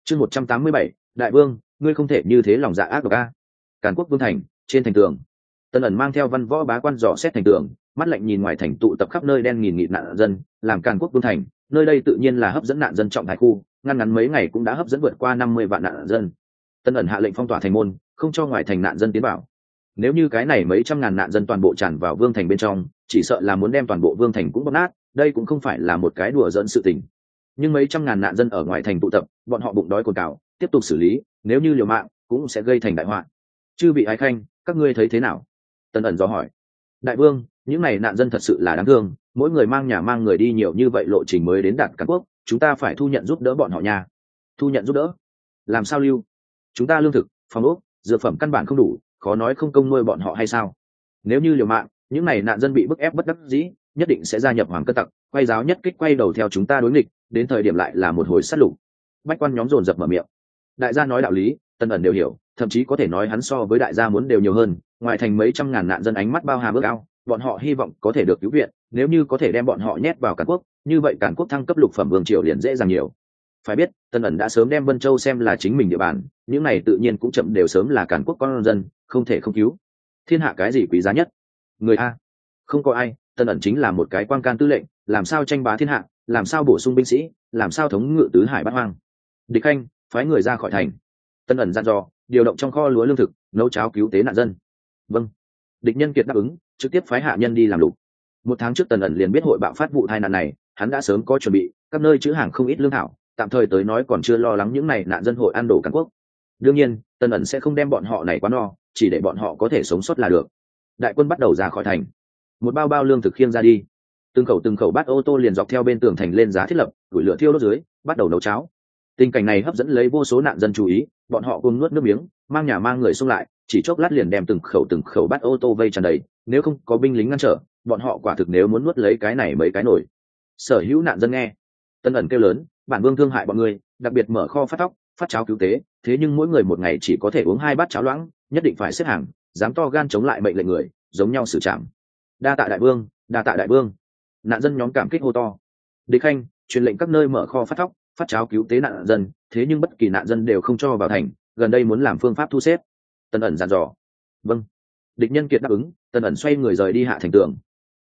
Chương 187, đại vương, ngươi không thể như thế lòng dạ ác độc a. Càn Quốc vương thành, trên thành tường, Tân ẩn mang theo văn võ bá quan dò xét thành tường, mắt lạnh nhìn ngoài thành tụ tập khắp nơi đen nghìn nghịt nạn dân, làm Càn Quốc vương thành, nơi đây tự nhiên là hấp dẫn nạn dân trọng thái khu, ngăn ngắn mấy ngày cũng đã hấp dẫn vượt qua 50 vạn nạn dân. Tân ẩn hạ lệnh phong tỏa thành môn, không cho ngoài thành nạn dân tiến vào. Nếu như cái này mấy trăm ngàn nạn dân toàn bộ tràn vào vương thành bên trong, chỉ sợ là muốn đem toàn bộ vương thành cũng bóp nát, đây cũng không phải là một cái đùa giỡn sự tình. Nhưng mấy trăm ngàn nạn dân ở ngoài thành tụ tập, bọn họ bụng đói cồn cào, tiếp tục xử lý, nếu như liều mạng cũng sẽ gây thành đại họa. Chư vị ái khanh, các ngươi thấy thế nào? Tân ẩn dò hỏi. Đại vương, những này nạn dân thật sự là đáng thương, mỗi người mang nhà mang người đi nhiều như vậy lộ trình mới đến đạt Càn Quốc, chúng ta phải thu nhận giúp đỡ bọn họ nha. Thu nhận giúp đỡ? Làm sao lưu? Chúng ta lương thực, phòng ốc, dược phẩm căn bản không đủ, khó nói không công nuôi bọn họ hay sao? Nếu như liều mạng, những này nạn dân bị bức ép bất đắc dĩ, nhất định sẽ gia nhập hoàng cân tặc, quay giáo nhất kích quay đầu theo chúng ta đối nghịch, đến thời điểm lại là một hồi sát lục. Bách quan nhóm dồn dập mở miệng. Đại gia nói đạo lý, Tân ẩn đều hiểu, thậm chí có thể nói hắn so với đại gia muốn đều nhiều hơn. Ngoài thành mấy trăm ngàn nạn dân ánh mắt bao hàm ước ao, bọn họ hy vọng có thể được cứu viện, nếu như có thể đem bọn họ nhét vào Càn Quốc, như vậy Càn Quốc thăng cấp lục phẩm vương triều liền dễ dàng nhiều. Phải biết, Tân ẩn đã sớm đem Vân Châu xem là chính mình địa bàn, những này tự nhiên cũng chậm đều sớm là Càn Quốc con dân, không thể không cứu. Thiên hạ cái gì quý giá nhất? Người a. Không có ai, Tân ẩn chính là một cái quan can tư lệnh, làm sao tranh bá thiên hạ, làm sao bổ sung binh sĩ, làm sao thống ngự tứ hải bát hoang. Địch khanh, phái người ra khỏi thành. Tân ẩn dặn dò, điều động trong kho lúa lương thực, nấu cháo cứu tế nạn dân. Vâng. Địch nhân kiệt đáp ứng, trực tiếp phái hạ nhân đi làm lục. Một tháng trước Tân ẩn liền biết hội bạo phát vụ tai nạn này, hắn đã sớm có chuẩn bị, các nơi trữ hàng không ít lương thảo, tạm thời tới nói còn chưa lo lắng những này nạn dân hội ăn đổ Càn Quốc. Đương nhiên, Tân ẩn sẽ không đem bọn họ này quá no, chỉ để bọn họ có thể sống sót là được. Đại quân bắt đầu ra khỏi thành, một bao bao lương thực khiêng ra đi, từng khẩu bát ô tô liền dọc theo bên tường thành lên giá thiết lập, đuổi lửa thiêu đốt dưới, bắt đầu nấu cháo. Tình cảnh này hấp dẫn lấy vô số nạn dân chú ý, bọn họ cùng nuốt nước miếng, mang nhà mang người xung lại, chỉ chốc lát liền đem từng khẩu bát ô tô vây tràn đầy, nếu không có binh lính ngăn trở, bọn họ quả thực nếu muốn nuốt lấy cái này mấy cái nổi. Sở hữu nạn dân nghe, Tân ẩn kêu lớn, bản vương thương hại bọn người, đặc biệt mở kho phát thóc, phát cháo cứu tế, thế nhưng mỗi người một ngày chỉ có thể uống 2 bát cháo loãng, nhất định phải xếp hàng, dám to gan chống lại mệnh lệnh người, giống nhau xử trảm. Đa tạ đại vương, đa tạ đại vương. Nạn dân nhóm cảm kích hô to. Địch khanh, truyền lệnh các nơi mở kho phát thóc, phát cháo cứu tế nạn dân, thế nhưng bất kỳ nạn dân đều không cho vào thành, gần đây muốn làm phương pháp thu xếp. Tân ẩn dặn dò. Vâng. Địch nhân kiệt đáp ứng, Tân ẩn xoay người rời đi hạ thành tường.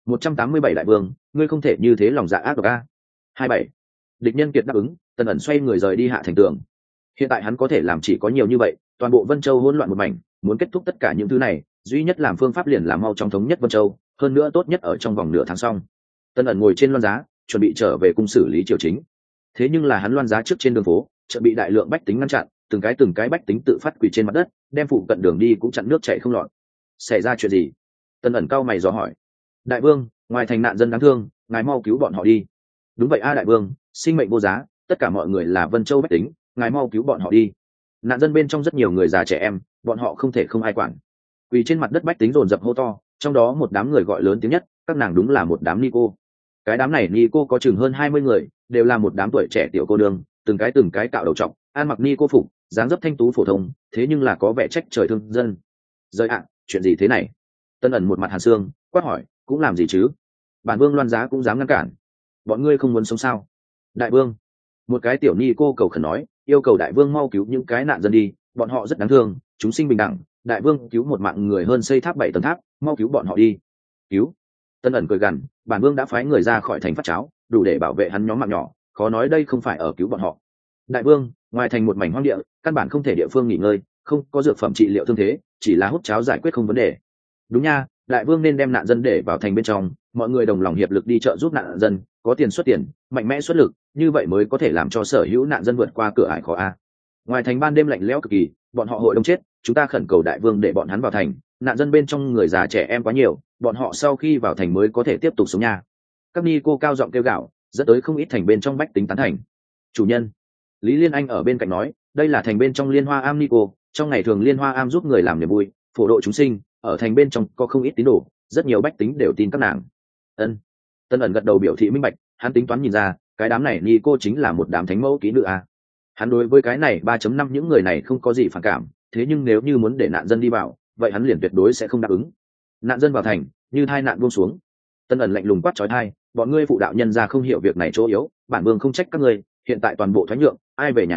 187 đại vương, ngươi không thể như thế lòng dạ ác độc a. 27. Địch nhân kiệt đáp ứng, Tân ẩn xoay người rời đi hạ thành tường. Hiện tại hắn có thể làm chỉ có nhiều như vậy, toàn bộ Vân Châu hỗn loạn một mảnh, muốn kết thúc tất cả những thứ này, duy nhất làm phương pháp liền là mau chóng thống nhất Vân Châu, hơn nữa tốt nhất ở trong vòng nửa tháng xong. Tân ẩn ngồi trên loan giá, chuẩn bị trở về cung xử lý triều chính. Thế nhưng là hắn loan giá trước trên đường phố, chợt bị đại lượng bách tính ngăn chặn, từng cái bách tính tự phát quỳ trên mặt đất, đem phụ cận đường đi cũng chặn nước chảy không lọt. Xảy ra chuyện gì? Tân ẩn cau mày dò hỏi. Đại vương, ngoài thành nạn dân đáng thương, ngài mau cứu bọn họ đi. Đúng vậy a đại vương, sinh mệnh vô giá, tất cả mọi người là Vân Châu bách tính, ngài mau cứu bọn họ đi. Nạn dân bên trong rất nhiều người già trẻ em, bọn họ không thể không ai quản. Quỳ trên mặt đất bách tính dồn dập hô to, trong đó một đám người gọi lớn tiếng nhất, các nàng đúng là một đám ni cô. Cái đám này ni cô có chừng hơn 20 người, đều là một đám tuổi trẻ tiểu cô nương, từng cái cạo đầu trọc, ăn mặc ni cô phục, dáng dấp thanh tú phổ thông, thế nhưng là có vẻ trách trời thương dân. Rời ạ, chuyện gì thế này? Tân ẩn một mặt hàn xương, quát hỏi, cũng làm gì chứ? Bản vương loan giá cũng dám ngăn cản. Bọn ngươi không muốn sống sao? Đại vương, một cái tiểu ni cô cầu khẩn nói, yêu cầu đại vương mau cứu những cái nạn dân đi, bọn họ rất đáng thương, chúng sinh bình đẳng, đại vương cứu một mạng người hơn xây tháp 7 tầng tháp, mau cứu bọn họ đi. Cứu? Tân ẩn cười gằn, bản vương đã phái người ra khỏi thành phát cháo, đủ để bảo vệ hắn nhóm mạng nhỏ, khó nói đây không phải ở cứu bọn họ. Đại vương, ngoài thành một mảnh hoang địa, căn bản không thể địa phương nghỉ ngơi, không có dược phẩm trị liệu thương thế, chỉ là hút cháo giải quyết không vấn đề. Đúng nha, đại vương nên đem nạn dân để vào thành bên trong, mọi người đồng lòng hiệp lực đi trợ giúp nạn dân, có tiền xuất tiền, mạnh mẽ xuất lực, như vậy mới có thể làm cho sở hữu nạn dân vượt qua cửa ải khó a. Ngoài thành ban đêm lạnh lẽo cực kỳ, bọn họ hội đông chết, chúng ta khẩn cầu đại vương để bọn hắn vào thành, nạn dân bên trong người già trẻ em quá nhiều, bọn họ sau khi vào thành mới có thể tiếp tục sống nha. Các ni cô cao giọng kêu gào, dẫn tới không ít thành bên trong bách tính tán thành. Chủ nhân, Lý Liên Anh ở bên cạnh nói, đây là thành bên trong Liên Hoa Am ni cô, trong ngày thường Liên Hoa Am giúp người làm niềm vui, phổ độ chúng sinh, ở thành bên trong có không ít tín đồ, rất nhiều bách tính đều tin các nàng. Ân. Tân ẩn gật đầu biểu thị minh bạch, hắn tính toán nhìn ra, cái đám này ni cô chính là một đám thánh mẫu kỹ nữ a. Hắn đối với cái này 3.5 những người này không có gì phản cảm, thế nhưng nếu như muốn để nạn dân đi vào, vậy hắn liền tuyệt đối sẽ không đáp ứng. Nạn dân vào thành, như thai nạn buông xuống. Tân ẩn lạnh lùng quát chói tai, bọn ngươi phụ đạo nhân ra không hiểu việc này chỗ yếu, bản vương không trách các ngươi, hiện tại toàn bộ thoái nhượng, ai về nhà nấy,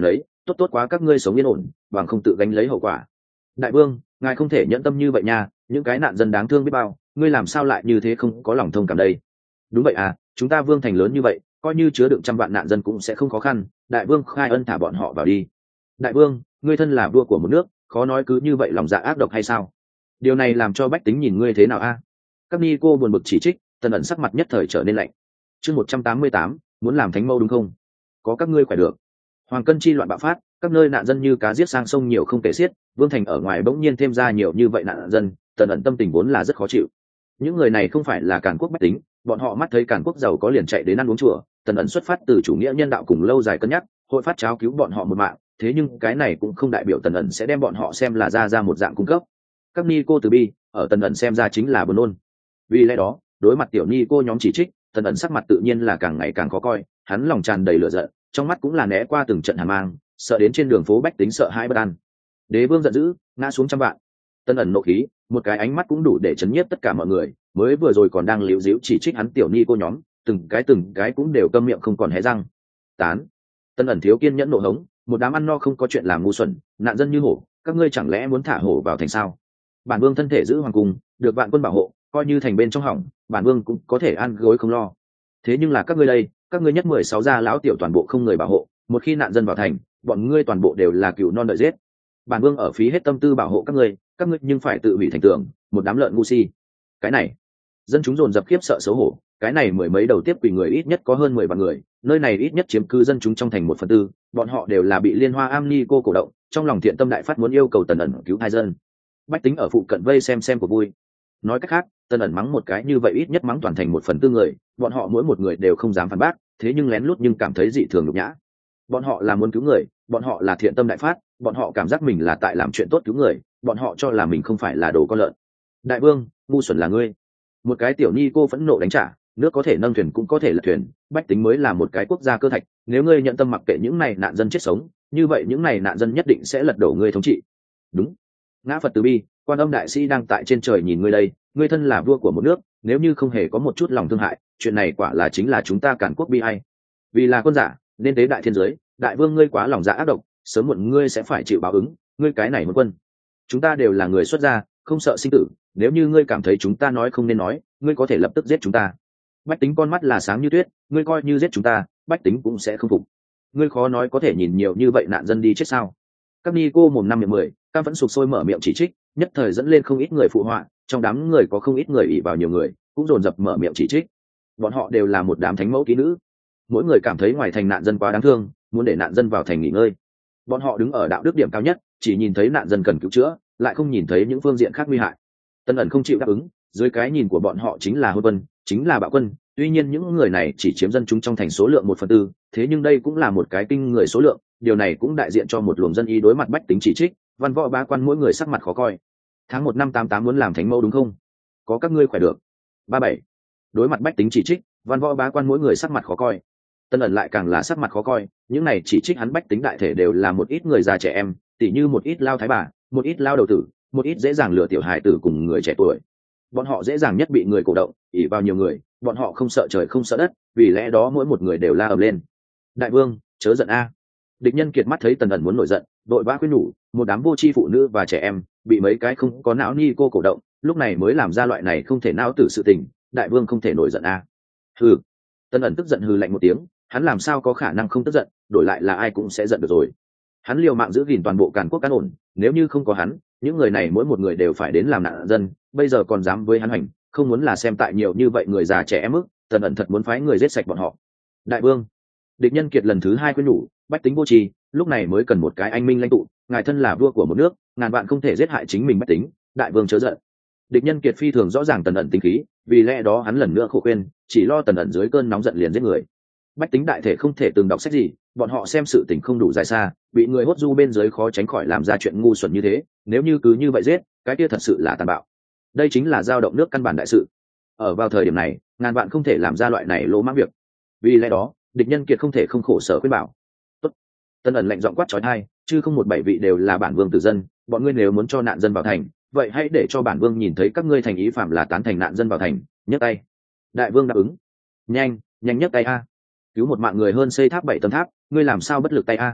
tốt tốt quá các ngươi sống yên ổn bằng không tự gánh lấy hậu quả. Đại vương, ngài không thể nhẫn tâm như vậy nha, những cái nạn dân đáng thương biết bao, ngươi làm sao lại như thế không có lòng thông cảm đây. Đúng vậy à, chúng ta vương thành lớn như vậy, coi như chứa đựng trăm vạn nạn dân cũng sẽ không khó khăn, đại vương khai ân thả bọn họ vào đi. Đại vương, ngươi thân là vua của một nước, khó nói cứ như vậy lòng dạ ác độc hay sao? Điều này làm cho bách tính nhìn ngươi thế nào a? Các ni cô buồn bực chỉ trích, Tần ẩn sắc mặt nhất thời trở nên lạnh. Chương 188, muốn làm thánh mẫu đúng không? Có các ngươi khỏe được. Hoàng cân chi loạn bạo phát, các nơi nạn dân như cá giết sang sông nhiều không kể xiết, vương thành ở ngoài bỗng nhiên thêm ra nhiều như vậy nạn dân, Tần ẩn tâm tình vốn là rất khó chịu. Những người này không phải là càn quốc bách tính, bọn họ mắt thấy càn quốc giàu có liền chạy đến ăn uống chùa. Tần ẩn xuất phát từ chủ nghĩa nhân đạo cùng lâu dài cân nhắc, hội phát cháo cứu bọn họ một mạng, thế nhưng cái này cũng không đại biểu Tần ẩn sẽ đem bọn họ xem là ra một dạng cung cấp. Các ni cô từ bi ở Tần ẩn xem ra chính là buồn nôn. Vì lẽ đó, đối mặt tiểu ni cô nhóm chỉ trích, Tần ẩn sắc mặt tự nhiên là càng ngày càng khó coi, hắn lòng tràn đầy lửa giận, trong mắt cũng là né qua từng trận hàn mang, sợ đến trên đường phố bách tính sợ hãi bất an. Đế vương giận dữ, ngã xuống trăm vạn. Tần ẩn nộ khí, một cái ánh mắt cũng đủ để chấn nhiếp tất cả mọi người, mới vừa rồi còn đang liễu díu chỉ trích hắn tiểu ni cô nhóm, từng cái cũng đều câm miệng không còn hé răng. Tán. Tần ẩn thiếu kiên nhẫn nộ hống, một đám ăn no không có chuyện làm ngu xuẩn, nạn dân như hổ, các ngươi chẳng lẽ muốn thả hổ vào thành sao? Bản vương thân thể giữ hoàng cung, được vạn quân bảo hộ, coi như thành bên trong hỏng, bản vương cũng có thể ăn gối không lo. Thế nhưng là các ngươi đây, các ngươi nhất 16 gia lão tiểu toàn bộ không người bảo hộ, một khi nạn dân vào thành, bọn ngươi toàn bộ đều là cừu non đợi giết. Bản vương ở phí hết tâm tư bảo hộ các ngươi nhưng phải tự hủy thành tường, một đám lợn ngu si. Cái này, dân chúng dồn dập khiếp sợ xấu hổ, cái này mười mấy đầu tiếp quỷ người ít nhất có hơn 10 vạn người, nơi này ít nhất chiếm cư dân chúng trong thành 1/4, bọn họ đều là bị Liên Hoa Am Ni cô cổ động, trong lòng thiện tâm đại phát muốn yêu cầu Tần ẩn cứu hai dân. Bách tính ở phụ cận vây xem của vui. Nói cách khác, Tần ẩn mắng một cái như vậy ít nhất mắng toàn thành 1/4 người, bọn họ mỗi một người đều không dám phản bác, thế nhưng lén lút nhưng cảm thấy dị thường nhục nhã. Bọn họ là muốn cứu người, bọn họ là thiện tâm đại phát, bọn họ cảm giác mình là tại làm chuyện tốt cứu người, bọn họ cho là mình không phải là đồ con lợn. Đại vương, ngu xuẩn là ngươi. Một cái tiểu ni cô phẫn nộ đánh trả, nước có thể nâng thuyền cũng có thể lật thuyền, bách tính mới là một cái quốc gia cơ thạch, nếu ngươi nhận tâm mặc kệ những này nạn dân chết sống, như vậy những này nạn dân nhất định sẽ lật đổ ngươi thống trị. Đúng. Ngã Phật từ bi, Quan Âm đại sĩ đang tại trên trời nhìn ngươi đây, ngươi thân là vua của một nước, nếu như không hề có một chút lòng thương hại, chuyện này quả là chính là chúng ta cản quốc bi ai. Vì là quân giả, nên tế đại thiên giới, đại vương ngươi quá lòng dạ ác độc, sớm muộn ngươi sẽ phải chịu báo ứng, ngươi cái này một quân. Chúng ta đều là người xuất gia, không sợ sinh tử, nếu như ngươi cảm thấy chúng ta nói không nên nói, ngươi có thể lập tức giết chúng ta. Bách tính con mắt là sáng như tuyết, ngươi coi như giết chúng ta, bách tính cũng sẽ không phục. Ngươi khó nói có thể nhìn nhiều như vậy nạn dân đi chết sao? Các ni cô mồm năm miệng 10, cam vẫn sục sôi mở miệng chỉ trích, nhất thời dẫn lên không ít người phụ họa, trong đám người có không ít người ỷ vào nhiều người, cũng dồn dập mở miệng chỉ trích. Bọn họ đều là một đám thánh mẫu kỹ nữ, mỗi người cảm thấy ngoài thành nạn dân quá đáng thương, muốn để nạn dân vào thành nghỉ ngơi. Bọn họ đứng ở đạo đức điểm cao nhất, chỉ nhìn thấy nạn dân cần cứu chữa, lại không nhìn thấy những phương diện khác nguy hại. Tần ẩn không chịu đáp ứng, dưới cái nhìn của bọn họ chính là hôn quân, chính là bạo quân. Tuy nhiên những người này chỉ chiếm dân chúng trong thành số lượng 1/4, thế nhưng đây cũng là một cái kinh người số lượng, điều này cũng đại diện cho một luồng dân ý đối mặt bách tính chỉ trích, văn võ bá quan mỗi người sắc mặt khó coi. Tháng 1 năm 88 muốn làm thánh mẫu đúng không? Có các ngươi khỏe được. 37. Đối mặt bách tính chỉ trích, văn võ bá quan mỗi người sắc mặt khó coi. Tần ẩn lại càng là sắc mặt khó coi, những này chỉ trích hắn bách tính đại thể đều là một ít người già trẻ em, tỉ như một ít lao thái bà, một ít lao đầu tử, một ít dễ dàng lừa tiểu hài tử cùng người trẻ tuổi. Bọn họ dễ dàng nhất bị người cổ động, ỷ vào nhiều người, bọn họ không sợ trời không sợ đất, vì lẽ đó mỗi một người đều la ầm lên. Đại vương, chớ giận a. Địch Nhân Kiệt mắt thấy Tần ẩn muốn nổi giận, đội vã khuyên nhủ, một đám vô tri phụ nữ và trẻ em bị mấy cái không có não ni cô cổ động, lúc này mới làm ra loại này không thể não tử sự tình. Đại vương không thể nổi giận a. Hừ. Tần ẩn tức giận hừ lạnh một tiếng, hắn làm sao có khả năng không tức giận, đổi lại là ai cũng sẽ giận được rồi. Hắn liều mạng giữ gìn toàn bộ càn quốc cán ổn, nếu như không có hắn, những người này mỗi một người đều phải đến làm nạn dân, bây giờ còn dám với hắn hành, không muốn là xem tại nhiều như vậy người già trẻ em mức, Tần ẩn thật muốn phái người giết sạch bọn họ. Đại vương, Địch Nhân Kiệt lần thứ 2 khuyên nhủ, bách tính vô tri, lúc này mới cần một cái anh minh lãnh tụ, ngài thân là vua của một nước, ngàn vạn không thể giết hại chính mình bách tính, đại vương chớ giận. Địch Nhân Kiệt phi thường rõ ràng Tần ẩn tính khí, vì lẽ đó hắn lần nữa khổ khuyên, chỉ lo Tần ẩn dưới cơn nóng giận liền giết người. Bách tính đại thể không thể từng đọc sách gì, bọn họ xem sự tình không đủ dài xa, bị người hốt du bên dưới khó tránh khỏi làm ra chuyện ngu xuẩn như thế, nếu như cứ như vậy giết, cái kia thật sự là tàn bạo. Đây chính là dao động nước căn bản đại sự. Ở vào thời điểm này, ngàn vạn không thể làm ra loại này lỗ mãng việc. Vì lẽ đó, Địch Nhân Kiệt không thể không khổ sở khuyên bảo. Tốt. Tần ẩn lạnh giọng quát chói tai, chứ không một bảy vị đều là bản vương tử dân, bọn ngươi nếu muốn cho nạn dân vào thành, vậy hãy để cho bản vương nhìn thấy các ngươi thành ý phạm là tán thành nạn dân vào thành, nhấc tay. Đại vương đáp ứng. Nhanh, nhanh nhấc tay a. Cứu một mạng người hơn xây tháp 7 tầng tháp, ngươi làm sao bất lực tay a.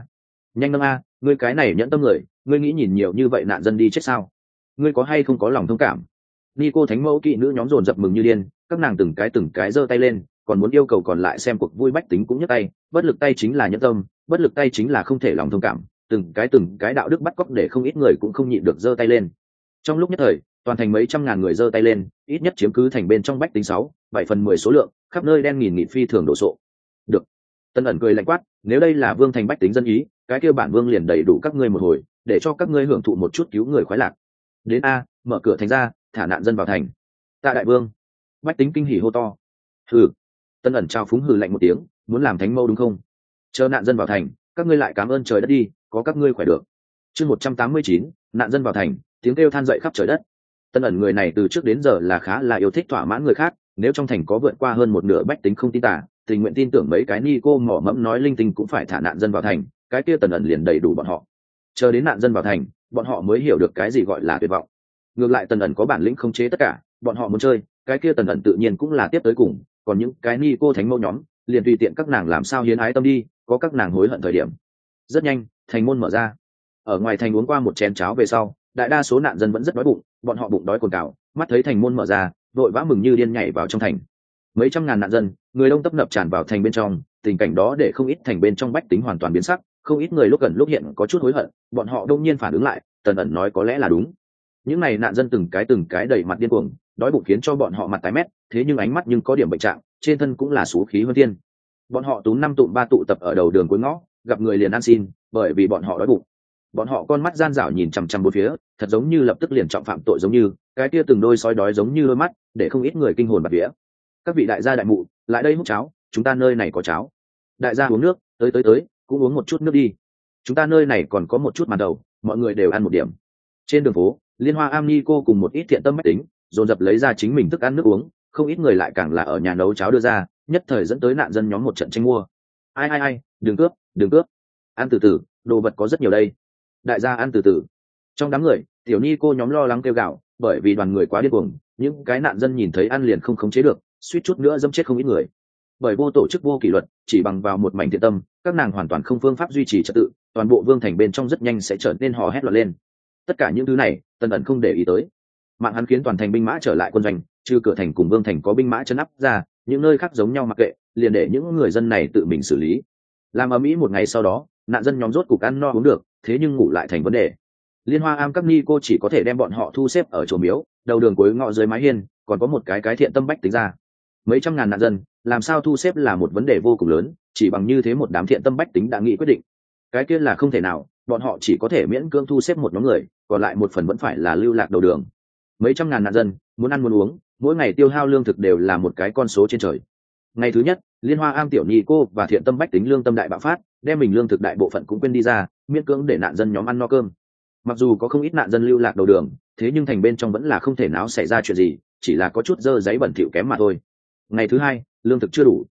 nhanh nâng a, ngươi cái này nhẫn tâm người, ngươi nghĩ nhìn nhiều như vậy nạn dân đi chết sao? Ngươi có hay không có lòng thông cảm? Nico thánh mẫu kỵ nữ nhóm dồn dập mừng như điên, các nàng từng cái giơ tay lên, còn muốn yêu cầu còn lại xem cuộc vui bách tính cũng nhấc tay, bất lực tay chính là nhẫn tâm, bất lực tay chính là không thể lòng thông cảm, từng cái đạo đức bắt cóc để không ít người cũng không nhịn được giơ tay lên. Trong lúc nhất thời, toàn thành mấy trăm ngàn người giơ tay lên, ít nhất chiếm cứ thành bên trong bách tính 6-7 phần 10 số lượng, khắp nơi đen nghìn nghịt phi thường đổ sộ. Được. Tân ẩn cười lạnh quát, nếu đây là vương thành bách tính dân ý, cái kia bản vương liền đầy đủ các ngươi một hồi, để cho các ngươi hưởng thụ một chút cứu người khoái lạc. Đến a, mở cửa thành ra, thả nạn dân vào thành. Tạ đại vương. Bách tính kinh hỉ hô to. Hừ. Tân ẩn trao phúng hừ lạnh một tiếng, muốn làm thánh mâu đúng không? Chờ nạn dân vào thành, các ngươi lại cảm ơn trời đất đi, có các ngươi khỏe được. Chương 189, nạn dân vào thành, tiếng kêu than dậy khắp trời đất. Tân ẩn người này từ trước đến giờ là khá là yêu thích thỏa mãn người khác, nếu trong thành có vượt qua hơn một nửa bách tính không tin tả, tình nguyện tin tưởng mấy cái ni cô mỏ mẫm nói linh tinh cũng phải thả nạn dân vào thành, cái kia Tần ẩn liền đầy đủ bọn họ. Chờ đến nạn dân vào thành, bọn họ mới hiểu được cái gì gọi là tuyệt vọng. Ngược lại Tần ẩn có bản lĩnh khống chế tất cả, bọn họ muốn chơi, cái kia Tần ẩn tự nhiên cũng là tiếp tới cùng, còn những cái ni cô thánh mẫu nhóm, liền tùy tiện các nàng làm sao hiến ái tâm đi, có các nàng hối hận thời điểm. Rất nhanh, thành môn mở ra. Ở ngoài thành uống qua một chén cháo về sau, đại đa số nạn dân vẫn rất đói bụng, bọn họ bụng đói cồn cào, mắt thấy thành môn mở ra, vội vã mừng như điên nhảy vào trong thành. Mấy trăm ngàn nạn dân, người đông tấp nập tràn vào thành bên trong, tình cảnh đó để không ít thành bên trong bách tính hoàn toàn biến sắc, không ít người lúc gần lúc hiện có chút hối hận, bọn họ đông nhiên phản ứng lại, Tần ẩn nói có lẽ là đúng. Những này nạn dân từng cái đầy mặt điên cuồng, đói bụng khiến cho bọn họ mặt tái mét, thế nhưng ánh mắt nhưng có điểm bệnh trạng, trên thân cũng là số khí hơn thiên. Bọn họ túm năm tụm ba tụ tập ở đầu đường cuối ngõ, gặp người liền ăn xin, bởi vì bọn họ đói bụng. Bọn họ con mắt gian dảo nhìn chằm chằm bốn phía, thật giống như lập tức liền trọng phạm tội, giống như cái kia từng đôi sói đói giống như đôi mắt, để không ít người kinh hồn bạt vía. Các vị đại gia đại mụ, lại đây hút cháo, chúng ta nơi này có cháo. Đại gia uống nước, tới, cũng uống một chút nước đi. Chúng ta nơi này còn có một chút màn đầu, mọi người đều ăn một điểm. Trên đường phố, Liên Hoa Am Ni cô cùng một ít thiện tâm bách tính, dồn dập lấy ra chính mình thức ăn nước uống, không ít người lại càng là ở nhà nấu cháo đưa ra, nhất thời dẫn tới nạn dân nhóm một trận tranh mua. Ai, đừng cướp, ăn từ từ, đồ vật có rất nhiều đây. Đại gia ăn từ từ. Trong đám người, tiểu Ni cô nhóm lo lắng kêu gào, bởi vì đoàn người quá điên cuồng, những cái nạn dân nhìn thấy ăn liền không khống chế được, suýt chút nữa dẫm chết không ít người. Bởi vô tổ chức vô kỷ luật, chỉ bằng vào một mảnh thiện tâm, các nàng hoàn toàn không phương pháp duy trì trật tự, toàn bộ vương thành bên trong rất nhanh sẽ trở nên hò hét loạn lên. Tất cả những thứ này, Tần ẩn không để ý tới. Mạng hắn khiến toàn thành binh mã trở lại quân doanh, trừ cửa thành cùng vương thành có binh mã chấn áp ra, những nơi khác giống nhau mặc kệ, liền để những người dân này tự mình xử lý. Làm ầm ĩ một ngày sau đó, nạn dân nhóm rốt cục ăn no uống được, thế nhưng ngủ lại thành vấn đề. Liên Hoa Am các ni cô chỉ có thể đem bọn họ thu xếp ở chỗ miếu, đầu đường cuối ngõ dưới mái hiên, còn có một cái thiện tâm bách tính ra. Mấy trăm ngàn nạn dân, làm sao thu xếp là một vấn đề vô cùng lớn, chỉ bằng như thế một đám thiện tâm bách tính đã nghĩ quyết định. Cái kia là không thể nào, bọn họ chỉ có thể miễn cưỡng thu xếp một nhóm người, còn lại một phần vẫn phải là lưu lạc đầu đường. Mấy trăm ngàn nạn dân, muốn ăn muốn uống, mỗi ngày tiêu hao lương thực đều là một cái con số trên trời. Ngày thứ nhất, Liên Hoa Am tiểu ni cô và thiện tâm bách tính lương tâm đại bạo phát, đem mình lương thực đại bộ phận cũng quên đi ra, miễn cưỡng để nạn dân nhóm ăn no cơm. Mặc dù có không ít nạn dân lưu lạc đầu đường, thế nhưng thành bên trong vẫn là không thể nào xảy ra chuyện gì, chỉ là có chút dơ giấy bẩn thỉu kém mà thôi. Ngày thứ hai, lương thực chưa đủ,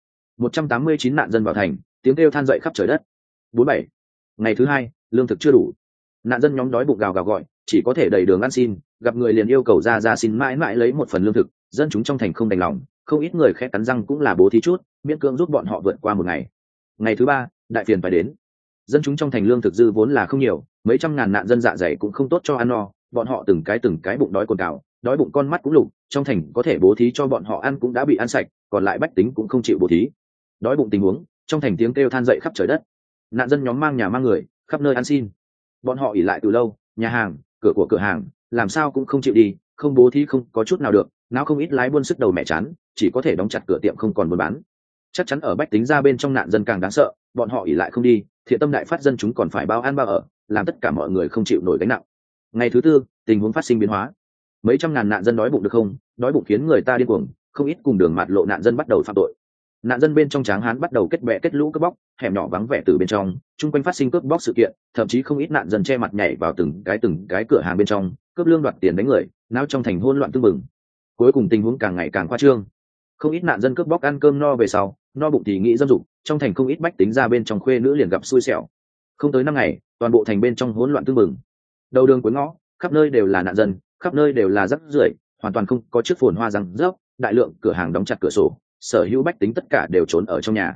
189 nạn dân vào thành, tiếng kêu than dậy khắp trời đất. 47. Ngày thứ hai, lương thực chưa đủ, nạn dân nhóm đói bụng gào gào gọi, chỉ có thể đầy đường ăn xin, gặp người liền yêu cầu ra xin mãi mãi lấy một phần lương thực, dân chúng trong thành không đành lòng, không ít người khẽ cắn răng cũng là bố thí chút, miễn cưỡng giúp bọn họ vượt qua một ngày. Ngày thứ ba, đại phiền phải đến. Dân chúng trong thành lương thực dư vốn là không nhiều, mấy trăm ngàn nạn dân dạ dày cũng không tốt cho ăn no, bọn họ từng cái bụng đói cồn cào, đói bụng con mắt cũng lục, trong thành có thể bố thí cho bọn họ ăn cũng đã bị ăn sạch, còn lại bách tính cũng không chịu bố thí. Đói bụng tình huống, trong thành tiếng kêu than dậy khắp trời đất. Nạn dân nhóm mang nhà mang người, khắp nơi ăn xin. Bọn họ ỉ lại từ lâu, nhà hàng, cửa của cửa hàng, làm sao cũng không chịu đi, không bố thí không có chút nào được, nào không ít lái buôn sức đầu mẹ chán, chỉ có thể đóng chặt cửa tiệm không còn buôn bán. Chắc chắn ở bách tính ra bên trong nạn dân càng đáng sợ, bọn họ ỉ lại không đi, thiện tâm đại phát dân chúng còn phải bao ăn bao ở, làm tất cả mọi người không chịu nổi gánh nặng. Ngày thứ tư, tình huống phát sinh biến hóa. Mấy trăm ngàn nạn dân đói bụng được không, đói bụng khiến người ta điên cuồng, không ít cùng đường mạt lộ nạn dân bắt đầu phạm tội. Nạn dân bên trong tráng hán bắt đầu kết bè kết lũ cướp bóc, hẻm nhỏ vắng vẻ từ bên trong, chung quanh phát sinh cướp bóc sự kiện, thậm chí không ít nạn dân che mặt nhảy vào từng cái cửa hàng bên trong, cướp lương đoạt tiền đánh người, náo trong thành hỗn loạn tương mừng. Cuối cùng tình huống càng ngày càng khoa trương. Không ít nạn dân cướp bóc ăn cơm no về sau, no bụng thì nghĩ dâm dục, trong thành không ít bách tính ra bên trong khuê nữ liền gặp xui xẻo. Không tới 5 ngày, toàn bộ thành bên trong hỗn loạn tương mừng. Đầu đường cuối ngõ, khắp nơi đều là nạn dân, khắp nơi đều là rác rưởi, hoàn toàn không có chiếc phồn hoa răng rớp, đại lượng cửa hàng đóng chặt cửa sổ, sở hữu bách tính tất cả đều trốn ở trong nhà.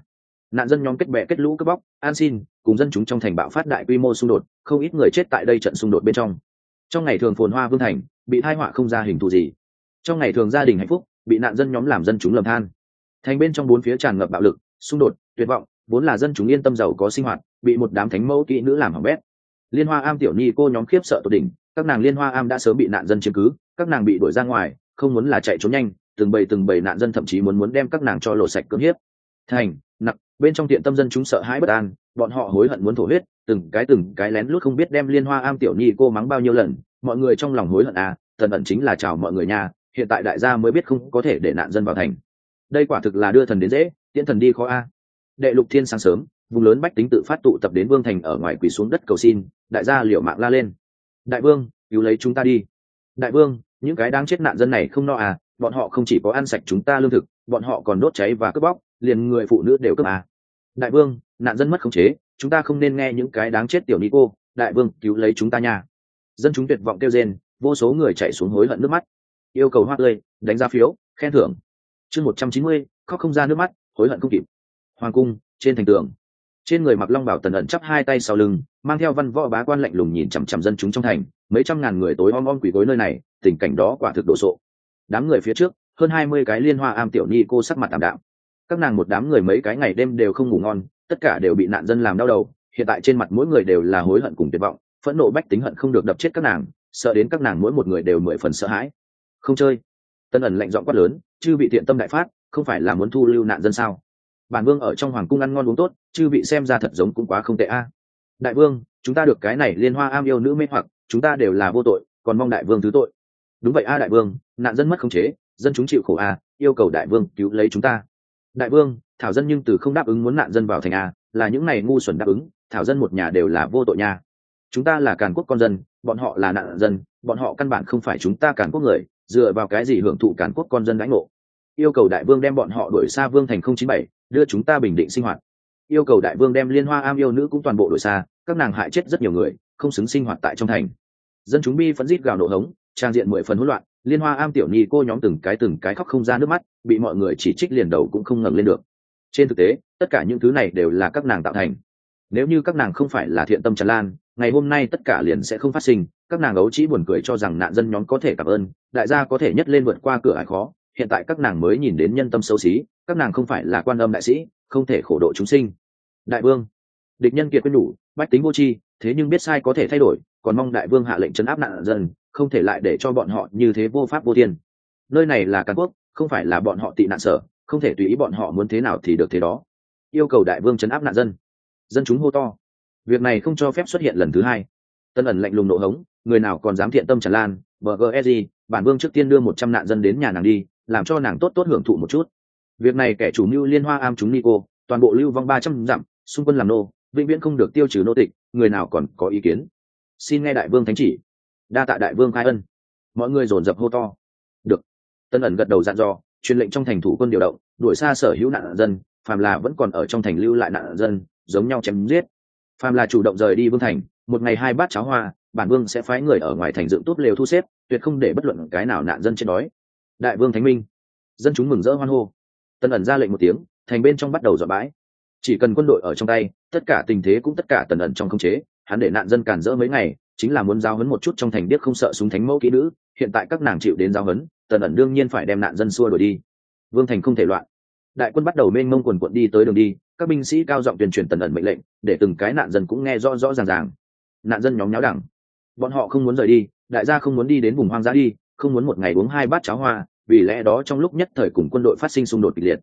nạn dân nhóm kết bè kết lũ cướp bóc an xin cùng dân chúng trong thành bạo phát đại quy mô xung đột, không ít người chết tại đây trận xung đột bên trong. Trong ngày thường phồn hoa vương thành bị tai họa không ra hình thù gì, trong ngày thường gia đình hạnh phúc bị nạn dân nhóm làm dân chúng lầm than. Thành bên trong bốn phía tràn ngập bạo lực xung đột tuyệt vọng, vốn là dân chúng yên tâm giàu có sinh hoạt bị một đám thánh mẫu kỹ nữ làm hỏng bét. Liên Hoa Am tiểu nhi cô nhóm khiếp sợ tột đỉnh, các nàng Liên Hoa Am đã sớm bị nạn dân chiếm cứ, các nàng bị đuổi ra ngoài, không muốn là chạy trốn nhanh, từng bầy nạn dân thậm chí muốn đem các nàng cho lột sạch cưỡng hiếp. Thành nặc bên trong tiện tâm dân chúng sợ hãi bất an, bọn họ hối hận muốn thổ huyết, từng cái lén lút không biết đem Liên Hoa Am tiểu nhi cô mắng bao nhiêu lần, mọi người trong lòng hối hận à, Tần ẩn chính là chào mọi người nha, hiện tại đại gia mới biết không có thể để nạn dân vào thành. Đây quả thực là đưa thần đến dễ, tiễn thần đi khó a. Đệ Lục Thiên sáng sớm, vùng lớn bách tính tự phát tụ tập đến vương thành ở ngoài quỳ xuống đất cầu xin, đại gia liều mạng la lên: đại vương, cứu lấy chúng ta đi! Đại vương, những cái đáng chết nạn dân này không no à, bọn họ không chỉ có ăn sạch chúng ta lương thực, bọn họ còn đốt cháy và cướp bóc, liền người phụ nữ đều cướp à. Đại vương, nạn dân mất khống chế, chúng ta không nên nghe những cái đáng chết tiểu ni cô, đại vương cứu lấy chúng ta nha. Dân chúng tuyệt vọng kêu rên, vô số người chạy xuống hối hận nước mắt, yêu cầu hoa tươi, đánh giá phiếu, khen thưởng. Chương 190, khóc không ra nước mắt, hối hận không kịp. Hoàng cung, trên thành tường, trên người mặc long bào Tần ẩn chắp hai tay sau lưng, mang theo văn võ bá quan lạnh lùng nhìn chằm chằm dân chúng trong thành, mấy trăm ngàn người tối om quỳ gối nơi này, tình cảnh đó quả thực đồ sộ. Đám người phía trước, hơn 20 cái Liên Hoa Am tiểu ni cô sắc mặt tạm đạm. Các nàng một đám người mấy cái ngày đêm đều không ngủ ngon, tất cả đều bị nạn dân làm đau đầu, hiện tại trên mặt mỗi người đều là hối hận cùng tuyệt vọng, phẫn nộ bách tính hận không được đập chết các nàng, sợ đến các nàng mỗi một người đều 10 phần sợ hãi. Không chơi! Tần ẩn lạnh giọng quát lớn, chư bị thiện tâm đại phát, không phải là muốn thu lưu nạn dân sao? Bản vương ở trong hoàng cung ăn ngon uống tốt, chư bị xem ra thật giống cũng quá không tệ a. Đại vương, chúng ta được cái này Liên Hoa Am yêu nữ mê hoặc, chúng ta đều là vô tội, còn mong đại vương thứ tội. Đúng vậy a đại vương, nạn dân mất khống chế, dân chúng chịu khổ a, yêu cầu đại vương cứu lấy chúng ta. Đại vương, thảo dân nhưng từ không đáp ứng muốn nạn dân vào thành a, là những này ngu xuẩn đáp ứng, thảo dân một nhà đều là vô tội nha. Chúng ta là Càn Quốc con dân, bọn họ là nạn dân, bọn họ căn bản không phải chúng ta Càn Quốc người, dựa vào cái gì hưởng thụ Càn Quốc con dân đãi ngộ? Yêu cầu đại vương đem bọn họ đuổi xa vương thành 097, đưa chúng ta bình định sinh hoạt. Yêu cầu đại vương đem Liên Hoa Am yêu nữ cũng toàn bộ đuổi xa, các nàng hại chết rất nhiều người, không xứng sinh hoạt tại trong thành. Dân chúng bi phẫn rít gào nộ hống, trang diện 10 phần hỗn loạn, Liên Hoa Am tiểu nhi cô nhóm từng cái khóc không ra nước mắt, bị mọi người chỉ trích liền đầu cũng không ngẩng lên được. Trên thực tế, tất cả những thứ này đều là các nàng tạo thành. Nếu như các nàng không phải là thiện tâm tràn lan, ngày hôm nay tất cả liền sẽ không phát sinh. Các nàng ấu trĩ buồn cười cho rằng nạn dân nhóm có thể cảm ơn, đại gia có thể nhất lên vượt qua cửa ải khó. Hiện tại các nàng mới nhìn đến nhân tâm xấu xí, các nàng không phải là quan âm đại sĩ, không thể khổ độ chúng sinh. Đại vương, địch nhân kiệt quyết đủ, bách tính vô tri, thế nhưng biết sai có thể thay đổi, còn mong đại vương hạ lệnh trấn áp nạn dân, không thể lại để cho bọn họ như thế vô pháp vô thiên. Nơi này là Càn Quốc, không phải là bọn họ tị nạn sở, không thể tùy ý bọn họ muốn thế nào thì được thế đó. Yêu cầu đại vương trấn áp nạn dân. Dân chúng hô to, việc này không cho phép xuất hiện lần thứ hai. Tân ẩn lạnh lùng nộ hống, người nào còn dám thiện tâm tràn lan, bgsg, bản vương trước tiên đưa 100 nạn dân đến nhà nàng đi, làm cho nàng tốt tốt hưởng thụ một chút. Việc này kẻ chủ mưu Liên Hoa Am chúng Nico, toàn bộ lưu vong 300 dặm, xung quân làm nô, vĩnh viễn không được tiêu trừ nô tịch, người nào còn có ý kiến? Xin nghe đại vương thánh chỉ. Đa tạ đại vương khai ân. Mọi người dồn dập hô to. Được. Tân ẩn gật đầu dặn dò, truyền lệnh trong thành thủ quân điều động, đuổi xa sở hữu nạn dân, phàm là vẫn còn ở trong thành lưu lại nạn dân, giống nhau chém giết. Phàm là chủ động rời đi vương thành, một ngày 2 bát cháo hoa, bản vương sẽ phái người ở ngoài thành dựng tốt lều thu xếp, tuyệt không để bất luận cái nào nạn dân chết đói. Đại vương thánh minh. Dân chúng mừng rỡ hoan hô. Tân ẩn ra lệnh một tiếng, thành bên trong bắt đầu dọn bãi. Chỉ cần quân đội ở trong tay, tất cả tình thế cũng tất cả Tần ẩn trong khống chế. Hắn để nạn dân cản rỡ mấy ngày, chính là muốn giao huấn một chút trong thành điếc không sợ súng thánh mẫu kỹ nữ. Hiện tại các nàng chịu đến giao huấn, Tần ẩn đương nhiên phải đem nạn dân xua đuổi đi. Vương thành không thể loạn. Đại quân bắt đầu mênh mông quần quận đi tới đường đi, các binh sĩ cao giọng tuyên truyền Tần ẩn mệnh lệnh, để từng cái nạn dân cũng nghe rõ rõ ràng. Nạn dân nhóm nháo đẳng, bọn họ không muốn rời đi, đại gia không muốn đi đến vùng hoang dã đi, không muốn một ngày uống 2 bát cháo hoa, vì lẽ đó trong lúc nhất thời cùng quân đội phát sinh xung đột kịch liệt.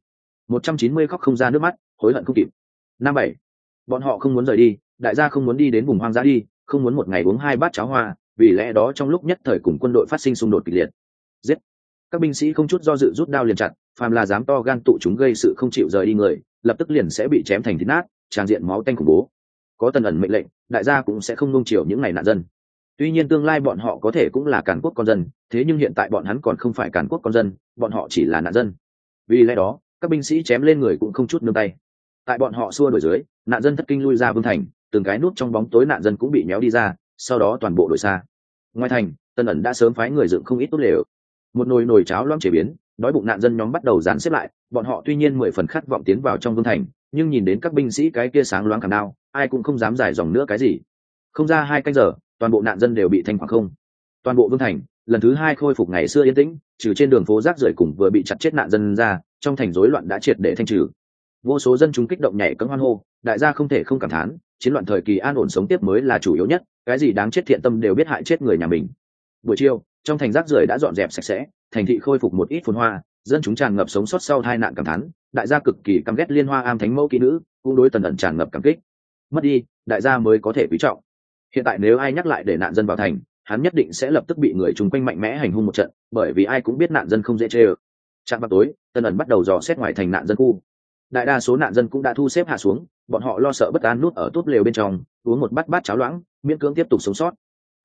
190 khóc không ra nước mắt, hối hận không kịp. 57. Bọn họ không muốn rời đi, đại gia không muốn đi đến vùng hoang dã đi, không muốn một ngày uống 2 bát cháo hoa, vì lẽ đó trong lúc nhất thời cùng quân đội phát sinh xung đột kịch liệt. Giết! Các binh sĩ không chút do dự rút đao liền chặt, phàm là dám to gan tụ chúng gây sự không chịu rời đi người, lập tức liền sẽ bị chém thành thịt nát, tràn diện máu tanh khủng bố. Có Tần ẩn mệnh lệnh, đại gia cũng sẽ không nuông chiều những ngày nạn dân. Tuy nhiên tương lai bọn họ có thể cũng là Càn Quốc con dân, thế nhưng hiện tại bọn hắn còn không phải Càn Quốc con dân, bọn họ chỉ là nạn dân. Vì lẽ đó, các binh sĩ chém lên người cũng không chút nương tay. Tại bọn họ xua đuổi dưới, nạn dân thất kinh lui ra vương thành, từng cái nút trong bóng tối nạn dân cũng bị méo đi ra, sau đó toàn bộ đuổi xa. Ngoài thành, Tần ẩn đã sớm phái người dựng không ít tốt lều. Một nồi cháo loãng chế biến, đói bụng nạn dân nhóm bắt đầu dàn xếp lại, bọn họ tuy nhiên 10 phần khát vọng tiến vào trong vương thành, nhưng nhìn đến các binh sĩ cái kia sáng loáng cảm đao, ai cũng không dám dài dòng nữa cái gì. Không ra 2 canh giờ, toàn bộ nạn dân đều bị thanh khoảng không. Toàn bộ vương thành lần thứ 2 khôi phục ngày xưa yên tĩnh, trừ trên đường phố rác rưởi cùng vừa bị chặt chết nạn dân ra, trong thành rối loạn đã triệt để thanh trừ. Vô số dân chúng kích động nhảy cẫng hoan hô, đại gia không thể không cảm thán, chiến loạn thời kỳ an ổn sống tiếp mới là chủ yếu nhất, cái gì đáng chết thiện tâm đều biết hại chết người nhà mình. Buổi chiều, trong thành rác rưởi đã dọn dẹp sạch sẽ, thành thị khôi phục một ít phồn hoa, dân chúng tràn ngập sống sót sau tai nạn cảm thán, đại gia cực kỳ căm ghét Liên Hoa Am thánh mẫu kỹ nữ, cũng đối Tần ẩn tràn ngập cảm kích. Mất đi, đại gia mới có thể quý trọng. Hiện tại nếu ai nhắc lại để nạn dân vào thành, hắn nhất định sẽ lập tức bị người chung quanh mạnh mẽ hành hung một trận, bởi vì ai cũng biết nạn dân không dễ chơi. Trạm vào tối, Tần ẩn bắt đầu dò xét ngoài thành nạn dân khu. Đại đa số nạn dân cũng đã thu xếp hạ xuống, bọn họ lo sợ bất an nút ở túp lều bên trong, uống một bát cháo loãng, miễn cưỡng tiếp tục sống sót.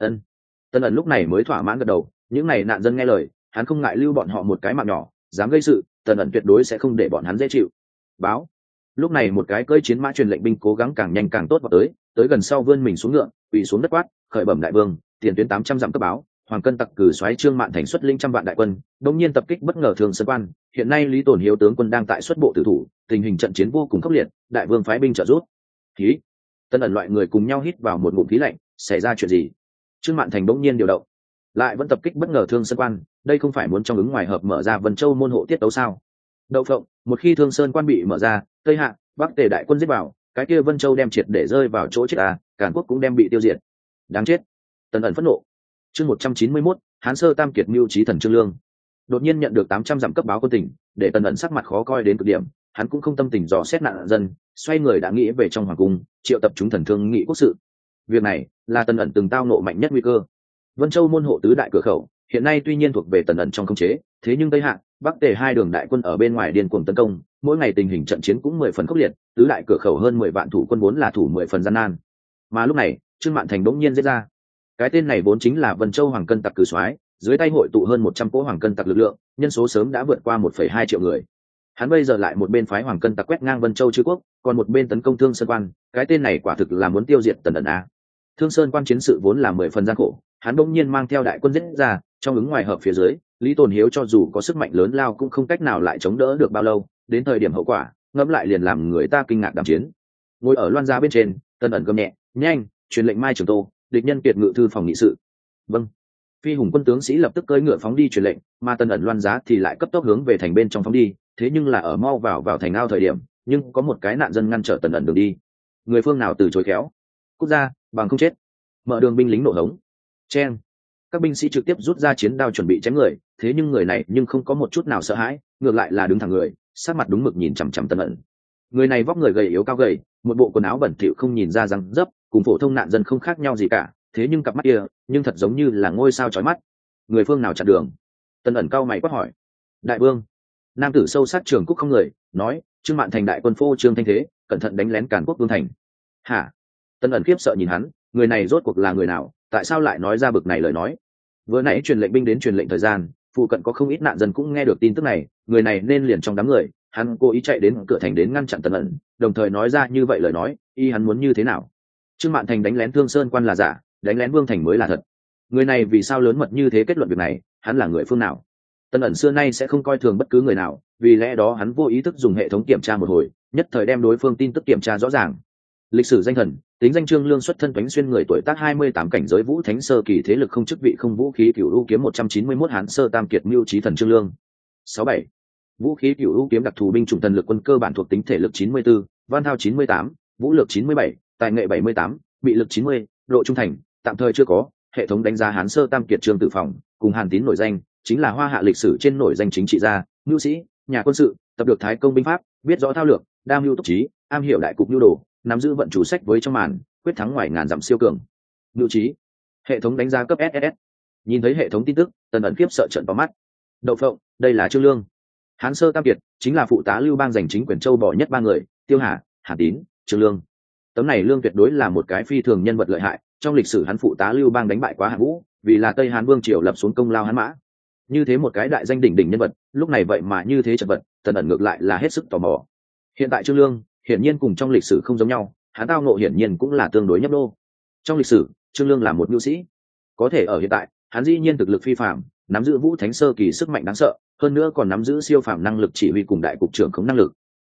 Tần ẩn lúc này mới thỏa mãn gật đầu, những này nạn dân nghe lời, hắn không ngại lưu bọn họ một cái mạng nhỏ, dám gây sự, Tần ẩn tuyệt đối sẽ không để bọn hắn dễ chịu. Báo. Lúc này một cái cưỡi chiến mã truyền lệnh binh cố gắng càng nhanh càng tốt vào tới gần sau vươn mình xuống ngựa, quỳ xuống đất quát, khởi bẩm đại vương, tiền tuyến 800 dặm cấp báo, Hoàng Cân tặc cử soái Trương Mạn Thành xuất linh trăm vạn đại quân, đột nhiên tập kích bất ngờ Thường Sơn Quan, hiện nay Lý Tồn Hiếu tướng quân đang tại xuất bộ tử thủ, tình hình trận chiến vô cùng khốc liệt, đại vương phái binh trợ giúp. Khí. Tần ẩn loại người cùng nhau hít vào một ngụm khí lạnh, xảy ra chuyện gì? Trương Mạn Thành bỗng nhiên điều động, lại vẫn tập kích bất ngờ Thương Sơn Quan, đây không phải muốn trong ứng ngoài hợp mở ra Vân Châu môn hộ tiết tấu sao? Đậu phộng, một khi Thương Sơn Quan bị mở ra, Tây Hạ, Bắc Tề đại quân giết vào, cái kia Vân Châu đem triệt để rơi vào chỗ chết Càn Quốc cũng đem bị tiêu diệt. Đáng chết. Tần ẩn phẫn nộ. Chương 191, Hán Sơ Tam Kiệt mưu trí thần Trương Lương. Đột nhiên nhận được 800 dặm cấp báo quân tỉnh, để Tần ẩn sắc mặt khó coi đến cực điểm, hắn cũng không tâm tình dò xét nạn dân, xoay người đã nghĩ về trong hoàng cung, triệu tập chúng thần thương nghị quốc sự. Việc này là Tần ẩn từng tao nộ mạnh nhất nguy cơ. Vân Châu môn hộ tứ đại cửa khẩu, hiện nay tuy nhiên thuộc về Tần ẩn trong khống chế, thế nhưng Tây Hạ, Bắc Tề hai đường đại quân ở bên ngoài điên cuồng tấn công, mỗi ngày tình hình trận chiến cũng 10 phần khốc liệt, tứ đại cửa khẩu hơn 10 vạn thủ quân vốn là thủ 10 phần gian nan. Mà lúc này, Trương Mạn Thành bỗng nhiên giết ra. Cái tên này vốn chính là Vân Châu Hoàng Cân tặc cử soái, dưới tay hội tụ hơn 100 cỗ Hoàng Cân tặc lực lượng, nhân số sớm đã vượt qua 1,2 triệu người. Hắn bây giờ lại một bên phái Hoàng Cân tặc quét ngang Vân Châu chư quốc, còn một bên tấn công Thương Sơn Quan, cái tên này quả thực là muốn tiêu diệt Tần ẩn Thương Sơn Quan chiến sự vốn là 10 phần gian khổ, hắn bỗng nhiên mang theo đại quân giết ra, trong ứng ngoài hợp phía dưới, Lý Tồn Hiếu cho dù có sức mạnh lớn lao cũng không cách nào lại chống đỡ được bao lâu, đến thời điểm hậu quả, ngẫm lại liền làm người ta kinh ngạc đạm chiến. Ngồi ở loan gia bên trên, Tần ẩn gầm nhẹ, nhanh, truyền lệnh Mai Trường Tô, địch nhân kiệt ngự thư phòng nghị sự. Vâng. Phi hùng quân tướng sĩ lập tức cưỡi ngựa phóng đi truyền lệnh, mà Tần ẩn loan giá thì lại cấp tốc hướng về thành bên trong phóng đi, thế nhưng là ở mau vào thành ao thời điểm, nhưng có một cái nạn dân ngăn trở Tần ẩn đường đi. Người phương nào từ chối khéo? Cút ra, bằng không chết. Mở đường binh lính nổ hống. Chen. Các binh sĩ trực tiếp rút ra chiến đao chuẩn bị chém người, thế nhưng người này nhưng không có một chút nào sợ hãi, ngược lại là đứng thẳng người, sát mặt đúng mực nhìn chằm chằm Tần ẩn. Người này vóc người gầy yếu cao gầy, một bộ quần áo bẩn thỉu không nhìn ra răng dấp, cùng phổ thông nạn dân không khác nhau gì cả, thế nhưng cặp mắt kia, nhưng thật giống như là ngôi sao chói mắt. Người phương nào chặn đường? Tần ẩn cau mày quát hỏi. Đại vương. Nam tử sâu sắc trường cúc không người, nói, Trương Mạn Thành đại quân phô trương thanh thế, cẩn thận đánh lén Càn Quốc vương thành. Hả? Tần ẩn khiếp sợ nhìn hắn, người này rốt cuộc là người nào, tại sao lại nói ra bực này lời nói? Vừa nãy truyền lệnh binh đến truyền lệnh thời gian, phụ cận có không ít nạn dân cũng nghe được tin tức này, người này nên liền trong đám người, hắn cố ý chạy đến cửa thành đến ngăn chặn Tần ẩn, đồng thời nói ra như vậy lời nói, y hắn muốn như thế nào? Trương Mạn Thành đánh lén Thương Sơn Quan là giả, đánh lén Vương Thành mới là thật. Người này vì sao lớn mật như thế kết luận việc này, hắn là người phương nào? Tần ẩn xưa nay sẽ không coi thường bất cứ người nào, vì lẽ đó hắn vô ý thức dùng hệ thống kiểm tra một hồi, nhất thời đem đối phương tin tức kiểm tra rõ ràng. Lịch sử danh thần, tính danh Trương Lương xuất thân Toánh Xuyên, người tuổi tác 28, cảnh giới vũ thánh sơ kỳ, thế lực không chức vị không vũ khí, Cửu U kiếm 191, Hán Sơ Tam Kiệt mưu trí thần Trương Lương. 67. Vũ khí Cửu U kiếm đặc thù binh chủng thần lực quân cơ bản thuộc tính thể lực 94, văn thao 98, vũ lực 97, tài nghệ 78, bị lực 90, độ trung thành tạm thời chưa có. Hệ thống đánh giá Hán Sơ Tam Kiệt Trương Tử Phòng cùng Hàn Tín nổi danh, chính là Hoa Hạ lịch sử trên nổi danh chính trị gia, mưu sĩ, nhà quân sự, tập được Thái Công binh pháp, biết rõ thao lược, đa mưu túc trí, am hiểu đại cục nhu đồ, nắm giữ vận chủ sách với trong màn, quyết thắng ngoài ngàn dặm siêu cường. Mưu trí. Hệ thống đánh giá cấp SSS. Nhìn thấy hệ thống tin tức, Tần ẩn khiếp sợ trợn vào mắt. Đậu phộng, đây là Trương Lương. Hán Sơ Tam Kiệt chính là phụ tá Lưu Bang giành chính quyền châu bò nhất ba người, Tiêu Hà, Hàn Tín, Trương Lương. Tấm này Lương tuyệt đối là một cái phi thường nhân vật lợi hại, trong lịch sử hắn phụ tá Lưu Bang đánh bại quá Hạng Vũ, vì là Tây Hán Vương triều lập xuống công lao Hán Mã. Như thế một cái đại danh đỉnh đỉnh nhân vật, lúc này vậy mà như thế chật vật, Tần ẩn ngược lại là hết sức tò mò. Hiện tại Trương Lương hiển nhiên cùng trong lịch sử không giống nhau, hắn tao ngộ hiển nhiên cũng là tương đối nhấp đô. Trong lịch sử, Trương Lương là một mưu sĩ, có thể ở hiện tại, hắn dĩ nhiên thực lực phi phàm, nắm giữ vũ thánh sơ kỳ sức mạnh đáng sợ, hơn nữa còn nắm giữ siêu phàm năng lực chỉ huy cùng đại cục trưởng khống năng lực.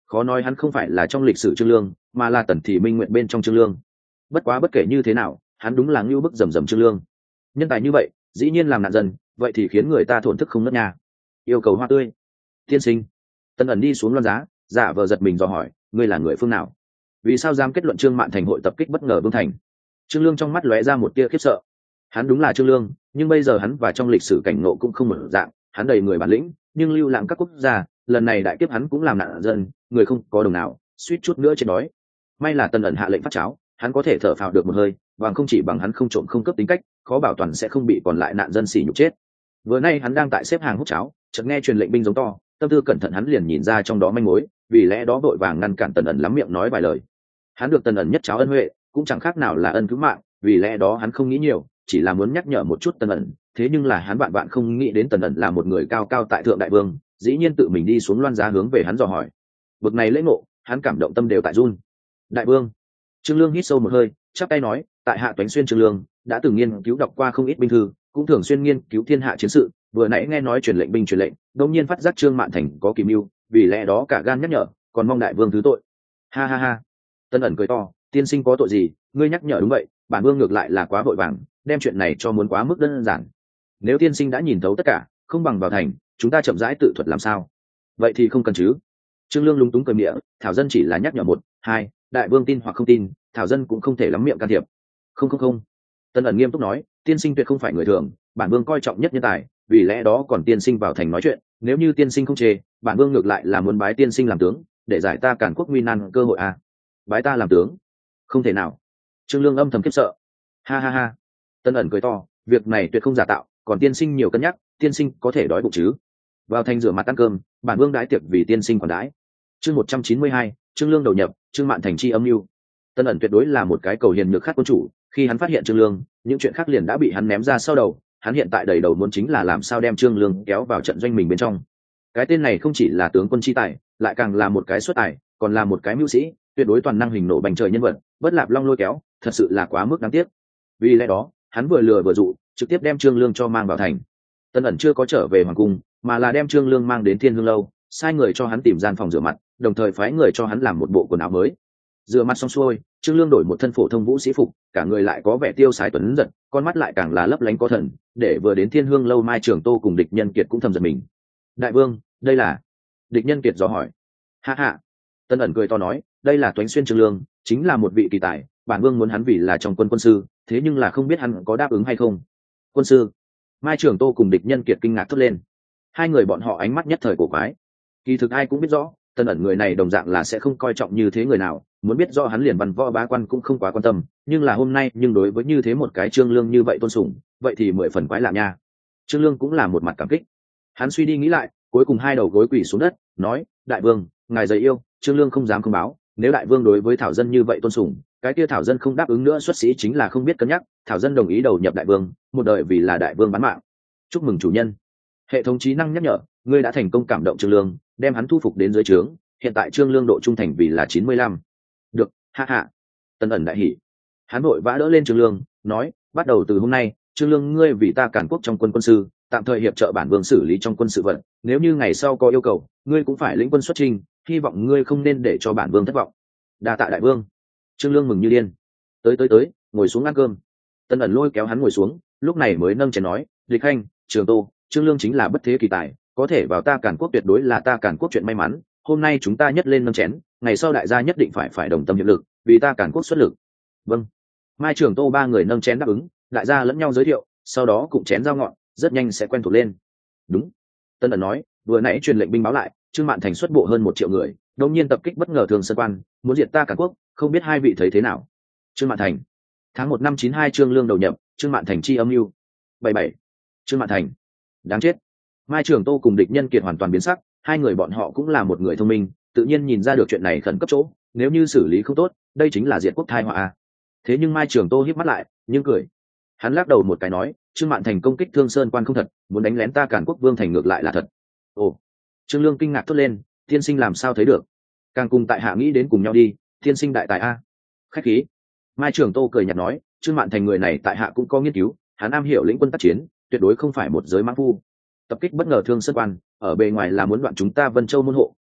khó nói hắn không phải là trong lịch sử Trương Lương, mà là Tần Thị Minh Nguyện bên trong Trương Lương. Bất quá bất kể như thế nào, hắn đúng là ngưu bức rầm rầm Trương Lương. Nhân tài như vậy, dĩ nhiên làm nạn dân, vậy thì khiến người ta thổn thức không nớt nha. Yêu cầu hoa tươi. Tiên sinh. Tân ẩn đi xuống loan giá, giả vờ giật mình dò hỏi, ngươi là người phương nào? Vì sao dám kết luận Trương Mạn Thành hội tập kích bất ngờ Vương Thành? Trương Lương trong mắt lóe ra một tia khiếp sợ. Hắn đúng là Trương Lương, nhưng bây giờ hắn và trong lịch sử cảnh ngộ cũng không một dạng, hắn đầy người bản lĩnh, nhưng lưu lãng các quốc gia, lần này đại kiếp hắn cũng làm nạn dân, người không có đồng nào, suýt chút nữa chết đói. May là Tân ẩn hạ lệnh phát cháo, hắn có thể thở phào được một hơi, bằng không chỉ bằng hắn không trộm không cướp tính cách, khó bảo toàn sẽ không bị còn lại nạn dân sỉ nhục chết. Vừa nay hắn đang tại xếp hàng hút cháo, chợt nghe truyền lệnh binh giống to, tâm tư cẩn thận hắn liền nhìn ra trong đó manh mối, vì lẽ đó vội vàng ngăn cản Tần ẩn lắm miệng nói vài lời. Hắn được Tần ẩn nhất cháo ân huệ, cũng chẳng khác nào là ân cứu mạng, vì lẽ đó hắn không nghĩ nhiều, chỉ là muốn nhắc nhở một chút Tần ẩn. Thế nhưng là hắn bạn không nghĩ đến Tần ẩn là một người cao cao tại thượng đại vương, dĩ nhiên tự mình đi xuống loan giá hướng về hắn dò hỏi. Bực này lễ ngộ, hắn cảm động tâm đều tại run. Đại vương. Trương Lương hít sâu một hơi, chắp tay nói, tại hạ Toánh Xuyên Trương Lương đã từng nghiên cứu đọc qua không ít binh thư, cũng thường xuyên nghiên cứu thiên hạ chiến sự, vừa nãy nghe nói truyền lệnh binh truyền lệnh, đột nhiên phát giác Trương Mạn Thành có kỳ mưu, vì lẽ đó cả gan nhắc nhở, còn mong đại vương thứ tội. Ha ha ha. Tân ẩn cười to, tiên sinh có tội gì, ngươi nhắc nhở đúng vậy, bản vương ngược lại là quá vội vàng, đem chuyện này cho muốn quá mức đơn giản. Nếu tiên sinh đã nhìn thấu tất cả, không bằng vào thành, chúng ta chậm rãi tự thuật làm sao? Vậy thì không cần chứ. Trương Lương lúng túng cười miệng, thảo dân chỉ là nhắc nhở một, hai, đại vương tin hoặc không tin, thảo dân cũng không thể lắm miệng can thiệp. Không. Tân ẩn nghiêm túc nói, tiên sinh tuyệt không phải người thường, bản vương coi trọng nhất nhân tài, vì lẽ đó còn tiên sinh vào thành nói chuyện, nếu như tiên sinh không chê, bản vương ngược lại là muốn bái tiên sinh làm tướng, để giải ta Càn Quốc nguy nan cơ hội à. Bái ta làm tướng? Không thể nào. Trương Lương âm thầm khiếp sợ. Ha ha ha. Tân ẩn cười to, việc này tuyệt không giả tạo, còn tiên sinh nhiều cân nhắc, tiên sinh có thể đói bụng chứ? Vào thành rửa mặt ăn cơm, bản vương đãi tiệc vì tiên sinh còn đãi. Chương 192, Trương Lương đầu nhập, Trương Mạn Thành chi âm mưu. Tân ẩn tuyệt đối là một cái cầu hiền nhược khát quân chủ, khi hắn phát hiện Trương Lương, những chuyện khác liền đã bị hắn ném ra sau đầu, hắn hiện tại đầy đầu muốn chính là làm sao đem Trương Lương kéo vào trận doanh mình bên trong. Cái tên này không chỉ là tướng quân chi tài, lại càng là một cái xuất tài, còn là một cái mưu sĩ, tuyệt đối toàn năng hình nổ bành trời nhân vật, bất lạp long lôi kéo, thật sự là quá mức đáng tiếc. Vì lẽ đó, hắn vừa lừa vừa dụ, trực tiếp đem Trương Lương cho mang vào thành. Tân ẩn chưa có trở về hoàng cung, mà là đem Trương Lương mang đến Thiên Hương lâu, sai người cho hắn tìm gian phòng rửa mặt, đồng thời phái người cho hắn làm một bộ quần áo mới. Rửa mặt xong xuôi, Trương Lương đổi một thân phổ thông vũ sĩ phục, cả người lại có vẻ tiêu sái tuấn giật, con mắt lại càng là lấp lánh có thần, để vừa đến Thiên Hương lâu Mai Trường Tô cùng địch nhân kiệt cũng thầm giật mình. Đại vương, đây là? Địch nhân kiệt dò hỏi. Ha ha. Tân ẩn cười to nói, đây là Toánh Xuyên Trương Lương, chính là một vị kỳ tài, bản vương muốn hắn vì là trong quân sư, thế nhưng là không biết hắn có đáp ứng hay không. Quân sư? Mai Trường Tô cùng địch nhân kiệt kinh ngạc thốt lên. Hai người bọn họ ánh mắt nhất thời cổ quái. Kỳ thực ai cũng biết rõ, Tân ẩn người này đồng dạng là sẽ không coi trọng như thế người nào, muốn biết rõ hắn liền văn võ bá quan cũng không quá quan tâm, nhưng là hôm nay nhưng đối với như thế một cái Trương Lương như vậy tôn sùng, vậy thì 10 phần quái lạ nha. Trương Lương cũng là một mặt cảm kích. Hắn suy đi nghĩ lại, cuối cùng hai đầu gối quỳ xuống đất, nói, đại vương, ngài dày yêu. Trương Lương không dám không báo, nếu đại vương đối với thảo dân như vậy tôn sùng, cái kia thảo dân không đáp ứng nữa xuất sĩ chính là không biết cân nhắc, thảo dân đồng ý đầu nhập đại vương, một đời vì là đại vương bán mạng. Chúc mừng chủ nhân. Hệ thống trí năng nhắc nhở, ngươi đã thành công cảm động Trương Lương, đem hắn thu phục đến dưới trướng, hiện tại Trương Lương độ trung thành vì là 95. Được, ha ha. Tân ẩn đại hỉ. Hắn vội vã đỡ lên Trương Lương, nói, bắt đầu từ hôm nay, Trương Lương ngươi vì ta Càn Quốc trong quân sư, tạm thời hiệp trợ bản vương xử lý trong quân sự vận, nếu như ngày sau có yêu cầu, ngươi cũng phải lĩnh quân xuất chinh, hy vọng ngươi không nên để cho bản vương thất vọng. Đa tạ đại vương. Trương Lương mừng như điên. Tới, ngồi xuống ăn cơm. Tân ẩn lôi kéo hắn ngồi xuống, lúc này mới nâng chén nói, địch khanh, Trường Tô, Trương Lương chính là bất thế kỳ tài, có thể vào ta Càn Quốc tuyệt đối là ta Càn Quốc chuyện may mắn, hôm nay chúng ta nhất lên nâng chén, ngày sau đại gia nhất định phải đồng tâm hiệp lực, vì ta Càn Quốc xuất lực. Vâng. Mai Trường Tô ba người nâng chén đáp ứng, đại gia lẫn nhau giới thiệu, sau đó cũng chén giao ngọn, rất nhanh sẽ quen thuộc lên. Đúng. Tân ẩn nói, vừa nãy truyền lệnh binh báo lại, Trương Mạn Thành xuất bộ hơn 1 triệu người, đột nhiên tập kích bất ngờ Thường Sơn Quan, muốn diệt ta Càn Quốc, không biết hai vị thấy thế nào? Trương Mạn Thành. Tháng 1 năm 92 Trương Lương đầu nhập, Trương Mạn Thành chi âm mưu. 77. Trương Mạn Thành. Đáng chết. Mai Trường Tô cùng địch nhân kiệt hoàn toàn biến sắc, hai người bọn họ cũng là một người thông minh, tự nhiên nhìn ra được chuyện này khẩn cấp chỗ, nếu như xử lý không tốt, đây chính là diệt quốc tai họa a. Thế nhưng Mai Trường Tô híp mắt lại, nhưng cười. Hắn lắc đầu một cái nói, Trương Mạn Thành công kích Thương Sơn Quan không thật, muốn đánh lén ta Càn Quốc Vương thành ngược lại là thật. Ồ. Trương Lương kinh ngạc thốt lên, tiên sinh làm sao thấy được? Càng cùng tại hạ nghĩ đến cùng nhau đi, tiên sinh đại tài a. Khách khí. Mai Trường Tô cười nhạt nói, Trương Mạn Thành người này tại hạ cũng có nghiên cứu, hắn am hiểu lĩnh quân tác chiến, tuyệt đối không phải một giới mãng phu. Tập kích bất ngờ Thương Sơn Quan, ở bề ngoài là muốn đoạn chúng ta Vân Châu môn hộ,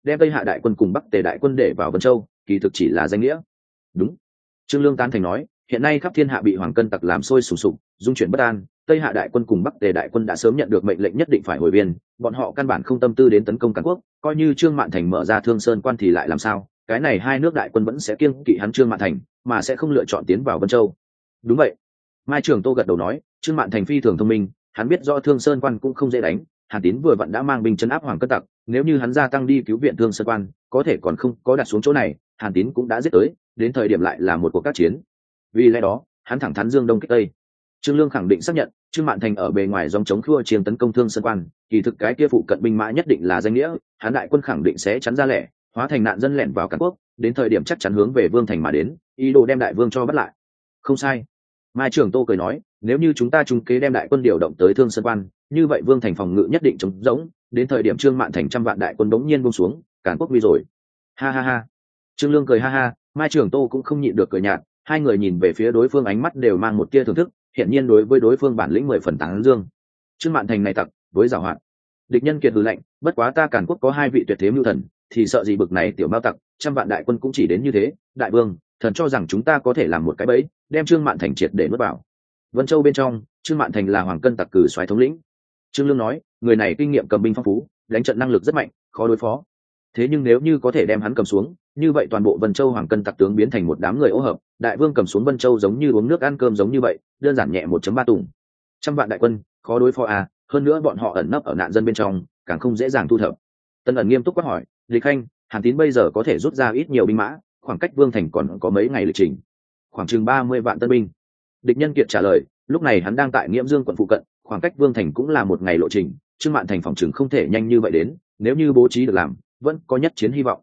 đem Tây Hạ đại quân cùng Bắc Tề đại quân để vào Vân Châu, kỳ thực chỉ là danh nghĩa. Đúng. Trương Lương tán thành nói, hiện nay khắp thiên hạ bị Hoàng Cân tặc làm sôi sùng sục, dung chuyển bất an, Tây Hạ đại quân cùng Bắc Tề đại quân đã sớm nhận được mệnh lệnh nhất định phải hồi biên, bọn họ căn bản không tâm tư đến tấn công Càn Quốc, coi như Trương Mạn Thành mở ra Thương Sơn quan thì lại làm sao, cái này hai nước đại quân vẫn sẽ kiêng kỵ hắn Trương Mạn Thành, mà sẽ không lựa chọn tiến vào Vân Châu. Đúng vậy. Mai Trường Tô gật đầu nói, Trương Mạn Thành phi thường thông minh, hắn biết do Thương Sơn quan cũng không dễ đánh, Hàn Tín vừa vặn đã mang binh trấn áp Hoàng Cân tặc, nếu như hắn gia tăng đi cứu viện Thương Sơn quan, có thể còn không có đặt xuống chỗ này, Hàn Tín cũng đã giết tới, đến thời điểm lại là một cuộc các chiến. Vì lẽ đó, hắn thẳng thắn dương đông kích tây. Trương Lương khẳng định xác nhận, Trương Mạn Thành ở bề ngoài dòng chống khua chiêng tấn công Thương Sơn quan, kỳ thực cái kia phụ cận binh mã nhất định là danh nghĩa, hắn đại quân khẳng định sẽ chắn ra lẻ, hóa thành nạn dân lẻn vào Càn Quốc, đến thời điểm chắc chắn hướng về Vương thành mà đến, ý đồ đem đại vương cho bắt lại. Không sai. Mai Trường Tô cười nói, nếu như chúng ta trúng kế đem đại quân điều động tới Thương Sơn quan, như vậy Vương thành phòng ngự nhất định trống rỗng, đến thời điểm Trương Mạn Thành trăm vạn đại quân bỗng nhiên buông xuống, Càn Quốc nguy rồi. Ha ha ha. Trương Lương cười ha ha, Mai Trường Tô cũng không nhịn được cười nhạt, hai người nhìn về phía đối phương ánh mắt đều mang một tia thưởng thức, hiện nhiên đối với đối phương bản lĩnh 10 phần tán dương. Trương Mạn Thành này tặc, với giàu hoạt. Địch nhân kiệt hừ lạnh, bất quá ta Càn Quốc có hai vị tuyệt thế mưu thần, thì sợ gì bực này tiểu mao tặc, trăm vạn đại quân cũng chỉ đến như thế, đại vương, thần cho rằng chúng ta có thể làm một cái bẫy, đem Trương Mạn Thành triệt để nuốt vào. Vân Châu bên trong, Trương Mạn Thành là Hoàng Cân tặc cử soái thống lĩnh. Trương Lương nói, người này kinh nghiệm cầm binh phong phú, đánh trận năng lực rất mạnh, khó đối phó. Thế nhưng nếu như có thể đem hắn cầm xuống, như vậy toàn bộ Vân Châu Hoàng Cân tặc tướng biến thành một đám người ô hợp, đại vương cầm xuống Vân Châu giống như uống nước ăn cơm giống như vậy, đơn giản nhẹ 1.3 tùng. Trăm vạn đại quân, khó đối phó à, hơn nữa bọn họ ẩn nấp ở nạn dân bên trong, càng không dễ dàng thu thập. Tân ẩn nghiêm túc quát hỏi, Lịch Khanh, Hàn Tín bây giờ có thể rút ra ít nhiều binh mã, khoảng cách Vương thành còn có mấy ngày lịch trình? Khoảng chừng 30 vạn tân binh. Địch Nhân Kiệt trả lời, lúc này hắn đang tại Nghiễm Dương quận phụ cận, khoảng cách Vương thành cũng là một ngày lộ trình, Trương Mạn Thành phòng chừng không thể nhanh như vậy đến, nếu như bố trí được làm, vẫn có nhất chiến hy vọng.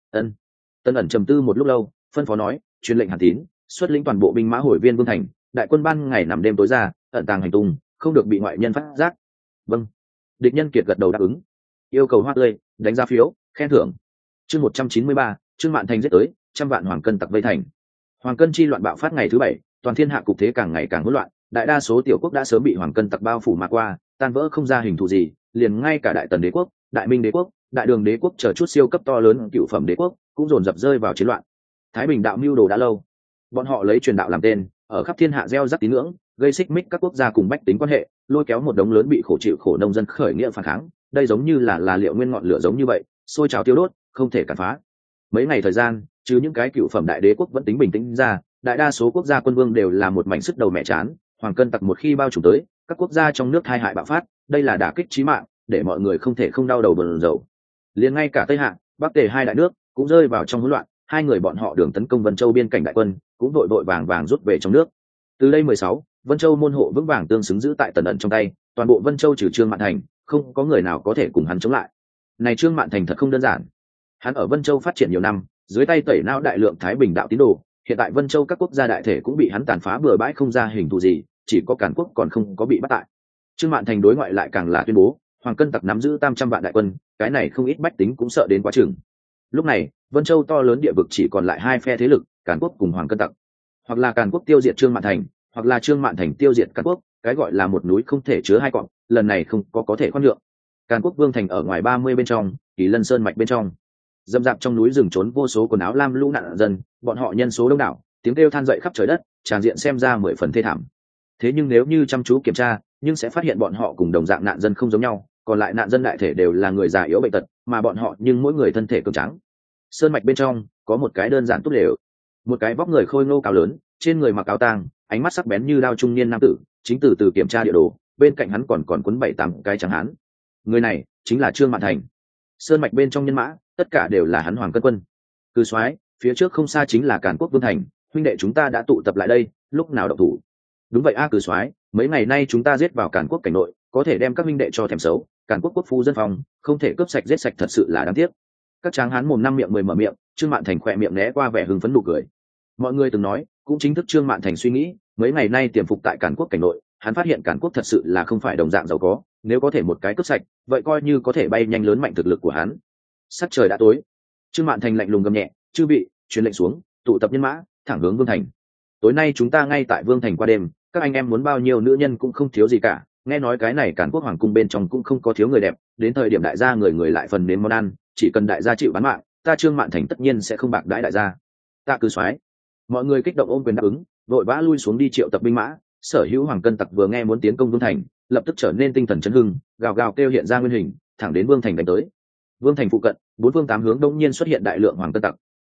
Tân ẩn trầm tư một lúc lâu, phân phó nói, truyền lệnh Hàn Tín xuất lĩnh toàn bộ binh mã hồi viên Vương thành, đại quân ban ngày nằm đêm tối ra, ẩn tàng hành tung, không được bị ngoại nhân phát giác. Vâng. Địch Nhân Kiệt gật đầu đáp ứng. Yêu cầu hoa tươi, đánh giá phiếu, khen thưởng. Chương 193, Trương Mạn Thành giết tới, trăm vạn Hoàng Cân tặc vây thành. Hoàng Cân chi loạn bạo phát ngày thứ 7, toàn thiên hạ cục thế càng ngày càng hỗn loạn, đại đa số tiểu quốc đã sớm bị Hoàng Cân tặc bao phủ mà qua, tan vỡ không ra hình thù gì, liền ngay cả Đại Tần đế quốc, Đại Minh đế quốc, Đại Đường đế quốc chờ chút siêu cấp to lớn cựu phẩm đế quốc cũng dồn dập rơi vào chiến loạn. Thái Bình đạo mưu đồ đã lâu, bọn họ lấy truyền đạo làm tên, ở khắp thiên hạ gieo rắc tín ngưỡng, gây xích mích các quốc gia cùng bách tính quan hệ, lôi kéo một đống lớn bị khổ chịu khổ nông dân khởi nghĩa phản kháng. Đây giống như là liệu nguyên ngọn lửa giống như vậy, sôi trào tiêu đốt, không thể cản phá. Mấy ngày thời gian, trừ những cái cựu phẩm đại đế quốc vẫn tính bình tĩnh ra, đại đa số quốc gia quân vương đều là một mảnh sức đầu mẹ chán. Hoàng Cân tặc một khi bao trùm tới, các quốc gia trong nước tai hại bạo phát, đây là đả kích chí mạng, để mọi người không thể không đau đầu bần dầu. Liền ngay cả Tây Hạ, Bắc Tề hai đại nước cũng rơi vào trong hỗn loạn, hai người bọn họ đường tấn công Vân Châu biên cảnh đại quân cũng vội vội vàng vàng rút về trong nước. Từ đây 16, Vân Châu môn hộ vững vàng tương xứng giữ tại Tần ẩn trong tay, toàn bộ Vân Châu trừ Trương Mạn Thành, không có người nào có thể cùng hắn chống lại. Này Trương Mạn Thành thật không đơn giản. Hắn ở Vân Châu phát triển nhiều năm, dưới tay tẩy não đại lượng Thái Bình đạo tín đồ, hiện tại Vân Châu các quốc gia đại thể cũng bị hắn tàn phá bừa bãi không ra hình thù gì, chỉ có Càn Quốc còn không có bị bắt tại. Trương Mạn Thành đối ngoại lại càng là tuyên bố, Hoàng Cân tặc nắm giữ 300 vạn đại quân, cái này không ít bách tính cũng sợ đến quá chừng. Lúc này, Vân Châu to lớn địa vực chỉ còn lại hai phe thế lực, Càn Quốc cùng Hoàng Cân tặc. Hoặc là Càn Quốc tiêu diệt Trương Mạn Thành, hoặc là Trương Mạn Thành tiêu diệt Càn Quốc, cái gọi là một núi không thể chứa hai cọp, lần này không có thể khoan nhượng. Càn Quốc Vương thành ở ngoài 30 bên trong, Kỳ Lân Sơn mạch bên trong. Dâm dạp trong núi rừng trốn vô số quần áo lam lũ nạn dân, bọn họ nhân số đông đảo, tiếng kêu than dậy khắp trời đất, tràn diện xem ra 10 phần thê thảm. Thế nhưng nếu như chăm chú kiểm tra, nhưng sẽ phát hiện bọn họ cùng đồng dạng nạn dân không giống nhau, còn lại nạn dân đại thể đều là người già yếu bệnh tật, mà bọn họ nhưng mỗi người thân thể cường tráng. Sơn mạch bên trong có một cái đơn giản tốt đều, một cái vóc người khôi ngô cao lớn, trên người mặc áo tang, ánh mắt sắc bén như đao trung niên nam tử, chính từ kiểm tra địa đồ, bên cạnh hắn còn quấn 7-8 cái trắng hán. Người này chính là Trương Mạn Thành. Sơn mạch bên trong nhân mã, tất cả đều là hắn Hoàng Cân quân. Cư soái, phía trước không xa chính là Càn Quốc Vương thành, huynh đệ chúng ta đã tụ tập lại đây, lúc nào động thủ? Đúng vậy a, cử soái, mấy ngày nay chúng ta giết vào Càn Quốc cảnh nội, có thể đem các huynh đệ cho thèm xấu, Càn Quốc quốc phu dân phòng, không thể cướp sạch giết sạch thật sự là đáng tiếc. Các tráng hán mồm năm miệng 10 mở miệng, Trương Mạn Thành khỏe miệng né qua vẻ hưng phấn nụ cười. Mọi người từng nói, cũng chính thức Trương Mạn Thành suy nghĩ, mấy ngày nay tiềm phục tại Càn Quốc cảnh nội, hắn phát hiện Càn Quốc thật sự là không phải đồng dạng giàu có, nếu có thể một cái cướp sạch, vậy coi như có thể bay nhanh lớn mạnh thực lực của hắn. Sắc trời đã tối, Trương Mạn Thành lạnh lùng gầm nhẹ, chư vị, truyền lệnh xuống, tụ tập nhân mã, thẳng hướng Vương thành. Tối nay chúng ta ngay tại Vương thành qua đêm, các anh em muốn bao nhiêu nữ nhân cũng không thiếu gì cả, nghe nói cái này Càn Quốc hoàng cung bên trong cũng không có thiếu người đẹp, đến thời điểm đại gia người người lại phần nếm món ăn, chỉ cần đại gia chịu bán mạng, ta Trương Mạn Thành tất nhiên sẽ không bạc đãi đại gia. Ta cứ soái. Mọi người kích động ôm quyền đáp ứng, vội vã lui xuống đi triệu tập binh mã. Sở hữu Hoàng Cân tặc vừa nghe muốn tiến công Vương Thành, lập tức trở nên tinh thần chấn hưng, gào gào kêu hiện ra nguyên hình, thẳng đến Vương Thành đánh tới. Vương Thành phụ cận, bốn phương tám hướng đông nhiên xuất hiện đại lượng Hoàng Cân tặc.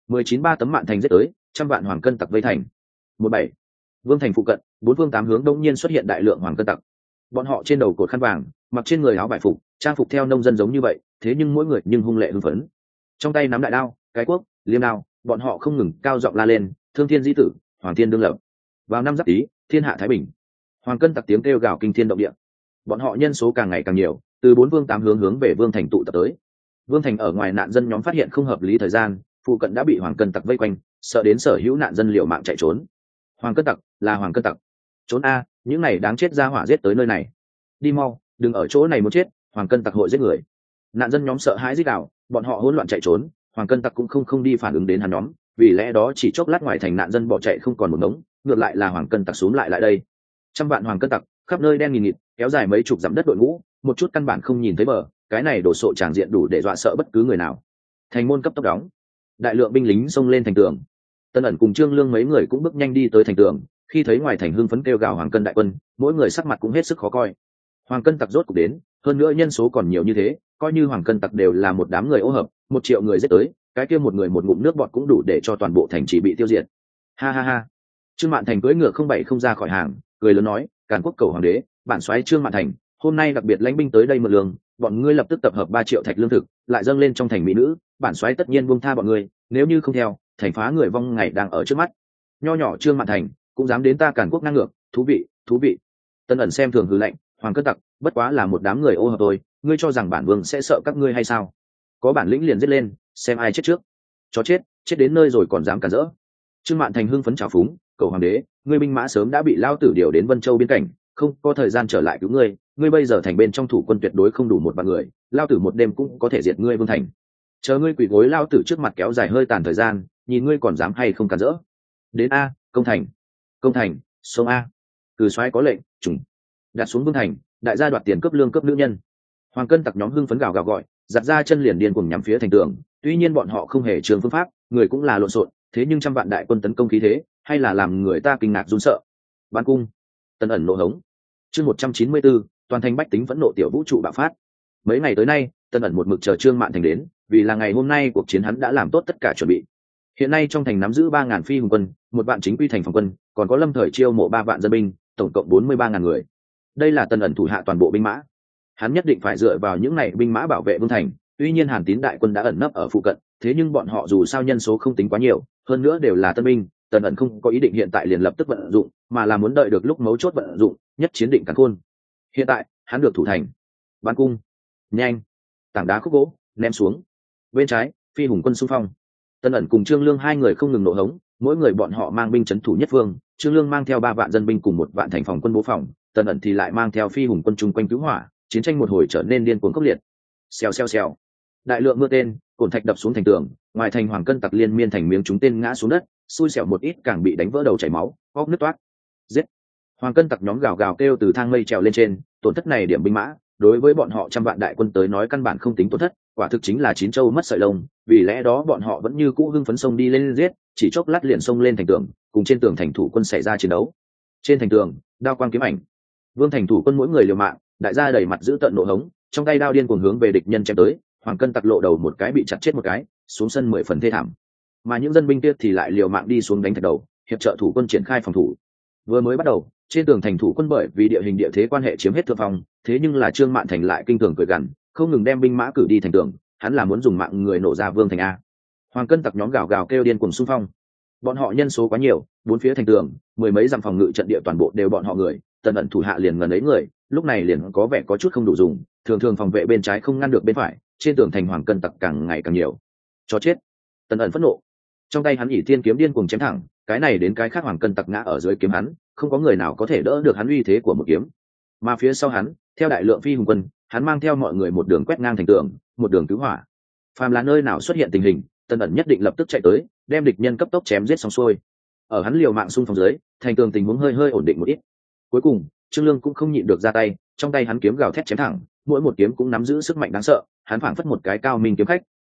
19 tấm Mạn Thành giết tới, trăm vạn Hoàng Cân tặc vây thành. 17. Vương Thành phụ cận, bốn phương tám hướng đông nhiên xuất hiện đại lượng Hoàng Cân tặc. Bọn họ trên đầu cột khăn vàng, mặc trên người áo vải phục, trang phục theo nông dân giống như vậy, thế nhưng mỗi người nhưng hung lệ hưng phấn. Trong tay nắm đại đao, cái cuốc, liêm đao, bọn họ không ngừng cao giọng la lên, thương thiên di tử, hoàng thiên đương lập. Vào năm Giáp Tý, thiên hạ thái bình. Hoàng Cân tặc tiếng kêu gào kinh thiên động địa. Bọn họ nhân số càng ngày càng nhiều, từ bốn phương tám hướng về Vương Thành tụ tập tới. Vương Thành ở ngoài nạn dân nhóm phát hiện không hợp lý thời gian, phụ cận đã bị Hoàng Cân tặc vây quanh, sợ đến sở hữu nạn dân liều mạng chạy trốn. Hoàng Cân tặc, là Hoàng Cân tặc. Trốn a, những này đáng chết ra hỏa giết tới nơi này. Đi mau, đừng ở chỗ này muốn chết, Hoàng Cân tặc hội giết người. Nạn dân nhóm sợ hãi rít gào, bọn họ hỗn loạn chạy trốn, Hoàng Cân tặc cũng không đi phản ứng đến hắn nhóm, vì lẽ đó chỉ chốc lát ngoài thành nạn dân bỏ chạy không còn một ngống, ngược lại là Hoàng Cân tặc xúm lại đây. Trăm vạn Hoàng Cân tặc khắp nơi đen nghìn nghịt, kéo dài mấy chục dặm đất đội ngũ, một chút căn bản không nhìn thấy bờ, cái này đổ sộ tràng diện đủ để dọa sợ bất cứ người nào. Thành môn cấp tốc đóng, đại lượng binh lính xông lên thành tường. Tân ẩn cùng Trương Lương mấy người cũng bước nhanh đi tới thành tường, khi thấy ngoài thành hưng phấn kêu gào Hoàng Cân đại quân, mỗi người sắc mặt cũng hết sức khó coi. Hoàng Cân tặc rốt cục đến, hơn nữa nhân số còn nhiều như thế, coi như Hoàng Cân tặc đều là một đám người ô hợp, 1 triệu người giết tới, cái kia một người một ngụm nước bọt cũng đủ để cho toàn bộ thành trì bị tiêu diệt. Ha ha ha. Trương Mạn Thành cưỡi ngựa không bảy không ra khỏi hàng, cười lớn nói, Càn Quốc cầu hoàng đế, bản soái Trương Mạn Thành, hôm nay đặc biệt lãnh binh tới đây mượn lương, bọn ngươi lập tức tập hợp 3 triệu thạch lương thực, lại dâng lên trong thành mỹ nữ, bản soái tất nhiên buông tha bọn ngươi, nếu như không theo, thành phá người vong ngày đang ở trước mắt. Nho nhỏ Trương Mạn Thành, cũng dám đến ta Càn Quốc ngang ngược, thú vị, thú vị. Tân ẩn xem thường hừ lạnh, Hoàng Cân tặc, bất quá là một đám người ô hợp thôi, ngươi cho rằng bản vương sẽ sợ các ngươi hay sao? Có bản lĩnh liền giết lên, xem ai chết trước. Chó chết, chết đến nơi rồi còn dám cản rỡ. Trương Mạn Thành hưng phấn trào phúng, cầu hoàng đế, ngươi binh mã sớm đã bị lao tử điều đến Vân Châu biên cảnh, không có thời gian trở lại cứu ngươi, ngươi bây giờ thành bên trong thủ quân tuyệt đối không đủ 1 vạn người, lao tử một đêm cũng có thể diệt ngươi Vương Thành. Chờ ngươi quỳ gối lao tử trước mặt kéo dài hơi tàn thời gian, nhìn ngươi còn dám hay không cản rỡ. Đến a, công thành, công thành, sông a. Cử soái có lệnh, trùng. Đặt xuống Vương Thành, đại gia đoạt tiền cướp lương cướp nữ nhân. Hoàng Cân tặc nhóm hưng phấn gào gào gọi, giật ra chân liền điên cuồng nhắm phía thành tường. Tuy nhiên bọn họ không hề trường phương pháp, người cũng là lộn xộn, thế nhưng trăm vạn đại quân tấn công khí thế, hay là làm người ta kinh ngạc run sợ. Ban cung, Tân ẩn nộ hống. Chương 194, toàn thành bách tính vẫn nộ tiểu vũ trụ bạo phát. Mấy ngày tới nay, Tân ẩn một mực chờ Trương Mạn Thành đến, vì là ngày hôm nay cuộc chiến hắn đã làm tốt tất cả chuẩn bị. Hiện nay trong thành nắm giữ 3.000 phi hùng quân, 1 vạn chính quy thành phòng quân, còn có lâm thời chiêu mộ 3 vạn dân binh, tổng cộng 43.000 người. Đây là Tân ẩn thủ hạ toàn bộ binh mã. Hắn nhất định phải dựa vào những này binh mã bảo vệ Vương Thành. Tuy nhiên Hàn Tín đại quân đã ẩn nấp ở phụ cận, thế nhưng bọn họ dù sao nhân số không tính quá nhiều, hơn nữa đều là tân binh, Tân ẩn không có ý định hiện tại liền lập tức vận dụng, mà là muốn đợi được lúc mấu chốt vận dụng, nhất chiến định càn khôn. Hiện tại, hắn được thủ thành. Ban cung, nhanh, tảng đá khúc gỗ, ném xuống. Bên trái, phi hùng quân xung phong. Tân ẩn cùng Trương Lương 2 người không ngừng nổ hống, mỗi người bọn họ mang binh trấn thủ nhất phương. Trương Lương mang theo 3 vạn dân binh cùng 1 vạn thành phòng quân bố phòng, Tân ẩn thì lại mang theo phi hùng quân chung quanh cứu hỏa. Chiến tranh một hồi trở nên điên cuồng khốc liệt. Xèo xèo xèo, đại lượng mưa tên, cồn thạch đập xuống thành tường, ngoài thành Hoàng Cân tặc liên miên thành miếng chúng tên ngã xuống đất, xui xẻo một ít càng bị đánh vỡ đầu chảy máu, óc nứt toát. Giết! Hoàng Cân tặc nhóm gào gào kêu từ thang mây trèo lên trên, tổn thất này điểm binh mã, đối với bọn họ trăm vạn đại quân tới nói căn bản không tính tổn thất, quả thực chính là chín châu mất sợi lông, vì lẽ đó bọn họ vẫn như cũ hưng phấn xông đi lên giết, chỉ chốc lát liền xông lên thành tường, cùng trên tường thành thủ quân xảy ra chiến đấu. Trên thành tường, đao quang kiếm ảnh, Vương thành thủ quân mỗi người liều mạng, đại gia đầy mặt giữ tận nộ hống, trong tay đao điên cuồng hướng về địch nhân chém tới. Hoàng Cân tặc lộ đầu một cái bị chặt chết một cái, xuống sân 10 phần thê thảm. Mà những dân binh kia thì lại liều mạng đi xuống đánh thạch đầu, hiệp trợ thủ quân triển khai phòng thủ. Vừa mới bắt đầu, trên tường thành thủ quân bởi vì địa hình địa thế quan hệ chiếm hết thượng phong, thế nhưng là Trương Mạn Thành lại kinh thường cười gằn, không ngừng đem binh mã cử đi thành tường, hắn là muốn dùng mạng người nổ ra Vương thành a. Hoàng Cân tặc nhóm gào gào kêu điên cuồng xung phong. Bọn họ nhân số quá nhiều, 4 phía thành tường, 10 mấy dặm phòng ngự trận địa toàn bộ đều bọn họ người, Tần ẩn thủ hạ liền ngần ấy người, lúc này liền có vẻ có chút không đủ dùng, thường thường phòng vệ bên trái không ngăn được bên phải, trên tường thành Hoàng Cân tặc càng ngày càng nhiều. Cho chết! Tần ẩn phẫn nộ, trong tay hắn ỷ thiên kiếm điên cuồng chém thẳng, cái này đến cái khác Hoàng Cân tặc ngã ở dưới kiếm hắn, không có người nào có thể đỡ được hắn uy thế của một kiếm. Mà phía sau hắn, theo đại lượng phi hùng quân, hắn mang theo mọi người một đường quét ngang thành tường, một đường cứu hỏa. Phàm là nơi nào xuất hiện tình hình, Tần ẩn nhất định lập tức chạy tới, đem địch nhân cấp tốc chém giết xong xuôi. Ở hắn liều mạng xung phong dưới, thành tường tình huống hơi hơi ổn định một ít. Cuối cùng, Trương Lương cũng không nhịn được ra tay, trong tay hắn kiếm gào thét chém thẳng, mỗi một kiếm cũng nắm giữ sức mạnh đáng sợ, hắn phảng phất một cái cao minh kiếm khách,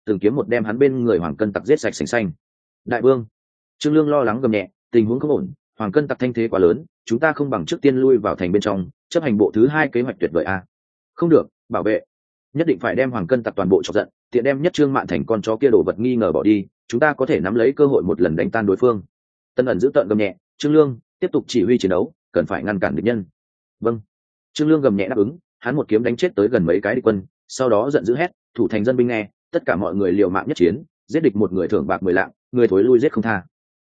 từng kiếm một đem hắn bên người hoàng cân tặc giết sạch sành xanh. Đại vương, Trương Lương lo lắng gầm nhẹ, tình huống không ổn, hoàng cân tặc thanh thế quá lớn, chúng ta không bằng trước tiên lui vào thành bên trong, chấp hành bộ thứ 2 kế hoạch tuyệt vời a. Không được, bảo vệ, nhất định phải đem hoàng cân tặc toàn bộ chọc giận, tiện đem nhất Trương Mạn Thành con chó kia đồ vật nghi ngờ bỏ đi, chúng ta có thể nắm lấy cơ hội một lần đánh tan đối phương. Tân ẩn giữ tợn gầm nhẹ, Trương Lương tiếp tục chỉ huy chiến đấu, cần phải ngăn cản địch nhân. Vâng. Trương Lương gầm nhẹ đáp ứng, hắn một kiếm đánh chết tới gần mấy cái địch quân, sau đó giận dữ hét, thủ thành dân binh nghe, tất cả mọi người liều mạng nhất chiến, giết địch một người thưởng bạc 10 lạng, người thối lui giết không tha.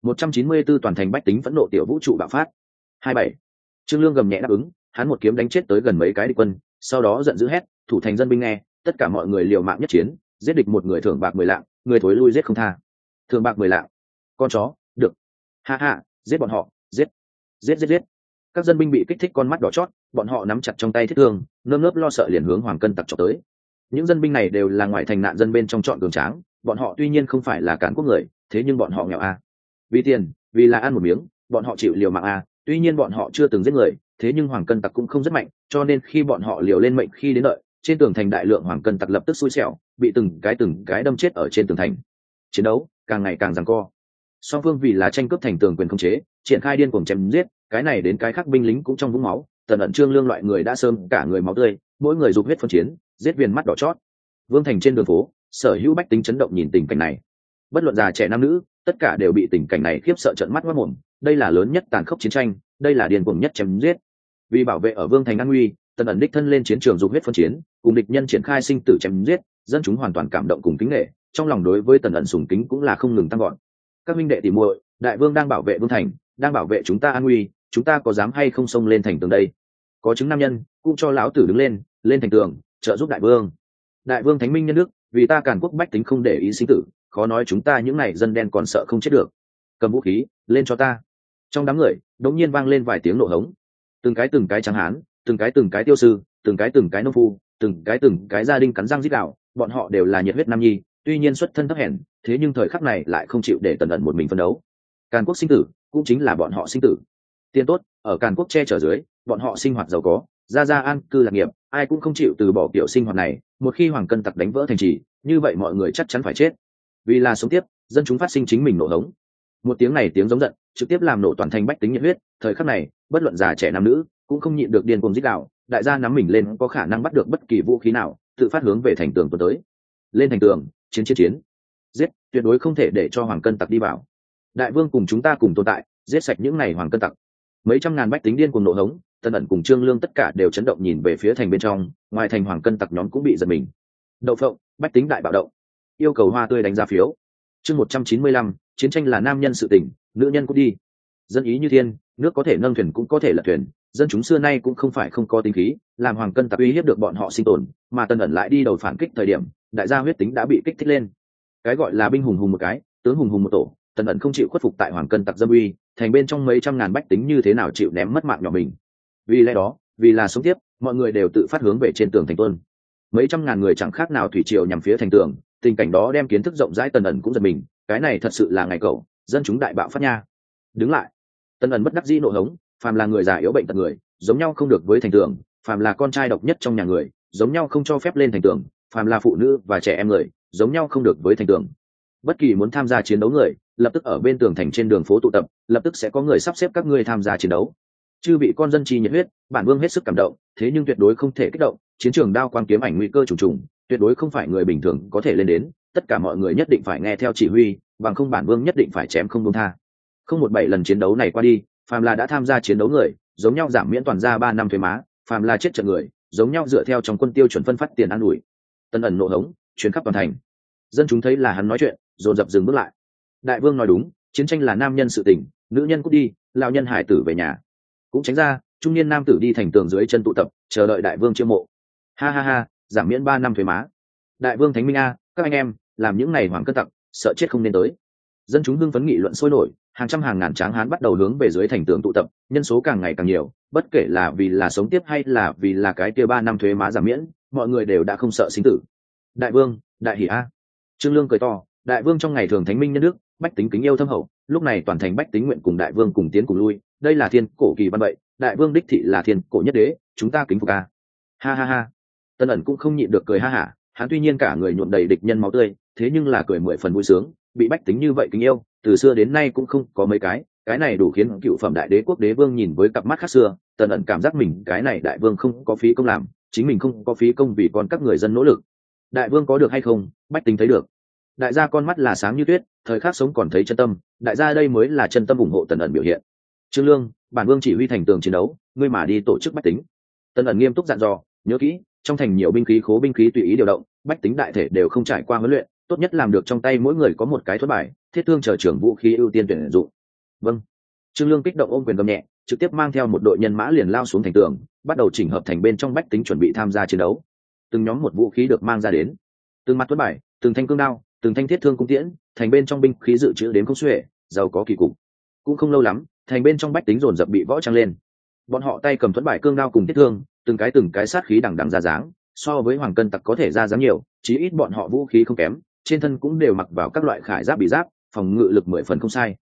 194 toàn thành bách tính phẫn nộ tiểu vũ trụ bạo phát. 27. Trương Lương gầm nhẹ đáp ứng, hắn một kiếm đánh chết tới gần mấy cái địch quân, sau đó giận dữ hét, thủ thành dân binh nghe, tất cả mọi người liều mạng nhất chiến, giết địch một người thưởng bạc 10 lạng, người thối lui giết không tha. Thưởng bạc 10 lạng. Con chó, được. Ha ha, giết bọn họ, giết. Giết giết giết. Các dân binh bị kích thích con mắt đỏ chót, bọn họ nắm chặt trong tay thiết thương, nơm nớp lo sợ liền hướng hoàng cân tặc chọc tới. Những dân binh này đều là ngoại thành nạn dân bên trong chọn cường tráng, bọn họ tuy nhiên không phải là cán quốc người, thế nhưng bọn họ nghèo a. Vì tiền, vì là ăn một miếng, bọn họ chịu liều mạng a. Tuy nhiên bọn họ chưa từng giết người, thế nhưng hoàng cân tặc cũng không rất mạnh, cho nên khi bọn họ liều lên mệnh khi đến đợi, trên tường thành đại lượng hoàng cân tặc lập tức xui xẻo, bị từng cái đâm chết ở trên tường thành. Chiến đấu càng ngày càng giằng co. Song phương vì là tranh cướp thành tường quyền khống chế, triển khai điên cuồng chém giết, cái này đến cái khác binh lính cũng trong vũng máu. Tần ẩn Trương Lương loại người đã sớm cả người máu tươi, mỗi người dục huyết phân chiến, giết viền mắt đỏ chót. Vương thành trên đường phố, sở hữu bách tính chấn động nhìn tình cảnh này. Bất luận già trẻ nam nữ, tất cả đều bị tình cảnh này khiếp sợ trợn mắt ngoác mồm. Đây là lớn nhất tàn khốc chiến tranh, đây là điên cuồng nhất chém giết. Vì bảo vệ ở Vương thành an nguy, Tần ẩn đích thân lên chiến trường dục huyết phân chiến, cùng địch nhân triển khai sinh tử chém giết, dân chúng hoàn toàn cảm động cùng kính nể, trong lòng đối với Tần ẩn sùng kính cũng là không ngừng tăng gọn. Các minh đệ tỉ muội, đại vương đang bảo vệ Vương thành, đang bảo vệ chúng ta an nguy, chúng ta có dám hay không xông lên thành tường đây? Có chứng nam nhân cũng cho lão tử đứng lên, lên thành tường, trợ giúp đại vương. Đại vương thánh minh nhân đức, vì ta Càn Quốc bách tính không để ý sinh tử, khó nói chúng ta những này dân đen còn sợ không chết được. Cầm vũ khí lên cho ta. Trong đám người đột nhiên vang lên vài tiếng nổ hống. Từng cái trắng hán, từng cái tiêu sư, từng cái nông phu, từng cái gia đình cắn răng rít gào, bọn họ đều là nhiệt huyết nam nhi, tuy nhiên xuất thân thấp hèn, thế nhưng thời khắc này lại không chịu để Tần ẩn một mình phân đấu. Càn Quốc sinh tử cũng chính là bọn họ sinh tử. Tiền tốt ở Càn Quốc che chở dưới, bọn họ sinh hoạt giàu có, gia an cư lạc nghiệp, ai cũng không chịu từ bỏ kiểu sinh hoạt này. Một khi hoàng cân tặc đánh vỡ thành trì, như vậy mọi người chắc chắn phải chết. Vì là sống tiếp, dân chúng phát sinh chính mình nổ hống. Một tiếng này tiếng giống giận, trực tiếp làm nổ toàn thành bách tính nhiệt huyết. Thời khắc này, bất luận già trẻ nam nữ, cũng không nhịn được điên cuồng rít gào, đại gia nắm mình lên có khả năng bắt được bất kỳ vũ khí nào, tự phát hướng về thành tường tuần tới. Lên thành tường, chiến, giết, tuyệt đối không thể để cho hoàng cân tặc đi vào. Đại vương cùng chúng ta cùng tồn tại, giết sạch những này hoàng cân tặc. Mấy trăm ngàn bách tính điên cuồng nổ hống, Tần ẩn cùng Trương Lương tất cả đều chấn động nhìn về phía thành bên trong, ngoài thành hoàng cân tặc nhóm cũng bị giật mình. Đậu phộng, bách tính đại bạo động. Yêu cầu hoa tươi đánh giá phiếu. Chương 195, chiến tranh là nam nhân sự tình, nữ nhân cũng đi. Dân ý như thiên, nước có thể nâng thuyền cũng có thể lật thuyền, dân chúng xưa nay cũng không phải không có tính khí, làm hoàng cân tặc uy hiếp được bọn họ sinh tồn, mà Tần ẩn lại đi đầu phản kích thời điểm, đại gia huyết tính đã bị kích thích lên. Cái gọi là binh hùng hùng một cái, tướng hùng hùng một tổ, Tần ẩn không chịu khuất phục tại hoàng cân tặc dâm uy, thành bên trong mấy trăm ngàn bách tính như thế nào chịu ném mất mạng nhỏ mình. Vì lẽ đó, vì là sống tiếp, mọi người đều tự phát hướng về trên tường thành tuân. Mấy trăm ngàn người chẳng khác nào thủy triều nhằm phía thành tường, tình cảnh đó đem kiến thức rộng rãi Tần ẩn cũng giật mình, cái này thật sự là ngày cẩu, dân chúng đại bạo phát nha. Đứng lại. Tần ẩn bất đắc dĩ nộ hống, phàm là người già yếu bệnh tật người, giống nhau không được với thành tường, phàm là con trai độc nhất trong nhà người, giống nhau không cho phép lên thành tường, phàm là phụ nữ và trẻ em người, giống nhau không được với thành tường. Bất kỳ muốn tham gia chiến đấu người, lập tức ở bên tường thành trên đường phố tụ tập, lập tức sẽ có người sắp xếp các ngươi tham gia chiến đấu. Chư bị con dân chi nhiệt huyết, bản vương hết sức cảm động, thế nhưng tuyệt đối không thể kích động, chiến trường đao quang kiếm ảnh nguy cơ trùng trùng, tuyệt đối không phải người bình thường có thể lên đến, tất cả mọi người nhất định phải nghe theo chỉ huy, bằng không bản vương nhất định phải chém không buông tha. Không một bảy lần chiến đấu này qua đi, phàm là đã tham gia chiến đấu người, giống nhau giảm miễn toàn ra 3 năm thuế má, phàm là chết trận người, giống nhau dựa theo trong quân tiêu chuẩn phân phát tiền ăn ủi. Tần ẩn nộ hống, chuyến khắp toàn thành. Dân chúng thấy là hắn nói chuyện, dồn dập dừng bước lại. Đại vương nói đúng, chiến tranh là nam nhân sự tình, nữ nhân cút đi, lão nhân hải tử về nhà. Cũng tránh ra, trung niên nam tử đi thành tường dưới chân tụ tập, chờ đợi đại vương chiêu mộ. Ha ha ha, giảm miễn 3 năm thuế má. Đại vương thánh minh a, các anh em, làm những này hoàng cân tặc, sợ chết không nên tới. Dân chúng hưng phấn nghị luận sôi nổi, hàng trăm hàng ngàn tráng hán bắt đầu hướng về dưới thành tường tụ tập, nhân số càng ngày càng nhiều, bất kể là vì là sống tiếp hay là vì là cái kia 3 năm thuế má giảm miễn, mọi người đều đã không sợ sinh tử. Đại vương, đại hỉ a. Trương Lương cười to, đại vương trong ngày thường thánh minh nhân đức, bách tính kính yêu thâm hậu, lúc này toàn thành bách tính nguyện cùng đại vương cùng tiến cùng lui, đây là thiên cổ kỳ văn vậy, đại vương đích thị là thiên cổ nhất đế, chúng ta kính phục a. Ha ha ha. Tần ẩn cũng không nhịn được cười ha hả, hắn tuy nhiên cả người nhuộm đầy địch nhân máu tươi, thế nhưng là cười 10 phần vui sướng, bị bách tính như vậy kính yêu từ xưa đến nay cũng không có mấy cái này đủ khiến cựu phẩm đại đế quốc đế vương nhìn với cặp mắt khác xưa. Tần ẩn cảm giác mình cái này đại vương không có phí công làm, chính mình không có phí công vì con các người dân nỗ lực. Đại vương có được hay không, bách tính thấy được. Đại gia con mắt là sáng như tuyết, thời khắc sống còn thấy chân tâm, đại gia đây mới là chân tâm ủng hộ Tần ẩn biểu hiện. Trương Lương, bản vương chỉ huy thành tường chiến đấu, ngươi mà đi tổ chức bách tính. Tần ẩn nghiêm túc dặn dò, nhớ kỹ, trong thành nhiều binh khí khố binh khí tùy ý điều động, bách tính đại thể đều không trải qua huấn luyện, tốt nhất làm được trong tay mỗi người có một cái thuẫn bài, thiết thương chờ trưởng vũ khí ưu tiên tuyển dụng. Vâng. Trương Lương kích động ôm quyền gầm nhẹ, trực tiếp mang theo một đội nhân mã liền lao xuống thành tường, bắt đầu chỉnh hợp thành bên trong bách tính chuẩn bị tham gia chiến đấu. Từng nhóm một vũ khí được mang ra đến, từng mặt thuẫn bài, từng thanh cương đao, từng thanh thiết thương cung tiễn, thành bên trong binh khí dự trữ đến không xuể, giàu có kỳ cục. Cũng không lâu lắm, thành bên trong bách tính dồn dập bị võ trang lên. Bọn họ tay cầm thuẫn bài cương đao cùng thiết thương, từng cái sát khí đằng đằng ra dáng, so với hoàng cân tặc có thể ra dáng nhiều, chí ít bọn họ vũ khí không kém, trên thân cũng đều mặc vào các loại khải giáp bị giáp, phòng ngự lực 10 phần không sai.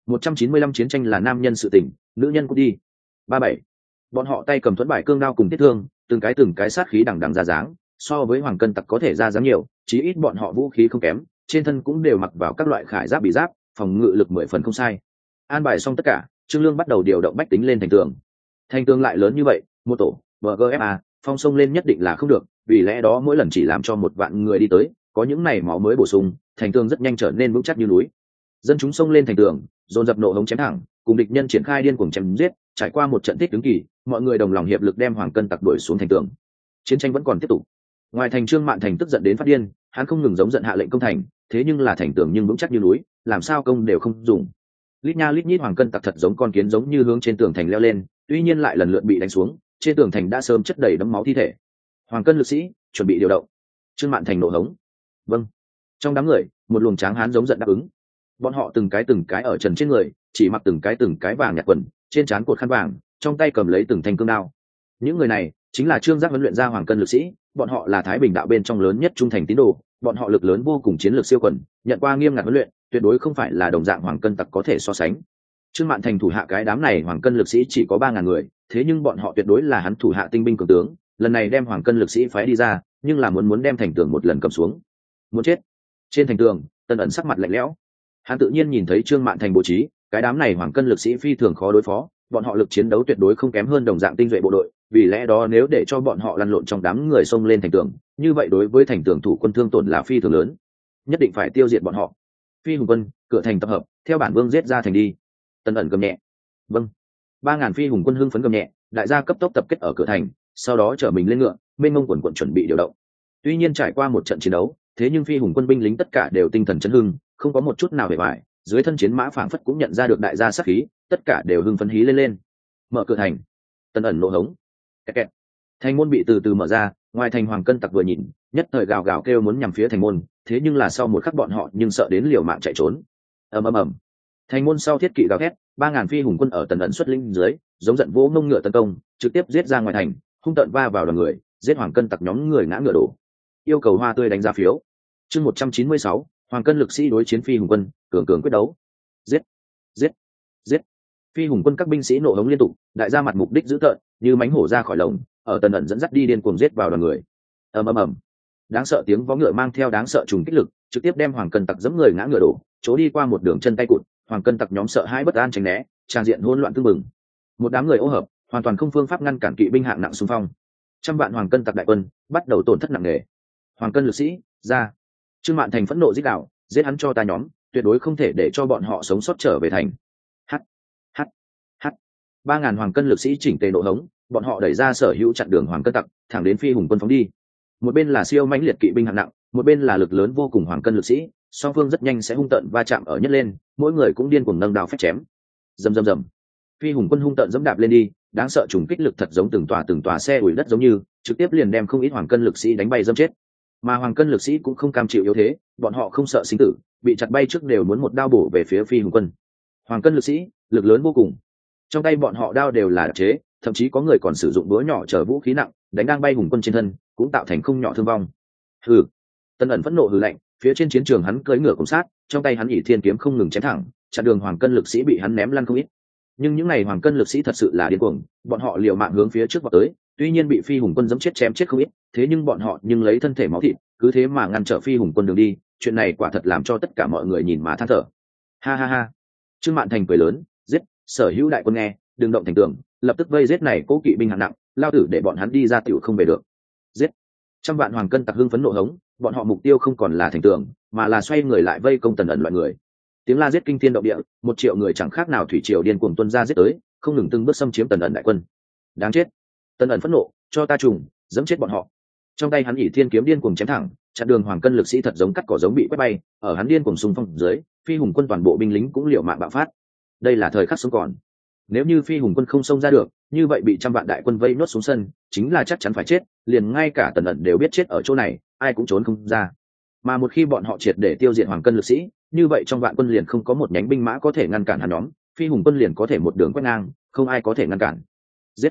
195 chiến tranh là nam nhân sự tình, nữ nhân cũng đi. 37. Bọn họ tay cầm thuẫn bài cương đao cùng thiết thương, từng cái sát khí đằng đằng ra dáng, so với hoàng cân tặc có thể ra dáng nhiều, chí ít bọn họ vũ khí không kém, trên thân cũng đều mặc vào các loại khải giáp bị giáp, phòng ngự lực 10 phần không sai. An bài xong tất cả, Trương Lương bắt đầu điều động bách tính lên thành tường. Thành tường lại lớn như vậy, một tổ bgfa phong sông lên nhất định là không được, vì lẽ đó mỗi lần chỉ làm cho 1 vạn người đi tới, có những này máu mới bổ sung, thành tường rất nhanh trở nên vững chắc như núi. Dân chúng xông lên thành tường, dồn dập nộ hống chém thẳng, cùng địch nhân triển khai điên cuồng chém giết, trải qua một trận tích ứng kỳ, mọi người đồng lòng hiệp lực đem hoàng cân tặc đuổi xuống thành tường. Chiến tranh vẫn còn tiếp tục. Ngoài thành, Trương Mạn Thành tức giận đến phát điên, hắn không ngừng giống giận hạ lệnh công thành, thế nhưng là thành tường nhưng vững chắc như núi, làm sao công đều không dùng. Lít nha lít nhít hoàng cân tặc thật giống con kiến giống như hướng trên tường thành leo lên, tuy nhiên lại lần lượt bị đánh xuống, trên tường thành đã sớm chất đầy đẫm máu thi thể. Hoàng cân lực sĩ chuẩn bị điều động. Trương Mạn Thành nổ hống. Vâng. Trong đám người, một luồng tráng hán giống giận đáp ứng. Bọn họ từng cái ở trần trên người, chỉ mặc từng cái vàng nhạt quần, trên trán cột khăn vàng, trong tay cầm lấy từng thanh cương đao. Những người này chính là Trương Giác huấn luyện ra hoàng cân lực sĩ, bọn họ là Thái Bình đạo bên trong lớn nhất trung thành tín đồ, bọn họ lực lớn vô cùng, chiến lược siêu quần, nhận qua nghiêm ngặt huấn luyện, tuyệt đối không phải là đồng dạng hoàng cân tặc có thể so sánh. Trương Mạn Thành thủ hạ cái đám này hoàng cân lực sĩ chỉ có 3.000 người, thế nhưng bọn họ tuyệt đối là hắn thủ hạ tinh binh cường tướng, lần này đem hoàng cân lực sĩ phái đi ra, nhưng là muốn đem thành tường một lần cầm xuống. Muốn chết. Trên thành tường, Tần ẩn sắc mặt lạnh lẽo. Hắn tự nhiên nhìn thấy Trương Mạn Thành bố trí, cái đám này hoàng cân lực sĩ phi thường khó đối phó, bọn họ lực chiến đấu tuyệt đối không kém hơn đồng dạng tinh duệ bộ đội, vì lẽ đó nếu để cho bọn họ lăn lộn trong đám người xông lên thành tường, như vậy đối với thành tường thủ quân thương tổn là phi thường lớn, nhất định phải tiêu diệt bọn họ. Phi hùng quân, cửa thành tập hợp, theo bản vương giết ra thành đi. Tần ẩn gầm nhẹ. Vâng. 3.000 phi hùng quân hưng phấn gầm nhẹ, đại gia cấp tốc tập kết ở cửa thành, sau đó chở mình lên ngựa, mênh mông quần chuẩn bị điều động. Tuy nhiên trải qua một trận chiến đấu, thế nhưng phi hùng quân binh lính tất cả đều tinh thần chấn hưng, không có một chút nào hề bại, dưới thân chiến mã phảng phất cũng nhận ra được đại gia sát khí, tất cả đều hưng phấn hí lên. Mở cửa thành. Tần ẩn nộ hống. Kẹt kẹt. Thành môn bị từ từ mở ra, ngoài thành hoàng cân tặc vừa nhìn, nhất thời gào gào kêu muốn nhằm phía thành môn, thế nhưng là sau một khắc bọn họ nhưng sợ đến liều mạng chạy trốn. Ầm. Thành môn sau thiết kỵ gào thét, 3.000 phi hùng quân ở Tần ẩn xuất lĩnh dưới, giống giận vỗ ngông ngựa tấn công, trực tiếp giết ra ngoài thành, hung tợn va vào đoàn người, giết hoàng cân tặc nhóm người ngã ngựa đổ. Yêu cầu hoa tươi đánh giá phiếu. Chương 196, hoàng cân lực sĩ đối chiến phi hùng quân, cường quyết đấu. Giết. Phi hùng quân các binh sĩ nộ hống liên tục, đại gia mặt mục đích dữ tợn, như mánh hổ ra khỏi lồng, ở Tần ẩn dẫn dắt đi điên cuồng giết vào đoàn người. Ầm. Đáng sợ tiếng vó ngựa mang theo đáng sợ trùng kích lực, trực tiếp đem hoàng cân tặc giẫm người ngã ngựa đổ, chỗ đi qua một đường chân tay cụt, hoàng cân tặc nhóm sợ hãi bất an tránh né, tràn diện hỗn loạn tương mừng. Một đám người ô hợp, hoàn toàn không phương pháp ngăn cản kỵ binh hạng nặng xung phong. Trăm vạn hoàng cân tặc đại quân bắt đầu tổn thất nặng nề. Hoàng cân lực sĩ ra. Trương Mạn Thành phẫn nộ rít gào, giết hắn cho ta nhóm, tuyệt đối không thể để cho bọn họ sống sót trở về thành. 3.000 hoàng cân lực sĩ chỉnh tề nộ hống, bọn họ đẩy ra sở hữu chặn đường hoàng cân tặc, thẳng đến phi hùng quân phóng đi. Một bên là siêu mãnh liệt kỵ binh hạng nặng, một bên là lực lớn vô cùng hoàng cân lực sĩ, song phương rất nhanh sẽ hung tợn va chạm ở nhất lên, mỗi người cũng điên cuồng nâng đao phách chém. Rầm. Phi hùng quân hung tợn dẫm đạp lên đi, đáng sợ trùng kích lực thật giống từng tòa xe ủi đất giống như, trực tiếp liền đem không ít hoàng cân lực sĩ đánh bay dâm chết. Mà hoàng cân lực sĩ cũng không cam chịu yếu thế, bọn họ không sợ sinh tử, bị chặt bay trước đều muốn một đao bổ về phía phi hùng quân. Hoàng cân lực sĩ lực lớn vô cùng, trong tay bọn họ đao đều là đặc chế, thậm chí có người còn sử dụng búa nhỏ chở vũ khí nặng đánh đang bay hùng quân trên thân, cũng tạo thành không nhỏ thương vong. Hừ. Tần ẩn phẫn nộ hừ lạnh, phía trên chiến trường hắn cưỡi ngựa cùng sát, trong tay hắn ỷ thiên kiếm không ngừng chém thẳng, chặn đường hoàng cân lực sĩ bị hắn ném lăn không ít. Nhưng những này hoàng cân lực sĩ thật sự là điên cuồng, bọn họ liều mạng hướng phía trước vọt tới, tuy nhiên bị phi hùng quân giẫm chết chém chết không ít, thế nhưng bọn họ nhưng lấy thân thể máu thịt, cứ thế mà ngăn trở phi hùng quân đường đi, chuyện này quả thật làm cho tất cả mọi người nhìn mà than thở. Ha ha ha. Trương Mạn Thành cười lớn, giết, sở hữu đại quân nghe, đừng động thành tường, lập tức vây giết này cố kỵ binh hạng nặng, lao tử để bọn hắn đi ra tiểu không về được. Giết. Trăm vạn hoàng cân tặc hưng phấn nộ hống, bọn họ mục tiêu không còn là thành tường, mà là xoay người lại vây công Tần ẩn loại người. Tiếng la giết kinh thiên động địa, 1 triệu người chẳng khác nào thủy triều điên cuồng tuôn ra giết tới, không ngừng từng bước xâm chiếm Tần ẩn đại quân. Đáng chết. Tần ẩn phẫn nộ, cho ta trùng, giẫm chết bọn họ. Trong tay hắn ỷ thiên kiếm điên cuồng chém thẳng, chặn đường hoàng cân lực sĩ thật giống cắt cỏ giống bị quét bay, ở hắn điên cuồng xung phong dưới, phi hùng quân toàn bộ binh lính cũng liều mạng bạo phát. Đây là thời khắc sống còn. Nếu như phi hùng quân không xông ra được, như vậy bị trăm vạn đại quân vây nốt xuống sân, chính là chắc chắn phải chết, liền ngay cả Tần ẩn đều biết chết ở chỗ này, ai cũng trốn không ra. Mà một khi bọn họ triệt để tiêu diệt hoàng cân lực sĩ, như vậy trong vạn quân liền không có một nhánh binh mã có thể ngăn cản hắn nhóm, phi hùng quân liền có thể một đường quét ngang, không ai có thể ngăn cản. Giết.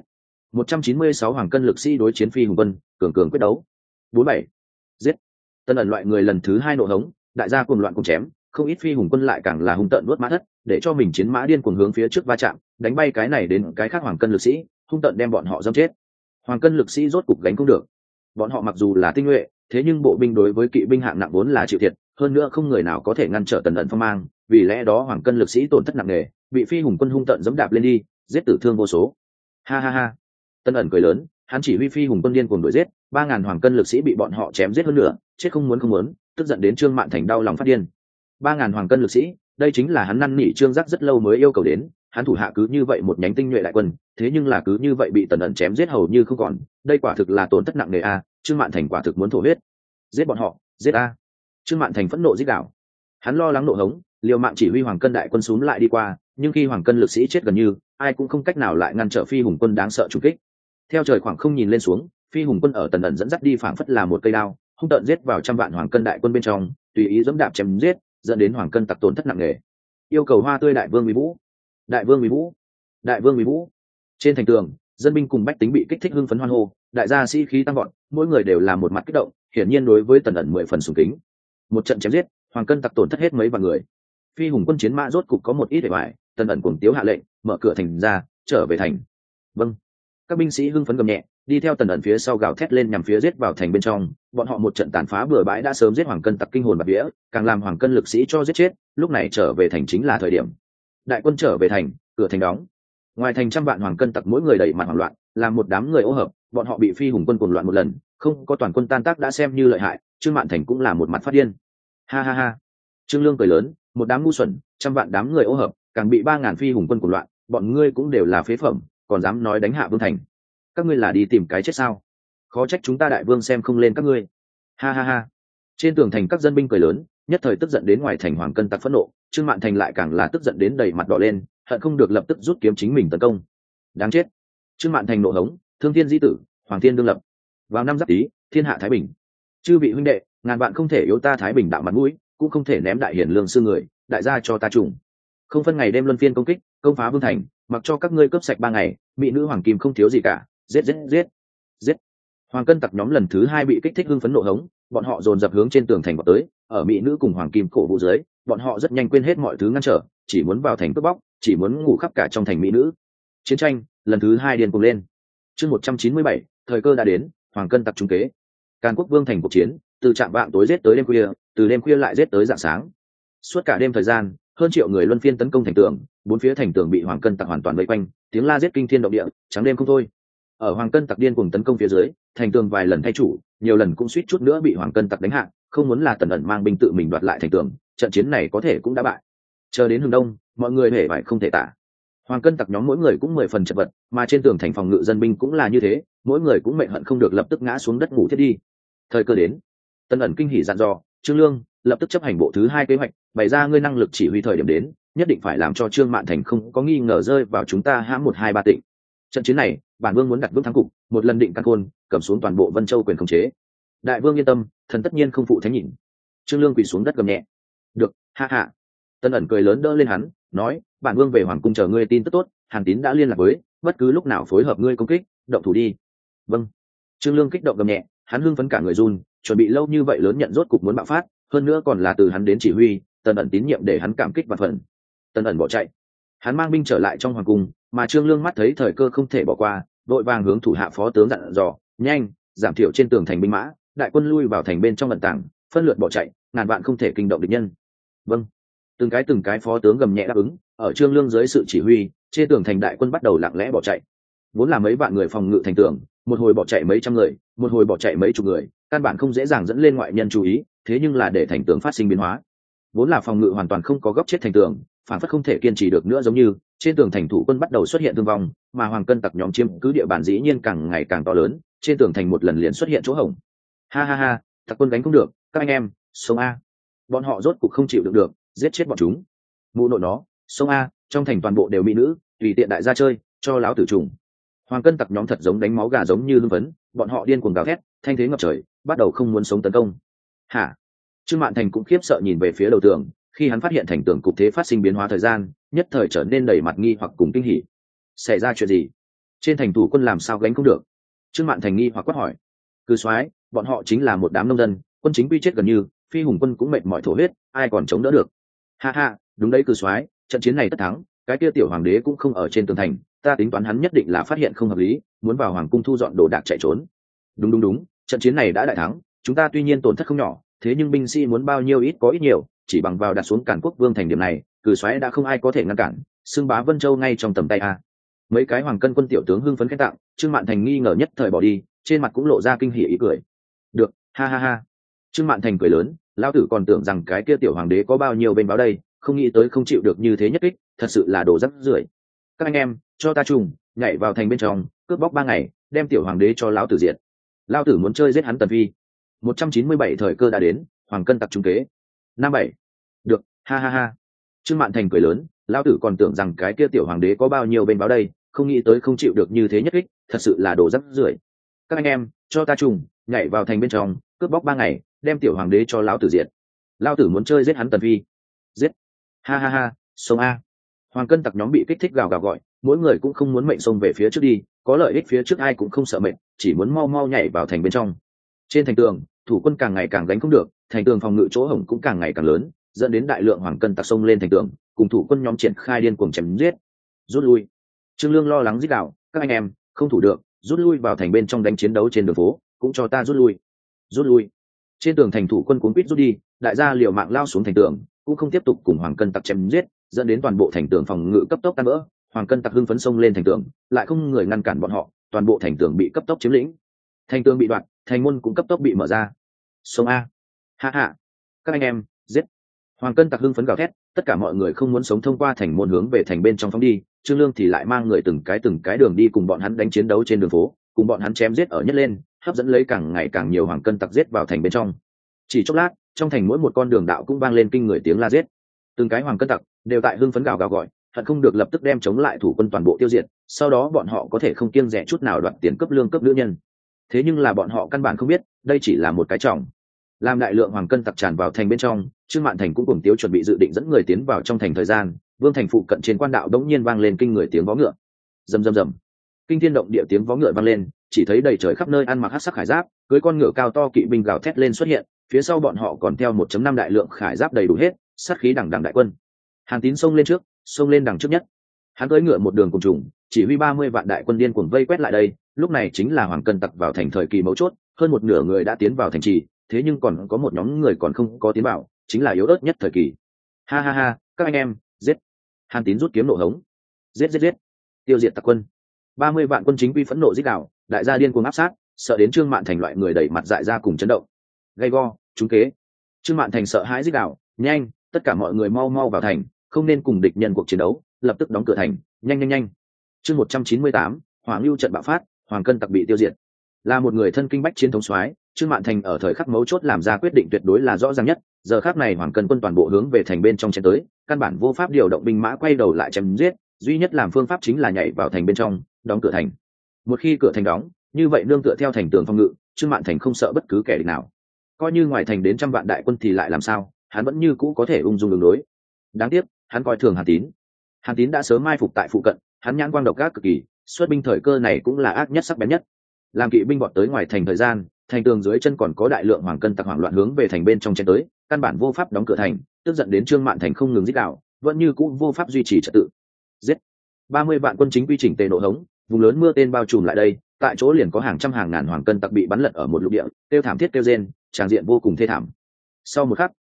196 hoàng cân lực sĩ đối chiến phi hùng quân, cường cường quyết đấu. 47. Giết. Tần ẩn loại người lần thứ 2 nộ hống, đại gia cuồng loạn cùng chém, không ít phi hùng quân lại càng là hung tợn nuốt mã thất, để cho mình chiến mã điên cuồng hướng phía trước va chạm, đánh bay cái này đến cái khác hoàng cân lực sĩ, hung tợn đem bọn họ dẫm chết. Hoàng cân lực sĩ rốt cục gánh không được. Bọn họ mặc dù là tinh nhuệ, thế nhưng bộ binh đối với kỵ binh hạng nặng vốn là chịu thiệt, hơn nữa không người nào có thể ngăn trở Tần ẩn phong mang, vì lẽ đó hoàng cân lực sĩ tổn thất nặng nề, bị phi hùng quân hung tợn giẫm đạp lên đi, giết tử thương vô số. Ha ha ha. Tần ẩn cười lớn, hắn chỉ huy phi hùng quân điên cuồng đuổi giết, 3000 hoàng cân lực sĩ bị bọn họ chém giết hơn nữa, chết không muốn, tức giận đến Trương Mạn Thành đau lòng phát điên. 3000 hoàng cân lực sĩ, đây chính là hắn năn nỉ Trương Giác rất lâu mới yêu cầu đến, hắn thủ hạ cứ như vậy một nhánh tinh nhuệ đại quân, thế nhưng là cứ như vậy bị Tần ẩn chém giết hầu như không còn, đây quả thực là tổn thất nặng nề a, Trương Mạn Thành quả thực muốn thổ huyết. Giết bọn họ, giết a. Trương Mạn Thành phẫn nộ rít gào. Hắn lo lắng nộ hống, liều mạng chỉ huy hoàng cân đại quân xuống lại đi qua, nhưng khi hoàng cân lực sĩ chết gần như, ai cũng không cách nào lại ngăn trở phi hùng quân đáng sợ trùng kích. Theo trời khoảng không nhìn lên xuống, phi hùng quân ở Tần ẩn dẫn dắt đi phảng phất là một cây đao, hung tợn giết vào trăm vạn hoàng cân đại quân bên trong, tùy ý dẫm đạp chém giết, dẫn đến hoàng cân tặc tổn thất nặng nề. Yêu cầu hoa tươi đại vương uy vũ, đại vương uy vũ, đại vương uy vũ. Trên thành tường, dân binh cùng bách tính bị kích thích hưng phấn hoan hô, đại gia sĩ khí tăng vọt, mỗi người đều làm một mặt kích động, hiển nhiên đối với Tần ẩn 10 phần sùng kính. Một trận chém giết, hoàng cân tặc tổn thất hết mấy vạn người. Phi hùng quân chiến mã rốt cục có một ít để bại, Tần ẩn cuồng tiếu hạ lệnh, mở cửa thành ra, trở về thành. Vâng. Các binh sĩ hưng phấn gầm nhẹ, đi theo Tần ẩn phía sau gào thét lên nhằm phía giết vào thành bên trong, bọn họ một trận tàn phá bừa bãi đã sớm giết hoàng cân tặc kinh hồn bạt vía, càng làm hoàng cân lực sĩ cho giết chết, lúc này trở về thành chính là thời điểm. Đại quân trở về thành, cửa thành đóng. Ngoài thành trăm vạn hoàng cân tặc mỗi người đầy mặt hoảng loạn, làm một đám người ô hợp, bọn họ bị phi hùng quân cuồng loạn một lần, không có toàn quân tan tác đã xem như lợi hại, Trương Mạn Thành cũng là một mặt phát điên. Ha ha ha. Trương Lương cười lớn, một đám ngu xuẩn, trăm vạn đám người ô hợp, càng bị 3000 phi hùng quân cuồng loạn, bọn ngươi cũng đều là phế phẩm, còn dám nói đánh hạ vương thành. Các ngươi là đi tìm cái chết sao? Khó trách chúng ta đại vương xem không lên các ngươi. Ha ha ha. Trên tường thành các dân binh cười lớn, nhất thời tức giận đến ngoài thành hoàng cân tặc phẫn nộ, Trương Mạn Thành lại càng là tức giận đến đầy mặt đỏ lên, hận không được lập tức rút kiếm chính mình tấn công. Đáng chết. Trương Mạn Thành nộ hống, thương thiên di tử, hoàng thiên đương lập. Vào năm Giáp Tý, thiên hạ thái bình. Chư vị huynh đệ, ngàn vạn không thể yếu ta thái bình đạo mặt mũi, cũng không thể ném đại hiển lương sư người, đại gia cho ta trùng. Không phân ngày đêm luân phiên công kích, công phá vương thành, mặc cho các ngươi cướp sạch 3 ngày, mỹ nữ hoàng kim không thiếu gì cả, giết giết giết. Giết. Hoàng cân tặc nhóm lần thứ 2 bị kích thích hưng phấn nộ hống, bọn họ dồn dập hướng trên tường thành vào tới, ở mỹ nữ cùng hoàng kim cổ vũ dưới, bọn họ rất nhanh quên hết mọi thứ ngăn trở, chỉ muốn vào thành cướp bóc, chỉ muốn ngủ khắp cả trong thành mỹ nữ. Chiến tranh lần thứ 2 điên cuồng lên. Chương 197, thời cơ đã đến, hoàng cân tặc trung kế. Càn Quốc vương thành cuộc chiến, từ trạm vạng tối giết tới đêm khuya, từ đêm khuya lại giết tới rạng sáng. Suốt cả đêm thời gian, hơn triệu người luân phiên tấn công thành tường, bốn phía thành tường bị hoàng cân tặc hoàn toàn vây quanh, tiếng la giết kinh thiên động địa, trắng đêm không thôi. Ở hoàng cân tặc điên cuồng tấn công phía dưới, thành tường vài lần thay chủ, nhiều lần cũng suýt chút nữa bị hoàng cân tặc đánh hạ, không muốn là Tần ẩn mang binh tự mình đoạt lại thành tường, trận chiến này có thể cũng đã bại. Chờ đến hướng đông, mọi người hề vải không thể tả. Hoàng cân tặc nhóm mỗi người cũng 10 phần chật vật, mà trên tường thành phòng ngự dân binh cũng là như thế, mỗi người cũng mệnh hận không được lập tức ngã xuống đất ngủ thiết đi. Thời cơ đến, Tần ẩn kinh hỉ dặn dò Trương Lương lập tức chấp hành bộ thứ 2 kế hoạch, bày ra ngươi năng lực chỉ huy thời điểm đến, nhất định phải làm cho Trương Mạn Thành không có nghi ngờ rơi vào chúng ta hãm 1-2-3 tỉnh. Trận chiến này, bản vương muốn đặt vững thắng cục, một lần định căn khôn, cầm xuống toàn bộ Vân Châu quyền khống chế. Đại vương yên tâm, thần tất nhiên không phụ thánh nhìn. Trương Lương quỳ xuống đất gầm nhẹ. Được, ha ha. Tần ẩn cười lớn đỡ lên hắn, nói, bản vương về hoàng cung chờ ngươi tin tức tốt, Hàn Tín đã liên lạc với, bất cứ lúc nào phối hợp ngươi công kích, động thủ đi. Vâng. Trương Lương kích động gầm nhẹ, hắn hưng phấn cả người run, chuẩn bị lâu như vậy lớn nhận rốt cục muốn bạo phát, hơn nữa còn là từ hắn đến chỉ huy, Tần ẩn tín nhiệm để hắn cảm kích và phần. Tần ẩn bỏ chạy, hắn mang binh trở lại trong hoàng cung, mà Trương Lương mắt thấy thời cơ không thể bỏ qua, vội vàng hướng thủ hạ phó tướng dặn dò, nhanh, giảm thiểu trên tường thành binh mã, đại quân lui vào thành bên trong ẩn tàng, phân lượt bỏ chạy, ngàn vạn không thể kinh động địch nhân. Vâng. Từng cái phó tướng gầm nhẹ đáp ứng. Ở Trương Lương dưới sự chỉ huy, trên tường thành đại quân bắt đầu lặng lẽ bỏ chạy. Vốn là mấy vạn người phòng ngự thành tường, một hồi bỏ chạy mấy trăm người, một hồi bỏ chạy mấy chục người, căn bản không dễ dàng dẫn lên ngoại nhân chú ý, thế nhưng là để thành tường phát sinh biến hóa. Vốn là phòng ngự hoàn toàn không có góc chết thành tường, phản phất không thể kiên trì được nữa, giống như trên tường thành thủ quân bắt đầu xuất hiện thương vong, mà Hoàng Cân tặc nhóm chiếm cứ địa bàn dĩ nhiên càng ngày càng to lớn, trên tường thành một lần liền xuất hiện chỗ hổng. Ha ha ha, tặc quân gánh không được, các anh em, sông a! Bọn họ rốt cục không chịu được được, giết chết bọn chúng. Mụ nội nó, sông a, trong thành toàn bộ đều mỹ nữ, tùy tiện đại gia chơi, cho láo tử trùng. Hoàng Cân tặc nhóm thật giống đánh máu gà, giống như hưng phấn, bọn họ điên cuồng gào thét, thanh thế ngập trời, bắt đầu không muốn sống tấn công. Hả? Trương Mạn Thành cũng khiếp sợ nhìn về phía đầu tường, khi hắn phát hiện thành tường cục thế phát sinh biến hóa thời gian, nhất thời trở nên đầy mặt nghi hoặc cùng kinh hỉ. Xảy ra chuyện gì? Trên thành thủ quân làm sao gánh không được? Trương Mạn Thành nghi hoặc quát hỏi. Cư soái, bọn họ chính là một đám nông dân, quân chính quy chết gần như, phi hùng quân cũng mệt mỏi thổ huyết, ai còn chống đỡ được? Ha ha, đúng đấy cư soái, trận chiến này tất thắng, cái kia tiểu hoàng đế cũng không ở trên tường thành, ta tính toán hắn nhất định là phát hiện không hợp lý, muốn vào hoàng cung thu dọn đồ đạc chạy trốn. Đúng, trận chiến này đã đại thắng, chúng ta tuy nhiên tổn thất không nhỏ, thế nhưng binh sĩ muốn bao nhiêu ít có ít nhiều, chỉ bằng vào đặt xuống Càn Quốc Vương thành điểm này, cử soái đã không ai có thể ngăn cản, xưng bá Vân Châu ngay trong tầm tay a. Mấy cái Hoàng Cân quân tiểu tướng hưng phấn khen tặng, Trương Mạn Thành nghi ngờ nhất thời bỏ đi, trên mặt cũng lộ ra kinh hỉ ý cười. Được, ha ha ha. Trương Mạn Thành cười lớn, lão tử còn tưởng rằng cái kia tiểu hoàng đế có bao nhiêu bên báo đây, không nghĩ tới không chịu được như thế nhất kích, thật sự là đồ rắc rưởi. Các anh em, cho ta trùng, nhảy vào thành bên trong, cướp bóc 3 ngày, đem tiểu hoàng đế cho lão tử diệt. Lão tử muốn chơi giết hắn Tần Phi. 197 thời cơ đã đến, Hoàng Cân tặc trung kế. 57. Được, ha ha ha. Trương Mạn Thành cười lớn, lão tử còn tưởng rằng cái kia tiểu hoàng đế có bao nhiêu bên báo đây, không nghĩ tới không chịu được như thế nhất kích, thật sự là đồ rắc rưởi. Các anh em, cho ta trùng, nhảy vào thành bên trong, cướp bóc 3 ngày, đem tiểu hoàng đế cho lão tử diệt. Lão tử muốn chơi giết hắn Tần Phi. Giết. Ha ha ha, sông a. Hoàng Cân tặc nhóm bị kích thích gào gào gọi, mỗi người cũng không muốn mệnh xông về phía trước đi, có lợi ích phía trước ai cũng không sợ mệnh, chỉ muốn mau mau nhảy vào thành bên trong. Trên thành tường, thủ quân càng ngày càng gánh không được, thành tường phòng ngự chỗ hổng cũng càng ngày càng lớn, dẫn đến đại lượng Hoàng Cân tặc xông lên thành tường, cùng thủ quân nhóm triển khai điên cuồng chém giết. Rút lui. Trương Lương lo lắng rít gào, các anh em, không thủ được, rút lui vào thành bên trong đánh chiến đấu trên đường phố, cũng cho ta rút lui. Rút lui. Trên tường thành thủ quân cuống quýt rút đi, đại gia liều mạng lao xuống thành tường, cũng không tiếp tục cùng Hoàng Cân tặc chém giết, dẫn đến toàn bộ thành tường phòng ngự cấp tốc tan vỡ. Hoàng Cân tặc hưng phấn xông lên thành tường, lại không người ngăn cản bọn họ, toàn bộ thành tường bị cấp tốc chiếm lĩnh. Thành tường bị đoạn, thành môn cũng cấp tốc bị mở ra. Sông a, ha ha, các anh em, giết! Hoàng Cân tặc hưng phấn gào thét, tất cả mọi người không muốn sống thông qua thành môn hướng về thành bên trong phóng đi. Trương Lương thì lại mang người từng cái đường đi cùng bọn hắn đánh chiến đấu trên đường phố, cùng bọn hắn chém giết ở nhất lên, hấp dẫn lấy càng ngày càng nhiều Hoàng Cân tặc giết vào thành bên trong. Chỉ chốc lát, trong thành mỗi một con đường đạo cũng vang lên kinh người tiếng la giết. Từng cái Hoàng Cân tặc đều tại hưng phấn gào gào gọi, hận không được lập tức đem chống lại thủ quân toàn bộ tiêu diệt, sau đó bọn họ có thể không kiêng dè chút nào đoạt tiền cấp lương cấp nữ nhân. Thế nhưng là bọn họ căn bản không biết, đây chỉ là một cái trọng. Làm đại lượng Hoàng Cân tặc tràn vào thành bên trong, Trương Mạn Thành cũng cùng Tiếu chuẩn bị dự định dẫn người tiến vào trong thành thời gian, Vương thành phụ cận trên quan đạo đống nhiên vang lên kinh người tiếng vó ngựa. Rầm rầm rầm. Kinh thiên động địa tiếng vó ngựa vang lên, chỉ thấy đầy trời khắp nơi ăn mặc hắc sắc khải giáp, cưỡi con ngựa cao to kỵ binh gào thét lên xuất hiện, phía sau bọn họ còn theo 1.5 đại lượng khải giáp đầy đủ hết, sát khí đằng đằng đại quân. Hàn Tín xông lên trước, xông lên đằng trước nhất. Hắn cưỡi ngựa một đường cùng trùng, chỉ huy 30 vạn đại quân điên cuồng vây quét lại đây. Lúc này chính là Hoàng Cân tặc vào thành thời kỳ mấu chốt, hơn một nửa người đã tiến vào thành trì, thế nhưng còn có một nhóm người còn không có tiến vào, chính là yếu ớt nhất thời kỳ. Ha ha ha, các anh em, giết! Hàn Tín rút kiếm nộ hống, giết, tiêu diệt tặc quân. 30 vạn quân chính quy phẫn nộ rít gào, đại gia điên cuồng áp sát, sợ đến Trương Mạn Thành loại người đẩy mặt dại ra cùng chấn động. Gay go, trúng kế. Trương Mạn Thành sợ hãi rít gào, nhanh, tất cả mọi người mau mau vào thành, không nên cùng địch nhân cuộc chiến đấu, lập tức đóng cửa thành, nhanh. Chương 198, Hoàng Lưu trận bạo phát, Hoàng Cân tặc bị tiêu diệt. Là một người thân kinh bách chiến thống soái, Trương Mạn Thành ở thời khắc mấu chốt làm ra quyết định tuyệt đối là rõ ràng nhất. Giờ khắc này Hoàng Cân quân toàn bộ hướng về thành bên trong chém tới, căn bản vô pháp điều động binh mã quay đầu lại chém giết, duy nhất làm phương pháp chính là nhảy vào thành bên trong, đóng cửa thành. Một khi cửa thành đóng, như vậy nương tựa theo thành tường phòng ngự, Trương Mạn Thành không sợ bất cứ kẻ địch nào. Coi như ngoài thành đến 100 vạn đại quân thì lại làm sao, hắn vẫn như cũ có thể ung dung đường đối. Đáng tiếc, hắn coi thường Hàn Tín. Hàn Tín đã sớm mai phục tại phụ cận, hắn nhãn quang độc ác cực kỳ, xuất binh thời cơ này cũng là ác nhất sắc bén nhất. Làm kỵ binh vọt tới ngoài thành thời gian, thành tường dưới chân còn có đại lượng Hoàng Cân tặc hoảng loạn hướng về thành bên trong chen tới, căn bản vô pháp đóng cửa thành, tức giận đến Trương Mạn Thành không ngừng giết đạo, vẫn như cũ vô pháp duy trì trật tự. Giết! 30 vạn quân chính quy chỉnh tề nổ hống, vùng lớn mưa tên bao trùm lại đây, tại chỗ liền có hàng trăm hàng ngàn Hoàng Cân tặc bị bắn lật ở một lục địa, tiêu thảm thiết tiêu rên, tràng diện vô cùng thê thảm. Sau một khắc,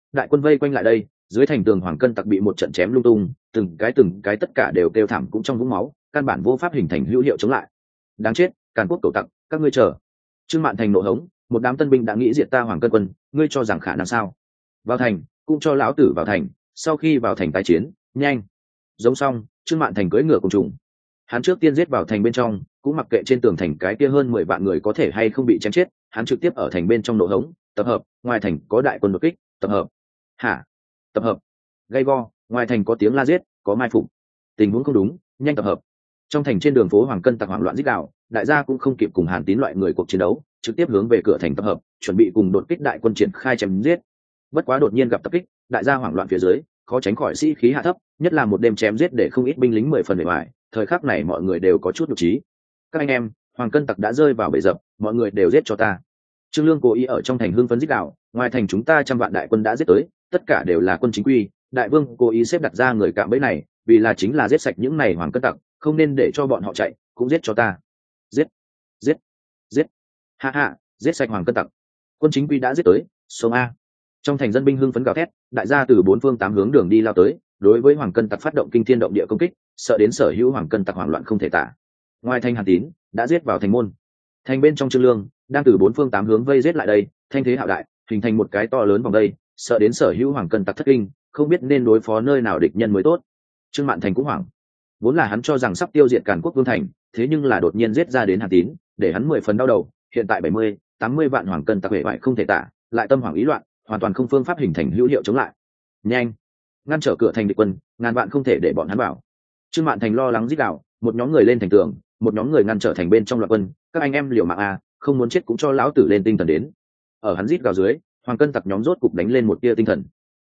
đại quân vây quanh lại đây, dưới thành tường Hoàng Cân Tặc bị một trận chém lung tung, từng cái tất cả đều kêu thảm cũng trong vũng máu, căn bản vô pháp hình thành hữu hiệu chống lại. Đáng chết, Càn Quốc cầu tặc, các ngươi chờ. Trương Mạn Thành nộ hống, một đám tân binh đã nghĩ diệt ta Hoàng Cân quân, ngươi cho rằng khả năng sao? Vào thành, cũng cho lão tử vào thành, sau khi vào thành tái chiến, nhanh. Giống xong, Trương Mạn Thành cưỡi ngựa cùng trùng. Hắn trước tiên giết vào thành bên trong, cũng mặc kệ trên tường thành cái kia hơn 10 vạn người có thể hay không bị chém chết, hắn trực tiếp ở thành bên trong nổ hống, tập hợp, ngoài thành có đại quân đột kích, tập hợp. Hả? Tập hợp. Gay go, ngoài thành có tiếng la giết, có mai phục. Tình huống không đúng, nhanh tập hợp. Trong thành trên đường phố Hoàng Cân Tặc hoảng loạn rít gào, đại gia cũng không kịp cùng Hàn Tín loại người cuộc chiến đấu, trực tiếp hướng về cửa thành tập hợp, chuẩn bị cùng đột kích đại quân triển khai chém giết. Bất quá đột nhiên gặp tập kích, đại gia hoảng loạn phía dưới, khó tránh khỏi sĩ khí hạ thấp, nhất là một đêm chém giết để không ít binh lính 10 phần bề ngoài, thời khắc này mọi người đều có chút nhục trí. Các anh em, Hoàng Cân Tặc đã rơi vào bẫy dập, mọi người đều giết cho ta. Trương Lương cố ý ở trong thành hưng phấn rít gào, ngoài thành chúng ta trăm vạn đại quân đã giết tới, tất cả đều là quân chính quy, đại vương cố ý xếp đặt ra người cạm bẫy này, vì là chính là giết sạch những này Hoàng Cân Tặc, không nên để cho bọn họ chạy, cũng giết cho ta. Giết, giết, giết. Ha ha, giết sạch Hoàng Cân Tặc. Quân chính quy đã giết tới, sông a. Trong thành dân binh hưng phấn gào thét, đại gia từ 4 phương 8 hướng đường đi lao tới, đối với Hoàng Cân Tặc phát động kinh thiên động địa công kích, sợ đến sở hữu Hoàng Cân Tặc hoảng loạn không thể tả. Ngoài thành Hàn Tín đã giết vào thành môn, thành bên trong Trương Lương đang từ 4 phương 8 hướng vây giết lại đây, thanh thế hạo đại, hình thành một cái to lớn vòng đây, sợ đến sở hữu Hoàng Cân Tặc thất kinh, không biết nên đối phó nơi nào địch nhân mới tốt. Trương Mạn Thành cũng hoảng, vốn là hắn cho rằng sắp tiêu diệt Càn Quốc vương thành, thế nhưng là đột nhiên giết ra đến Hàn Tín, để hắn 10 phần đau đầu. Hiện tại 70-80 vạn Hoàng Cân Tặc hề bại không thể tả, lại tâm hoảng ý loạn, hoàn toàn không phương pháp hình thành hữu hiệu chống lại. Nhanh, ngăn trở cửa thành địch quân, ngàn vạn không thể để bọn hắn vào. Trương Mạn Thành lo lắng rít gào, một nhóm người lên thành tường, một nhóm người ngăn trở thành bên trong loạn quân, các anh em liều mạng a, không muốn chết cũng cho lão tử lên tinh thần đến. Ở hắn rít gào dưới, Hoàng Cân Tặc nhóm rốt cục đánh lên một tia tinh thần.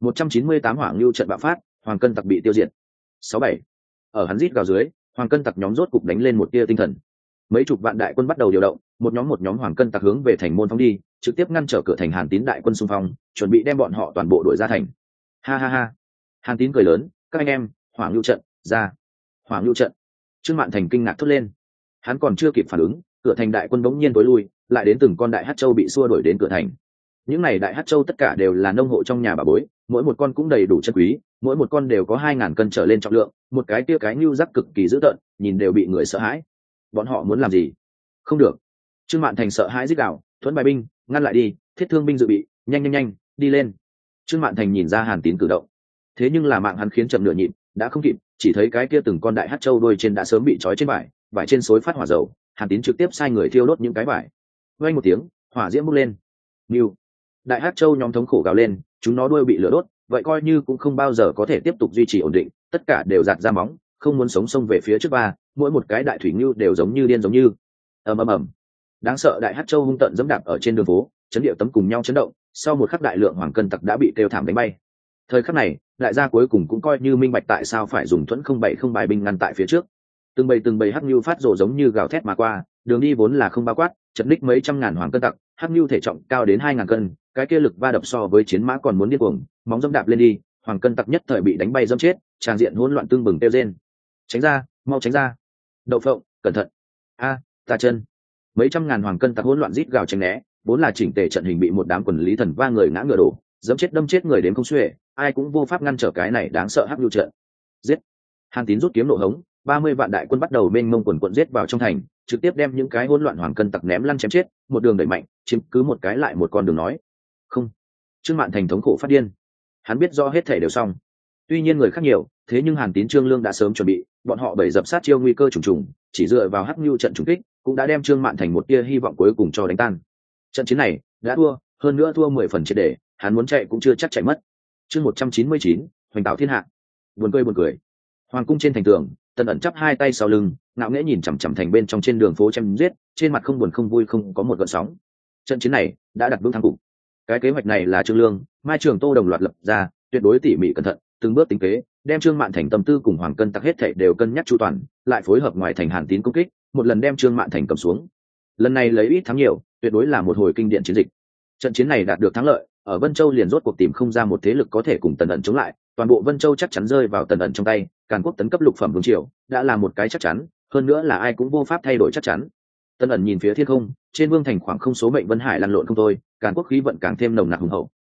198 Hỏa Ngưu trận bạo phát, Hoàng Cân Tặc bị tiêu diệt. 67. Ở hắn rít gào dưới, Hoàng Cân Tặc nhóm rốt cục đánh lên một tia tinh thần. Mấy chục vạn đại quân bắt đầu điều động, một nhóm Hoàng Cân Tặc hướng về thành môn phóng đi, trực tiếp ngăn trở cửa thành Hàn Tín đại quân xung phong, chuẩn bị đem bọn họ toàn bộ đuổi ra thành. Ha ha ha. Hàn Tín cười lớn, các anh em, Hỏa Ngưu trận, ra. Hỏa Ngưu trận. Trương Mạn Thành kinh ngạc thốt lên. Hắn còn chưa kịp phản ứng, cửa thành đại quân bỗng nhiên tối lui, lại đến từng con đại hắc châu bị xua đuổi đến cửa thành. Những này đại hắc châu tất cả đều là nông hộ trong nhà bà bối, mỗi một con cũng đầy đủ chân quý, mỗi một con đều có 2000 cân trở lên trọng lượng, một cái kia cái nưu rắc cực kỳ dữ tợn, nhìn đều bị người sợ hãi. Bọn họ muốn làm gì? Không được. Trương Mạn Thành sợ hãi rít gào, thuẫn bài binh, ngăn lại đi, thiết thương binh dự bị, nhanh, đi lên. Trương Mạn Thành nhìn ra Hàn Tín cử động, thế nhưng là mạng hắn khiến chậm nửa nhịp, đã không kịp, chỉ thấy cái kia từng con đại hắc châu đuôi trên đã sớm bị trói trên vải trên xối phát hỏa dầu. Hàn Tín trực tiếp sai người thiêu đốt những cái vải. Vang một tiếng, hỏa diễm bốc lên. Niu. Đại hắc châu nhóm thống khổ gào lên, chúng nó đuôi bị lửa đốt, vậy coi như cũng không bao giờ có thể tiếp tục duy trì ổn định, tất cả đều giạt ra móng, không muốn sống xông về phía trước ba, mỗi một cái đại thủy ngưu đều giống như điên giống như. Ầm. Đáng sợ đại hắc châu hung tận giẫm đạp ở trên đường phố, chấn điệu tấm cùng nhau chấn động, sau một khắc đại lượng Hoàng Cân Tặc đã bị kêu thảm đánh bay. Thời khắc này, đại gia cuối cùng cũng coi như minh bạch tại sao phải dùng thuẫn 070 bài binh ngăn tại phía trước. Từng bầy hắc nhu phát rồ giống như gào thét mà qua, đường đi vốn là không bao quát, chật ních mấy trăm ngàn Hoàng Cân Tặc, hắc nhu thể trọng cao đến 2000 cân, cái kia lực va đập so với chiến mã còn muốn điên cuồng, móng dẫm đạp lên đi, Hoàng Cân Tặc nhất thời bị đánh bay dẫm chết, tràng diện hỗn loạn tương bừng kêu rên. Tránh ra, mau tránh ra. Đậu phộng, cẩn thận. A, ta chân. Mấy trăm ngàn Hoàng Cân Tặc hỗn loạn rít gào tránh né, vốn là chỉnh tề trận hình bị một đám quần lý thần va người ngã ngựa đổ, dẫm chết đâm chết người đến không xuể, ai cũng vô pháp ngăn trở cái này đáng sợ hắc nhu trận. Giết. Hàn Tín rút kiếm nộ hống, 30 vạn đại quân bắt đầu mênh mông quần giết vào trong thành, trực tiếp đem những cái hỗn loạn Hoàng Cân Tặc ném lăn chém chết, một đường đẩy mạnh, chiếm cứ một cái lại một con đường nói. Không. Trương Mạn Thành thống khổ phát điên. Hắn biết rõ hết thể đều xong. Tuy nhiên người khác nhiều, thế nhưng Hàn Tín Trương Lương đã sớm chuẩn bị, bọn họ bày dập sát chiêu nguy cơ trùng trùng, chỉ dựa vào hắc nhu trận trùng kích, cũng đã đem Trương Mạn Thành một tia hy vọng cuối cùng cho đánh tan. Trận chiến này đã thua, hơn nữa thua 10 phần triệt để, hắn muốn chạy cũng chưa chắc chạy mất. Chương 199, hoành tạo thiên hạ. Buồn cười. Hoàng cung trên thành tường, Tần ẩn chắp hai tay sau lưng, ngạo nghễ nhìn chằm chằm thành bên trong trên đường phố chém giết, trên mặt không buồn không vui không có một gợn sóng. Trận chiến này đã đặt vững thắng cục. Cái kế hoạch này là Trương Lương, Mai Trường Tô đồng loạt lập ra, tuyệt đối tỉ mỉ cẩn thận, từng bước tính kế, đem Trương Mạn Thành tâm tư cùng Hoàng Cân Tặc hết thảy đều cân nhắc chu toàn, lại phối hợp ngoài thành Hàn Tín công kích, một lần đem Trương Mạn Thành cầm xuống. Lần này lấy ít thắng nhiều, tuyệt đối là một hồi kinh điển chiến dịch. Trận chiến này đạt được thắng lợi, ở Vân Châu liền rốt cuộc tìm không ra một thế lực có thể cùng Tần ẩn chống lại, toàn bộ Vân Châu chắc chắn rơi vào Tần ẩn trong tay, Càn Quốc tấn cấp lục phẩm vương triều đã là một cái chắc chắn, hơn nữa là ai cũng vô pháp thay đổi chắc chắn. Tần ẩn nhìn phía thiên không, trên vương thành khoảng không số mệnh vân hải lăn lộn không thôi, Càn Quốc khí vận càng thêm nồng nặc hùng hậu,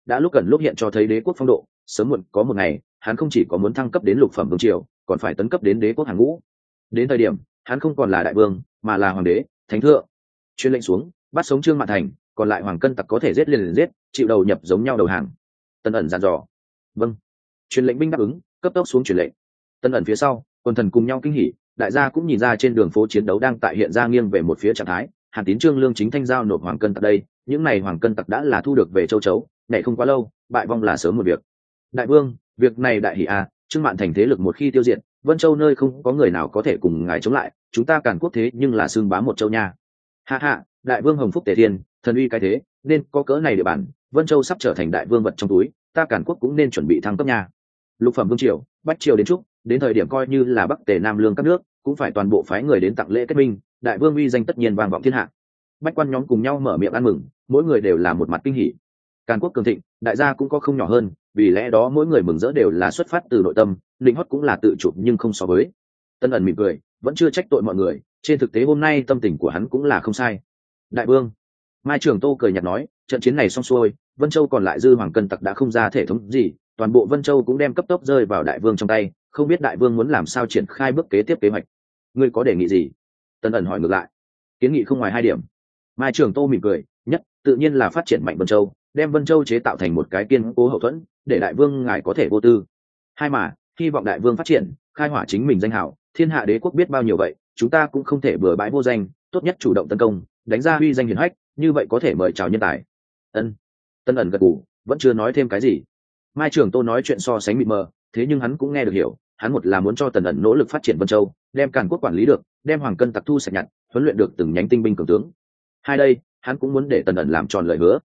đã lúc gần lúc hiện cho thấy đế quốc phong độ, sớm muộn có một ngày hắn không chỉ có muốn thăng cấp đến lục phẩm vương triều, còn phải tấn cấp đến đế quốc hàng ngũ. Đến thời điểm hắn không còn là đại vương mà là hoàng đế, thánh thượng. Truyền lệnh xuống, bắt sống Trương Mạn Thành, còn lại hoàng cân tặc có thể giết liền giết, chịu đầu nhập giống nhau đầu hàng. Tân ẩn dặn dò. Vâng. Truyền lệnh binh đáp ứng, cấp tốc xuống truyền lệnh. Tân ẩn phía sau, quần thần cùng nhau kinh hỉ, đại gia cũng nhìn ra trên đường phố chiến đấu đang tại hiện ra nghiêng về một phía trạng thái. Hàn Tín Trương Lương chính thanh giao nộp hoàng cân tặc đây, những này hoàng cân tặc đã là thu được về châu chấu, nhảy không quá lâu, bại vong là sớm một việc. Đại vương, việc này đại hỷ à, Trương Mạn Thành thế lực một khi tiêu diệt, Vân Châu nơi không có người nào có thể cùng ngài chống lại, chúng ta Càn Quốc thế nhưng là xương bá một châu nha. Hạ hạ, đại vương hồng phúc tề thiên, thần uy cái thế, nên có cỡ này địa bàn, Vân Châu sắp trở thành đại vương vật trong túi, ta Càn Quốc cũng nên chuẩn bị thăng cấp nha. Lục phẩm vương triều, bách triều đến chúc, đến thời điểm coi như là Bắc Tề Nam Lương các nước, cũng phải toàn bộ phái người đến tặng lễ kết minh, đại vương uy danh tất nhiên vang vọng thiên hạ. Bách quan nhóm cùng nhau mở miệng ăn mừng, mỗi người đều là một mặt kinh hỉ. Càn Quốc cường thịnh, đại gia cũng có không nhỏ hơn, vì lẽ đó mỗi người mừng rỡ đều là xuất phát từ nội tâm, linh hót cũng là tự chụp nhưng không so với. Tân ẩn mỉm cười, vẫn chưa trách tội mọi người, trên thực tế hôm nay tâm tình của hắn cũng là không sai. Đại vương, Mai Trường Tô cười nhạt nói, trận chiến này xong xuôi, Vân Châu còn lại dư hoàng cân tặc đã không ra thể thống gì, toàn bộ Vân Châu cũng đem cấp tốc rơi vào đại vương trong tay, không biết đại vương muốn làm sao triển khai bước kế tiếp kế hoạch. Ngươi có đề nghị gì? Tân ẩn hỏi ngược lại. Kiến nghị không ngoài hai điểm. Mai Trường Tô mỉm cười, nhất, tự nhiên là phát triển mạnh Vân Châu, đem Vân Châu chế tạo thành một cái kiên cố hậu thuẫn, để đại vương ngài có thể vô tư. Hai mà, hy vọng đại vương phát triển, khai hỏa chính mình danh hào, thiên hạ đế quốc biết bao nhiêu vậy, chúng ta cũng không thể bừa bãi vô danh, tốt nhất chủ động tấn công, đánh ra uy danh hiển hách, như vậy có thể mời chào nhân tài. Ân. Tân ẩn gật gù, vẫn chưa nói thêm cái gì. Mai Trường Tô nói chuyện so sánh mịt mờ, thế nhưng hắn cũng nghe được hiểu, hắn một là muốn cho Tần ẩn nỗ lực phát triển Vân Châu, đem Càn Quốc quản lý được, đem hoàng cân tặc thu sạch nhặt, huấn luyện được từng nhánh tinh binh cường tướng. Hai đây, hắn cũng muốn để Tần ẩn làm tròn lời hứa.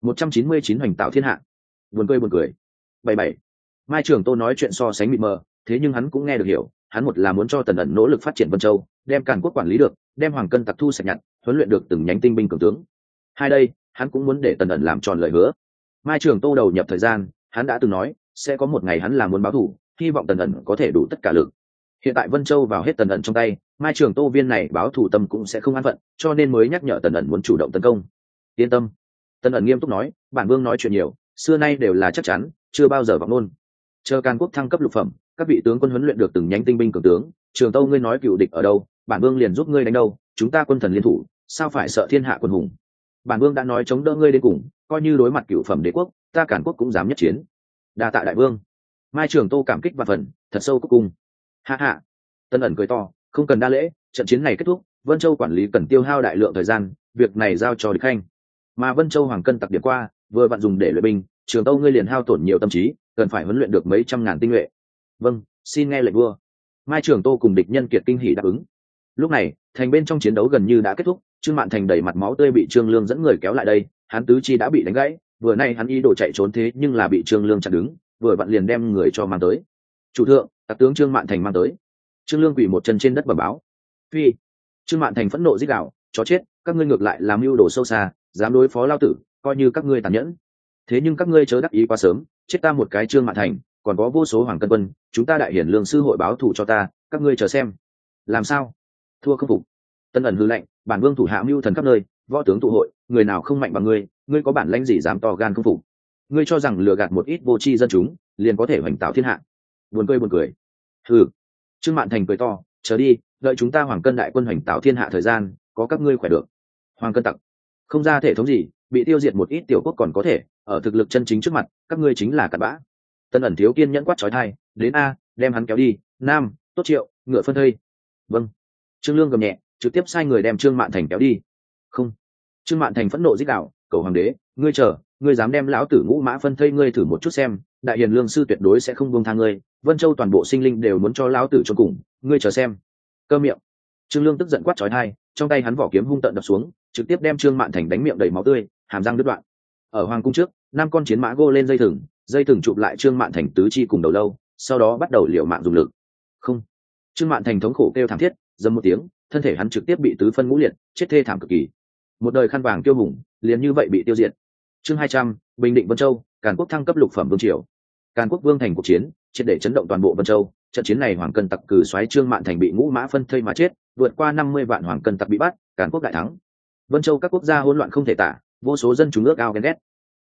199 hoành tạo thiên hạ. Buồn cười. 77. Mai Trường Tô nói chuyện so sánh mịt mờ, thế nhưng hắn cũng nghe được hiểu, hắn một là muốn cho Tần ẩn nỗ lực phát triển Vân Châu, đem Càn Quốc quản lý được, đem hoàng cân tặc thu sạch nhặt, huấn luyện được từng nhánh tinh binh cường tướng. Hai đây, hắn cũng muốn để Tần ẩn làm tròn lời hứa. Mai Trường Tô đầu nhập thời gian, hắn đã từng nói, sẽ có một ngày hắn là muốn báo thù, hy vọng Tần ẩn có thể đủ tất cả lực. Hiện tại Vân Châu vào hết Tần ẩn trong tay, Mai Trường Tô viên này báo thù tâm cũng sẽ không an phận, cho nên mới nhắc nhở Tần ẩn muốn chủ động tấn công. Yên tâm. Tần ẩn nghiêm túc nói, bản vương nói chuyện nhiều, xưa nay đều là chắc chắn, chưa bao giờ vọng ngôn. Chờ Càn Quốc thăng cấp lục phẩm, các vị tướng quân huấn luyện được từng nhánh tinh binh cường tướng, Trường Tâu ngươi nói cựu địch ở đâu, bản vương liền giúp ngươi đánh đâu, chúng ta quân thần liên thủ, sao phải sợ thiên hạ quân hùng. Bản vương đã nói chống đỡ ngươi đến cùng, coi như đối mặt cựu phẩm đế quốc, ta Càn Quốc cũng dám nhất chiến. Đa tạ đại vương. Mai Trường Tô cảm kích và phần, thật sâu cúc cung. Hạ hạ. Tân ẩn cười to, không cần đa lễ, trận chiến này kết thúc, Vân Châu quản lý cần tiêu hao đại lượng thời gian, việc này giao cho địch khanh. Mà Vân Châu hoàng cân tặc điểm qua, vừa vặn dùng để luyện binh, Trường Tâu ngươi liền hao tổn nhiều tâm trí, cần phải huấn luyện được mấy trăm ngàn tinh nhuệ. Vâng, xin nghe lệnh vua. Mai Trường Tô cùng địch nhân kiệt kinh hỉ đáp ứng. Lúc này, thành bên trong chiến đấu gần như đã kết thúc, Trương Mạn Thành đầy mặt máu tươi bị Trương Lương dẫn người kéo lại đây, hắn tứ chi đã bị đánh gãy, vừa nay hắn ý đồ chạy trốn thế nhưng là bị Trương Lương chặn đứng, vừa vặn liền đem người cho mang tới. Chủ thượng, tặc tướng Trương Mạn Thành mang tới. Trương Lương quỳ một chân trên đất bẩm báo. Phi. Trương Mạn Thành phẫn nộ rít gào, chó chết, các ngươi ngược lại làm mưu đồ sâu xa, dám đối phó lao tử, coi như các ngươi tàn nhẫn. Thế nhưng các ngươi chớ đắc ý quá sớm, chết ta một cái Trương Mạn Thành, còn có vô số hoàng cân quân, chúng ta đại hiển lương sư hội báo thù cho ta, các ngươi chờ xem. Làm sao? Thua không phục. Tân ẩn hư lệnh, bản vương thủ hạ mưu thần khắp nơi, võ tướng tụ hội, người nào không mạnh bằng ngươi, ngươi có bản lãnh gì dám to gan không phục? Ngươi cho rằng lừa gạt một ít vô tri dân chúng, liền có thể hoành tạo thiên hạ? Buồn cười. Hừ. Trương Mạn Thành cười to, chờ đi, đợi chúng ta hoàng cân đại quân hoành tạo thiên hạ thời gian, có các ngươi khỏe được. Hoàng cân tặc, không ra thể thống gì, bị tiêu diệt một ít tiểu quốc còn có thể, ở thực lực chân chính trước mặt, các ngươi chính là cặn bã. Tân ẩn thiếu kiên nhẫn quát chói tai, đến a, đem hắn kéo đi, nam, tốt triệu, ngựa phân thây. Vâng. Trương Lương gầm nhẹ, trực tiếp sai người đem Trương Mạn Thành kéo đi. Không. Trương Mạn Thành phẫn nộ rít gào, cầu hoàng đế, ngươi chờ, ngươi dám đem lão tử Ngũ Mã phân thây ngươi thử một chút xem, đại hiền lương sư tuyệt đối sẽ không buông tha ngươi, Vân Châu toàn bộ sinh linh đều muốn cho lão tử chôn cùng, ngươi chờ xem. Cơ miệng. Trương Lương tức giận quát chói tai, trong tay hắn vỏ kiếm hung tợn đập xuống, trực tiếp đem Trương Mạn Thành đánh miệng đầy máu tươi, hàm răng đứt đoạn. Ở hoàng cung trước, năm con chiến mã gô lên dây thừng chụp lại Trương Mạn Thành tứ chi cùng đầu lâu, sau đó bắt đầu liều mạng dùng lực. Không. Trương Mạn Thành thống khổ kêu thảm thiết, dầm một tiếng, thân thể hắn trực tiếp bị tứ phân ngũ liệt, chết thê thảm cực kỳ. Một đời khăn vàng kiêu hùng, liền như vậy bị tiêu diệt. Chương 200, bình định Vân Châu, Càn Quốc thăng cấp lục phẩm vương triều. Càn Quốc vương thành cuộc chiến, triệt để chấn động toàn bộ Vân Châu. Trận chiến này hoàng cân tặc cử xoáy Trương Mạn Thành bị Ngũ Mã phân thây mà chết, vượt qua 50 vạn hoàng cân tặc bị bắt, Càn Quốc đại thắng. Vân Châu các quốc gia hỗn loạn không thể tả, vô số dân chúng ước ao ghen ghét.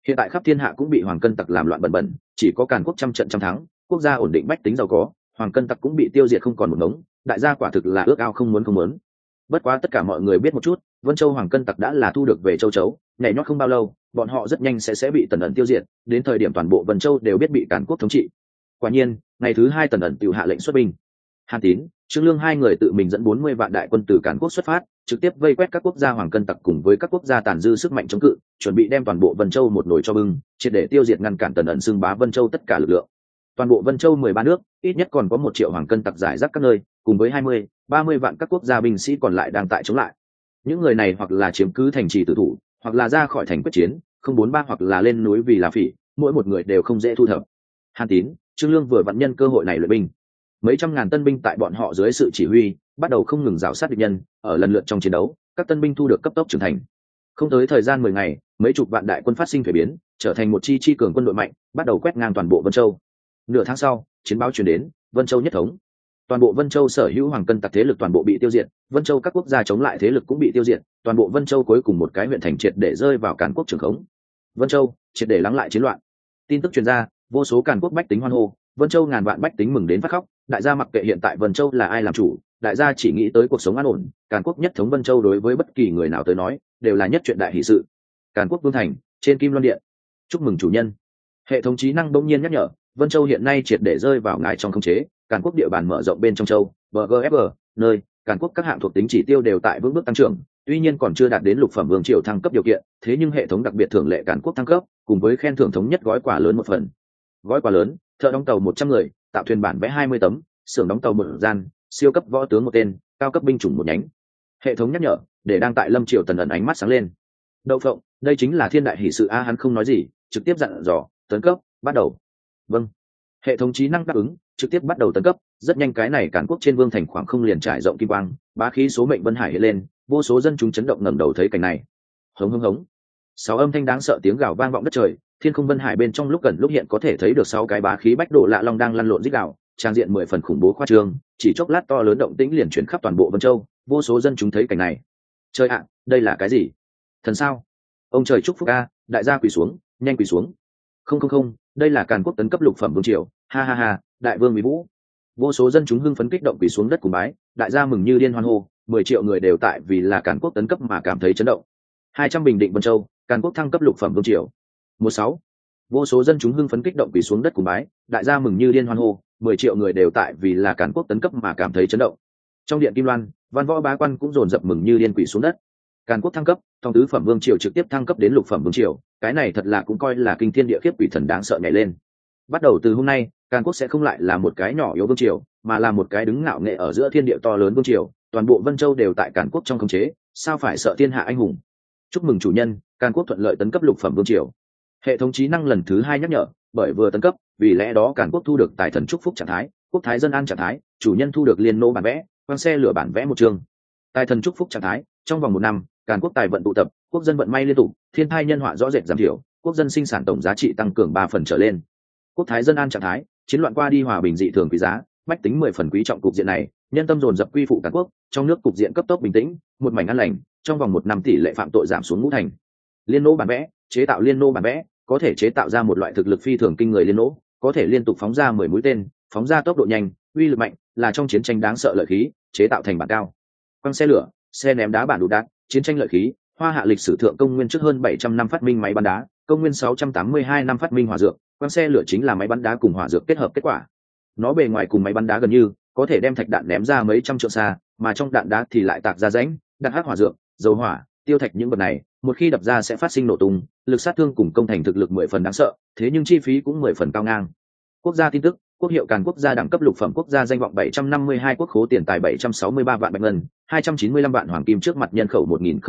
Hiện tại khắp thiên hạ cũng bị Hoàng Cân tặc làm loạn bần bẩn, chỉ có Càn Quốc trăm trận trăm thắng, quốc gia ổn định bách tính giàu có, Hoàng Cân tặc cũng bị tiêu diệt không còn một ngống, đại gia quả thực là ước ao không muốn không muốn. Bất quá tất cả mọi người biết một chút, Vân Châu Hoàng Cân tặc đã là thu được về châu chấu, nhảy nhót không bao lâu, bọn họ rất nhanh sẽ bị Tần ẩn tiêu diệt, đến thời điểm toàn bộ Vân Châu đều biết bị Càn Quốc thống trị. Quả nhiên, ngày thứ hai Tần ẩn tiêu hạ lệnh xuất binh. Hàn Tín, Trương Lương hai người tự mình dẫn 40 vạn đại quân từ Càn Quốc xuất phát, trực tiếp vây quét các quốc gia Hoàng Cân tặc cùng với các quốc gia tàn dư sức mạnh chống cự, chuẩn bị đem toàn bộ Vân Châu một nồi cho bưng, triệt để tiêu diệt ngăn cản Tần ẩn xưng bá Vân Châu tất cả lực lượng. Toàn bộ Vân Châu 13 nước, ít nhất còn có 1 triệu Hoàng Cân tặc rải rác các nơi, cùng với 20, 30 vạn các quốc gia binh sĩ còn lại đang tại chống lại. Những người này hoặc là chiếm cứ thành trì tự thủ, hoặc là ra khỏi thành quyết chiến, không 43 hoặc là lên núi vì là phỉ, mỗi một người đều không dễ thu thập. Hàn Tín, Trương Lương vừa vặn nhân cơ hội này luyện binh. Mấy trăm ngàn tân binh tại bọn họ dưới sự chỉ huy, bắt đầu không ngừng rào sát địch nhân, ở lần lượt trong chiến đấu, các tân binh thu được cấp tốc trưởng thành. Không tới thời gian 10 ngày, mấy chục vạn đại quân phát sinh thay biến, trở thành một chi cường quân đội mạnh, bắt đầu quét ngang toàn bộ Vân Châu. Nửa tháng sau, chiến báo truyền đến, Vân Châu nhất thống. Toàn bộ Vân Châu sở hữu Hoàng Cân tặc thế lực toàn bộ bị tiêu diệt, Vân Châu các quốc gia chống lại thế lực cũng bị tiêu diệt, toàn bộ Vân Châu cuối cùng một cái huyện thành triệt để rơi vào Càn Quốc trưởng khống. Vân Châu triệt để lắng lại chiến loạn. Tin tức truyền ra, vô số Càn Quốc bách tính hoan hô, Vân Châu ngàn vạn bách tính mừng đến phát khóc, đại gia mặc kệ hiện tại Vân Châu là ai làm chủ, đại gia chỉ nghĩ tới cuộc sống an ổn, Càn Quốc nhất thống Vân Châu đối với bất kỳ người nào tới nói, đều là nhất chuyện đại hỷ sự. Càn Quốc vương thành, trên Kim Loan điện. Chúc mừng chủ nhân. Hệ thống trí năng bỗng nhiên nhắc nhở, Vân Châu hiện nay triệt để rơi vào ngài trong khống chế, Càn Quốc địa bàn mở rộng bên trong châu, BGFG, nơi Càn Quốc các hạng thuộc tính chỉ tiêu đều tại vững bước tăng trưởng, tuy nhiên còn chưa đạt đến lục phẩm vương triều thăng cấp điều kiện, thế nhưng hệ thống đặc biệt thưởng lệ Càn Quốc thăng cấp, cùng với khen thưởng thống nhất gói quà lớn một phần. Gói quà lớn, thợ đóng tàu 100 người, tạo thuyền bản vẽ 20 tấm, xưởng đóng tàu một gian, siêu cấp võ tướng một tên, cao cấp binh chủng một nhánh. Hệ thống nhắc nhở, để đang tại Lâm Triều Tần ẩn ánh mắt sáng lên. Đậu phộng, đây chính là thiên đại hỷ sự a, hắn không nói gì, trực tiếp dặn dò, tấn cấp, bắt đầu. Vâng. Hệ thống trí năng đáp ứng, trực tiếp bắt đầu tấn cấp. Rất nhanh cái này Càn Quốc trên vương thành khoảng không liền trải rộng kim quang, bá khí số mệnh Vân Hải hiện lên, vô số dân chúng chấn động ngẩng đầu thấy cảnh này. Hống hống hống. 6 âm thanh đáng sợ tiếng gào vang vọng đất trời, thiên không Vân Hải bên trong lúc gần lúc hiện có thể thấy được 6 cái bá khí bách độ lạ long đang lăn lộn rít gào, trang diện 10 phần khủng bố khoa trương, chỉ chốc lát to lớn động tĩnh liền chuyển khắp toàn bộ Vân Châu, vô số dân chúng thấy cảnh này. Trời ạ, đây là cái gì? Thần sao? Ông trời chúc phúc a, đại gia quỳ xuống, nhanh quỳ xuống. Không không không, đây là Càn Quốc tấn cấp lục phẩm vương triều, ha ha ha, đại vương Mỹ Vũ. Vô số dân chúng hưng phấn kích động quỳ xuống đất cùng bái, đại gia mừng như điên hoan hô, 10 triệu người đều tại vì là Càn Quốc tấn cấp mà cảm thấy chấn động. 200 bình định Vân Châu, Càn Quốc thăng cấp lục phẩm vương triều. 16. Vô số dân chúng hưng phấn kích động quỳ xuống đất cùng bái, đại gia mừng như điên hoan hô, 10 triệu người đều tại vì là Càn Quốc tấn cấp mà cảm thấy chấn động. Trong điện Kim Loan, văn võ bá quan cũng dồn dập mừng như điên quỳ xuống đất. Càn Quốc thăng cấp, trong tứ phẩm vương triều trực tiếp thăng cấp đến lục phẩm vương triều, cái này thật là cũng coi là kinh thiên địa khiếp quỷ thần đáng sợ nhảy lên. Bắt đầu từ hôm nay, Càn Quốc sẽ không lại là một cái nhỏ yếu vương triều, mà là một cái đứng ngạo nghệ ở giữa thiên địa to lớn vương triều, toàn bộ Vân Châu đều tại Càn Quốc trong khống chế, sao phải sợ thiên hạ anh hùng. Chúc mừng chủ nhân, Càn Quốc thuận lợi tấn cấp lục phẩm vương triều. Hệ thống trí năng lần thứ 2 nhắc nhở, bởi vừa tấn cấp, vì lẽ đó Càn Quốc thu được tài thần chúc phúc trạng thái, quốc thái dân an trạng thái, chủ nhân thu được liên nô bản vẽ, quang xe lửa bản vẽ một chương. Tài thần chúc phúc trạng thái, trong vòng 1 năm, Càn Quốc tài vận tụ tập, quốc dân vận may liên tục, thiên tai nhân họa rõ rệt giảm thiểu, quốc dân sinh sản tổng giá trị tăng cường 3 phần trở lên. Quốc thái dân an trạng thái, chiến loạn qua đi hòa bình dị thường quý giá, bách tính 10 phần quý trọng cục diện này, nhân tâm dồn dập quy phụ Càn Quốc, trong nước cục diện cấp tốc bình tĩnh, một mảnh an lành, trong vòng 1 năm tỷ lệ phạm tội giảm xuống ngũ thành. Liên nô bản vẽ, chế tạo liên nô bản vẽ, có thể chế tạo ra một loại thực lực phi thường kinh người liên nô, có thể liên tục phóng ra 10 mũi tên, phóng ra tốc độ nhanh, uy lực mạnh, là trong chiến tranh đáng sợ lợi khí, chế tạo thành bản cao. Quăng xe lửa, xe ném đá bản đủ đạn, chiến tranh lợi khí, hoa hạ lịch sử thượng công nguyên trước hơn 700 năm phát minh máy bắn đá, công nguyên 682 năm phát minh hỏa dược, quăng xe lửa chính là máy bắn đá cùng hỏa dược kết hợp kết quả. Nó bề ngoài cùng máy bắn đá gần như, có thể đem thạch đạn ném ra mấy trăm trượng xa, mà trong đạn đá thì lại tạc ra rãnh, đặt hắc hỏa dược, dầu hỏa, tiêu thạch những vật này, một khi đập ra sẽ phát sinh nổ tung, lực sát thương cùng công thành thực lực 10 phần đáng sợ, thế nhưng chi phí cũng 10 phần cao ngang. Quốc gia tin tức, quốc hiệu Càn Quốc gia đẳng cấp lục phẩm quốc gia danh vọng 752 quốc khố tiền tài 763 vạn bạch ngân, 295 vạn hoàng kim trước mặt nhân khẩu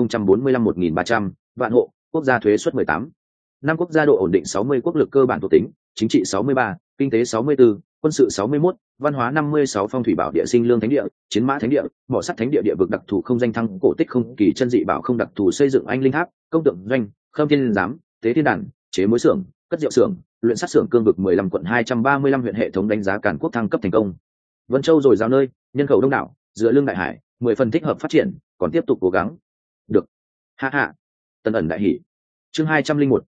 1045-1300 vạn hộ, quốc gia thuế suất 18. Năm quốc gia độ ổn định 60 quốc lực cơ bản thuộc tính, chính trị 63, kinh tế 64, quân sự 61, văn hóa 56 phong thủy bảo địa sinh lương thánh địa, chiến mã thánh địa, mỏ sắt thánh địa địa vực đặc thù không danh thăng cổ tích không kỳ chân dị bảo không đặc thù xây dựng anh linh tháp, công tượng doanh, khâm thiên giám, tế thiên đàn, chế muối xưởng, cất rượu xưởng, luyện sắt xưởng cương vực 15 quận 235 huyện hệ thống đánh giá Càn Quốc thăng cấp thành công. Vân Châu rồi giao nơi, nhân khẩu đông đảo, dựa lưng đại hải, 10 phần thích hợp phát triển, còn tiếp tục cố gắng. Được. Ha ha. Tân ẩn đại hỉ. Chương 201,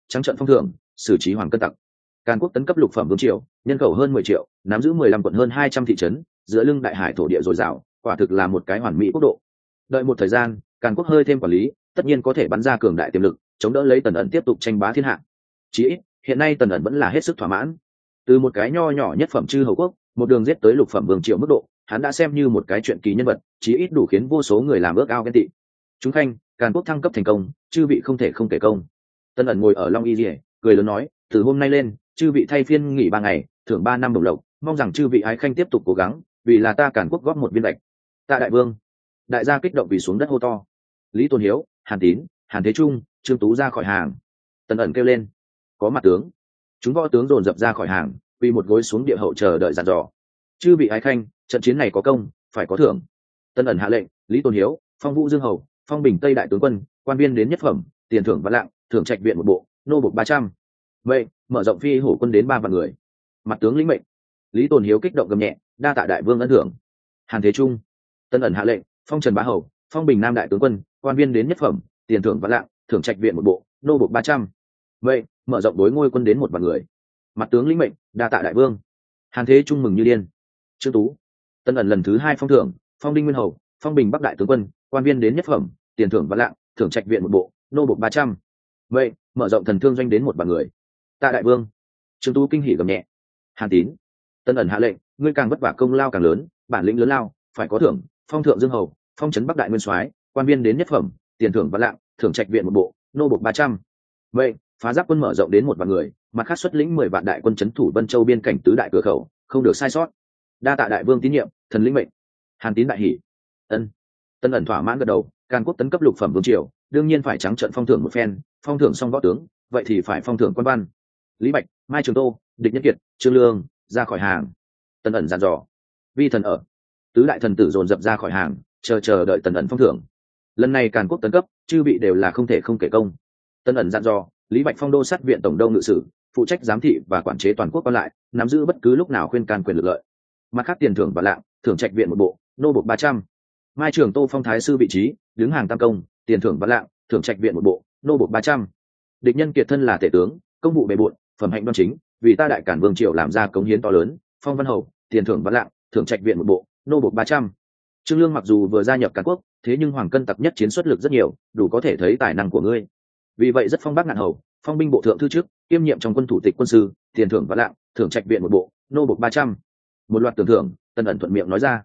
trắng trận phong thưởng xử trí hoàng cân tặc. Càn Quốc tấn cấp lục phẩm vương triều, nhân khẩu hơn 10 triệu, nắm giữ 15 quận hơn 200 thị trấn, giữa lưng đại hải thổ địa dồi dào, quả thực là một cái hoàn mỹ quốc độ. Đợi một thời gian, Càn Quốc hơi thêm quản lý, tất nhiên có thể bắn ra cường đại tiềm lực, chống đỡ lấy Tần ẩn tiếp tục tranh bá thiên hạ. Chỉ ít, hiện nay Tần ẩn vẫn là hết sức thỏa mãn. Từ một cái nho nhỏ nhất phẩm chư hầu quốc, một đường giết tới lục phẩm vương triều mức độ, hắn đã xem như một cái chuyện kỳ nhân vật, chí ít đủ khiến vô số người làm ước ao ghen tị. Chúng khanh, Càn Quốc thăng cấp thành công, chư vị không thể không kể công. Tần ẩn ngồi ở Long Y Liễu, cười lớn nói, từ hôm nay lên, chư vị thay phiên nghỉ 3 ngày, thưởng 3 năm đồng lộc, mong rằng chư vị ái khanh tiếp tục cố gắng, vì là ta Càn Quốc góp một viên gạch. Tạ đại vương. Đại gia kích động vì xuống đất hô to. Lý Tôn Hiếu, Hàn Tín, Hàn Thế Trung, Trương Tú ra khỏi hàng. Tần ẩn kêu lên, có mặt tướng. Chúng võ tướng dồn dập ra khỏi hàng, quỳ một gối xuống địa hậu chờ đợi dặn dò. Chư vị ái khanh, trận chiến này có công, phải có thưởng. Tần ẩn hạ lệnh, Lý Tôn Hiếu, Phong Vũ Dương hầu, Phong Bình Tây đại tướng quân, quan viên đến nhất phẩm, tiền thưởng vạn lạng, thưởng trạch viện một bộ, nô bộc 300. Vậy, mở rộng phi hổ quân đến 3 vạn người. Mặt tướng lĩnh mệnh. Lý Tôn Hiếu kích động gầm nhẹ, đa tạ đại vương ân thưởng. Hàn Thế Trung. Tần ẩn hạ lệnh, Phong Trần Bá hầu, Phong Bình Nam đại tướng quân, quan viên đến nhất phẩm, tiền thưởng vạn lạng, thưởng trạch viện một bộ, nô bộc 300. Vậy, mở rộng đối ngôi quân đến 1 vạn người. Mặt tướng lĩnh mệnh, đa tạ đại vương. Hàn Thế Trung mừng như điên. Trương Tú. Tần ẩn lần thứ 2 phong thưởng, Phong Đinh Nguyên hầu, Phong Bình Bắc đại tướng quân, quan viên đến nhất phẩm, tiền thưởng vạn lạng, thưởng trạch viện một bộ, nô bộc 300. Vậy, mở rộng thần thương doanh đến 1 vạn người. Tạ đại vương. Trương Tú kinh hỉ gầm nhẹ. Hàn Tín. Tần ẩn hạ lệnh, ngươi càng vất vả công lao càng lớn, bản lĩnh lớn lao, phải có thưởng. Phong thượng Dương hầu, Phong trấn Bắc đại nguyên soái, quan viên đến nhất phẩm, tiền thưởng vạn lạng, thưởng trạch viện một bộ, nô bộc 300. Vậy, phá giáp quân mở rộng đến 1 vạn người, mặt khác xuất lĩnh 10 vạn đại quân trấn thủ Vân Châu biên cảnh tứ đại cửa khẩu, không được sai sót. Đa tạ đại vương tín nhiệm, thần lĩnh mệnh. Hàn Tín đại hỉ. Ân. Tần ẩn thỏa mãn gật đầu, Càn Quốc tấn cấp lục phẩm vương triều, đương nhiên phải trắng trận phong thưởng một phen, phong thưởng xong võ tướng, vậy thì phải phong thưởng quan văn. Lý Bạch, Mai Trường Tô, Địch Nhân Kiệt, Trương Lương ra khỏi hàng. Tần ẩn dặn dò. Vi thần ở. Tứ đại thần tử dồn dập ra khỏi hàng, chờ đợi Tần ẩn phong thưởng. Lần này Càn Quốc tấn cấp, chư vị đều là không thể không kể công. Tần ẩn dặn dò, Lý Bạch phong đô sát viện tổng đô ngự sử, phụ trách giám thị và quản chế toàn quốc còn lại, nắm giữ bất cứ lúc nào khuyên can quyền lực lợi. Mặt khác tiền thưởng và lạng, thưởng trạch viện một bộ, nô bộc 300. Mai Trường Tô phong thái sư vị trí, đứng hàng tam công, tiền thưởng và lạng, thưởng trạch viện một bộ, nô bộc 300. Địch Nhân Kiệt thân là tể tướng, công vụ bề bộn, phẩm hạnh đoan chính, vì ta đại cản vương triều làm ra cống hiến to lớn, phong văn hầu, tiền thưởng và lạng, thưởng trạch viện một bộ, nô bộc 300. Trương Lương mặc dù vừa gia nhập Càn Quốc, thế nhưng hoàng cân tặc nhất chiến xuất lực rất nhiều, đủ có thể thấy tài năng của ngươi. Vì vậy rất phong bác ngạn hầu, phong binh bộ thượng thư trước, kiêm nhiệm trong quân thủ tịch quân sư, tiền thưởng và lạng, thưởng trạch viện một bộ, nô bộc 300. Một loạt tưởng thưởng, Tần ẩn thuận miệng nói ra.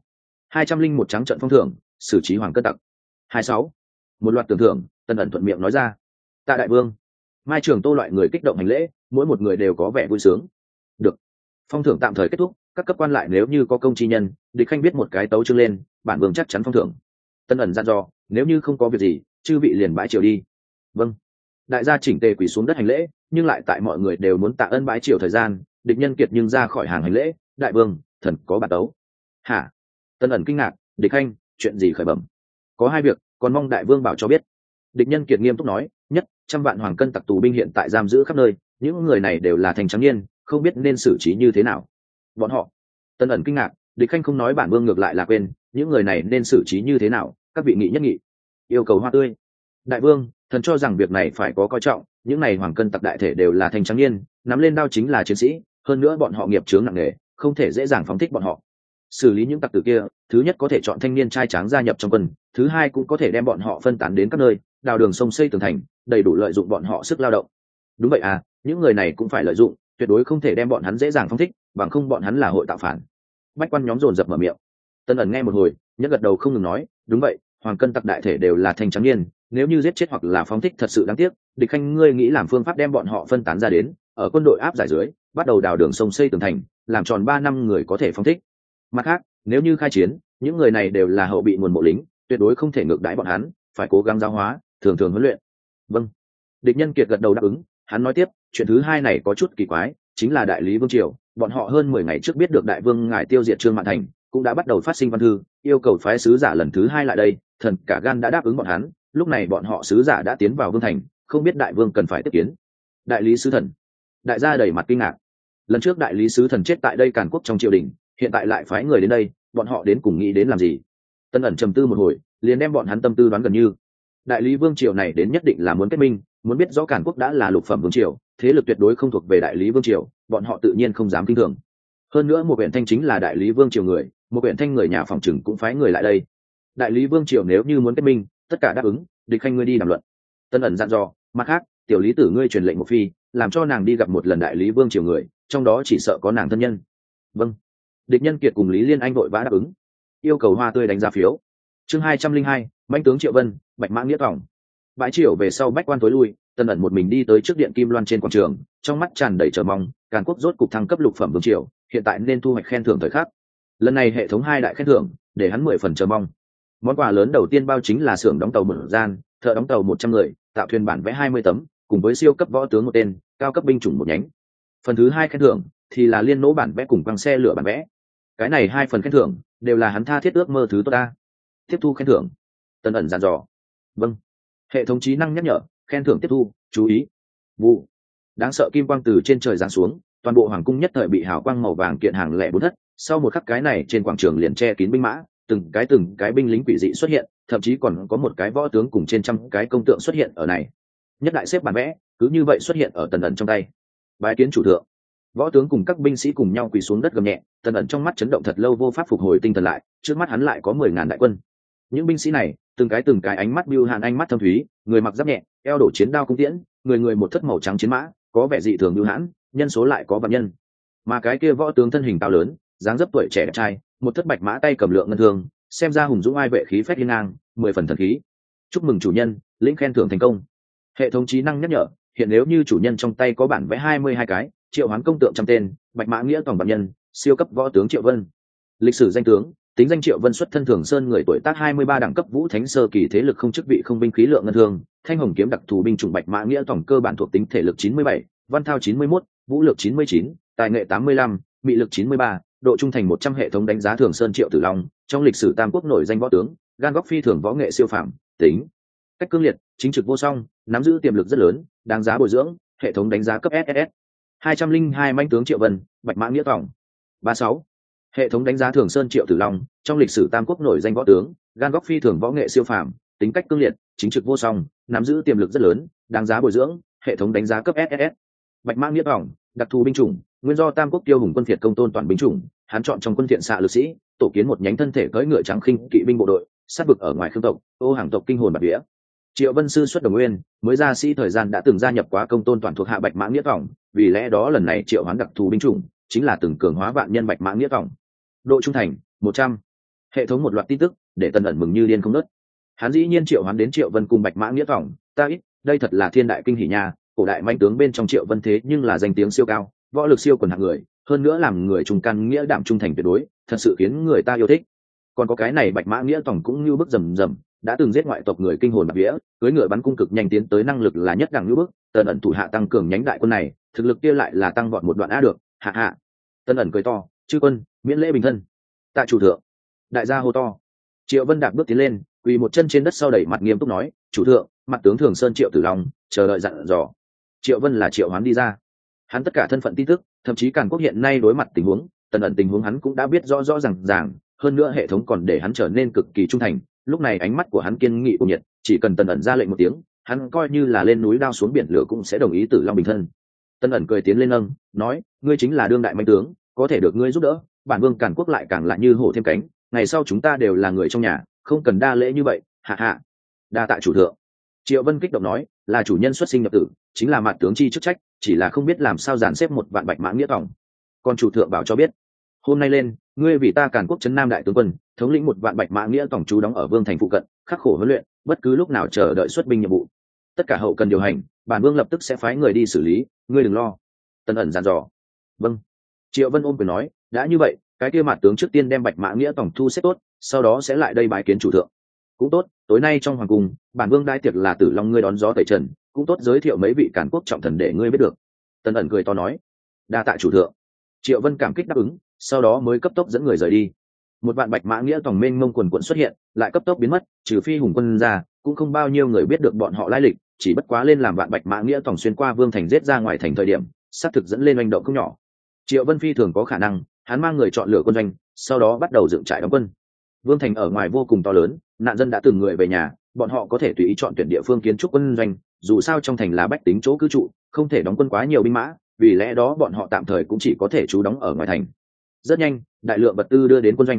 201 trắng trận phong thưởng, xử trí hoàng cân tặc. 26. Một loạt tưởng thưởng, Tần ẩn thuận miệng nói ra. Tạ đại vương. Mai Trường Tô loại người kích động hành lễ, mỗi một người đều có vẻ vui sướng. Được. Phong thưởng tạm thời kết thúc, các cấp quan lại nếu như có công chi nhân, địch khanh biết một cái tấu chương lên, bản vương chắc chắn phong thưởng. Tần ẩn dặn dò, nếu như không có việc gì, chư vị liền bãi triều đi. Vâng. Đại gia chỉnh tề quỳ xuống đất hành lễ, nhưng lại tại mọi người đều muốn tạ ơn bãi triều thời gian, Địch Nhân Kiệt nhưng ra khỏi hàng hành lễ, đại vương, thần có bản tấu. Hả? Tần ẩn kinh ngạc, Địch khanh, chuyện gì khởi bẩm? Có 2 việc, còn mong đại vương bảo cho biết. Địch Nhân Kiệt nghiêm túc nói, nhất, 100 vạn hoàng cân tặc tù binh hiện tại giam giữ khắp nơi, những người này đều là thành trắng niên, không biết nên xử trí như thế nào. Bọn họ. Tần ẩn kinh ngạc, Địch khanh không nói bản vương ngược lại là quên, những người này nên xử trí như thế nào, các vị nghị nhất nghị. Yêu cầu hoa tươi. Đại vương, thần cho rằng việc này phải có coi trọng, những này hoàng cân tặc đại thể đều là thành trắng niên, nắm lên đao chính là chiến sĩ, hơn nữa bọn họ nghiệp chướng nặng nề, không thể dễ dàng phóng thích bọn họ. Xử lý những tặc tử kia, thứ nhất có thể chọn thanh niên trai tráng gia nhập trong quân, thứ hai cũng có thể đem bọn họ phân tán đến các nơi, đào đường sông xây tường thành, đầy đủ lợi dụng bọn họ sức lao động. Đúng vậy à, những người này cũng phải lợi dụng, tuyệt đối không thể đem bọn hắn dễ dàng phóng thích, bằng không bọn hắn là hội tạo phản. Bách quan nhóm dồn dập mở miệng. Tần ẩn nghe một hồi, nhất gật đầu không ngừng nói, đúng vậy, hoàng cân tặc đại thể đều là thanh trắng niên, nếu như giết chết hoặc là phóng thích thật sự đáng tiếc, Địch khanh ngươi nghĩ làm phương pháp đem bọn họ phân tán ra đến, ở quân đội áp giải dưới, bắt đầu đào đường sông xây tường thành, làm tròn 3 năm người có thể phóng thích. Mặt khác, nếu như khai chiến, những người này đều là hậu bị nguồn mộ lính, tuyệt đối không thể ngược đãi bọn hắn, phải cố gắng giáo hóa, thường thường huấn luyện. Vâng. Địch Nhân Kiệt gật đầu đáp ứng, hắn nói tiếp, chuyện thứ hai này có chút kỳ quái, chính là đại lý vương triều, bọn họ hơn 10 ngày trước biết được đại vương ngài tiêu diệt Trương Mạn Thành, cũng đã bắt đầu phát sinh văn thư, yêu cầu phái sứ giả lần thứ 2 lại đây, thần cả gan đã đáp ứng bọn hắn, lúc này bọn họ sứ giả đã tiến vào vương thành, không biết đại vương cần phải tiếp kiến. Đại lý sứ thần. Đại gia đầy mặt kinh ngạc. Lần trước đại lý sứ thần chết tại đây Càn Quốc trong triều đình, hiện tại lại phái người đến đây, bọn họ đến cùng nghĩ đến làm gì? Tân ẩn trầm tư một hồi, liền đem bọn hắn tâm tư đoán gần như. Đại lý vương triều này đến nhất định là muốn kết minh, muốn biết rõ Càn Quốc đã là lục phẩm vương triều, thế lực tuyệt đối không thuộc về đại lý vương triều, bọn họ tự nhiên không dám kinh thường. Hơn nữa một huyện thanh chính là đại lý vương triều người, một huyện thanh người nhà phòng trừng cũng phái người lại đây. Đại lý vương triều nếu như muốn kết minh, tất cả đáp ứng, địch khanh ngươi đi đàm luận. Tân ẩn dặn dò, mặt khác tiểu lý tử ngươi truyền lệnh một phi, làm cho nàng đi gặp một lần đại lý vương triều người, trong đó chỉ sợ có nàng thân nhân. Vâng. Địch Nhân Kiệt cùng Lý Liên Anh vội vã đáp ứng. Yêu cầu hoa tươi đánh giá phiếu. Chương 202, Mãnh tướng Triệu Vân, Bạch Mã Nghĩa Tòng. Bãi triều về sau bách quan tối lui, Tân ẩn một mình đi tới trước điện Kim Loan trên quảng trường, trong mắt tràn đầy chờ mong, Càn Quốc rốt cục thăng cấp lục phẩm vương triều, hiện tại nên thu hoạch khen thưởng thời khắc. Lần này hệ thống 2 đại khen thưởng, để hắn 10 phần chờ mong. Món quà lớn đầu tiên bao chính là xưởng đóng tàu mở gian, thợ đóng tàu 100 người, tạo thuyền bản vẽ 20 tấm, cùng với siêu cấp võ tướng một tên, cao cấp binh chủng một nhánh. Phần thứ 2 khen thưởng thì là liên nỗ bản vẽ cùng quăng xe lửa bản vẽ. Cái này 2 phần khen thưởng đều là hắn tha thiết ước mơ thứ tốt ta. Tiếp thu khen thưởng. Tân ẩn dặn dò. Vâng. Hệ thống trí năng nhắc nhở, khen thưởng tiếp thu, chú ý. Vụ. Đáng sợ kim quang từ trên trời giáng xuống, toàn bộ hoàng cung nhất thời bị hào quang màu vàng kiện hàng lẻ bốn thất. Sau một khắc cái này trên quảng trường liền che kín binh mã, từng cái binh lính quỷ dị xuất hiện, thậm chí còn có một cái võ tướng cùng trên trăm cái công tượng xuất hiện ở này. Nhất đại xếp bản vẽ cứ như vậy xuất hiện ở Tần ẩn trong tay. Bái kiến chủ thượng. Võ tướng cùng các binh sĩ cùng nhau quỳ xuống đất gầm nhẹ, Tần ẩn trong mắt chấn động thật lâu vô pháp phục hồi tinh thần lại, trước mắt hắn lại có 10.000 đại quân. Những binh sĩ này từng cái ánh mắt bưu hàn, ánh mắt thâm thúy, người mặc giáp nhẹ, eo đổ chiến đao cung tiễn, người một thất màu trắng chiến mã, có vẻ dị thường bưu hãn, nhân số lại có vạn nhân. Mà cái kia võ tướng thân hình cao lớn, dáng dấp tuổi trẻ đẹp trai, một thất bạch mã tay cầm lượng ngân thương, xem ra hùng dũng ai vệ khí phách hiên ngang, 10 phần thần khí. Chúc mừng chủ nhân, lĩnh khen thưởng thành công. Hệ thống trí năng nhắc nhở, hiện nếu như chủ nhân trong tay có bản vẽ 22 cái, triệu hoán công tượng trăm tên, bạch mã nghĩa toàn vạn nhân, siêu cấp võ tướng Triệu Vân. Lịch sử danh tướng, tính danh Triệu Vân xuất thân Thường Sơn, người tuổi tác 23, đẳng cấp vũ thánh sơ kỳ, thế lực không chức vị không binh khí lượng ngân thương, thanh hồng kiếm đặc thù binh chủng bạch mã nghĩa tổng cơ bản thuộc tính thể lực 97, văn thao 91, vũ lực 99, tài nghệ 85, mị lực 93, độ trung thành 100. Hệ thống đánh giá Thường Sơn Triệu Tử Long trong lịch sử Tam Quốc nổi danh võ tướng, gan góc phi thường, võ nghệ siêu phàm, tính cách cương liệt, chính trực vô song, nắm giữ tiềm lực rất lớn, đáng giá bồi dưỡng. Hệ thống đánh giá cấp SSS 202. Mãnh tướng Triệu Vân, Bạch Mã Nghĩa Tòng. 36. Hệ thống đánh giá Thường Sơn Triệu Tử Long trong lịch sử Tam Quốc nổi danh võ tướng, gan góc phi thường, võ nghệ siêu phàm, tính cách cương liệt, chính trực vô song, nắm giữ tiềm lực rất lớn, đáng giá bồi dưỡng. Hệ thống đánh giá cấp SSS. Bạch Mã Nghĩa Tòng, đặc thù binh chủng, nguyên do Tam Quốc tiêu hùng quân phiệt công tôn toàn binh chủng, hắn chọn trong quân thiện xạ lực sĩ, tổ kiến một nhánh thân thể cưỡi ngựa trắng khinh kỵ binh bộ đội, sát vực ở ngoài Khương tộc, ô hàng tộc kinh hồn bạt vía. Triệu Vân sư xuất Đồng Nguyên, mới ra sĩ thời gian đã từng gia nhập quá công tôn toàn thuộc hạ Bạch Mã Nghĩa Tòng, vì lẽ đó lần này triệu hoán đặc thù binh chủng chính là từng cường hóa vạn nhân Bạch Mã Nghĩa Tòng. Độ trung thành 100. Hệ thống một loạt tin tức để Tân ẩn mừng như điên không ngớt. Hắn dĩ nhiên triệu hoán đến Triệu Vân cùng Bạch Mã Nghĩa Tòng, ta ít, đây thật là thiên đại kinh hỉ nha. Cổ đại mãnh tướng bên trong Triệu Vân thế nhưng là danh tiếng siêu cao, võ lực siêu quần hạng người, hơn nữa làm người trung căn nghĩa đảm trung thành tuyệt đối, thật sự khiến người ta yêu thích. Còn có cái này Bạch Mã Nghĩa Tòng cũng như bức rầm rầm, đã từng giết ngoại tộc người kinh hồn bạt vía, cưỡi ngựa bắn cung cực nhanh, tiến tới năng lực là nhất đẳng như bức. Tân ẩn thủ hạ tăng cường nhánh đại quân này, thực lực kia lại là tăng vọt một đoạn a được, hạ hạ. Tân ẩn cười to, chư quân miễn lễ bình thân. Tạ chủ thượng. Đại gia hô to. Triệu Vân đạp bước tiến lên, quỳ một chân trên đất, sau đẩy mặt nghiêm túc nói, chủ thượng, mặt tướng Thường Sơn Triệu Tử Long chờ đợi dặn dò. Triệu Vân là triệu hoán đi ra, hắn tất cả thân phận tin tức, thậm chí Càn Quốc hiện nay đối mặt tình huống, Tân ẩn tình huống hắn cũng đã biết rõ ràng, hơn nữa hệ thống còn để hắn trở nên cực kỳ trung thành. Lúc này ánh mắt của hắn kiên nghị cùng nhiệt, chỉ cần Tân ẩn ra lệnh một tiếng, hắn coi như là lên núi đao xuống biển lửa cũng sẽ đồng ý Tử Long bình thân. Tân ẩn cười tiến lên nâng, nói, ngươi chính là đương đại mãnh tướng, có thể được ngươi giúp đỡ, bản vương Càn Quốc lại càng lại như hổ thêm cánh, ngày sau chúng ta đều là người trong nhà, không cần đa lễ như vậy, hạ hạ. Đa tạ chủ thượng. Triệu Vân kích động nói, là chủ nhân xuất sinh nhập tử, chính là mạn tướng chi chức trách, chỉ là không biết làm sao dàn xếp một vạn Bạch Mã Nghĩa Tòng. Còn chủ thượng bảo cho biết, hôm nay lên, ngươi vì ta Càn Quốc trấn Nam đại tướng quân, thống lĩnh một vạn Bạch Mã Nghĩa Tòng trú đóng ở Vương thành phụ cận, khắc khổ huấn luyện, bất cứ lúc nào chờ đợi xuất binh nhiệm vụ. Tất cả hậu cần điều hành, bản vương lập tức sẽ phái người đi xử lý, ngươi đừng lo. Tân ẩn dặn dò. Vâng. Triệu Vân ôm quyền nói, đã như vậy, cái kia mạn tướng trước tiên đem Bạch Mã Nghĩa Tòng thu xếp tốt, sau đó sẽ lại đây bái kiến chủ thượng. Cũng tốt, tối nay trong hoàng cung, bản vương đãi tiệc là Tử Long ngươi đón gió tẩy trần, cũng tốt giới thiệu mấy vị Càn Quốc trọng thần để ngươi biết được. Tân ẩn cười to nói, đa tạ chủ thượng. Triệu Vân cảm kích đáp ứng, sau đó mới cấp tốc dẫn người rời đi. Một vạn Bạch Mã Nghĩa Tòng mênh mông quần quận xuất hiện, lại cấp tốc biến mất, trừ phi hùng quân ra, cũng không bao nhiêu người biết được bọn họ lai lịch, chỉ bất quá lên làm vạn Bạch Mã Nghĩa Tòng xuyên qua Vương thành giết ra ngoài thành thời điểm, sát thực dẫn lên hành động không nhỏ. Triệu Vân phi thường có khả năng, hắn mang người chọn lựa quân doanh, sau đó bắt đầu dựng trại đóng quân. Vương thành ở ngoài vô cùng to lớn, nạn dân đã từng người về nhà, bọn họ có thể tùy ý chọn tuyển địa phương kiến trúc quân doanh, dù sao trong thành là bách tính chỗ cư trụ, không thể đóng quân quá nhiều binh mã, vì lẽ đó bọn họ tạm thời cũng chỉ có thể trú đóng ở ngoài thành. Rất nhanh, đại lượng vật tư đưa đến quân doanh.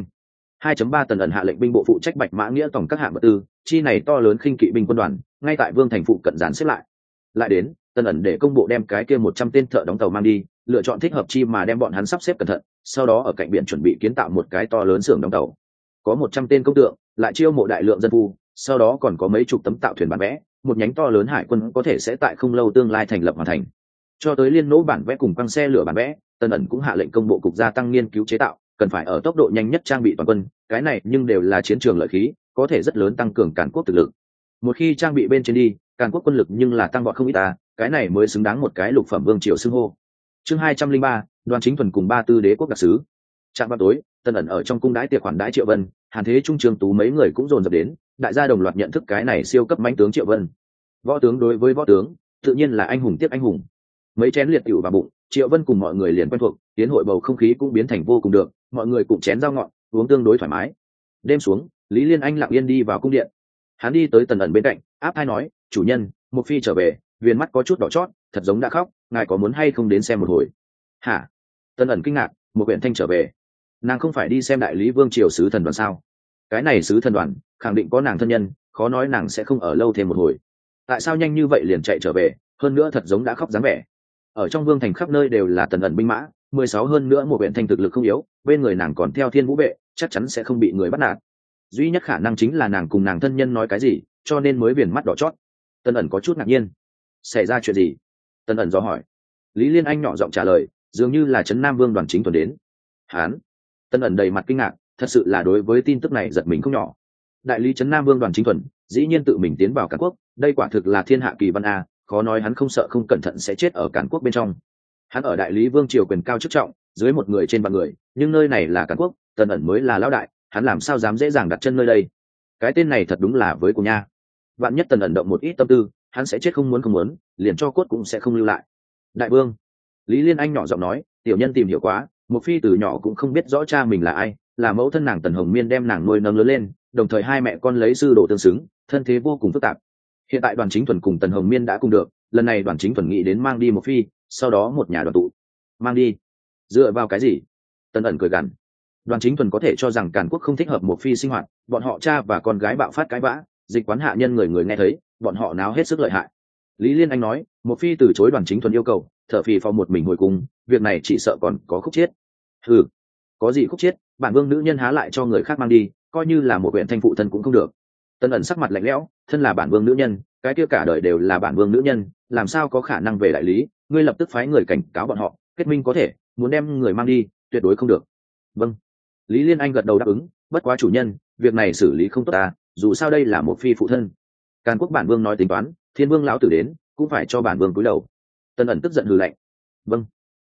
2.3 Tần ẩn hạ lệnh binh bộ phụ trách Bạch Mã Nghĩa tổng các hạng vật tư, chi này to lớn khinh kỵ binh quân đoàn, ngay tại Vương thành phụ cận dàn xếp lại. Lại đến, Tần ẩn để công bộ đem cái kia 100 tên thợ đóng tàu mang đi, lựa chọn thích hợp chi mà đem bọn hắn sắp xếp cẩn thận, sau đó ở cạnh biển chuẩn bị kiến tạo một cái to lớn xưởng đóng tàu. Có 100 tên công tượng, lại chiêu mộ đại lượng dân phu, sau đó còn có mấy chục tấm tạo thuyền bản vẽ, một nhánh to lớn hải quân có thể sẽ tại không lâu tương lai thành lập hoàn thành. Cho tới liên nỗ bản vẽ cùng băng xe lửa bản vẽ, Tần ẩn cũng hạ lệnh công bộ cục gia tăng nghiên cứu chế tạo, cần phải ở tốc độ nhanh nhất trang bị toàn quân, cái này nhưng đều là chiến trường lợi khí, có thể rất lớn tăng cường Càn Quốc thực lực. Một khi trang bị bên trên đi, Càn Quốc quân lực nhưng là tăng vọt không ít ta, cái này mới xứng đáng một cái lục phẩm vương triều xưng hô. Chương 203, Đoàn Chính Thuần cùng 34 đế quốc đặc sứ. Trạm vào tối, Tần ẩn ở trong cung đái tiệc khoản đái Triệu Vân, Hàn Thế Trung, Trường Tú mấy người cũng dồn dập đến, đại gia đồng loạt nhận thức cái này siêu cấp mãnh tướng Triệu Vân. Võ tướng đối với võ tướng, tự nhiên là anh hùng tiếp anh hùng. Mấy chén liệt rượu vào bụng, Triệu Vân cùng mọi người liền quen thuộc, tiến hội bầu không khí cũng biến thành vô cùng được, mọi người cùng chén rau ngọt, uống tương đối thoải mái. Đêm xuống, Lý Liên Anh lặng yên đi vào cung điện. Hắn đi tới Tần ẩn bên cạnh, áp tai nói, chủ nhân, một phi trở về, viền mắt có chút đỏ chót, thật giống đã khóc, ngài có muốn hay không đến xem một hồi? Hả? Tần ẩn kinh ngạc, một huyện thanh trở về, nàng không phải đi xem đại lý vương triều sứ thần đoàn sao? Cái này sứ thần đoàn khẳng định có nàng thân nhân, khó nói nàng sẽ không ở lâu thêm một hồi. Tại sao nhanh như vậy liền chạy trở về, hơn nữa thật giống đã khóc dáng vẻ. Ở trong vương thành khắp nơi đều là Tần ẩn binh mã, 16 hơn nữa một huyện thanh thực lực không yếu, bên người nàng còn theo thiên vũ vệ, chắc chắn sẽ không bị người bắt nạt. Duy nhất khả năng chính là nàng cùng nàng thân nhân nói cái gì, cho nên mới viền mắt đỏ chót. Tần ẩn có chút ngạc nhiên. Xảy ra chuyện gì? Tần ẩn dò hỏi. Lý Liên Anh nhỏ giọng trả lời, dường như là trấn Nam Vương Đoàn Chính Thuần đến. Hán. Tần ẩn đầy mặt kinh ngạc, thật sự là đối với tin tức này giật mình không nhỏ. Đại lý trấn Nam Vương Đoàn Chính Thuần dĩ nhiên tự mình tiến vào Càn Quốc, đây quả thực là thiên hạ kỳ văn a, khó nói hắn không sợ không cẩn thận sẽ chết ở Càn Quốc bên trong. Hắn ở đại lý vương triều quyền cao chức trọng, dưới một người trên vạn người, nhưng nơi này là Càn Quốc, Tần ẩn mới là lão đại, hắn làm sao dám dễ dàng đặt chân nơi đây? Cái tên này thật đúng là với cùng nha. Vạn nhất Tần ẩn động một ít tâm tư, hắn sẽ chết không muốn, liền cho cốt cũng sẽ không lưu lại. Đại vương, Lý Liên Anh nhỏ giọng nói, tiểu nhân tìm hiểu quá, một phi từ nhỏ cũng không biết rõ cha mình là ai, là mẫu thân nàng Tần Hồng Miên đem nàng nuôi nấng lớn lên, đồng thời hai mẹ con lấy sư đồ tương xứng, thân thế vô cùng phức tạp. Hiện tại Đoàn Chính Thuần cùng Tần Hồng Miên đã cùng được, lần này Đoàn Chính Thuần nghĩ đến mang đi một phi, sau đó một nhà đoàn tụ. Mang đi? Dựa vào cái gì? Tần ẩn cười gằn. Đoàn Chính Thuần có thể cho rằng Càn Quốc không thích hợp một phi sinh hoạt, bọn họ cha và con gái bạo phát cãi vã, dịch quán hạ nhân người nghe thấy, bọn họ náo hết sức lợi hại. Lý Liên Anh nói, một phi từ chối Đoàn Chính Thuần yêu cầu, thở phì phò một mình hồi cung, việc này chỉ sợ còn có khúc chiết. Ừ, có gì khúc chiết, bản vương nữ nhân há lại cho người khác mang đi, coi như là một huyện thanh phụ thân cũng không được. Tần ẩn sắc mặt lạnh lẽo, thân là bản vương nữ nhân, cái kia cả đời đều là bản vương nữ nhân, làm sao có khả năng về đại lý? Ngươi lập tức phái người cảnh cáo bọn họ, kết minh có thể, muốn đem người mang đi, tuyệt đối không được. Vâng. Lý Liên Anh gật đầu đáp ứng, bất quá chủ nhân, việc này xử lý không tốt ta, dù sao đây là một phi phụ thân. Càn Quốc bản vương nói tính toán, Thiên Vương lão tử đến, cũng phải cho bản vương cúi đầu. Tần ẩn tức giận hừ lạnh. Vâng.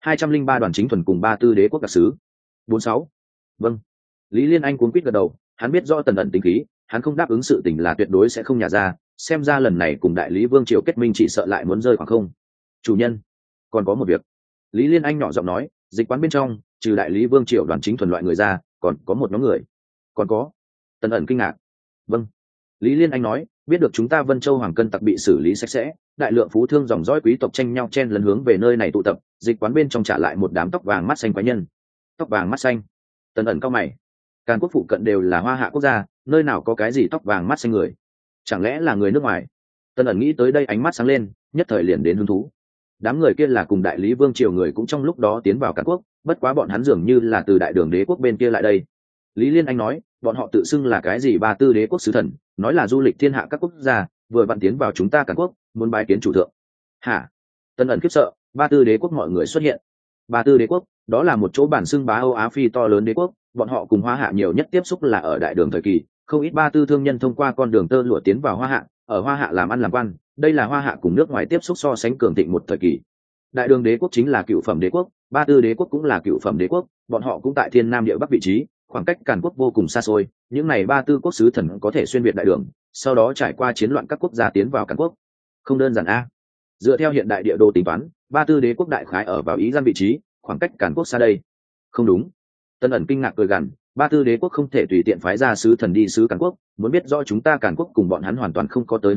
203 Đoàn Chính Thuần cùng 34 đế quốc đặc sứ. 46. Vâng. Lý Liên Anh cuống quýt gật đầu, hắn biết rõ Tần ẩn tính khí, hắn không đáp ứng sự tình là tuyệt đối sẽ không nhả ra, xem ra lần này cùng đại lý vương triều kết minh chỉ sợ lại muốn rơi khoảng không. Chủ nhân, còn có một việc. Lý Liên Anh nhỏ giọng nói, dịch quán bên trong trừ đại lý vương triều Đoàn Chính Thuần loại người ra, còn có một nhóm người. Còn có? Tần ẩn kinh ngạc. Vâng. Lý Liên Anh nói, biết được chúng ta Vân Châu hoàng cân tặc bị xử lý sạch sẽ, đại lượng phú thương dòng dõi quý tộc tranh nhau chen lấn hướng về nơi này tụ tập, dịch quán bên trong trả lại một đám tóc vàng mắt xanh quái nhân. Tóc vàng mắt xanh? Tần ẩn cau mày. Càn Quốc phụ cận đều là hoa hạ quốc gia, nơi nào có cái gì tóc vàng mắt xanh người? Chẳng lẽ là người nước ngoài? Tần ẩn nghĩ tới đây ánh mắt sáng lên, nhất thời liền đến hứng thú. Đám người kia là cùng đại lý vương triều người cũng trong lúc đó tiến vào Càn Quốc, bất quá bọn hắn dường như là từ đại đường đế quốc bên kia lại đây. Lý Liên Anh nói, bọn họ tự xưng là cái gì 34 đế quốc sứ thần, nói là du lịch thiên hạ các quốc gia, vừa vặn tiến vào chúng ta Càn Quốc, muốn bái kiến chủ thượng. Hả? Tần ẩn khiếp sợ, 34 đế quốc mọi người xuất hiện. 34 đế quốc, đó là một chỗ bản xưng bá Âu Á Phi to lớn đế quốc, bọn họ cùng Hoa Hạ nhiều nhất tiếp xúc là ở đại đường thời kỳ, không ít 34 thương nhân thông qua con đường tơ lụa tiến vào Hoa Hạ, ở Hoa Hạ làm ăn làm quan, đây là Hoa Hạ cùng nước ngoài tiếp xúc so sánh cường thịnh một thời kỳ. Đại đường đế quốc chính là cựu phẩm đế quốc, 34 đế quốc cũng là cựu phẩm đế quốc, bọn họ cũng tại thiên nam địa bắc vị trí, khoảng cách Càn Quốc vô cùng xa xôi, những này 34 quốc sứ thần có thể xuyên việt đại đường, sau đó trải qua chiến loạn các quốc gia tiến vào Càn Quốc. Không đơn giản a. Dựa theo hiện đại địa đồ tính toán, 34 đế quốc đại khái ở vào ý gian vị trí, khoảng cách Càn Quốc xa đây. Không đúng. Tần ẩn kinh ngạc cười gằn, 34 đế quốc không thể tùy tiện phái ra sứ thần đi sứ Càn Quốc, muốn biết rõ chúng ta Càn Quốc cùng bọn hắn hoàn toàn không có tới hướng về,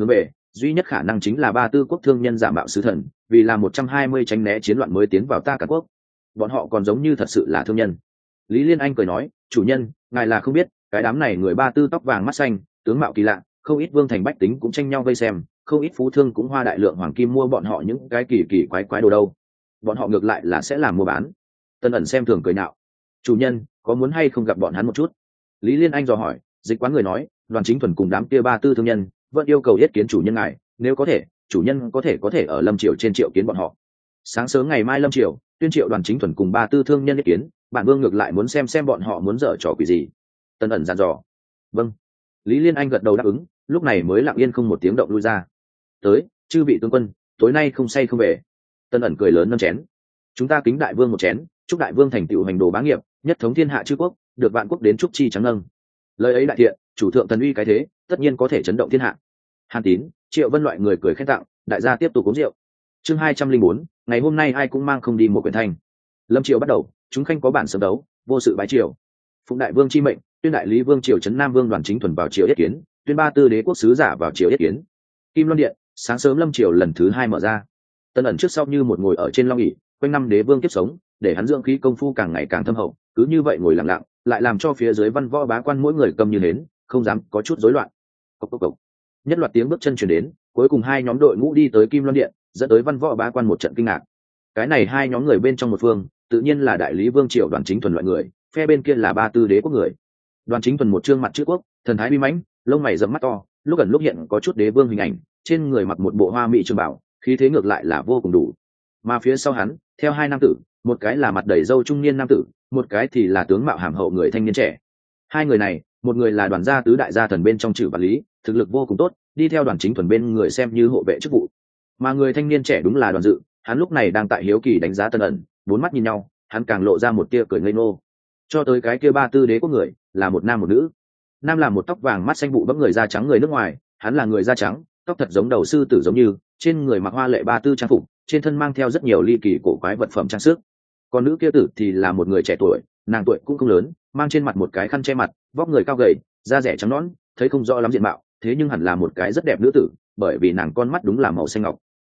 duy nhất khả năng chính là Ba Tư quốc thương nhân giả mạo sứ thần, vì là 120 tránh né chiến loạn mới tiến vào ta Càn Quốc. Bọn họ còn giống như thật sự là thương nhân. Lý Liên Anh cười nói, chủ nhân, ngài là không biết, cái đám này người Ba Tư tóc vàng mắt xanh, tướng mạo kỳ lạ, không ít vương thành bách tính cũng tranh nhau vây xem, không ít phú thương cũng hoa đại lượng hoàng kim mua bọn họ những cái kỳ kỳ quái quái đồ đâu. Bọn họ ngược lại là sẽ làm mua bán. Tân ẩn xem thường cười nhạo, chủ nhân có muốn hay không gặp bọn hắn một chút? Lý Liên Anh dò hỏi. Dịch quán người nói, Đoàn Chính Thuần cùng đám kia Ba Tư thương nhân vẫn yêu cầu yết kiến chủ nhân ngài, nếu có thể, chủ nhân có thể ở Lâm Triều trên triệu kiến bọn họ. Sáng sớm ngày mai Lâm Triều tuyên triệu Đoàn Chính Thuần cùng Ba Tư thương nhân yết kiến, bản vương ngược lại muốn xem bọn họ muốn dở trò quỷ gì. Tân ẩn dặn dò. Vâng. Lý Liên Anh gật đầu đáp ứng, lúc này mới lặng yên không một tiếng động lui ra. Tới, chư vị tướng quân, tối nay không say không về. Tân ẩn cười lớn nâng chén. Chúng ta kính đại vương một chén, chúc đại vương thành tựu hành đồ bá nghiệp, nhất thống thiên hạ chư quốc, được vạn quốc đến chúc chi trắng nâng. Lời ấy đại thiện, chủ thượng thần uy cái thế, tất nhiên có thể chấn động thiên hạ. Hàn Tín, Triệu Vân loại người cười khen tặng, đại gia tiếp tục uống rượu. Chương 204, ngày hôm nay ai cũng mang không đi một quyển thanh. Lâm Triều bắt đầu, chúng khanh có bản sớm đấu, vô sự bái triều. Phụng đại vương chi mệnh, tuyên đại lý vương triều trấn Nam vương Đoàn Chính Thuần vào triều yết kiến, tuyên Ba Tư đế quốc sứ giả vào triều yết kiến. Kim Loan điện, sáng sớm Lâm Triều lần thứ 2 mở ra. Tân ẩn trước sau như một ngồi ở trên long ỷ, quanh năm đế vương kiếp sống, để hắn dưỡng khí công phu càng ngày càng thâm hậu, cứ như vậy ngồi lặng lặng, lại làm cho phía dưới văn võ bá quan mỗi người câm như hến, không dám có chút rối loạn. Cộc cộc cộc. Nhất loạt tiếng bước chân truyền đến, cuối cùng hai nhóm đội ngũ đi tới Kim Loan điện, dẫn tới văn võ bá quan một trận kinh ngạc. Cái này hai nhóm người bên trong một phương, tự nhiên là đại lý vương triều Đoàn Chính Thuần loại người, phe bên kia là Ba Tư đế quốc người. Đoàn Chính Thuần một trương mặt chữ quốc, thần thái uy mãnh, lông mày rậm mắt to, lúc gần lúc hiện có chút đế vương hình ảnh, trên người mặc một bộ hoa mỹ trường bảo, khí thế ngược lại là vô cùng đủ. Mà phía sau hắn, theo hai nam tử, một cái là mặt đầy râu trung niên nam tử, một cái thì là tướng mạo hàm hậu người thanh niên trẻ. Hai người này, một người là Đoàn gia tứ đại gia thần bên trong Trử Bạt Lý, thực lực vô cùng tốt, đi theo Đoàn Chính Thuần bên người xem như hộ vệ chức vụ. Mà người thanh niên trẻ đúng là Đoàn Dự, hắn lúc này đang tại hiếu kỳ đánh giá Tân ẩn, bốn mắt nhìn nhau, hắn càng lộ ra một tia cười ngây ngô. Cho tới cái kia Ba Tư đế quốc người, là một nam một nữ. Nam là một tóc vàng mắt xanh bụ bẫm người da trắng người nước ngoài, hắn là người da trắng, tóc thật giống đầu sư tử giống như, trên người mặc hoa lệ Ba Tư trang phục, trên thân mang theo rất nhiều ly kỳ cổ quái vật phẩm trang sức. Còn nữ kia tử thì là một người trẻ tuổi, nàng tuổi cũng không lớn, mang trên mặt một cái khăn che mặt, vóc người cao gầy, da rẻ trắng nõn, thấy không rõ lắm diện mạo, thế nhưng hẳn là một cái rất đẹp nữ tử, bởi vì nàng con mắt đúng là màu xanh ngọc.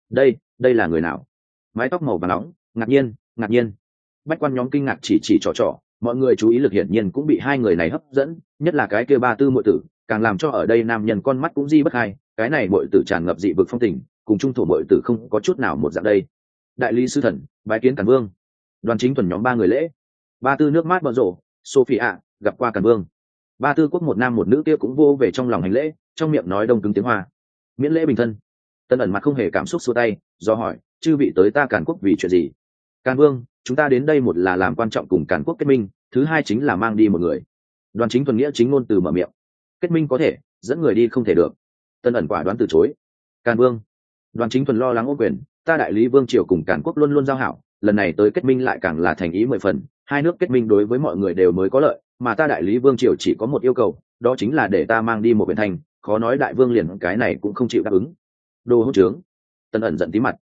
Đây là người nào? Mái tóc màu vàng nóng, ngạc nhiên. Bách quan nhóm kinh ngạc chỉ trò, mọi người chú ý lực hiển nhiên cũng bị hai người này hấp dẫn, nhất là cái kia Ba Tư muội tử, càng làm cho ở đây nam nhân con mắt cũng di bất hai, cái này muội tử tràn ngập dị vực phong tình, cùng trung thổ muội tử không có chút nào một dạng đây. Đại lý sư thần, bái kiến Càn Vương. Đoàn Chính Thuần nhóm ba người lễ. Ba Tư nước mắt bận rộ, Sophia gặp qua Càn Vương. Ba Tư quốc một nam một nữ kia cũng vô về trong lòng hành lễ, trong miệng nói đông cứng tiếng Hoa. Miễn lễ bình thân. Tân ẩn mặt không hề cảm xúc xua tay, do hỏi, chư vị tới ta Càn Quốc vì chuyện gì? Càn Vương, chúng ta đến đây một là làm quan trọng cùng Càn Quốc kết minh, thứ hai chính là mang đi một người. Đoàn Chính Thuần nghĩa chính ngôn từ mở miệng. Kết minh có thể, dẫn người đi không thể được. Tân ẩn quả đoán từ chối. Càn Vương. Đoàn Chính Thuần lo lắng ô quyền, ta đại lý vương triều cùng Càn Quốc luôn luôn giao hảo, lần này tới kết minh lại càng là thành ý 10 phần, hai nước kết minh đối với mọi người đều mới có lợi, mà ta đại lý vương triều chỉ có một yêu cầu, đó chính là để ta mang đi một biển thành, khó nói đại vương liền cái này cũng không chịu đáp ứng. Đồ hỗn trướng. Tân ẩn giận tí mặt.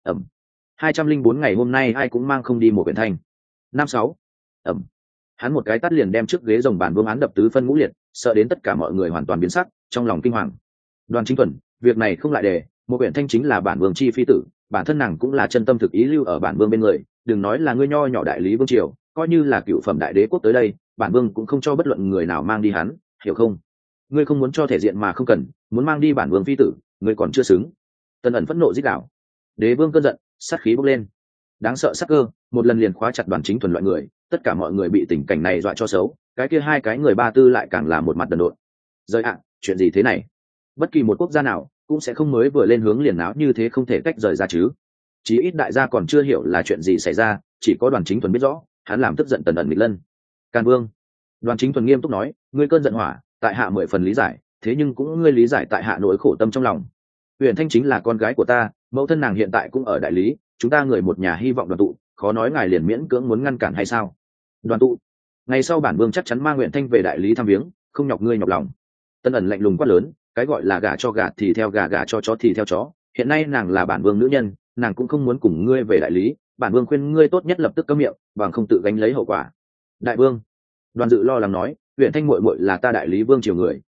204 ngày hôm nay ai cũng mang không đi một biển thành. 56. Hắn một cái tát liền đem trước ghế rồng bản vương án đập tứ phân ngũ liệt, sợ đến tất cả mọi người hoàn toàn biến sắc, trong lòng kinh hoàng. Đoàn Chính Thuần, việc này không lại đề, một biển thanh chính là bản vương chi phi tử, bản thân nàng cũng là chân tâm thực ý lưu ở bản vương bên người, đừng nói là ngươi nho nhỏ đại lý vương triều, coi như là cựu phẩm đại đế quốc tới đây, bản vương cũng không cho bất luận người nào mang đi hắn, hiểu không? Ngươi không muốn cho thể diện mà không cần, muốn mang đi bản vương phi tử, ngươi còn chưa xứng. Tân ẩn phẫn nộ rít gào. Đế vương cơn giận, sát khí bốc lên. Đáng sợ sắc cơ, một lần liền khóa chặt Đoàn Chính Thuần loại người, tất cả mọi người bị tình cảnh này dọa cho xấu, cái kia hai cái người Ba Tư lại càng là một mặt đần độn. Rời ạ, chuyện gì thế này? Bất kỳ một quốc gia nào cũng sẽ không mới vừa lên hướng liền náo như thế không thể tách rời ra chứ. Chí ít đại gia còn chưa hiểu là chuyện gì xảy ra, chỉ có Đoàn Chính Thuần biết rõ, hắn làm tức giận Tần ẩn nghịch lân. Càn Vương. Đoàn Chính Thuần nghiêm túc nói, ngươi cơn giận hỏa, tại hạ 10 phần lý giải, thế nhưng cũng ngươi lý giải tại hạ nỗi khổ tâm trong lòng. Huyền Thanh chính là con gái của ta, mẫu thân nàng hiện tại cũng ở đại lý, chúng ta người một nhà hy vọng đoàn tụ, khó nói ngài liền miễn cưỡng muốn ngăn cản hay sao? Đoàn tụ. Ngày sau bản vương chắc chắn mang Huyền Thanh về đại lý thăm viếng, không nhọc ngươi nhọc lòng. Tân ẩn lạnh lùng quát lớn, cái gọi là gả cho gà thì theo gà, gả cho chó thì theo chó, hiện nay nàng là bản vương nữ nhân, nàng cũng không muốn cùng ngươi về đại lý, bản vương khuyên ngươi tốt nhất lập tức câm miệng, bằng không tự gánh lấy hậu quả. Đại vương. Đoàn Dự lo lắng nói, Huyền Thanh muội muội là ta đại lý vương triều người,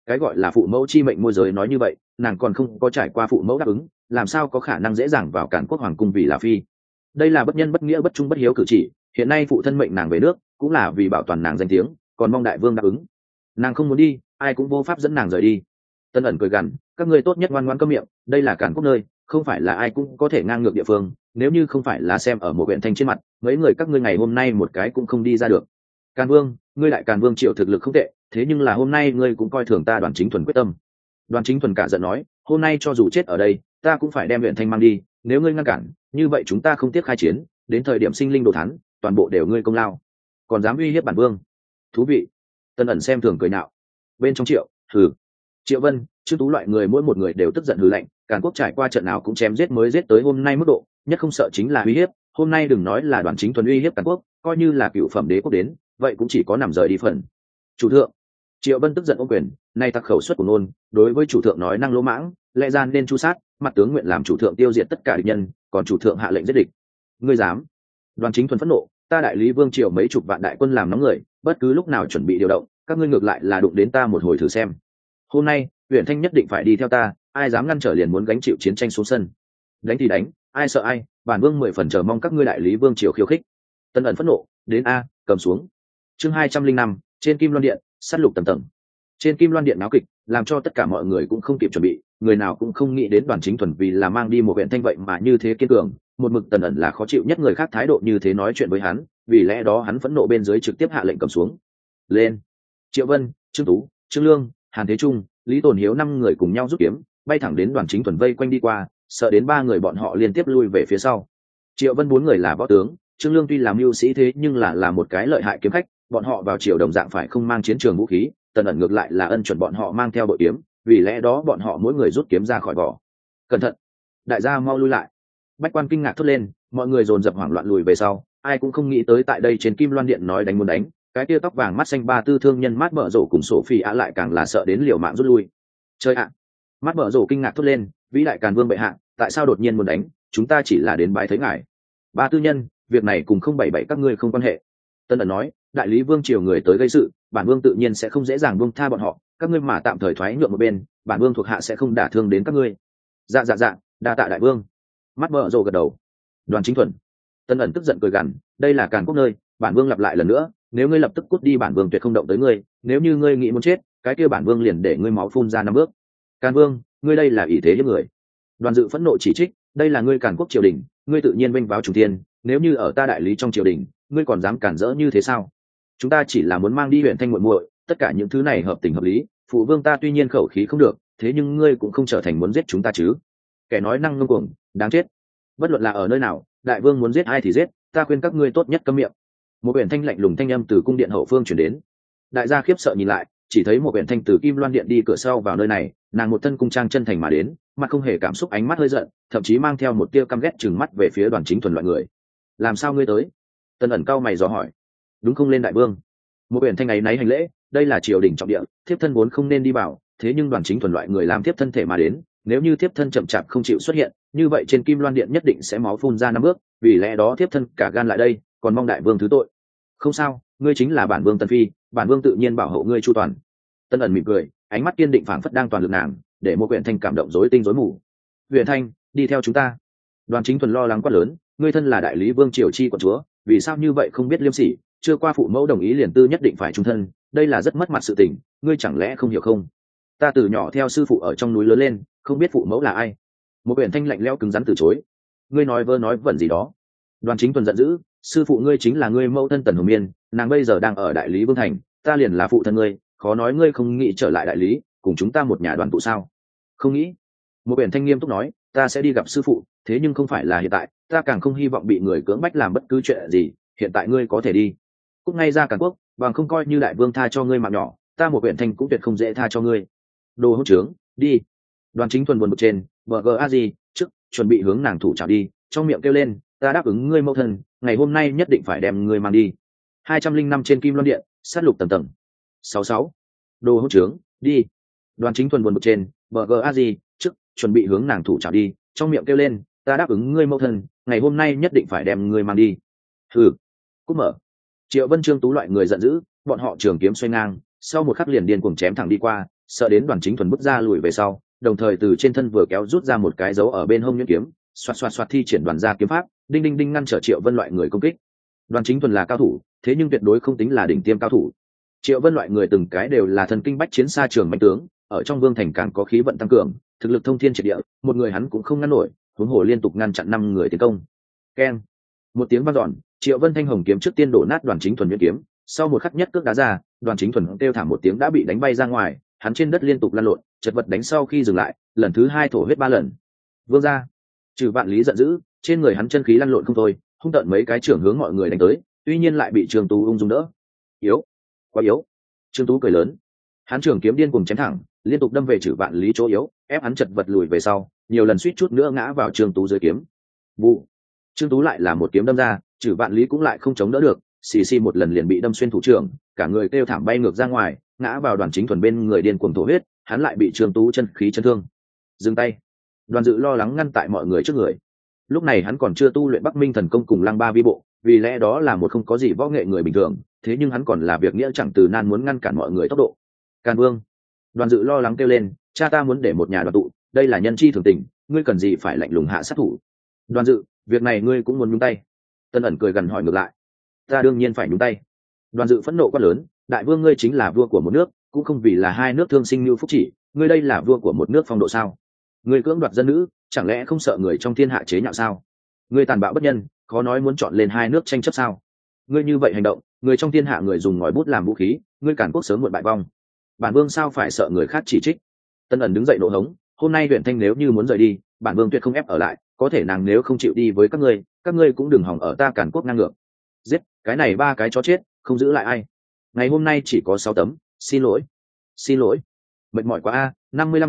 Cái gọi là phụ mẫu chi mệnh môi giới nói như vậy, nàng còn không có trải qua phụ mẫu đáp ứng, làm sao có khả năng dễ dàng vào Càn Quốc hoàng cung vì là phi. Đây là bất nhân bất nghĩa bất trung bất hiếu cử chỉ, hiện nay phụ thân mệnh nàng về nước cũng là vì bảo toàn nàng danh tiếng, còn mong đại vương đáp ứng. Nàng không muốn đi, ai cũng vô pháp dẫn nàng rời đi. Tân ẩn cười gằn, các ngươi tốt nhất ngoan ngoãn câm miệng, đây là Càn Quốc nơi, không phải là ai cũng có thể ngang ngược địa phương, nếu như không phải là xem ở một huyện thanh trên mặt, mấy người các ngươi ngày hôm nay một cái cũng không đi ra được. Càn Vương, ngươi đại Càn Vương Triệu thực lực không tệ, thế nhưng là hôm nay ngươi cũng coi thường ta Đoàn Chính Thuần quyết tâm. Đoàn Chính Thuần cả giận nói, hôm nay cho dù chết ở đây, ta cũng phải đem huyện thanh mang đi, nếu ngươi ngăn cản, như vậy chúng ta không tiếc khai chiến, đến thời điểm sinh linh đồ thán, toàn bộ đều ngươi công lao, còn dám uy hiếp bản vương. Thú vị. Tân ẩn xem thường cười nhạo. Bên trong Triệu, hừ. Triệu Vân, Trương Tú loại người mỗi một người đều tức giận hừ lạnh, Càn Quốc trải qua trận nào cũng chém giết mới giết tới hôm nay mức độ, nhất không sợ chính là uy hiếp, hôm nay đừng nói là Đoàn Chính Thuần uy hiếp Càn Quốc, coi như là cựu phẩm đế quốc đến, vậy cũng chỉ có nằm rời đi phần. Chủ thượng. Triệu Vân tức giận ôm quyền, nay tặc khẩu xuất của nôn, đối với chủ thượng nói năng lỗ mãng, lẽ ra nên chu sát, mặt tướng nguyện làm chủ thượng tiêu diệt tất cả địch nhân, còn chủ thượng hạ lệnh giết địch. Ngươi dám? Đoàn Chính Thuần phẫn nộ, ta đại lý vương triều mấy chục vạn đại quân làm nóng người, bất cứ lúc nào chuẩn bị điều động, các ngươi ngược lại là đụng đến ta một hồi thử xem. Hôm nay, Huyền Thanh nhất định phải đi theo ta, ai dám ngăn trở liền muốn gánh chịu chiến tranh xuống sân. Đánh thì đánh, ai sợ ai, bản vương 10 phần chờ mong các ngươi đại lý vương triều khiêu khích. Tân ẩn phẫn nộ, đến a, cầm xuống. Chương 205, trên Kim Loan Điện, sát lục tầng tầng. Trên Kim Loan Điện náo kịch, làm cho tất cả mọi người cũng không kịp chuẩn bị, người nào cũng không nghĩ đến Đoàn Chính Thuần vì là mang đi một Huyền Thanh vậy mà như thế kiên cường, một mực Tần ẩn là khó chịu nhất người khác thái độ như thế nói chuyện với hắn, vì lẽ đó hắn phẫn nộ bên dưới trực tiếp hạ lệnh cầm xuống. Lên. Triệu Vân, Trương Tú, Trương Lương, Hàn Thế Trung, Lý Tồn Hiếu 5 người cùng nhau rút kiếm, bay thẳng đến Đoàn Chính Thuần vây quanh đi qua, sợ đến 3 người bọn họ liên tiếp lui về phía sau. Triệu Vân 4 người là võ tướng, Trương Lương tuy làm mưu sĩ thế nhưng là một cái lợi hại kiếm khách, bọn họ vào triều đồng dạng phải không mang chiến trường vũ khí, Tần ẩn ngược lại là ân chuẩn bọn họ mang theo bội kiếm, vì lẽ đó bọn họ mỗi người rút kiếm ra khỏi vỏ. Cẩn thận, đại gia mau lui lại. Bách quan kinh ngạc thốt lên, mọi người dồn dập hoảng loạn lùi về sau, ai cũng không nghĩ tới tại đây trên Kim Loan Điện nói đánh muốn đánh, cái tia tóc vàng mắt xanh ba tư thương nhân mát mở rổ cùng sổ phi ạ lại càng là sợ đến liều mạng rút lui. Chơi ạ. Mắt mở rổ kinh ngạc thốt lên, vĩ đại Càn Vương bệ hạ, tại sao đột nhiên muốn đánh, chúng ta chỉ là đến bái thấy ngài. Ba tư nhân, việc này cùng không bảy bảy các ngươi không quan hệ. Tân ẩn nói, đại lý vương triều người tới gây sự, bản vương tự nhiên sẽ không dễ dàng buông tha bọn họ, các ngươi mà tạm thời thoái nhượng một bên, bản vương thuộc hạ sẽ không đả thương đến các ngươi. Dạ, đa tạ đại vương. Mắt mở rồ gật đầu. Đoàn Chính Thuần. Tân ẩn tức giận cười gằn, đây là Càn Quốc nơi, bản vương lặp lại lần nữa, nếu ngươi lập tức cút đi bản vương tuyệt không động tới ngươi, nếu như ngươi nghĩ muốn chết, cái kia bản vương liền để ngươi máu phun ra 5 bước. Càn Vương, ngươi đây là ý thế hiếp người. Đoàn Dự phẫn nộ chỉ trích, đây là ngươi Càn Quốc triều đình, ngươi tự nhiên vênh váo trùng thiên, nếu như ở ta đại lý trong triều đình, ngươi còn dám cản rỡ như thế sao? Chúng ta chỉ là muốn mang đi Huyền Thanh muội muội, tất cả những thứ này hợp tình hợp lý, phụ vương ta tuy nhiên khẩu khí không được, thế nhưng ngươi cũng không trở thành muốn giết chúng ta chứ? Kẻ nói năng ngông cuồng, đáng chết. Bất luận là ở nơi nào, đại vương muốn giết ai thì giết, ta khuyên các ngươi tốt nhất câm miệng. Một Huyền Thanh lạnh lùng thanh âm từ cung điện hậu phương truyền đến. Đại gia khiếp sợ nhìn lại, chỉ thấy một Huyền Thanh từ Kim Loan Điện đi cửa sau vào nơi này, nàng một thân cung trang chân thành mà đến, mặt không hề cảm xúc, ánh mắt hơi giận, thậm chí mang theo một tia căm ghét trừng mắt về phía Đoàn Chính Thuần loại người. Làm sao ngươi tới? Tân ẩn cao mày dò hỏi. Đúng không lên đại vương? Một Huyền Thanh ấy náy hành lễ, đây là triều đình trọng địa, thiếp thân vốn không nên đi vào, thế nhưng Đoàn Chính Thuần loại người làm thiếp thân thể mà đến, nếu như thiếp thân chậm chạp không chịu xuất hiện, như vậy trên Kim Loan Điện nhất định sẽ máu phun ra 5 bước, vì lẽ đó thiếp thân cả gan lại đây, còn mong đại vương thứ tội. Không sao, ngươi chính là bản vương Tân Phi, bản vương tự nhiên bảo hộ ngươi chu toàn. Tân ẩn mỉm cười, ánh mắt kiên định phảng phất đang toàn lực nàng, để một Huyền Thanh cảm động rối tinh rối mù. Huyền Thanh, đi theo chúng ta. Đoàn Chính Thuần lo lắng quát lớn, ngươi thân là đại lý vương triều chi quận chúa, vì sao như vậy không biết liêm sỉ, chưa qua phụ mẫu đồng ý liền tư nhất định phải trung thân, đây là rất mất mặt sự tình, ngươi chẳng lẽ không hiểu không? Ta từ nhỏ theo sư phụ ở trong núi lớn lên, không biết phụ mẫu là ai. Một Huyền Thanh lạnh lẽo cứng rắn từ chối. Ngươi nói vơ nói vẩn gì đó? Đoàn Chính Thuần giận dữ, sư phụ ngươi chính là ngươi mẫu thân Tần Hồng Miên, nàng bây giờ đang ở đại lý vương thành, ta liền là phụ thân ngươi, khó nói ngươi không nghĩ trở lại đại lý cùng chúng ta một nhà đoàn tụ sao? Không nghĩ. Một Huyền Thanh nghiêm túc nói, ta sẽ đi gặp sư phụ, thế nhưng không phải là hiện tại, ta càng không hy vọng bị người cưỡng bách làm bất cứ chuyện gì, hiện tại ngươi có thể đi. Cút ngay ra Càn Quốc, bằng không coi như đại vương tha cho ngươi mạng nhỏ, ta một Huyền Thanh cũng tuyệt không dễ tha cho ngươi. Đồ hỗn trướng, đi. Đoàn Chính Thuần buồn bực trên, BGAZ, trước chuẩn bị hướng nàng thủ trảo đi, trong miệng kêu lên, ta đáp ứng ngươi mẫu thân, ngày hôm nay nhất định phải đem ngươi mang đi. 205 trên Kim Loan Điện, sát lục tầng tầng. 66. Đồ hỗn trướng, đi. Đoàn Chính Thuần buồn bực trên, BGAZ, trước chuẩn bị hướng nàng thủ trảo đi, trong miệng kêu lên, ta đáp ứng ngươi mẫu thân, ngày hôm nay nhất định phải đem ngươi mang đi. Hừ. Cút mở. Triệu Vân Trương Tú loại người giận dữ, bọn họ trường kiếm xoay ngang, sau một khắc liền điên cuồng chém thẳng đi qua, sợ đến Đoàn Chính Thuần bước ra lùi về sau, đồng thời từ trên thân vừa kéo rút ra một cái dấu ở bên hông nhuyễn kiếm, xoạt xoạt xoạt thi triển đoàn gia kiếm pháp, đinh đinh đinh ngăn trở Triệu Vân loại người công kích. Đoàn Chính Thuần là cao thủ, thế nhưng tuyệt đối không tính là đỉnh tiêm cao thủ. Triệu Vân loại người từng cái đều là thần kinh bách chiến xa trường mạnh tướng, ở trong vương thành càng có khí vận tăng cường, thực lực thông thiên triệt địa, một người hắn cũng không ngăn nổi, huống hồ liên tục ngăn chặn 5 người tiến công. Keng! Một tiếng vang dọn, Triệu Vân thanh hồng kiếm trước tiên đổ nát Đoàn Chính Thuần nhuyễn kiếm, sau một khắc nhất cước đá ra, Đoàn Chính Thuần kêu thảm một tiếng đã bị đánh bay ra ngoài, hắn trên đất liên tục lăn lộn, chật vật đánh sau khi dừng lại, lần thứ 2 thổ huyết 3 lần. Vương gia! Trừ Vạn Lý giận dữ, trên người hắn chân khí lăn lộn không thôi, hung tợn mấy cái trưởng hướng mọi người đánh tới, tuy nhiên lại bị Trương Tú ung dung đỡ. Yếu, quá yếu. Trương Tú cười lớn, hắn trường kiếm điên cuồng chém thẳng, liên tục đâm về Trừ Vạn Lý chỗ yếu, ép hắn chật vật lùi về sau, nhiều lần suýt chút nữa ngã vào Trương Tú dưới kiếm. Vụ, Trương Tú lại là một kiếm đâm ra, Trừ Vạn Lý cũng lại không chống đỡ được, xì xì một lần liền bị đâm xuyên thủ trưởng, cả người kêu thảm bay ngược ra ngoài, ngã vào Đoàn Chính Thuần bên người điên cuồng thổ huyết, hắn lại bị Trương Tú chân khí chấn thương. Dừng tay. Đoàn Dự lo lắng ngăn tại mọi người trước người. Lúc này hắn còn chưa tu luyện Bắc Minh thần công cùng Lăng Ba vi bộ, vì lẽ đó là một không có gì võ nghệ người bình thường, thế nhưng hắn còn là việc nghĩa chẳng từ nan muốn ngăn cản mọi người tốc độ. Càn Vương! Đoàn Dự lo lắng kêu lên, cha ta muốn để một nhà đoàn tụ, đây là nhân chi thường tình, ngươi cần gì phải lạnh lùng hạ sát thủ? Đoàn Dự, việc này ngươi cũng muốn nhúng tay? Tân Ẩn cười gần hỏi ngược lại. Ta đương nhiên phải nhúng tay. Đoàn Dự phẫn nộ quát lớn, đại vương ngươi chính là vua của một nước, cũng không vì là hai nước thương sinh như phúc chỉ, ngươi đây là vua của một nước phong độ sao? Ngươi cưỡng đoạt dân nữ, chẳng lẽ không sợ người trong thiên hạ chế nhạo sao? Ngươi tàn bạo bất nhân, khó nói muốn chọn lên hai nước tranh chấp sao? Ngươi như vậy hành động, người trong thiên hạ người dùng ngòi bút làm vũ khí, ngươi cản quốc sớm muộn bại vong. Bản vương sao phải sợ người khác chỉ trích? Tân Ẩn đứng dậy nộ hống, hôm nay Huyền Thanh nếu như muốn rời đi, bản vương tuyệt không ép ở lại, có thể nàng nếu không chịu đi với các ngươi cũng đừng hòng ở ta cản quốc ngang ngược. Giết, cái này 3 cái chó chết, không giữ lại ai. Ngày hôm nay chỉ có 6 tấm, xin lỗi. Xin lỗi. Mệt mỏi quá a,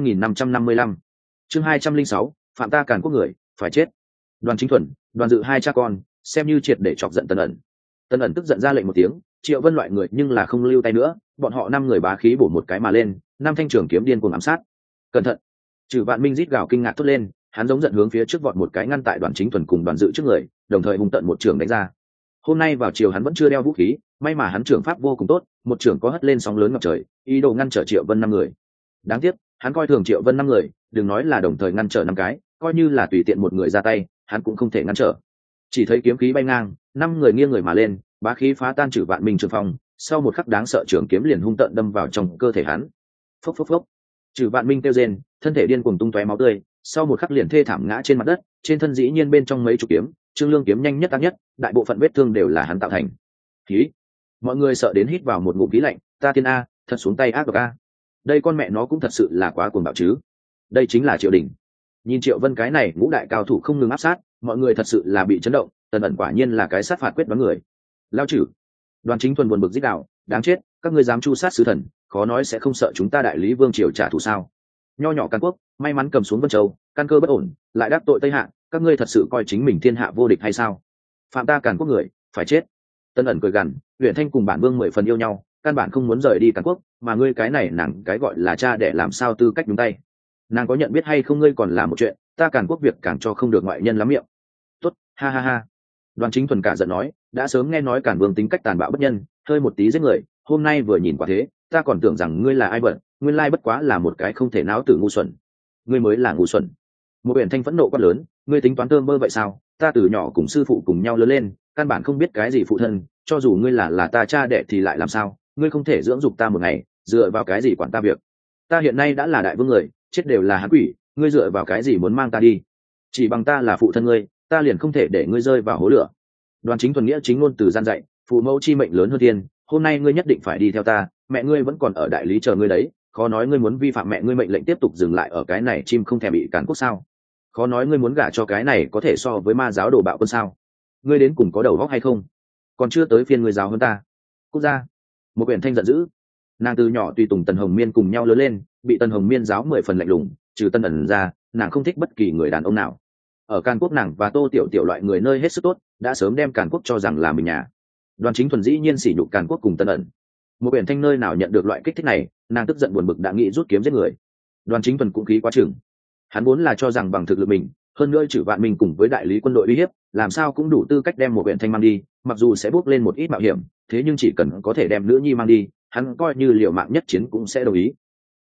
55.555. Chương 206, phạm ta cản quốc người, phải chết. Đoàn Chính Thuần, Đoàn Dự hai cha con, xem như triệt để chọc giận Tân Ẩn. Tân Ẩn tức giận ra lệnh một tiếng, Triệu Vân loại người nhưng là không lưu tay nữa, bọn họ 5 người bá khí bổ một cái mà lên, 5 thanh trường kiếm điên cuồng ám sát. Cẩn thận! Trừ Vạn Minh rít gào kinh ngạc thốt lên, hắn giống giận hướng phía trước vọt một cái ngăn tại Đoàn Chính Thuần cùng Đoàn Dự trước người, đồng thời hung tận một trường đánh ra. Hôm nay vào chiều hắn vẫn chưa đeo vũ khí, may mà hắn trường pháp vô cùng tốt, một trường có hất lên sóng lớn ngập trời, ý đồ ngăn trở Triệu Vân 5 người. Đáng tiếc, hắn coi thường Triệu Vân 5 người, đừng nói là đồng thời ngăn trở 5 cái, coi như là tùy tiện một người ra tay, hắn cũng không thể ngăn trở. Chỉ thấy kiếm khí bay ngang, 5 người nghiêng người mà lên, bá khí phá tan Trừ Vạn Minh trường phong, sau một khắc đáng sợ trường kiếm liền hung tợn đâm vào trong cơ thể hắn. Phốc phốc phốc. Trừ Vạn Minh kêu rên, thân thể điên cuồng tung tóe máu tươi, sau một khắc liền thê thảm ngã trên mặt đất, trên thân dĩ nhiên bên trong mấy chục kiếm, Trương Lương kiếm nhanh nhất tăng nhất, đại bộ phận vết thương đều là hắn tạo thành. Khí. Mọi người sợ đến hít vào một ngụm khí lạnh, ta tiên a, thật xuống tay ác độc a. Đây con mẹ nó cũng thật sự là quá cuồng bạo chứ. Đây chính là Triệu Đình. Nhìn Triệu Vân cái này ngũ đại cao thủ không ngừng áp sát, mọi người thật sự là bị chấn động, Tân Ẩn quả nhiên là cái sát phạt quyết đoán người. Lao chử. Đoàn Chính Thuần buồn bực rít gào, đáng chết, các ngươi dám chu sát sứ thần, khó nói sẽ không sợ chúng ta đại lý vương triều trả thù sao? Nho nhỏ Càn Quốc, may mắn cầm xuống Vân Châu, căn cơ bất ổn, lại đắc tội Tây Hạ, các ngươi thật sự coi chính mình thiên hạ vô địch hay sao? Phạm ta Càn Quốc người, phải chết. Tân Ẩn cười gằn, Huyền Thanh cùng bản vương 10 phần yêu nhau, căn bản không muốn rời đi Càn Quốc, mà ngươi cái này nàng cái gọi là cha để làm sao tư cách nhúng tay? Nàng có nhận biết hay không ngươi còn là một chuyện, ta Càn Quốc việc càng cho không được ngoại nhân lắm miệng. Tốt, ha ha ha. Đoàn Chính Thuần cả giận nói, đã sớm nghe nói Càn Vương tính cách tàn bạo bất nhân, hơi một tí giết người, hôm nay vừa nhìn quả thế, ta còn tưởng rằng ngươi là ai bận, nguyên lai bất quá là một cái không thể não tử ngu xuẩn. Ngươi mới là ngu xuẩn. Một Huyền Thanh phẫn nộ quát lớn, ngươi tính toán thơm mơ vậy sao? Ta từ nhỏ cùng sư phụ cùng nhau lớn lên, căn bản không biết cái gì phụ thân, cho dù ngươi là ta cha đẻ thì lại làm sao? Ngươi không thể dưỡng dục ta một ngày, dựa vào cái gì quản ta việc? Ta hiện nay đã là đại vương người, chết đều là hắn quỷ, ngươi dựa vào cái gì muốn mang ta đi? Chỉ bằng ta là phụ thân ngươi, ta liền không thể để ngươi rơi vào hố lửa. Đoàn Chính Thuần nghĩa chính ngôn từ gian dạy, phụ mẫu chi mệnh lớn hơn thiên, hôm nay ngươi nhất định phải đi theo ta, mẹ ngươi vẫn còn ở đại lý chờ ngươi đấy, khó nói ngươi muốn vi phạm mẹ ngươi mệnh lệnh tiếp tục dừng lại ở cái này chim không thể bị Càn Quốc sao? Khó nói ngươi muốn gả cho cái này có thể so với ma giáo đồ bạo quân sao? Ngươi đến cùng có đầu óc hay không? Còn chưa tới phiên ngươi giáo hơn ta. Quốc gia. Một Huyền Thanh giận dữ. Nàng từ nhỏ tùy tùng Tần Hồng Miên cùng nhau lớn lên, bị Tần Hồng Miên giáo 10 phần lạnh lùng, trừ Tân Ẩn ra, nàng không thích bất kỳ người đàn ông nào. Ở Càn Quốc nàng và Tô Tiểu Tiểu loại người nơi hết sức tốt, đã sớm đem Càn Quốc cho rằng là mình nhà. Đoàn Chính Thuần dĩ nhiên sỉ nhục Càn Quốc cùng Tân Ẩn. Một Huyền Thanh nơi nào nhận được loại kích thích này, nàng tức giận buồn bực đã nghĩ rút kiếm giết người. Đoàn Chính Thuần cũng khí quá chừng. Hắn vốn là cho rằng bằng thực lực mình, hơn nữa Trử Vạn Minh cùng với đại lý quân đội uy hiếp, làm sao cũng đủ tư cách đem một Huyền Thanh mang đi, mặc dù sẽ bước lên một ít mạo hiểm, thế nhưng chỉ cần có thể đem nữ nhi mang đi, hắn coi như liều mạng nhất chiến cũng sẽ đồng ý.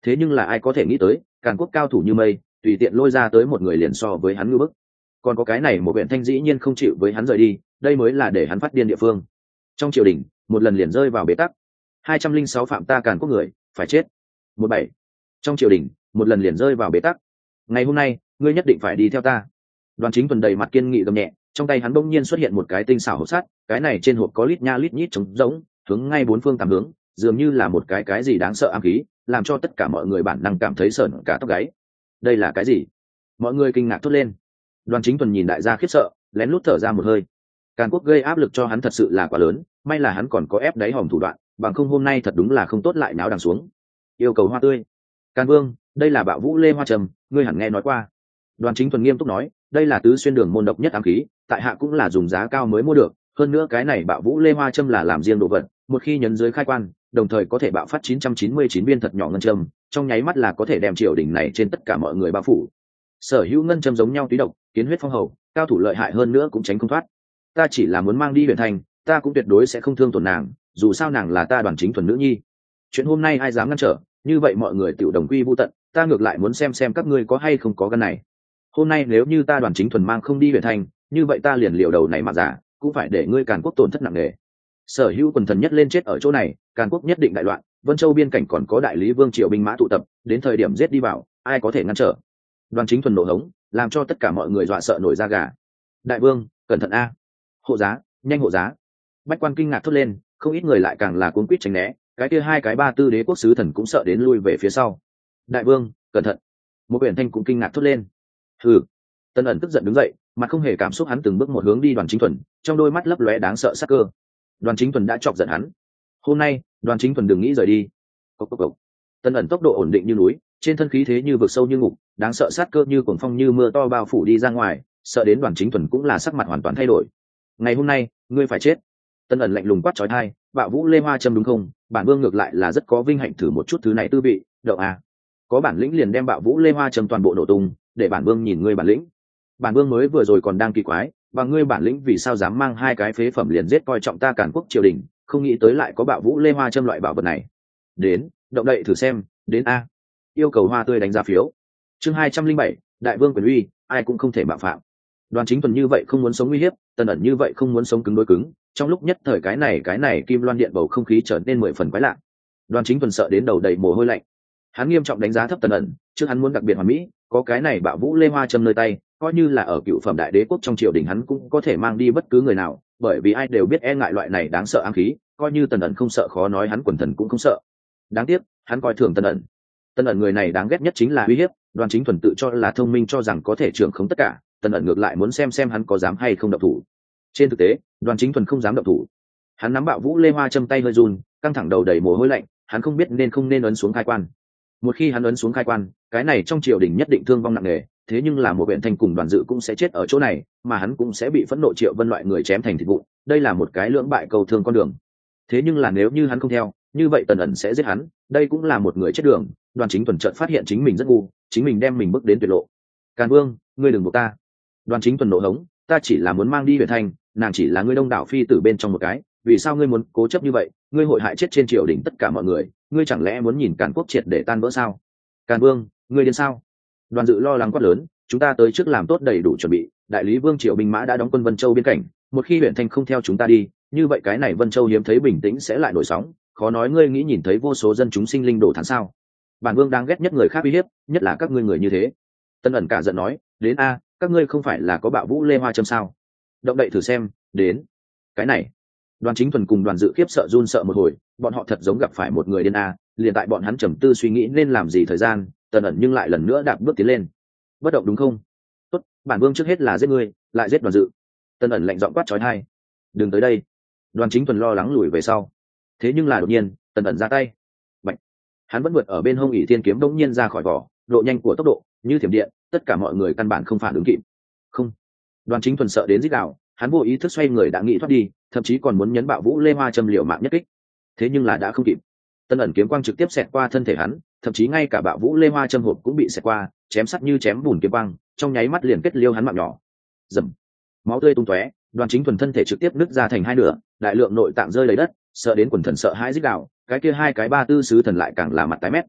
thế nhưng là ai có thể nghĩ tới Càn Quốc cao thủ như mây tùy tiện lôi ra tới một người liền so với hắn ngưỡng bức. Còn có cái này một huyện thanh dĩ nhiên không chịu với hắn rời đi, đây mới là để hắn phát điên địa phương. Trong triều đình một lần liền rơi vào bế tắc. 206 phạm ta Càn Quốc người phải chết. 17. Trong triều đình một lần liền rơi vào bế tắc. Ngày hôm nay ngươi nhất định phải đi theo ta. Đoàn Chính Tuần đầy mặt kiên nghị gầm nhẹ, trong tay hắn bỗng nhiên xuất hiện một cái tinh xảo hộp sắt, cái này trên hộp có lít nha lít nhít trống rỗng, hướng ngay bốn phương tám hướng, dường như là một cái gì đáng sợ ám khí, làm cho tất cả mọi người bản năng cảm thấy sởn cả tóc gáy. Đây là cái gì? Mọi người kinh ngạc thốt lên. Đoàn Chính Tuần nhìn đại gia khiếp sợ, lén lút thở ra một hơi. Càn Quốc gây áp lực cho hắn thật sự là quá lớn, may là hắn còn có ép đáy hòm thủ đoạn, bằng không hôm nay thật đúng là không tốt lại náo đằng xuống. Yêu cầu hoa tươi. Càn Vương, đây là Bạo Vũ Lê Hoa Trầm, ngươi hẳn nghe nói qua. Đoàn Chính Tuần nghiêm túc nói, đây là tứ xuyên đường môn độc nhất ám khí, tại hạ cũng là dùng giá cao mới mua được, hơn nữa cái này Bạo Vũ Lê Hoa Trâm là làm riêng đồ vật, một khi nhấn dưới khai quan, đồng thời có thể bạo phát 999 viên thật nhỏ ngân châm, trong nháy mắt là có thể đem triều đình này trên tất cả mọi người bao phủ. Sở hữu ngân châm giống nhau túy độc, kiến huyết phong hầu, cao thủ lợi hại hơn nữa cũng tránh không thoát. Ta chỉ là muốn mang đi huyện thành, ta cũng tuyệt đối sẽ không thương tổn nàng, dù sao nàng là ta Đoàn Chính Thuần nữ nhi. Chuyện hôm nay ai dám ngăn trở, như vậy mọi người tự đồng quy vu tận, ta ngược lại muốn xem các ngươi có hay không có gan này. Hôm nay nếu như ta Đoàn Chính Thuần mang không đi huyện thành, như vậy ta liền liều đầu này mà giả, cũng phải để ngươi Càn Quốc tổn thất nặng nề. Sở hữu quần thần nhất lên chết ở chỗ này, Càn Quốc nhất định đại loạn, Vân Châu biên cảnh còn có đại lý vương triều binh mã tụ tập, đến thời điểm giết đi vào, ai có thể ngăn trở? Đoàn Chính Thuần nổ hống, làm cho tất cả mọi người dọa sợ nổi da gà. Đại vương, cẩn thận a! Hộ giá, nhanh hộ giá! Bách quan kinh ngạc thốt lên, không ít người lại càng là cuống quýt tránh né, cái kia hai cái ba tư đế quốc sứ thần cũng sợ đến lui về phía sau. Đại vương, cẩn thận! Một biển thanh cũng kinh ngạc thốt lên. Hừ! Tân Ẩn tức giận đứng dậy, mặt không hề cảm xúc, hắn từng bước một hướng đi Đoàn Chính Thuần, trong đôi mắt lấp lóe đáng sợ sắc cơ. Đoàn Chính Thuần đã chọc giận hắn. Hôm nay, Đoàn Chính Thuần đừng nghĩ rời đi. Cốc cốc cốc. Tân Ẩn tốc độ ổn định như núi, trên thân khí thế như vực sâu như ngục, đáng sợ sát cơ như cuồng phong như mưa to bao phủ đi ra ngoài, sợ đến Đoàn Chính Thuần cũng là sắc mặt hoàn toàn thay đổi. Ngày hôm nay, ngươi phải chết. Tân Ẩn lạnh lùng quát chói tai, Bạo Vũ Lê Hoa Trâm đúng không? Bản vương ngược lại là rất có vinh hạnh thử một chút thứ này tư vị, đậu à. Có bản lĩnh liền đem Bạo Vũ Lê Hoa Trâm toàn bộ nổ tung, để bản vương nhìn ngươi bản lĩnh. Bản vương mới vừa rồi còn đang kỳ quái, và ngươi bản lĩnh vì sao dám mang hai cái phế phẩm liền giết coi trọng ta Càn Quốc triều đình, không nghĩ tới lại có Bạo Vũ Lê Hoa Trâm loại bảo vật này. Đến, động đậy thử xem, đến a. Yêu cầu hoa tươi đánh giá phiếu. Chương 207, Đại vương quyền uy, ai cũng không thể mạo phạm. Đoàn Chính Thuần như vậy không muốn sống uy hiếp, Tân Ẩn như vậy không muốn sống cứng đối cứng, trong lúc nhất thời cái này Kim Loan Điện bầu không khí trở nên 10 phần quái lạ. Đoàn Chính Thuần sợ đến đầu đầy mồ hôi lạnh. Hắn nghiêm trọng đánh giá thấp Tân Ẩn, trước hắn muốn đặc biệt hoàn mỹ, có cái này Bạo Vũ Lê Hoa Trâm nơi tay, coi như là ở cựu phẩm đại đế quốc trong triều đình hắn cũng có thể mang đi bất cứ người nào, bởi vì ai đều biết e ngại loại này đáng sợ ám khí, coi như Tân Ẩn không sợ khó nói hắn quần thần cũng không sợ. Đáng tiếc, hắn coi thường Tân Ẩn. Tân Ẩn người này đáng ghét nhất chính là uy hiếp, Đoàn Chính Thuần tự cho là thông minh cho rằng có thể trưởng khống tất cả, Tân Ẩn ngược lại muốn xem hắn có dám hay không động thủ. Trên thực tế, Đoàn Chính Thuần không dám động thủ. Hắn nắm Bạo Vũ Lê Hoa Trâm tay hơi run, căng thẳng đầu đầy mồ hôi lạnh, hắn không biết nên không nên ấn xuống khai quan. Một khi hắn ấn xuống khai quan, cái này trong triều đình nhất định thương vong nặng nề, thế nhưng là một huyện thành cùng Đoàn Dự cũng sẽ chết ở chỗ này, mà hắn cũng sẽ bị phẫn nộ Triệu Vân loại người chém thành thịt vụn, đây là một cái lưỡng bại cầu thương con đường. Thế nhưng là nếu như hắn không theo, như vậy Tần Ẩn sẽ giết hắn, đây cũng là một người chết đường. Đoàn Chính Thuần chợt phát hiện chính mình rất ngu, chính mình đem mình bước đến tuyệt lộ. Càn Vương, ngươi đừng buộc ta. Đoàn Chính Thuần nộ hống, ta chỉ là muốn mang đi huyện thành, nàng chỉ là ngươi đông đảo phi tử bên trong một cái, vì sao ngươi muốn cố chấp như vậy? Ngươi hội hại chết trên triều đình tất cả mọi người, ngươi chẳng lẽ muốn nhìn Càn Quốc triệt để tan vỡ sao? Càn Vương, ngươi đến sao? Đoàn Dự lo lắng quát lớn, chúng ta tới trước làm tốt đầy đủ chuẩn bị, đại lý vương triều binh mã đã đóng quân Vân Châu biên cảnh, một khi huyện thành không theo chúng ta đi, như vậy cái này Vân Châu hiếm thấy bình tĩnh sẽ lại nổi sóng, khó nói ngươi nghĩ nhìn thấy vô số dân chúng sinh linh đổ thán sao? Bản vương đang ghét nhất người khác uy hiếp, nhất là các ngươi người như thế. Tân Ẩn cả giận nói, đến a, các ngươi không phải là có Bạo Vũ Lê Hoa Trâm sao? Động đậy thử xem, đến. Cái này. Đoàn Chính Thuần cùng Đoàn Dự khiếp sợ run sợ một hồi, bọn họ thật giống gặp phải một người điên a, liền tại bọn hắn trầm tư suy nghĩ nên làm gì thời gian, Tân Ẩn nhưng lại lần nữa đạp bước tiến lên. Bất động đúng không? Tốt, bản vương trước hết là giết ngươi, lại giết Đoàn Dự. Tân Ẩn lạnh giọng quát chói tai. Đừng tới đây. Đoàn Chính Thuần lo lắng lùi về sau. Thế nhưng là đột nhiên, Tân Ẩn ra tay. Bạch. Hắn vẫn vượt ở bên hông ỷ thiên kiếm đống nhiên ra khỏi vỏ, độ nhanh của tốc độ như thiểm điện, tất cả mọi người căn bản không phản ứng kịp. Không. Đoàn Chính Thuần sợ đến rít gào, hắn vô ý thức xoay người đã nghĩ thoát đi, thậm chí còn muốn nhấn Bạo Vũ Lê Hoa Trâm liều mạng nhất kích. Thế nhưng là đã không kịp. Tân Ẩn kiếm quang trực tiếp xẹt qua thân thể hắn, thậm chí ngay cả Bạo Vũ Lê Hoa Trâm hộp cũng bị xẹt qua, chém sắt như chém bùn kiếm quang, trong nháy mắt liền kết liêu hắn mạng nhỏ. Rầm. Máu tươi tung tóe, Đoàn Chính Thuần thân thể trực tiếp nứt ra thành hai nửa, đại lượng nội tạng rơi đầy đất, sợ đến quần thần sợ hãi rít gào, cái kia hai cái ba tư sứ thần lại càng là mặt tái mét.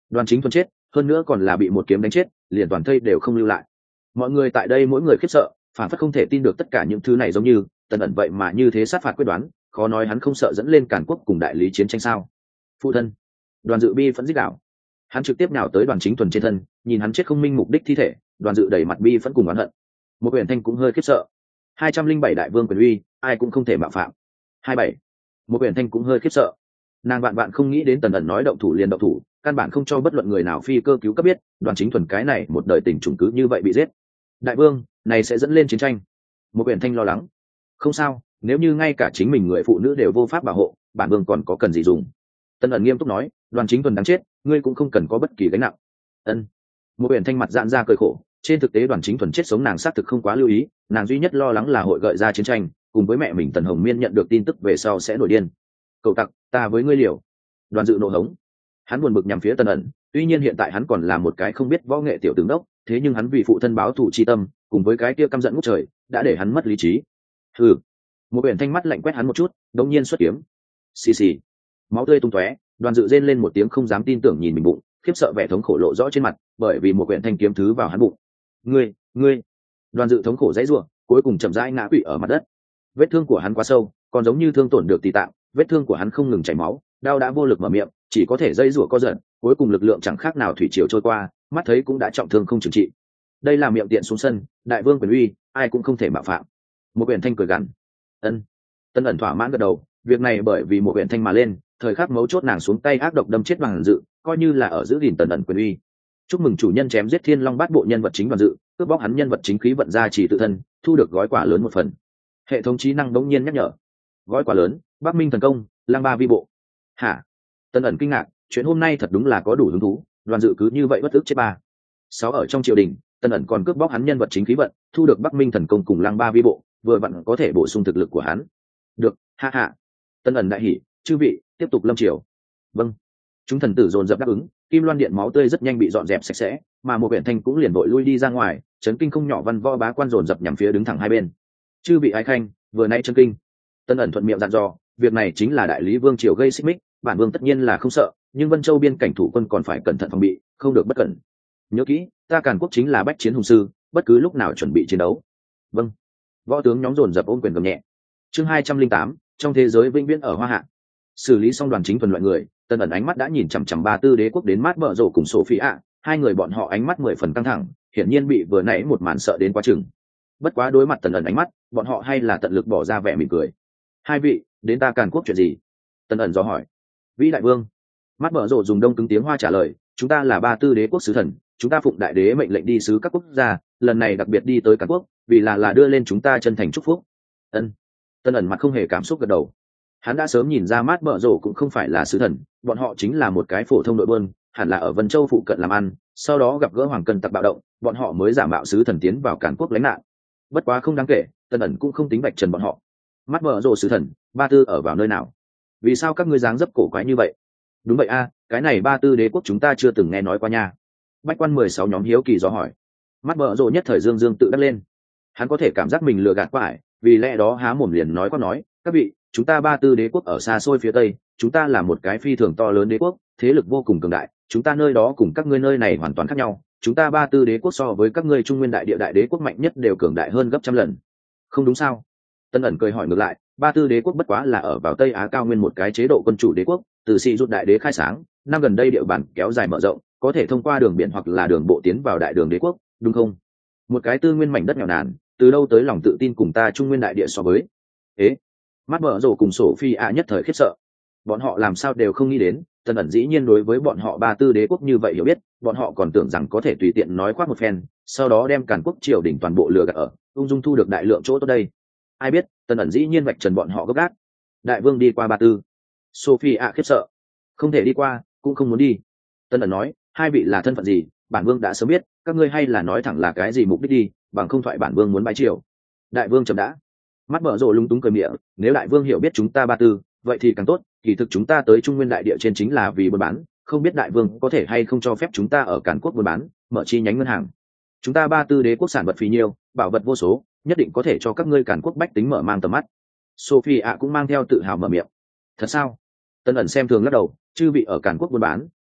Đoàn Chính Thuần chết, hơn nữa còn là bị một kiếm đánh chết, liền toàn thây đều không lưu lại. Mọi người tại đây mỗi người khiếp sợ, phản phất không thể tin được tất cả những thứ này, giống như Tần ẩn vậy mà như thế sát phạt quyết đoán, khó nói hắn không sợ dẫn lên Càn Quốc cùng đại lý chiến tranh sao? Phụ thân. Đoàn Dự bi phẫn dích đạo, hắn trực tiếp nào tới Đoàn Chính Thuần trên thân, nhìn hắn chết không minh mục đích thi thể, Đoàn Dự đẩy mặt bi phẫn cùng oán hận. Một Uyển Thanh cũng hơi khiếp sợ. 207 đại vương quyền uy, ai cũng không thể mạo phạm. 27. Một Uyển Thanh cũng hơi khiếp sợ. Nàng bạn không nghĩ đến Tần ẩn nói động thủ liền động thủ, căn bản không cho bất luận người nào phi cơ cứu cấp biết, Đoàn Chính Thuần cái này một đời tình trùng cứ như vậy bị giết. Đại vương, này sẽ dẫn lên chiến tranh. Một Uyển Thanh lo lắng. Không sao, nếu như ngay cả chính mình người phụ nữ đều vô pháp bảo hộ, bản vương còn có cần gì dùng? Tần ẩn nghiêm túc nói, Đoàn Chính Thuần đáng chết, ngươi cũng không cần có bất kỳ gánh nặng. Ân. Một Uyển Thanh mặt dạn ra cười khổ, trên thực tế Đoàn Chính Thuần chết sống nàng xác thực không quá lưu ý, nàng duy nhất lo lắng là hội gợi ra chiến tranh, cùng với mẹ mình Tần Hồng Miên nhận được tin tức về sau sẽ nổi điên. Cậu tặc, ta với ngươi liều. Đoàn Dự nộ hống, hắn buồn bực nhằm phía Tần ẩn, tuy nhiên hiện tại hắn còn là một cái không biết võ nghệ tiểu tướng đốc, thế nhưng hắn vì phụ thân báo thù chi tâm, cùng với cái kia căm giận ngút trời, đã để hắn mất lý trí. Hừ. Một Uyển Thanh mắt lạnh quét hắn một chút, đống nhiên xuất kiếm. Xì xì. Máu tươi tung tóe, Đoàn Dự rên lên một tiếng không dám tin tưởng nhìn mình bụng, khiếp sợ vẻ thống khổ lộ rõ trên mặt, bởi vì một Uyển Thanh kiếm thứ vào hắn bụng. Ngươi. Đoàn Dự thống khổ dãy rủa, cuối cùng chậm rãi ngã quỵ ở mặt đất. Vết thương của hắn quá sâu, còn giống như thương tổn được tỳ tạng, vết thương của hắn không ngừng chảy máu, đau đã vô lực mở miệng, chỉ có thể dây rủa co giật, cuối cùng lực lượng chẳng khác nào thủy triều trôi qua, mắt thấy cũng đã trọng thương không chừng trị. Đây là miệng tiện xuống sân, đại vương quyền uy, ai cũng không thể mạo phạm. Một Uyển Thanh cười gằn. Ân. Tân ẩn thỏa mãn gật đầu, việc này bởi vì một Uyển Thanh mà lên, thời khắc mấu chốt nàng xuống tay ác độc đâm chết Đoàn Dự, coi như là ở giữ gìn Tần ẩn quyền uy. Chúc mừng chủ nhân chém giết Thiên Long Bát Bộ nhân vật chính Đoàn Dự, cướp bóc hắn nhân vật chính khí vận gia trì tự thân, thu được gói quà lớn một phần. Hệ thống trí năng đống nhiên nhắc nhở. Gói quà lớn, Bắc Minh thần công, Lang Ba vi bộ. Hả? Tân ẩn kinh ngạc, chuyện hôm nay thật đúng là có đủ hứng thú, Đoàn Dự cứ như vậy bất ức chết ba. 6 ở trong triều đình, Tân ẩn còn cướp bóc hắn nhân vật chính khí vận, thu được Bắc Minh thần công cùng Lang Ba vi bộ, vừa vặn có thể bổ sung thực lực của hắn. Được, ha ha. Tân ẩn đại hỉ, chư vị, tiếp tục lâm triều. Vâng. Chúng thần tử dồn dập đáp ứng, kim loan điện máu tươi rất nhanh bị dọn dẹp sạch sẽ, mà một Uyển Thanh cũng liền vội lui đi ra ngoài, chấn kinh không nhỏ văn võ bá quan dồn dập nhằm phía đứng thẳng hai bên. Chư vị ái khanh, vừa nãy chấn kinh. Tân ẩn thuận miệng dặn dò, việc này chính là đại lý vương triều gây xích mích, bản vương tất nhiên là không sợ, nhưng Vân Châu biên cảnh thủ quân còn phải cẩn thận phòng bị, không được bất cẩn. Nhớ kỹ, ta Càn Quốc chính là bách chiến hùng sư, bất cứ lúc nào chuẩn bị chiến đấu. Vâng. Võ tướng nhóm dồn dập ôm quyền gầm nhẹ. Chương 208, trong thế giới vĩnh viễn ở Hoa Hạ. Xử lý xong Đoàn Chính Thuần loại người, Tân ẩn ánh mắt đã nhìn chằm chằm Ba Tư Đế quốc đến mát bợ rổ cùng Sophia, hai người bọn họ ánh mắt 10 phần căng thẳng, hiển nhiên bị vừa nãy một màn sợ đến quá chừng. Bất quá đối mặt Tân ẩn ánh mắt, bọn họ hay là tận lực bỏ ra vẻ mỉm cười. Hai vị, đến ta Càn Quốc chuyện gì? Tân ẩn dò hỏi. Vĩ đại vương. Mát bợ rổ dùng đông cứng tiếng Hoa trả lời, chúng ta là Ba Tư Đế quốc sứ thần, chúng ta phụng đại đế mệnh lệnh đi sứ các quốc gia, lần này đặc biệt đi tới Càn Quốc, vì là đưa lên chúng ta chân thành chúc phúc. Ân. Tân ẩn mặt không hề cảm xúc gật đầu. Hắn đã sớm nhìn ra mát bợ rổ cũng không phải là sứ thần, bọn họ chính là một cái phổ thông đội buôn, hẳn là ở Vân Châu phụ cận làm ăn, sau đó gặp gỡ Hoàng Cân tặc bạo động, bọn họ mới giả mạo sứ thần tiến vào Càn Quốc lánh nạn. Bất quá không đáng kể, Tân ẩn cũng không tính vạch trần bọn họ. Mát bợ rổ sứ thần, Ba Tư ở vào nơi nào? Vì sao các ngươi dáng dấp cổ quái như vậy? Đúng vậy a, cái này Ba Tư Đế quốc chúng ta chưa từng nghe nói qua nha. Bách quan 16 nhóm hiếu kỳ dò hỏi. Mát bợ rổ nhất thời dương tự đắc lên. Hắn có thể cảm giác mình lừa gạt quải, vì lẽ đó há mồm liền nói các vị, chúng ta Ba Tư Đế quốc ở xa xôi phía tây, chúng ta là một cái phi thường to lớn đế quốc, thế lực vô cùng cường đại, chúng ta nơi đó cùng các ngươi nơi này hoàn toàn khác nhau, chúng ta Ba Tư Đế quốc so với các ngươi Trung Nguyên đại địa đại đế quốc mạnh nhất đều cường đại hơn gấp trăm lần. Không đúng sao? Tân ẩn cười hỏi ngược lại, Ba Tư Đế quốc bất quá là ở vào Tây Á cao nguyên một cái chế độ quân chủ đế quốc, từ Sĩ Rút đại đế khai sáng, năm gần đây địa bàn kéo dài mở rộng, có thể thông qua đường biển hoặc là đường bộ tiến vào đại đường đế quốc, đúng không? Một cái tư nguyên mảnh đất nghèo nàn, từ đâu tới lòng tự tin cùng ta Trung Nguyên đại địa so với? Ế. Mắt bợ rổ cùng Sophia nhất thời khiếp sợ. Bọn họ làm sao đều không nghĩ đến, Tân ẩn dĩ nhiên đối với bọn họ Ba Tư Đế quốc như vậy hiểu biết, bọn họ còn tưởng rằng có thể tùy tiện nói khoác một phen, sau đó đem Càn Quốc triều đỉnh toàn bộ lừa gạt ở, ung dung thu được đại lượng chỗ tốt đây. Ai biết, Tân ẩn dĩ nhiên vạch trần bọn họ gấp gáp. Đại vương đi qua Ba Tư. Sophia khiếp sợ. Không thể đi qua, cũng không muốn đi. Tân ẩn nói, hai vị là thân phận gì, bản vương đã sớm biết, các ngươi hay là nói thẳng là cái gì mục đích đi, bằng không thoại bản vương muốn bái triều. Đại vương chậm đã. Mắt bợ rộ lung túng cười miệng, nếu đại vương hiểu biết chúng ta Ba Tư, vậy thì càng tốt, kỳ thực chúng ta tới Trung Nguyên đại địa trên chính là vì buôn bán, không biết đại vương có thể hay không cho phép chúng ta ở Càn Quốc buôn bán, mở chi nhánh ngân hàng. Chúng ta Ba Tư Đế quốc sản vật phì nhiêu, bảo vật vô số, nhất định có thể cho các ngươi Càn Quốc bách tính mở mang tầm mắt. Sophia cũng mang theo tự hào mở miệng. Thật sao? Tân ẩn xem thường lắc đầu, chư vị ở Càn Quốc buôn bán,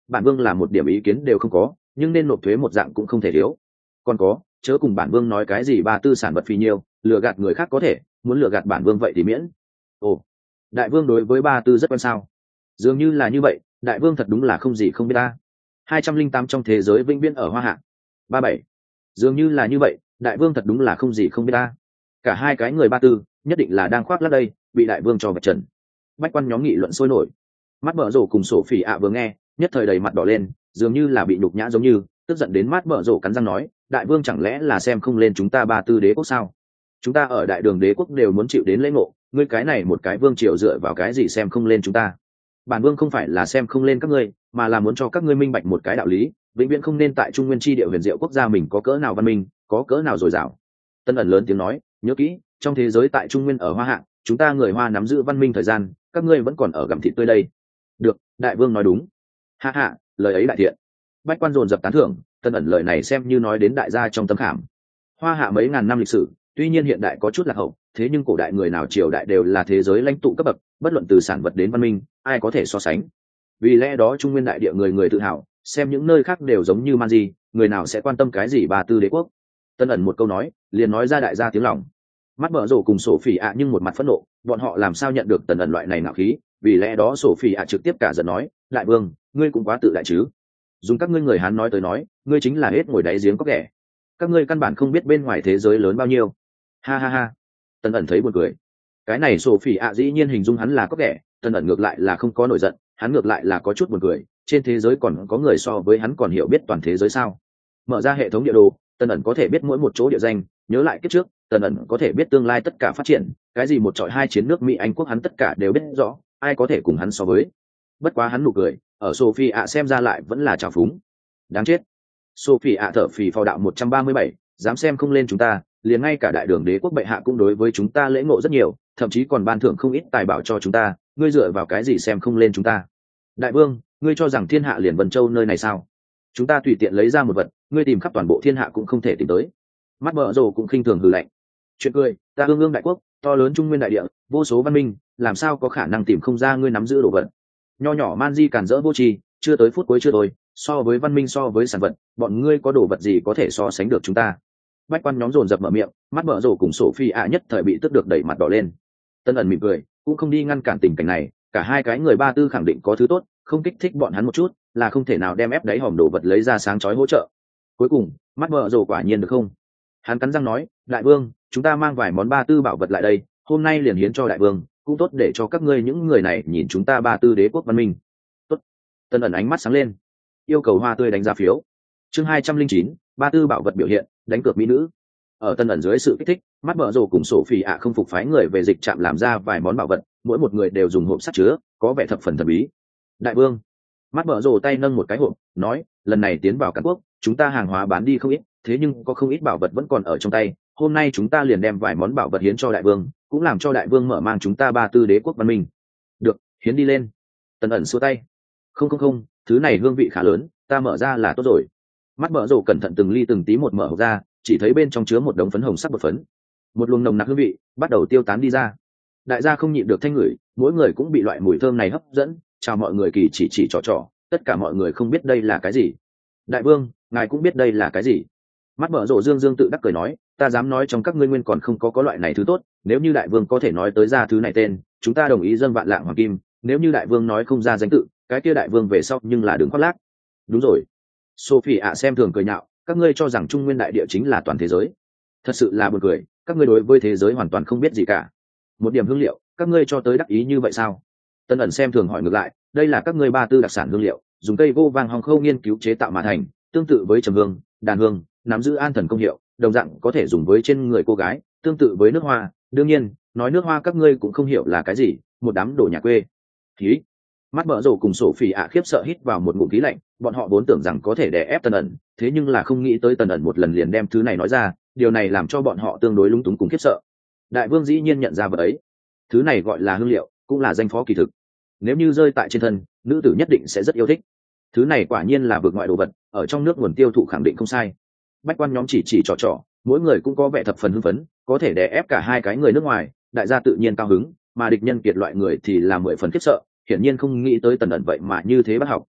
bản vương là một điểm ý kiến đều không có, nhưng nên nộp thuế một dạng cũng không thể thiếu. Còn có, chớ cùng bản vương nói cái gì ba tư sản vật phi nhiêu, lừa gạt người khác có thể, muốn lừa gạt bản vương vậy thì miễn. Ồ, đại vương đối với ba tư rất quan sao? Dường như là như vậy, đại vương thật đúng là không gì không biết ta. 208 trong thế giới vĩnh viễn ở Hoa Hạ. 37. Dường như là như vậy, đại vương thật đúng là không gì không biết ta. Cả hai cái người ba tư nhất định là đang khoác lác đây, bị đại vương cho vạch trần. Bách quan nhóm nghị luận sôi nổi. Mắt Bở Rổ cùng Sổ Phỉ ạ vừa nghe, nhất thời đầy mặt đỏ lên, dường như là bị nhục nhã giống như, tức giận đến mắt Bở Rổ cắn răng nói, đại vương chẳng lẽ là xem không lên chúng ta ba tư đế quốc sao? Chúng ta ở đại đường đế quốc đều muốn chịu đến lễ ngộ, ngươi cái này một cái vương triều dựa vào cái gì xem không lên chúng ta? Bản vương không phải là xem không lên các ngươi, mà là muốn cho các ngươi minh bạch một cái đạo lý, vĩnh viễn không nên tại trung nguyên chi địa huyền diệu quốc gia mình có cỡ nào văn minh, có cỡ nào dồi dào. Tân ẩn lớn tiếng nói, nhớ kỹ, trong thế giới tại trung nguyên ở Hoa Hạ, chúng ta người Hoa nắm giữ văn minh thời gian, các ngươi vẫn còn ở gặm thịt tươi đây. Được, đại vương nói đúng. Ha ha, lời ấy đại thiện. Bách quan dồn dập tán thưởng, Tân ẩn lời này xem như nói đến đại gia trong tâm khảm. Hoa Hạ mấy ngàn năm lịch sử, tuy nhiên hiện đại có chút lạc hậu, thế nhưng cổ đại người nào triều đại đều là thế giới lãnh tụ cấp bậc, bất luận từ sản vật đến văn minh, ai có thể so sánh. Vì lẽ đó trung nguyên đại địa người người tự hào, xem những nơi khác đều giống như man di, người nào sẽ quan tâm cái gì ba tư đế quốc. Tân ẩn một câu nói, liền nói ra đại gia tiếng lòng. Mắt Bở Rổ cùng Sổ Phỉ ạ nhưng một mặt phẫn nộ, bọn họ làm sao nhận được Tần ẩn loại này nạo khí, vì lẽ đó Sổ Phỉ ạ trực tiếp cả giận nói, đại vương, ngươi cũng quá tự đại chứ. Dùng các ngươi người Hán nói tới nói, ngươi chính là hết ngồi đáy giếng có ghẻ. Các ngươi căn bản không biết bên ngoài thế giới lớn bao nhiêu. Ha ha ha. Tần ẩn thấy buồn cười. Cái này Sổ Phỉ ạ dĩ nhiên hình dung hắn là có ghẻ, Tần ẩn ngược lại là không có nổi giận, hắn ngược lại là có chút buồn cười, trên thế giới còn có người so với hắn còn hiểu biết toàn thế giới sao? Mở ra hệ thống địa đồ, Tần ẩn có thể biết mỗi một chỗ địa danh, nhớ lại kiếp trước, Tần ẩn có thể biết tương lai tất cả phát triển, cái gì một trọi hai chiến nước Mỹ Anh quốc hắn tất cả đều biết rõ, ai có thể cùng hắn so với. Bất quá hắn nụ cười, ở Sophie ạ xem ra lại vẫn là trào phúng. Đáng chết. Sophie ạ thở phì phào đạo 137, dám xem không lên chúng ta, liền ngay cả đại đường đế quốc bệ hạ cũng đối với chúng ta lễ ngộ rất nhiều, thậm chí còn ban thưởng không ít tài bảo cho chúng ta, ngươi dựa vào cái gì xem không lên chúng ta? Đại vương, ngươi cho rằng thiên hạ liền Vân Châu nơi này sao? Chúng ta tùy tiện lấy ra một vật, ngươi tìm khắp toàn bộ thiên hạ cũng không thể tìm tới. Mắt Bở Rổ cũng khinh thường hừ lạnh. Chuyện cười, ta ương ương đại quốc, to lớn trung nguyên đại địa, vô số văn minh, làm sao có khả năng tìm không ra ngươi nắm giữ đồ vật? Nho nhỏ man di cản rỡ vô tri, chưa tới phút cuối chưa thôi, so với văn minh so với sản vật, bọn ngươi có đồ vật gì có thể so sánh được chúng ta? Bách quan nhóm dồn dập mở miệng, Mắt Bở Rổ cùng Sophie ạ nhất thời bị tức được đẩy mặt đỏ lên. Tân ẩn mỉm cười, cũng không đi ngăn cản tình cảnh này, cả hai cái người ba tư khẳng định có thứ tốt, không kích thích bọn hắn một chút, là không thể nào đem ép đáy hòm đồ vật lấy ra sáng chói hỗ trợ. Cuối cùng, Mắt Bở Rổ quả nhiên được không? Hắn cắn răng nói, đại vương, chúng ta mang vài món ba tư bảo vật lại đây, hôm nay liền hiến cho đại vương, cũng tốt để cho các ngươi những người này nhìn chúng ta ba tư đế quốc văn minh. Tốt. Tân ẩn ánh mắt sáng lên, yêu cầu hoa tươi đánh giá phiếu. Chương 209, ba tư bảo vật biểu hiện, đánh cược mỹ nữ. Ở Tân ẩn dưới sự kích thích, Mắt Bở Rổ cùng Sổ Phỉ ạ không phục phái người về dịch trạm làm ra vài món bảo vật, mỗi một người đều dùng hộp sắt chứa, có vẻ thập phần thần bí. Đại vương, Mắt Bở Rổ tay nâng một cái hộp, nói, lần này tiến vào Càn Quốc, chúng ta hàng hóa bán đi không ít, thế nhưng có không ít bảo vật vẫn còn ở trong tay, hôm nay chúng ta liền đem vài món bảo vật hiến cho đại vương, cũng làm cho đại vương mở mang chúng ta ba tư đế quốc văn minh. Được, hiến đi lên. Tân ẩn xua tay. Không, thứ này hương vị khá lớn, ta mở ra là tốt rồi. Mắt Bở Rổ cẩn thận từng ly từng tí một mở hộp ra, chỉ thấy bên trong chứa một đống phấn hồng sắc bột phấn, một luồng nồng nặc hương vị bắt đầu tiêu tán đi ra. Đại gia không nhịn được thanh ngửi, mỗi người cũng bị loại mùi thơm này hấp dẫn, chào mọi người kỳ chỉ trò, tất cả mọi người không biết đây là cái gì. Đại vương, ngài cũng biết đây là cái gì? Mắt Bở Rổ dương tự đắc cười nói, ta dám nói trong các ngươi nguyên còn không có loại này thứ tốt, nếu như đại vương có thể nói tới ra thứ này tên, chúng ta đồng ý dâng vạn lạng hoàng kim, nếu như đại vương nói không ra danh tự, cái kia đại vương về sau nhưng là đừng khoác lác. Đúng rồi. Sophie ạ xem thường cười nhạo, các ngươi cho rằng trung nguyên đại địa chính là toàn thế giới. Thật sự là buồn cười, các ngươi đối với thế giới hoàn toàn không biết gì cả. Một điểm hương liệu, các ngươi cho tới đắc ý như vậy sao? Tân ẩn xem thường hỏi ngược lại, đây là các ngươi ba tư đặc sản hương liệu, dùng cây vô vàng hong khâu nghiên cứu chế tạo mà thành, tương tự với trầm hương, đàn hương, nắm giữ an thần công hiệu, đồng dạng có thể dùng với trên người cô gái, tương tự với nước hoa. Đương nhiên, nói nước hoa các ngươi cũng không hiểu là cái gì, một đám đồ nhà quê. Khí. Mắt Bở Rổ cùng Sổ Phỉ ạ khiếp sợ hít vào một ngụm khí lạnh, bọn họ vốn tưởng rằng có thể đè ép Tân ẩn, thế nhưng là không nghĩ tới Tân ẩn một lần liền đem thứ này nói ra, điều này làm cho bọn họ tương đối lúng túng cùng khiếp sợ. Đại vương dĩ nhiên nhận ra vật ấy, thứ này gọi là hương liệu, cũng là danh phó kỳ thực. Nếu như rơi tại trên thân, nữ tử nhất định sẽ rất yêu thích. Thứ này quả nhiên là vượt ngoại đồ vật, ở trong nước nguồn tiêu thụ khẳng định không sai. Bách quan nhóm chỉ trò, mỗi người cũng có vẻ thập phần hưng phấn, có thể đè ép cả hai cái người nước ngoài, đại gia tự nhiên cao hứng, mà địch nhân kiệt loại người thì là 10 phần khiếp sợ, hiển nhiên không nghĩ tới Tần ẩn vậy mà như thế bất học.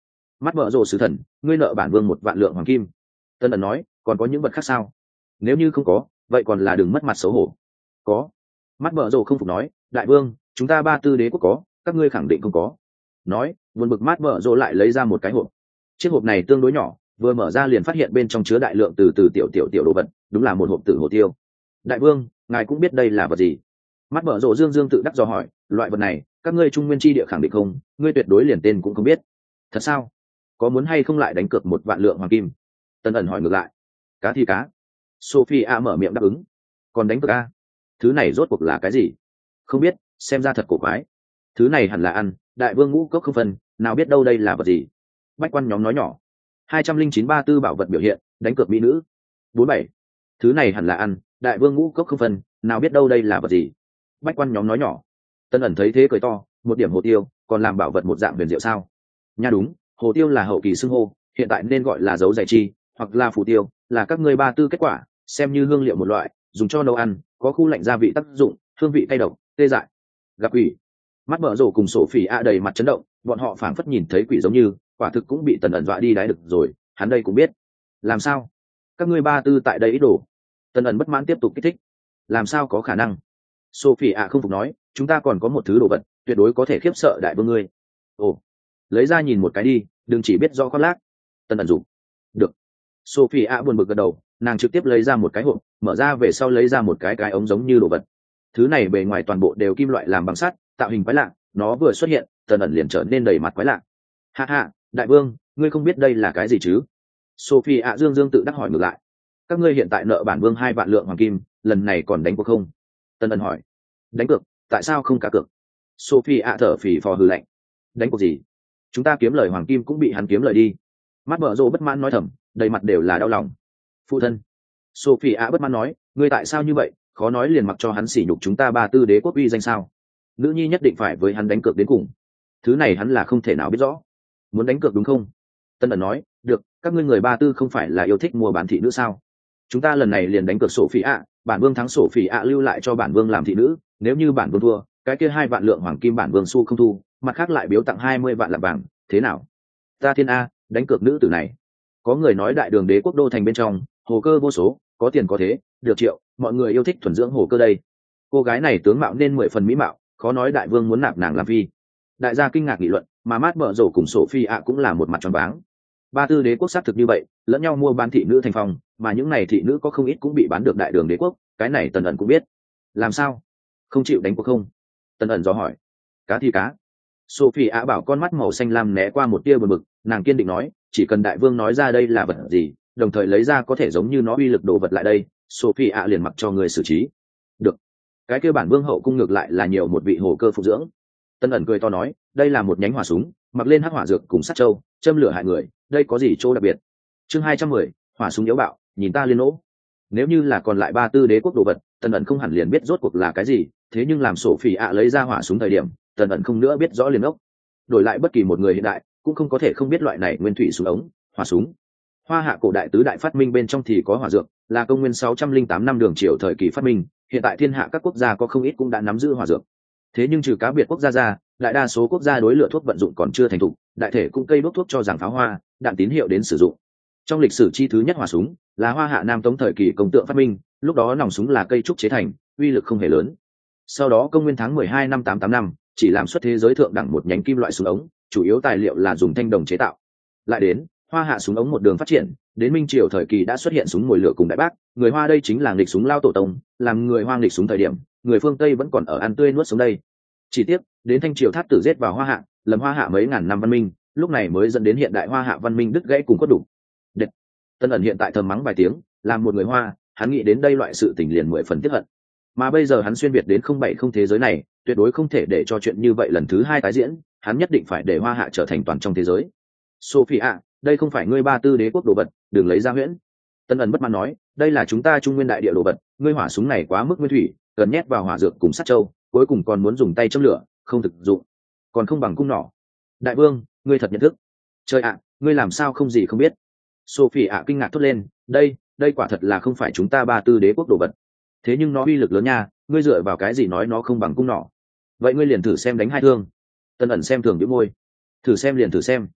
Mắt mở rồ sứ thần, ngươi nợ bản vương 1 vạn lượng hoàng kim. Tân ẩn nói, còn có những vật khác sao? Nếu như không có, vậy còn là đừng mất mặt xấu hổ. Có. Mắt mở rồ không phục nói, đại vương, chúng ta Ba Tư đế quốc có, các ngươi khẳng định không có. Nói, buồn bực mắt mở rồ lại lấy ra một cái hộp. Chiếc hộp này tương đối nhỏ, vừa mở ra liền phát hiện bên trong chứa đại lượng từ tiểu đồ vật, đúng là một hộp tử hồ tiêu. Đại vương, ngài cũng biết đây là vật gì? Mắt mở rồ dương tự đắc dò hỏi, loại vật này, các ngươi trung nguyên chi địa khẳng định không, ngươi tuyệt đối liền tên cũng không biết. Thật sao? Có muốn hay không lại đánh cược 1 vạn lượng hoàng kim? Tân ẩn hỏi ngược lại. Cá thì cá. Sophia mở miệng đáp ứng. Còn đánh cược a? Thứ này rốt cuộc là cái gì? Không biết, xem ra thật cổ quái. Thứ này hẳn là ăn, đại vương ngũ cốc không phân, nào biết đâu đây là vật gì? Bách quan nhóm nói nhỏ. 209 Ba Tư bảo vật biểu hiện, đánh cược mỹ nữ. 47. Thứ này hẳn là ăn, đại vương ngũ cốc không phân, nào biết đâu đây là vật gì? Bách quan nhóm nói nhỏ. Tân ẩn thấy thế cười to, một điểm hồ tiêu, còn làm bảo vật một dạng huyền diệu sao? Nha đúng, hồ tiêu là hậu kỳ xưng hô, hiện tại nên gọi là dấu giải chi, hoặc là phù tiêu, là các ngươi Ba Tư kết quả, xem như hương liệu một loại, dùng cho nấu ăn, có khu lạnh gia vị tác dụng, hương vị cay độc, tê dại. Gặp quỷ. Mắt mở rồ cùng sổ phỉ đầy mặt chấn động, bọn họ phảng phất nhìn thấy quỷ giống như, quả thực cũng bị Tần ẩn dọa đi đái được rồi, hắn đây cũng biết. Làm sao? Các ngươi Ba Tư tại đây ít đồ. Tần ẩn bất mãn tiếp tục kích thích. Làm sao có khả năng? Sophie không phục nói, chúng ta còn có một thứ đồ vật, tuyệt đối có thể khiếp sợ đại vương ngươi. Ồ, lấy ra nhìn một cái đi, đừng chỉ biết do khoác lác. Tần ẩn dục. Được. Sophie buồn bực gật đầu, nàng trực tiếp lấy ra một cái hộp, mở ra về sau lấy ra một cái ống giống như đồ vật. Thứ này bề ngoài toàn bộ đều kim loại làm bằng sắt, tạo hình quái lạ, nó vừa xuất hiện, Tần ẩn liền trở nên đầy mặt quái lạ. Ha ha, đại vương, ngươi không biết đây là cái gì chứ? Sophie dương tự đắc hỏi ngược lại. Các ngươi hiện tại nợ bản vương 2 vạn lượng hoàng kim, lần này còn đánh cuộc không? Tần ẩn hỏi. Đánh cược? Tại sao không cá cược? Sophie thở phì phò hừ lạnh. Đánh cuộc gì? Chúng ta kiếm lời hoàng kim cũng bị hắn kiếm lời đi. Mắt mở rộ bất mãn nói thầm, đầy mặt đều là đau lòng. Phụ thân. Sophie bất mãn nói, ngươi tại sao như vậy, khó nói liền mặc cho hắn sỉ nhục chúng ta Ba Tư đế quốc uy danh sao? Nữ nhi nhất định phải với hắn đánh cược đến cùng. Thứ này hắn là không thể nào biết rõ. Muốn đánh cược đúng không? Tân ẩn nói, được, các ngươi người Ba Tư không phải là yêu thích mua bán thị nữ sao? Chúng ta lần này liền đánh cược Sophie, bản vương thắng Sophie lưu lại cho bản vương làm thị nữ, nếu như bản vương thua, cái kia 2 vạn lượng hoàng kim bản vương xu không thu, mặt khác lại biếu tặng 20 vạn lạng vàng, thế nào? Ta thiên a, đánh cược nữ tử này. Có người nói đại đường đế quốc đô thành bên trong, hồ cơ vô số, có tiền có thế, được triệu, mọi người yêu thích thuần dưỡng hồ cơ đây. Cô gái này tướng mạo nên 10 phần mỹ mạo, khó nói đại vương muốn nạp nàng làm phi. Đại gia kinh ngạc nghị luận, mà mát mở rổ cùng Sophie cũng là một mặt tròn váng. Ba Tư đế quốc xác thực như vậy, lẫn nhau mua bán thị nữ thành phòng, mà những này thị nữ có không ít cũng bị bán được đại đường đế quốc, cái này Tần ẩn cũng biết. Làm sao? Không chịu đánh cuộc không? Tần ẩn dò hỏi. Cá thì cá. Sophie bảo con mắt màu xanh lam né qua một tia buồn bực, nàng kiên định nói, chỉ cần đại vương nói ra đây là vật gì, đồng thời lấy ra có thể giống như nó uy lực đồ vật lại đây, Sophie liền mặc cho người xử trí. Được. Cái kia bản vương hậu cung ngược lại là nhiều một vị hồ cơ phục dưỡng. Tân ẩn cười to nói, đây là một nhánh hỏa súng, mặc lên hắc hỏa dược cùng sát châu, châm lửa hại người, đây có gì chỗ đặc biệt? Chương 210, hỏa súng yếu bạo, nhìn ta liên nỗ. Nếu như là còn lại Ba Tư đế quốc đồ vật, Tân ẩn không hẳn liền biết rốt cuộc là cái gì, thế nhưng làm Sophie lấy ra hỏa súng thời điểm, Tân ẩn không nữa biết rõ liền ốc. Đổi lại bất kỳ một người hiện đại, cũng không có thể không biết loại này nguyên thủy súng ống, hỏa súng. Hoa hạ cổ đại tứ đại phát minh bên trong thì có hỏa dược, là công nguyên 608 năm đường triều thời kỳ phát minh, hiện tại thiên hạ các quốc gia có không ít cũng đã nắm giữ hỏa dược. Thế nhưng trừ cá biệt quốc gia ra, đại đa số quốc gia đối lửa thuốc vận dụng còn chưa thành thục, đại thể cũng cây đốt thuốc cho rằng pháo hoa, đạn tín hiệu đến sử dụng. Trong lịch sử chi thứ nhất hỏa súng là Hoa Hạ Nam Tống thời kỳ công tượng phát minh, lúc đó nòng súng là cây trúc chế thành, uy lực không hề lớn. Sau đó công nguyên tháng 12 năm 885, chỉ làm xuất thế giới thượng đẳng một nhánh kim loại súng ống, chủ yếu tài liệu là dùng thanh đồng chế tạo. Lại đến, Hoa Hạ súng ống một đường phát triển, đến Minh Triều thời kỳ đã xuất hiện súng mồi lửa cùng đại bác, người Hoa đây chính là nghịch súng lao tổ tông, làm người Hoa nghịch súng thời điểm, người phương Tây vẫn còn ở ăn tươi nuốt sống đây. Chỉ tiếc, đến Thanh Triều Thát Tử giết vào Hoa Hạ, lầm Hoa Hạ mấy ngàn năm văn minh, lúc này mới dẫn đến hiện đại Hoa Hạ văn minh đứt gãy cùng cốt đủ. Đệt. Tân ẩn hiện tại thầm mắng vài tiếng, làm một người Hoa, hắn nghĩ đến đây loại sự tình liền 10 phần tiếc hận. Mà bây giờ hắn xuyên việt đến 070 thế giới này, tuyệt đối không thể để cho chuyện như vậy lần thứ hai tái diễn, hắn nhất định phải để Hoa Hạ trở thành toàn trong thế giới. Sophia, đây không phải ngươi Ba Tư đế quốc đồ vật, đừng lấy ra huyễn. Tân ẩn bất mãn nói, đây là chúng ta Trung Nguyên đại địa đồ vật, ngươi hỏa súng này quá mức nguyên thủy, cần nhét vào hỏa dược cùng sát châu, cuối cùng còn muốn dùng tay châm lửa, không thực dụng, còn không bằng cung nỏ. Đại vương, ngươi thật nhận thức. Trời ạ, ngươi làm sao không gì không biết? Sophie kinh ngạc thốt lên, đây quả thật là không phải chúng ta Ba Tư đế quốc đồ vật. Thế nhưng nó uy lực lớn nha, ngươi dựa vào cái gì nói nó không bằng cung nỏ? Vậy ngươi liền thử xem đánh hai thương. Tân ẩn xem thường nhíu môi. Thử xem liền thử xem.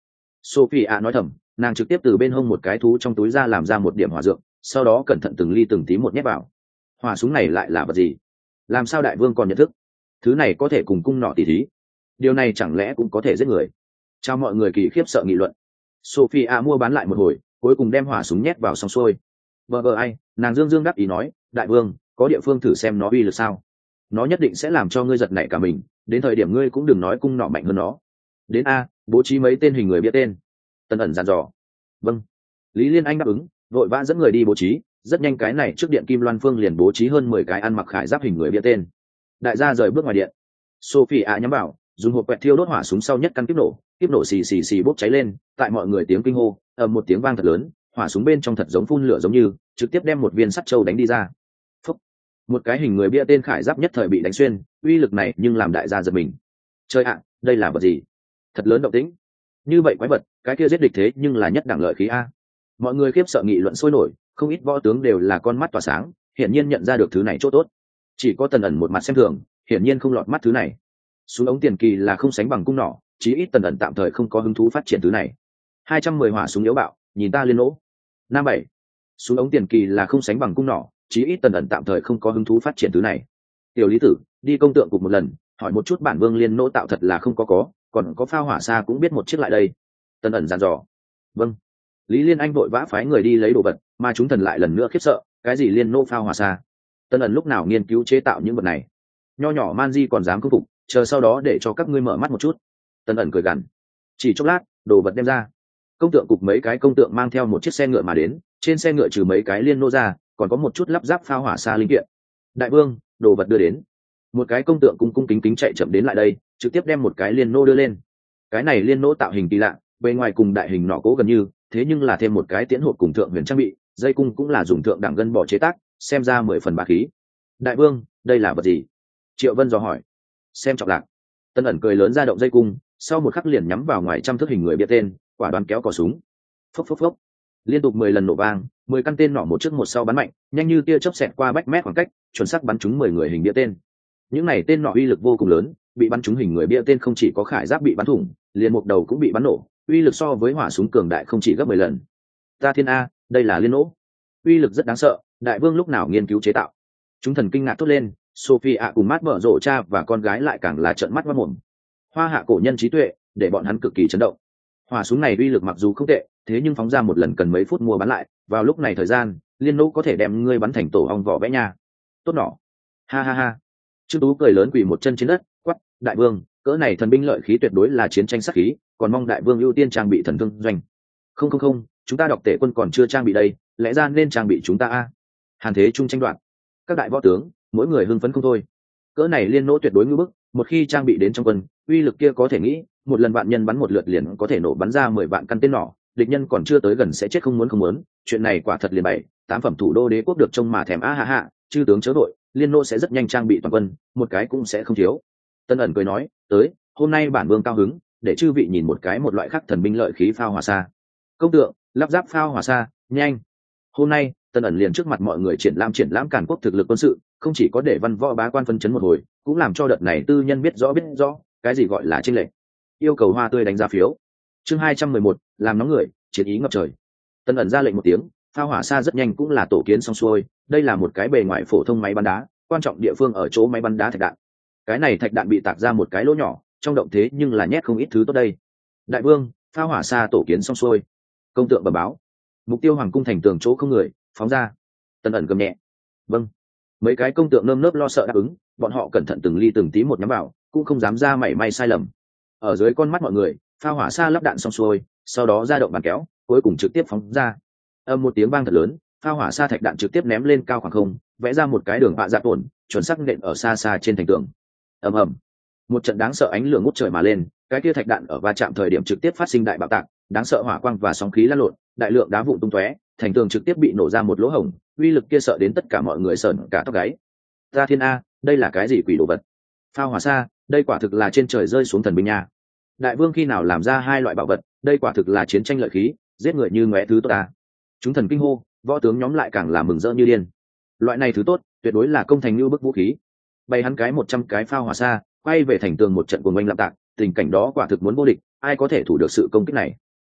Sophie nói thầm, nàng trực tiếp từ bên hông một cái thú trong túi ra làm ra một điểm hỏa dược, sau đó cẩn thận từng ly từng tí một nhét vào. Hỏa súng này lại là vật gì? Làm sao đại vương còn nhận thức? Thứ này có thể cùng cung nỏ tỉ thí, điều này chẳng lẽ cũng có thể giết người? Chào mọi người kỳ khiếp sợ nghị luận. Sophie mua bán lại một hồi, cuối cùng đem hỏa súng nhét vào xong xuôi. Ai, nàng dương đáp ý nói, đại vương, có địa phương thử xem nó uy lực sao? Nó nhất định sẽ làm cho ngươi giật nảy cả mình, đến thời điểm ngươi cũng đừng nói cung nỏ mạnh hơn nó. Đến bố trí mấy tên hình người bia tên. Tân ẩn dặn dò. Vâng. Lý Liên Anh đáp ứng, vội vã dẫn người đi bố trí. Rất nhanh cái này trước điện Kim Loan Phương liền bố trí hơn 10 cái ăn mặc khải giáp hình người bia tên. Đại gia rời bước ngoài điện. Sophie nhắm vào, dùng hộp quẹt thiêu đốt hỏa súng sau nhất căn kiếp nổ xì bốc cháy lên. Tại mọi người tiếng kinh hô, một tiếng vang thật lớn, hỏa súng bên trong thật giống phun lửa giống như, trực tiếp đem một viên sắt châu đánh đi ra. Phúc. Một cái hình người bia tên khải giáp nhất thời bị đánh xuyên, uy lực này nhưng làm đại gia giật mình. Chơi đây là vật gì? Thật lớn động tĩnh. Như vậy quái vật, cái kia giết địch thế nhưng là nhất đẳng lợi khí a. Mọi người khiếp sợ nghị luận sôi nổi, không ít võ tướng đều là con mắt tỏa sáng, hiển nhiên nhận ra được thứ này chỗ tốt. Chỉ có Tần ẩn một mặt xem thường, hiển nhiên không lọt mắt thứ này. Súng ống tiền kỳ là không sánh bằng cung nỏ, chí ít Tần ẩn tạm thời không có hứng thú phát triển thứ này. 210 hỏa súng yếu bạo, nhìn ta liên nỗ. Nam 7. Súng ống tiền kỳ là không sánh bằng cung nỏ, chí ít Tần ẩn tạm thời không có hứng thú phát triển thứ này. Tiểu Lý Tử, đi công tượng cục một lần, hỏi một chút bản vương liên nỗ tạo thật là không có, còn có phao hỏa xa cũng biết một chiếc lại đây. Tần ẩn dặn dò. Vâng. Lý Liên Anh vội vã phái người đi lấy đồ vật, mà chúng thần lại lần nữa khiếp sợ, cái gì liên nỗ phao hỏa xa? Tần ẩn lúc nào nghiên cứu chế tạo những vật này? Nho nhỏ Man Di còn dám công phục, chờ sau đó để cho các ngươi mở mắt một chút. Tần ẩn cười gằn. Chỉ chốc lát, đồ vật đem ra. Công tượng cục mấy cái công tượng mang theo một chiếc xe ngựa mà đến, trên xe ngựa trừ mấy cái liên nỗ ra, còn có một chút lắp ráp phao hỏa xa linh kiện. Đại vương, đồ vật đưa đến. Một cái công tượng cung kính kính chạy chậm đến lại đây, trực tiếp đem một cái liên nỗ đưa lên. Cái này liên nỗ tạo hình kỳ lạ, bề ngoài cùng đại hình nỏ cố gần như, thế nhưng là thêm một cái tiễn hộp cùng thượng huyền trang bị, dây cung cũng là dùng thượng đẳng gân bò chế tác, xem ra 10 phần bá khí. Đại vương, đây là vật gì? Triệu Vân dò hỏi. Xem trọng lạc. Tân ẩn cười lớn ra động dây cung, sau một khắc liền nhắm vào ngoài trăm thước hình người bia tên, quả đoán kéo cò súng. Phốc phốc phốc. Liên tục 10 lần nổ vang, 10 căn tên nỏ một trước một sau bắn mạnh, nhanh như tia chớp xẹt qua bách mét khoảng cách, chuẩn xác bắn trúng 10 người hình bia tên. Những này tên nỏ uy lực vô cùng lớn, bị bắn trúng hình người bia tên không chỉ có khải giáp bị bắn thủng, liền một đầu cũng bị bắn nổ, uy lực so với hỏa súng cường đại không chỉ gấp 10 lần. Ta thiên a, đây là liên nỗ. Uy lực rất đáng sợ, đại vương lúc nào nghiên cứu chế tạo? Chúng thần kinh ngạc thốt lên, Sophie cùng mắt mở rộ cha và con gái lại càng là trợn mắt mắt mồm. Hoa hạ cổ nhân trí tuệ, để bọn hắn cực kỳ chấn động. Hỏa súng này uy lực mặc dù không tệ, thế nhưng phóng ra một lần cần mấy phút mua bán lại, vào lúc này thời gian, liên nỗ có thể đem ngươi bắn thành tổ ong vỏ vẽ nha. Tốt nỏ. Ha ha ha. Trương Tú cười lớn quỳ một chân trên đất, quát, đại vương, cỡ này thần binh lợi khí tuyệt đối là chiến tranh sắc khí, còn mong đại vương ưu tiên trang bị thần thương doanh. Không, chúng ta đọc tể quân còn chưa trang bị đây, lẽ ra nên trang bị chúng ta a. Hàn Thế Trung tranh đoạt. Các đại võ tướng, mỗi người hưng phấn không thôi. Cỡ này liên nỗ tuyệt đối ngưỡng bức, một khi trang bị đến trong quân, uy lực kia có thể nghĩ, một lần vạn nhân bắn một lượt liền có thể nổ bắn ra 10 vạn căn tên nỏ, địch nhân còn chưa tới gần sẽ chết không muốn, chuyện này quả thật liền 7, 8 phẩm thủ đô đế quốc được trông mà thèm a ha ha, chư tướng chớ đội, liên nỗ sẽ rất nhanh trang bị toàn quân, một cái cũng sẽ không thiếu. Tân ẩn cười nói, tới, hôm nay bản vương cao hứng, để chư vị nhìn một cái một loại khác thần binh lợi khí phao hỏa xa. Công tượng, lắp ráp phao hỏa xa, nhanh. Hôm nay, Tân ẩn liền trước mặt mọi người triển lãm Càn Quốc thực lực quân sự, không chỉ có để văn võ bá quan phân chấn một hồi, cũng làm cho đợt này tư nhân biết rõ cái gì gọi là chênh lệch. Yêu cầu hoa tươi đánh giá phiếu. Chương 211, làm nóng người, chiến ý ngập trời. Tân ẩn ra lệnh một tiếng, phao hỏa xa rất nhanh cũng là tổ kiến xong xuôi, đây là một cái bề ngoài phổ thông máy bắn đá, quan trọng địa phương ở chỗ máy bắn đá thạch đạn. Cái này thạch đạn bị tạc ra một cái lỗ nhỏ, trong động thế nhưng là nhét không ít thứ tốt đây. Đại vương, phao hỏa xa tổ kiến xong xuôi. Công tượng bẩm báo. Mục tiêu hoàng cung thành tường chỗ không người, phóng ra. Tân ẩn gầm nhẹ. Vâng. Mấy cái công tượng nơm nớp lo sợ đáp ứng, bọn họ cẩn thận từng ly từng tí một nhắm vào, cũng không dám ra mảy may sai lầm. Ở dưới con mắt mọi người, phao hỏa xa lắp đạn xong xuôi, sau đó ra động bàn kéo, cuối cùng trực tiếp phóng ra. Âm một tiếng vang thật lớn, phao hỏa xa thạch đạn trực tiếp ném lên cao khoảng không, vẽ ra một cái đường vạ dạ tổn, chuẩn xác nện ở xa xa trên thành tường. Ầm, một trận đáng sợ ánh lửa ngút trời mà lên, cái kia thạch đạn ở va chạm thời điểm trực tiếp phát sinh đại bạo tạc, đáng sợ hỏa quang và sóng khí lăn lộn, đại lượng đá vụn tung tóe, thành tường trực tiếp bị nổ ra một lỗ hổng, uy lực kia sợ đến tất cả mọi người sởn cả tóc gáy. Ta thiên a, đây là cái gì quỷ đồ vật? Phao hỏa xa, đây quả thực là trên trời rơi xuống thần binh nha. Đại vương khi nào làm ra hai loại bảo vật, đây quả thực là chiến tranh lợi khí, giết người như ngóe thứ tốt ta. Chúng thần kinh hô, võ tướng nhóm lại càng là mừng rỡ như điên. Loại này thứ tốt, tuyệt đối là công thành như bức vũ khí. Bày hắn cái 100 cái phao hỏa xa, quay về thành tường một trận cuồng oanh lạm tạc, tình cảnh đó quả thực muốn vô địch, ai có thể thủ được sự công kích này.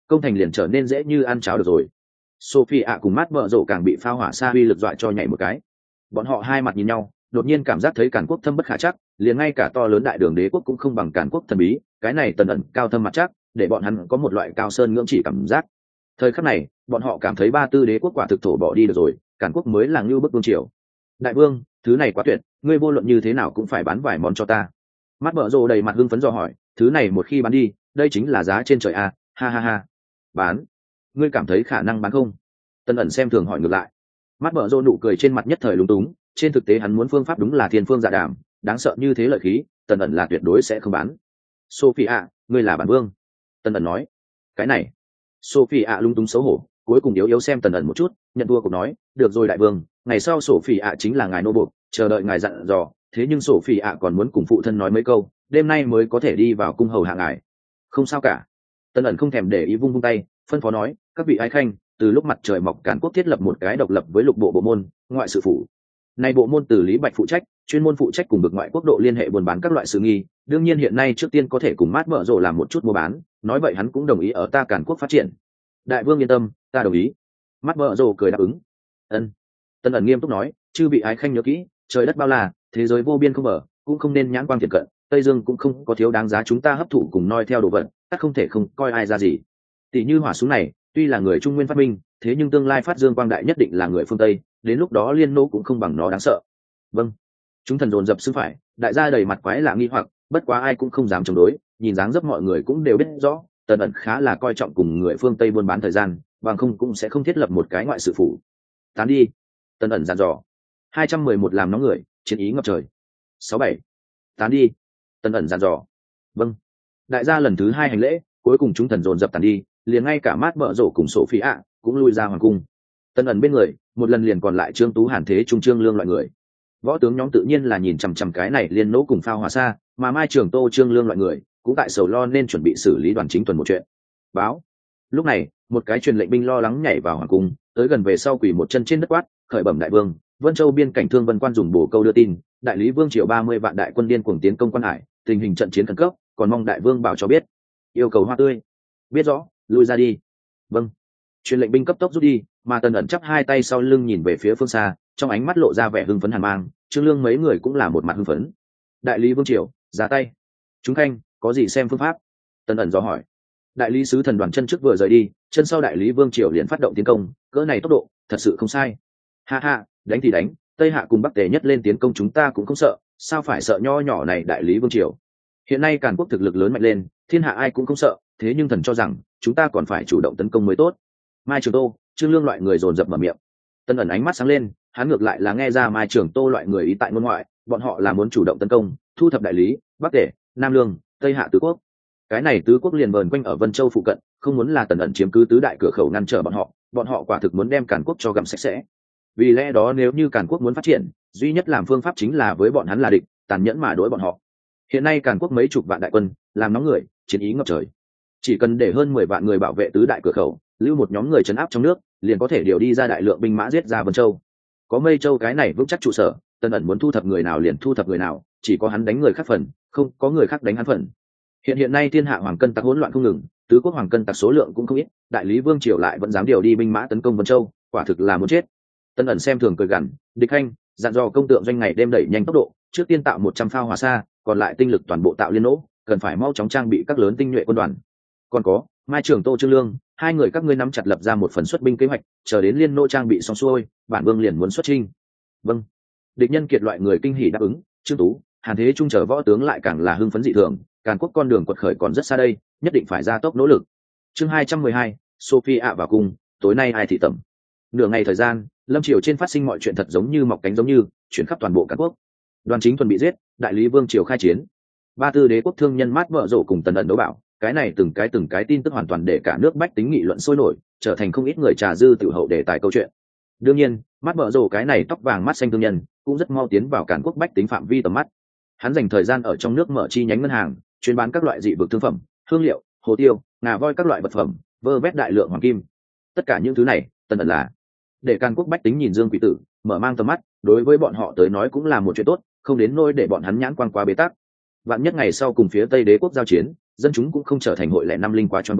công thành liền trở nên dễ như ăn cháo được rồi. Sophie ạ cùng mát vợ rộ càng bị phao hỏa xa uy lực dọa cho nhảy một cái. Bọn họ hai mặt nhìn nhau, đột nhiên cảm giác thấy Càn Quốc thâm bất khả chắc, liền ngay cả to lớn đại đường đế quốc cũng không bằng Càn Quốc thần bí, cái này Tần ẩn cao thâm mặt chắc, để bọn hắn có một loại cao sơn ngưỡng chỉ cảm giác. Thời khắc này, bọn họ cảm thấy ba tư đế quốc quả thực thổ bỏ đi được rồi, Càn Quốc mới là ngưu bức vương triều. Đại vương, thứ này quá tuyệt, ngươi vô luận như thế nào cũng phải bán vài món cho ta. Mắt bợ rồ đầy mặt hưng phấn dò hỏi, thứ này một khi bán đi, đây chính là giá trên trời a, ha ha ha. Bán? Ngươi cảm thấy khả năng bán không? Tần ẩn xem thường hỏi ngược lại. Mắt bợ rồ nụ cười trên mặt nhất thời lúng túng, trên thực tế hắn muốn phương pháp đúng là thiên phương dạ đàm, đáng sợ như thế lợi khí, Tần ẩn là tuyệt đối sẽ không bán. Sophie ạ, ngươi là bản vương. Tần ẩn nói. Cái này. Sophie ạ lung túng xấu hổ, cuối cùng yếu yếu xem Tần ẩn một chút, nhận thua cũng nói, được rồi đại vương, ngày sau Sophie ạ chính là ngài nô buộc, chờ đợi ngài dặn dò. Thế nhưng Sophie ạ còn muốn cùng phụ thân nói mấy câu, đêm nay mới có thể đi vào cung hầu hạ ngài. Không sao cả. Tần ẩn không thèm để ý vung vung tay, phân phó nói, các vị ái khanh, từ lúc mặt trời mọc Càn Quốc thiết lập một cái độc lập với lục bộ bộ môn, ngoại sự phủ. Nay bộ môn từ Lý Bạch phụ trách, chuyên môn phụ trách cùng vực ngoại quốc độ liên hệ buôn bán các loại sự nghi. Đương nhiên hiện nay trước tiên có thể cùng mát mở rộ làm một chút mua bán, nói vậy hắn cũng đồng ý ở ta Càn Quốc phát triển. Đại vương yên tâm, ta đồng ý. Mát mở rộ cười đáp ứng. Ân. Tần ẩn nghiêm túc nói, chư vị ái khanh nhớ kỹ, trời đất bao la, thế giới vô biên không mở, cũng không nên nhãn quang thiệt cận. Tây Dương cũng không có thiếu đáng giá chúng ta hấp thụ cùng noi theo đồ vật, tất không thể không coi ai ra gì. Tỷ như hỏa súng này, tuy là người Trung Nguyên phát minh, thế nhưng tương lai phát dương quang đại nhất định là người phương Tây, đến lúc đó liên nô cũng không bằng nó đáng sợ. Vâng. Chúng thần dồn dập xưng phải, đại gia đầy mặt quái lạ nghi hoặc, bất quá ai cũng không dám chống đối, nhìn dáng dấp mọi người cũng đều biết rõ, Tần ẩn khá là coi trọng cùng người phương Tây buôn bán thời gian, bằng không cũng sẽ không thiết lập một cái ngoại sự phủ. Tán đi. Tần ẩn dặn dò. 211 làm nóng người, chiến ý ngập trời. 67. Tán đi. Tần ẩn dặn dò. Vâng. Đại gia lần thứ hai hành lễ, cuối cùng chúng thần dồn dập tàn đi, liền ngay cả mát bợ rổ cùng Sophie ạ cũng lui ra hoàng cung. Tần ẩn bên người, một lần liền còn lại Trương Tú Hàn Thế Trung Trương Lương loại người. Võ tướng nhóm tự nhiên là nhìn chằm chằm cái này liên nỗ cùng phao hòa xa, mà Mai Trường Tô Trương Lương loại người cũng tại sầu lo nên chuẩn bị xử lý đoàn chính tuần một chuyện. Báo. Lúc này, một cái truyền lệnh binh lo lắng nhảy vào hoàng cung, tới gần về sau quỳ một chân trên đất quát, khởi bẩm đại vương, Vân Châu biên cảnh Thương Vân Quan dùng bổ câu đưa tin, đại lý vương triều 30 vạn đại quân điên cuồng tiến công Quan Hải, tình hình trận chiến khẩn cấp, còn mong đại vương bảo cho biết. Yêu cầu Hoa Tươi. Biết rõ, lui ra đi. Vâng. Truyền lệnh binh cấp tốc rút đi, mà Tần ẩn chắp hai tay sau lưng nhìn về phía phương xa, trong ánh mắt lộ ra vẻ hưng phấn hàn mang. Trương Lương mấy người cũng là một mặt hưng phấn. Đại lý vương triều, ra tay. Chúng khanh, có gì xem phương pháp? Tần ẩn dò hỏi. Đại lý sứ thần đoàn chân trước vừa rời đi, chân sau đại lý vương triều liền phát động tiến công, cỡ này tốc độ, thật sự không sai. Ha ha, đánh thì đánh, Tây Hạ cùng Bắc Tề nhất lên tiến công chúng ta cũng không sợ, sao phải sợ nho nhỏ này đại lý vương triều? Hiện nay Càn Quốc thực lực lớn mạnh lên, thiên hạ ai cũng không sợ, thế nhưng thần cho rằng chúng ta còn phải chủ động tấn công mới tốt. Mai Trường Tô, Trương Lương loại người dồn dập mở miệng. Tần ẩn ánh mắt sáng lên, hắn ngược lại là nghe ra Mai Trường Tô loại người ý tại ngôn ngoại, bọn họ là muốn chủ động tấn công, thu thập đại lý, Bắc Tề, Nam Lương, Tây Hạ tứ quốc. Cái này tứ quốc liền vờn quanh ở Vân Châu phụ cận, không muốn là Tần ẩn chiếm cứ tứ đại cửa khẩu ngăn trở bọn họ quả thực muốn đem Càn Quốc cho gặm sạch sẽ. Vì lẽ đó nếu như Càn Quốc muốn phát triển, duy nhất làm phương pháp chính là với bọn hắn là địch, tàn nhẫn mà đối bọn họ. Hiện nay Càn Quốc mấy chục vạn đại quân, làm nóng người, chiến ý ngập trời. Chỉ cần để hơn 10 vạn người bảo vệ tứ đại cửa khẩu, lưu một nhóm người trấn áp trong nước, liền có thể điều đi ra đại lượng binh mã giết ra Vân Châu. Có Mây Châu cái này vững chắc trụ sở, Tần ẩn muốn thu thập người nào liền thu thập người nào, chỉ có hắn đánh người khác phần, không có người khác đánh hắn phần. Hiện nay thiên hạ hoàng cân tặc hỗn loạn không ngừng, tứ quốc hoàng cân tặc số lượng cũng không ít, đại lý vương triều lại vẫn dám điều đi binh mã tấn công Vân Châu, quả thực là muốn chết. Tần ẩn xem thường cười gằn, địch khanh, dặn dò công tượng doanh ngày đêm đẩy nhanh tốc độ, trước tiên tạo 100 phao hỏa xa, còn lại tinh lực toàn bộ tạo liên nỗ, cần phải mau chóng trang bị các lớn tinh nhuệ quân đoàn. Còn có Mai Trường Tô Trương Lương, hai người các ngươi nắm chặt lập ra một phần xuất binh kế hoạch, chờ đến liên nỗ trang bị xong xuôi, bản vương liền muốn xuất chinh. Vâng. Địch nhân kiệt loại người kinh hỉ đáp ứng. Trương Tú, Hàn Thế Trung chờ võ tướng lại càng là hưng phấn dị thường, Càn Quốc con đường quật khởi còn rất xa đây, nhất định phải gia tốc nỗ lực. Chương 212, Sophie ạ vào cung, tối nay ai thị tẩm. Nửa ngày thời gian, lâm triều trên phát sinh mọi chuyện thật giống như mọc cánh giống như chuyển khắp toàn bộ Càn Quốc. Đoàn chính thuần bị giết, đại lý vương triều khai chiến. Ba tư đế quốc thương nhân mát vợ rổ cùng Tần ẩn đấu bảo, cái này từng cái tin tức hoàn toàn để cả nước bách tính nghị luận sôi nổi, trở thành không ít người trà dư tiểu hậu đề tài câu chuyện. Đương nhiên, mát vợ rổ cái này tóc vàng mắt xanh thương nhân cũng rất mau tiến vào Càn Quốc bách tính phạm vi tầm mắt. Hắn dành thời gian ở trong nước mở chi nhánh ngân hàng, chuyên bán các loại dị vực thương phẩm, hương liệu, hồ tiêu, ngà voi các loại vật phẩm, vơ vét đại lượng hoàng kim. Tất cả những thứ này, Tần ẩn là để Càn Quốc bách tính nhìn Dương Quỷ Tử, mở mang tầm mắt, đối với bọn họ tới nói cũng là một chuyện tốt, không đến nỗi để bọn hắn nhãn quang quá bế tắc. Vạn nhất ngày sau cùng phía Tây đế quốc giao chiến, dân chúng cũng không trở thành hội lẻ năm linh quá choáng váng,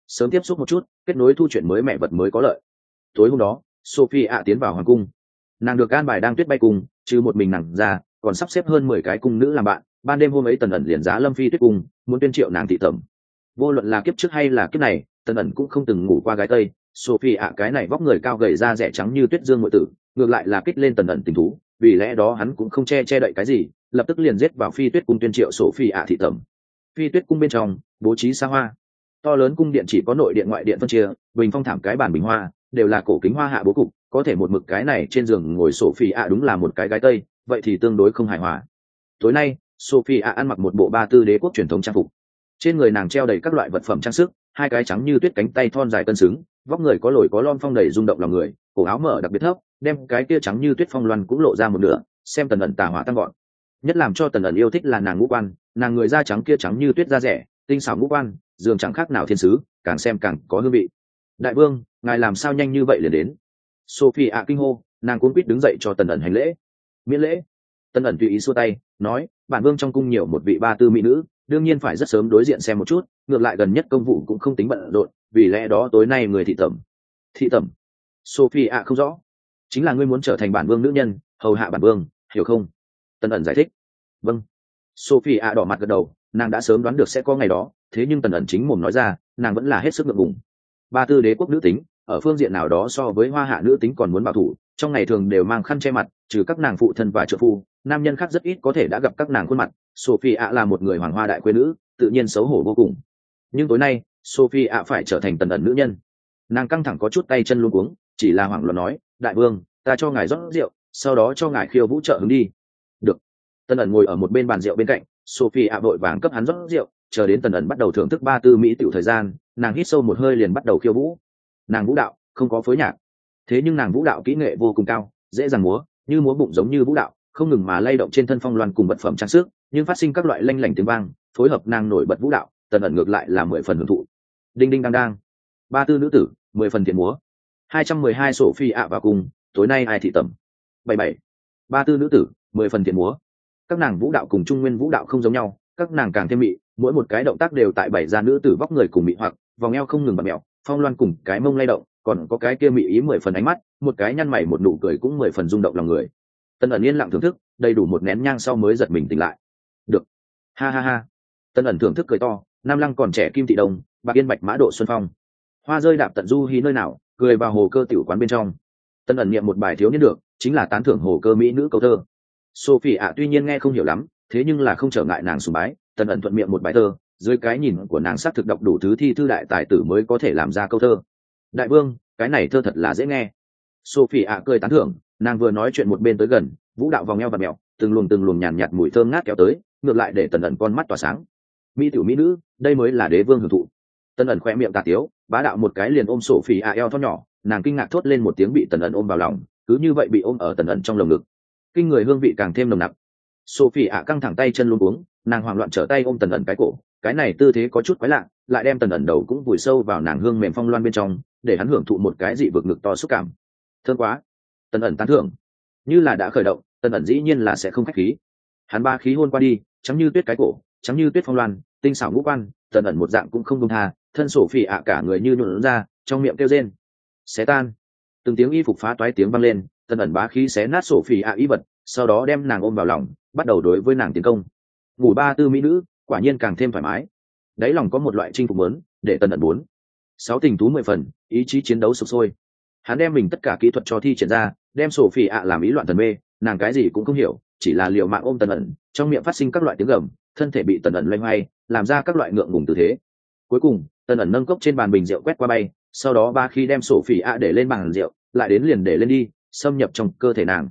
sớm tiếp xúc một chút, kết nối thu chuyện mới mẹ vật mới có lợi. Tối hôm đó Sophie ạ tiến vào hoàng cung. Nàng được an bài đang tuyết bay cùng, trừ một mình nàng ra còn sắp xếp hơn 10 cái cung nữ làm bạn. Ban đêm hôm ấy Tần ẩn liền giá Lâm Phi tuyết cung, muốn tuyên triệu nàng thị tẩm. Vô luận là kiếp trước hay là kiếp này, Tần ẩn cũng không từng ngủ qua gái tây. Sophie ạ cái này vóc người cao gầy da rẻ trắng như tuyết dương ngụy tử, ngược lại là kích lên Tần ẩn tình thú, vì lẽ đó hắn cũng không che đậy cái gì, lập tức liền giết vào Phi Tuyết cung tuyên triệu Sophie ạ thị tẩm. Phi Tuyết cung bên trong bố trí xa hoa, to lớn cung điện chỉ có nội điện ngoại điện phân chia, bình phong thảm cái bàn bình hoa đều là cổ kính hoa hạ bố cục, có thể một mực cái này trên giường ngồi Sophie ạ đúng là một cái gái tây, vậy thì tương đối không hài hòa. Tối nay Sophie ạ ăn mặc một bộ ba tư đế quốc truyền thống trang phục, trên người nàng treo đầy các loại vật phẩm trang sức, hai cái trắng như tuyết cánh tay thon dài cân xứng, vóc người có lồi có lon phong đầy rung động lòng người, cổ áo mở đặc biệt thấp, đem cái kia trắng như tuyết phong loan cũng lộ ra một nửa, xem Tần ẩn tà hỏa tăng gọn. Nhất làm cho Tần ẩn yêu thích là nàng ngũ quan, nàng người da trắng kia trắng như tuyết da rẻ, tinh xảo ngũ quan, dường chẳng khác nào thiên sứ, càng xem càng có hương vị. Đại vương, ngài làm sao nhanh như vậy liền đến? Sophie ạ kinh hô, nàng cuống quýt đứng dậy cho Tần ẩn hành lễ. Miễn lễ. Tần ẩn tùy ý xua tay, nói, bản vương trong cung nhiều một vị ba tư mỹ nữ, đương nhiên phải rất sớm đối diện xem một chút, ngược lại gần nhất công vụ cũng không tính bận rộn, vì lẽ đó tối nay người thị tẩm. Thị tẩm? Sophie ạ không rõ. Chính là ngươi muốn trở thành bản vương nữ nhân, hầu hạ bản vương, hiểu không? Tần ẩn giải thích. Vâng. Sophie ạ đỏ mặt gật đầu, nàng đã sớm đoán được sẽ có ngày đó, thế nhưng Tần ẩn chính mồm nói ra, nàng vẫn là hết sức ngượng ngùng. Ba tư đế quốc nữ tính, ở phương diện nào đó so với hoa hạ nữ tính còn muốn bảo thủ, trong ngày thường đều mang khăn che mặt, trừ các nàng phụ thân và trợ phu, nam nhân khác rất ít có thể đã gặp các nàng khuôn mặt. Sophie ạ là một người hoàng hoa đại quê nữ, tự nhiên xấu hổ vô cùng. Nhưng tối nay Sophie ạ phải trở thành Tần ẩn nữ nhân, nàng căng thẳng có chút tay chân luống cuống, chỉ là hoảng loạn nói, đại vương, ta cho ngài rót rượu, sau đó cho ngài khiêu vũ trợ hứng đi. Được. Tần ẩn ngồi ở một bên bàn rượu bên cạnh, Sophie ạ vội vàng cấp hắn rót rượu, chờ đến Tần ẩn bắt đầu thưởng thức ba tư mỹ tiểu thời gian, nàng hít sâu một hơi liền bắt đầu khiêu vũ. Nàng vũ đạo không có phối nhạc, thế nhưng nàng vũ đạo kỹ nghệ vô cùng cao, dễ dàng múa, như múa bụng giống như vũ đạo, không ngừng mà lay động trên thân phong loan cùng vật phẩm trang sức, nhưng phát sinh các loại lanh lảnh tiếng vang, phối hợp nàng nổi bật vũ đạo, Tần ẩn ngược lại là 10 phần hưởng thụ. Đinh đinh đang đang, ba tư nữ tử 10 phần thiện múa. 212 Sophie ạ vào cùng, tối nay ai thị tẩm? 77. Ba tư nữ tử 10 phần thiện múa. Các nàng vũ đạo cùng trung nguyên vũ đạo không giống nhau, các nàng càng thêm mị, mỗi một cái động tác đều tại bảy gia nữ tử vóc người cùng mị hoặc, vòng eo không ngừng bật mẹo, phong loan cùng cái mông lay động, còn có cái kia mị ý 10 phần ánh mắt, một cái nhăn mày một nụ cười cũng 10 phần rung động lòng người. Tần ẩn yên lặng thưởng thức, đầy đủ một nén nhang sau mới giật mình tỉnh lại. Được. Ha ha ha. Tần ẩn thưởng thức cười to, nam lăng còn trẻ kim thị đồng, bạc yên bạch mã độ xuân phong. Hoa rơi đạp tận du hí nơi nào, cười vào hồ cơ tiểu quán bên trong. Tần ẩn niệm một bài thiếu niên được, chính là tán thưởng hồ cơ mỹ nữ câu thơ. Sophie ạ tuy nhiên nghe không hiểu lắm, thế nhưng là không trở ngại nàng sùng bái, Tần ẩn thuận miệng một bài thơ, dưới cái nhìn của nàng xác thực đọc đủ thứ thi thư đại tài tử mới có thể làm ra câu thơ. Đại vương, cái này thơ thật là dễ nghe. Sophie ạ cười tán thưởng, nàng vừa nói chuyện một bên tới gần, vũ đạo vòng eo và mèo, từng luồng nhàn nhạt mùi thơm ngát kéo tới, ngược lại để Tần ẩn con mắt tỏa sáng. Mỹ tiểu mỹ nữ, đây mới là đế vương hưởng thụ. Tần ẩn khoe miệng tà tiếu, bá đạo một cái liền ôm Sophie ạ eo thon nhỏ, nàng kinh ngạc thốt lên một tiếng bị Tần ẩn ôm vào lòng, cứ như vậy bị ôm ở Tần ẩn trong lồng ngực. Kinh người hương vị càng thêm nồng nặc. Sophie ạ căng thẳng tay chân luống cuống, nàng hoảng loạn trở tay ôm Tần ẩn cái cổ, cái này tư thế có chút quái lạ, lại đem Tần ẩn đầu cũng vùi sâu vào nàng hương mềm phong loan bên trong, để hắn hưởng thụ một cái dị vực ngực to xúc cảm. Thơm quá. Tần ẩn tán thưởng. Như là đã khởi động, Tần ẩn dĩ nhiên là sẽ không khách khí. Hắn ba khí hôn qua đi, trắng như tuyết cái cổ, trắng như tuyết phong loan, tinh xảo ngũ quan, Tần ẩn một dạng cũng không buông tha, thân Sophie ạ cả người như nhũn ra, trong miệng kêu rên. Xé tan. Từng tiếng y phục phá toái tiếng vang lên, Tần ẩn bá khí xé nát Sophie ạ y vật, sau đó đem nàng ôm vào lòng, bắt đầu đối với nàng tiến công. Ngủ ba tư mỹ nữ, quả nhiên càng thêm thoải mái. Đáy lòng có một loại chinh phục lớn, để Tần ẩn 4, 6 tình thú 10 phần, ý chí chiến đấu sục sôi. Hắn đem mình tất cả kỹ thuật cho thi triển ra, đem Sophie ạ làm ý loạn thần mê, nàng cái gì cũng không hiểu, chỉ là liều mạng ôm Tần ẩn, trong miệng phát sinh các loại tiếng gầm, thân thể bị Tần ẩn loay hoay, làm ra các loại ngượng ngùng tư thế. Cuối cùng, Tần ẩn nâng cốc trên bàn bình rượu quét qua bay, sau đó ba khi đem Sophie ạ để lên bàn rượu, lại đến liền để lên đi, xâm nhập trong cơ thể nàng.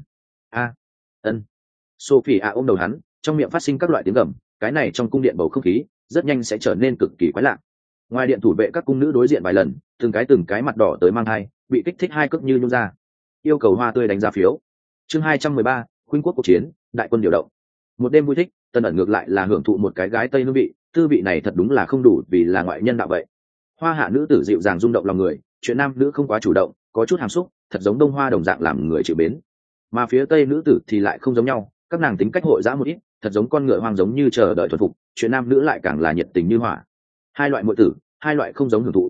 Ân. Sophie ạ ôm đầu hắn, trong miệng phát sinh các loại tiếng gầm, cái này trong cung điện bầu không khí rất nhanh sẽ trở nên cực kỳ quái lạ. Ngoài điện thủ vệ các cung nữ đối diện vài lần, từng cái mặt đỏ tới mang hai, bị kích thích hai cước như nhung ra. Yêu cầu hoa tươi đánh giá phiếu. Chương 213, khuynh quốc cuộc chiến, đại quân điều động. Một đêm vui thích, Tần ẩn ngược lại là hưởng thụ một cái gái tây hương vị, tư vị này thật đúng là không đủ vì là ngoại nhân đạo vậy. Hoa hạ nữ tử dịu dàng rung động lòng người, chuyện nam nữ không quá chủ động, có chút hàm xúc, thật giống đông hoa đồng dạng làm người chịu mến. Mà phía tây nữ tử thì lại không giống nhau, các nàng tính cách hội dã một ít, thật giống con ngựa hoang giống như chờ đợi thuần phục, chuyện nam nữ lại càng là nhiệt tình như hỏa. Hai loại muội tử, hai loại không giống hưởng thụ,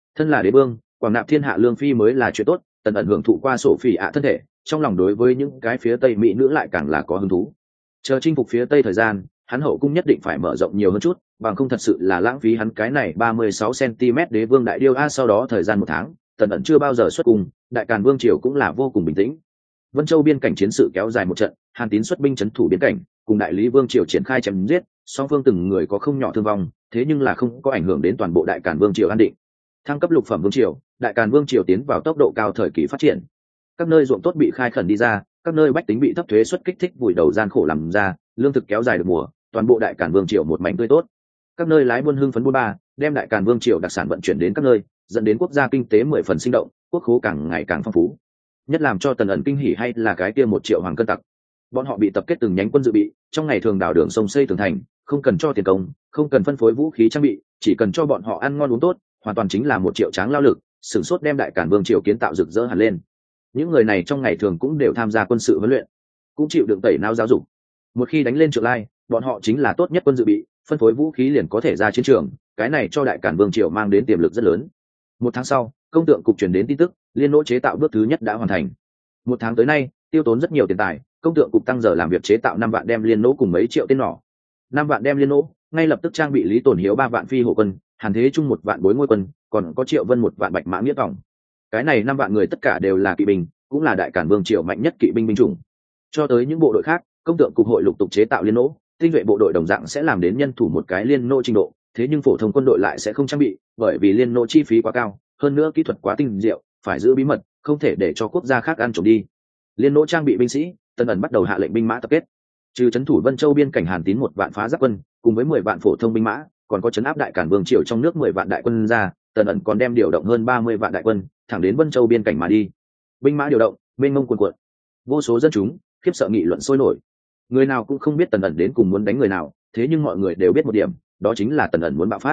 Thân là đế vương, quảng nạp thiên hạ lương phi mới là chuyện tốt. Tần ẩn hưởng thụ qua sổ phỉ ạ thân thể, trong lòng đối với những cái phía tây mỹ nữ lại càng là có hứng thú. Chờ chinh phục phía tây thời gian, hắn hậu cung nhất định phải mở rộng nhiều hơn chút, bằng không thật sự là lãng phí hắn cái này 36 cm đế vương đại điêu a. Sau đó thời gian 1 tháng, Tần ẩn chưa bao giờ xuất cung, đại càn vương triều cũng là vô cùng bình tĩnh. Vân Châu biên cảnh chiến sự kéo dài một trận, Hàn Tín xuất binh trấn thủ biên cảnh, cùng đại lý vương triều triển khai chém giết, song phương từng người có không nhỏ thương vong, thế nhưng là không có ảnh hưởng đến toàn bộ đại càn vương triều an định. Thăng cấp lục phẩm vương triều, đại càn vương triều tiến vào tốc độ cao thời kỳ phát triển. Các nơi ruộng tốt bị khai khẩn đi ra, các nơi bách tính bị thấp thuế suất kích thích vùi đầu gian khổ làm ra, lương thực kéo dài được mùa, toàn bộ đại càn vương triều một mảnh tươi tốt. Các nơi lái buôn hưng phấn buôn ba, đem đại càn vương triều đặc sản vận chuyển đến các nơi, dẫn đến quốc gia kinh tế 10 phần sinh động, quốc khố càng ngày càng phong phú. Nhất làm cho Tần ẩn kinh hỉ hay là cái kia 1 triệu hoàng cân tặc. Bọn họ bị tập kết từng nhánh quân dự bị, trong ngày thường đào đường sông xây tường thành, không cần cho tiền công, không cần phân phối vũ khí trang bị, chỉ cần cho bọn họ ăn ngon uống tốt, hoàn toàn chính là 1 triệu tráng lao lực, sửng sốt đem đại càn vương triều kiến tạo rực rỡ hẳn lên. Những người này trong ngày thường cũng đều tham gia quân sự huấn luyện, cũng chịu đựng tẩy não giáo dục. Một khi đánh lên Trượng Lai, bọn họ chính là tốt nhất quân dự bị, phân phối vũ khí liền có thể ra chiến trường, cái này cho đại càn vương triều mang đến tiềm lực rất lớn. 1 tháng sau, công tượng cục truyền đến tin tức, liên nỗ chế tạo bước thứ nhất đã hoàn thành. 1 tháng tới nay, tiêu tốn rất nhiều tiền tài, công tượng cục tăng giờ làm việc chế tạo 5 vạn đem liên nỗ cùng mấy triệu tên nỏ. 5 vạn đem liên nỗ, ngay lập tức trang bị Lý Tồn Hiếu 3 vạn phi hổ quân, Hàn Thế Trung 1 vạn bối ngôi quân, còn có Triệu Vân 1 vạn bạch mã nghĩa vọng. Cái này 5 vạn người tất cả đều là kỵ binh, cũng là đại càn vương triều mạnh nhất kỵ binh binh chủng. Cho tới những bộ đội khác, công tượng cục hội lục tục chế tạo liên nỗ, tinh nhuệ bộ đội đồng dạng sẽ làm đến nhân thủ một cái liên nỗ trình độ, thế nhưng phổ thông quân đội lại sẽ không trang bị, bởi vì liên nỗ chi phí quá cao, hơn nữa kỹ thuật quá tinh diệu, phải giữ bí mật, không thể để cho quốc gia khác ăn trộm đi. Liên nỗ trang bị binh sĩ, Tần ẩn bắt đầu hạ lệnh binh mã tập kết. Trừ trấn thủ Vân Châu biên cảnh Hàn Tín 1 vạn phá giáp quân, cùng với 10 vạn phổ thông binh mã, còn có trấn áp đại càn vương triều trong nước 10 vạn đại quân ra, Tần ẩn còn đem điều động hơn 30 vạn đại quân, thẳng đến Vân Châu biên cảnh mà đi. Binh mã điều động, mênh mông cuồn cuộn, vô số dân chúng khiếp sợ nghị luận sôi nổi. Người nào cũng không biết Tần ẩn đến cùng muốn đánh người nào, thế nhưng mọi người đều biết một điểm, đó chính là Tần ẩn muốn bạo phát.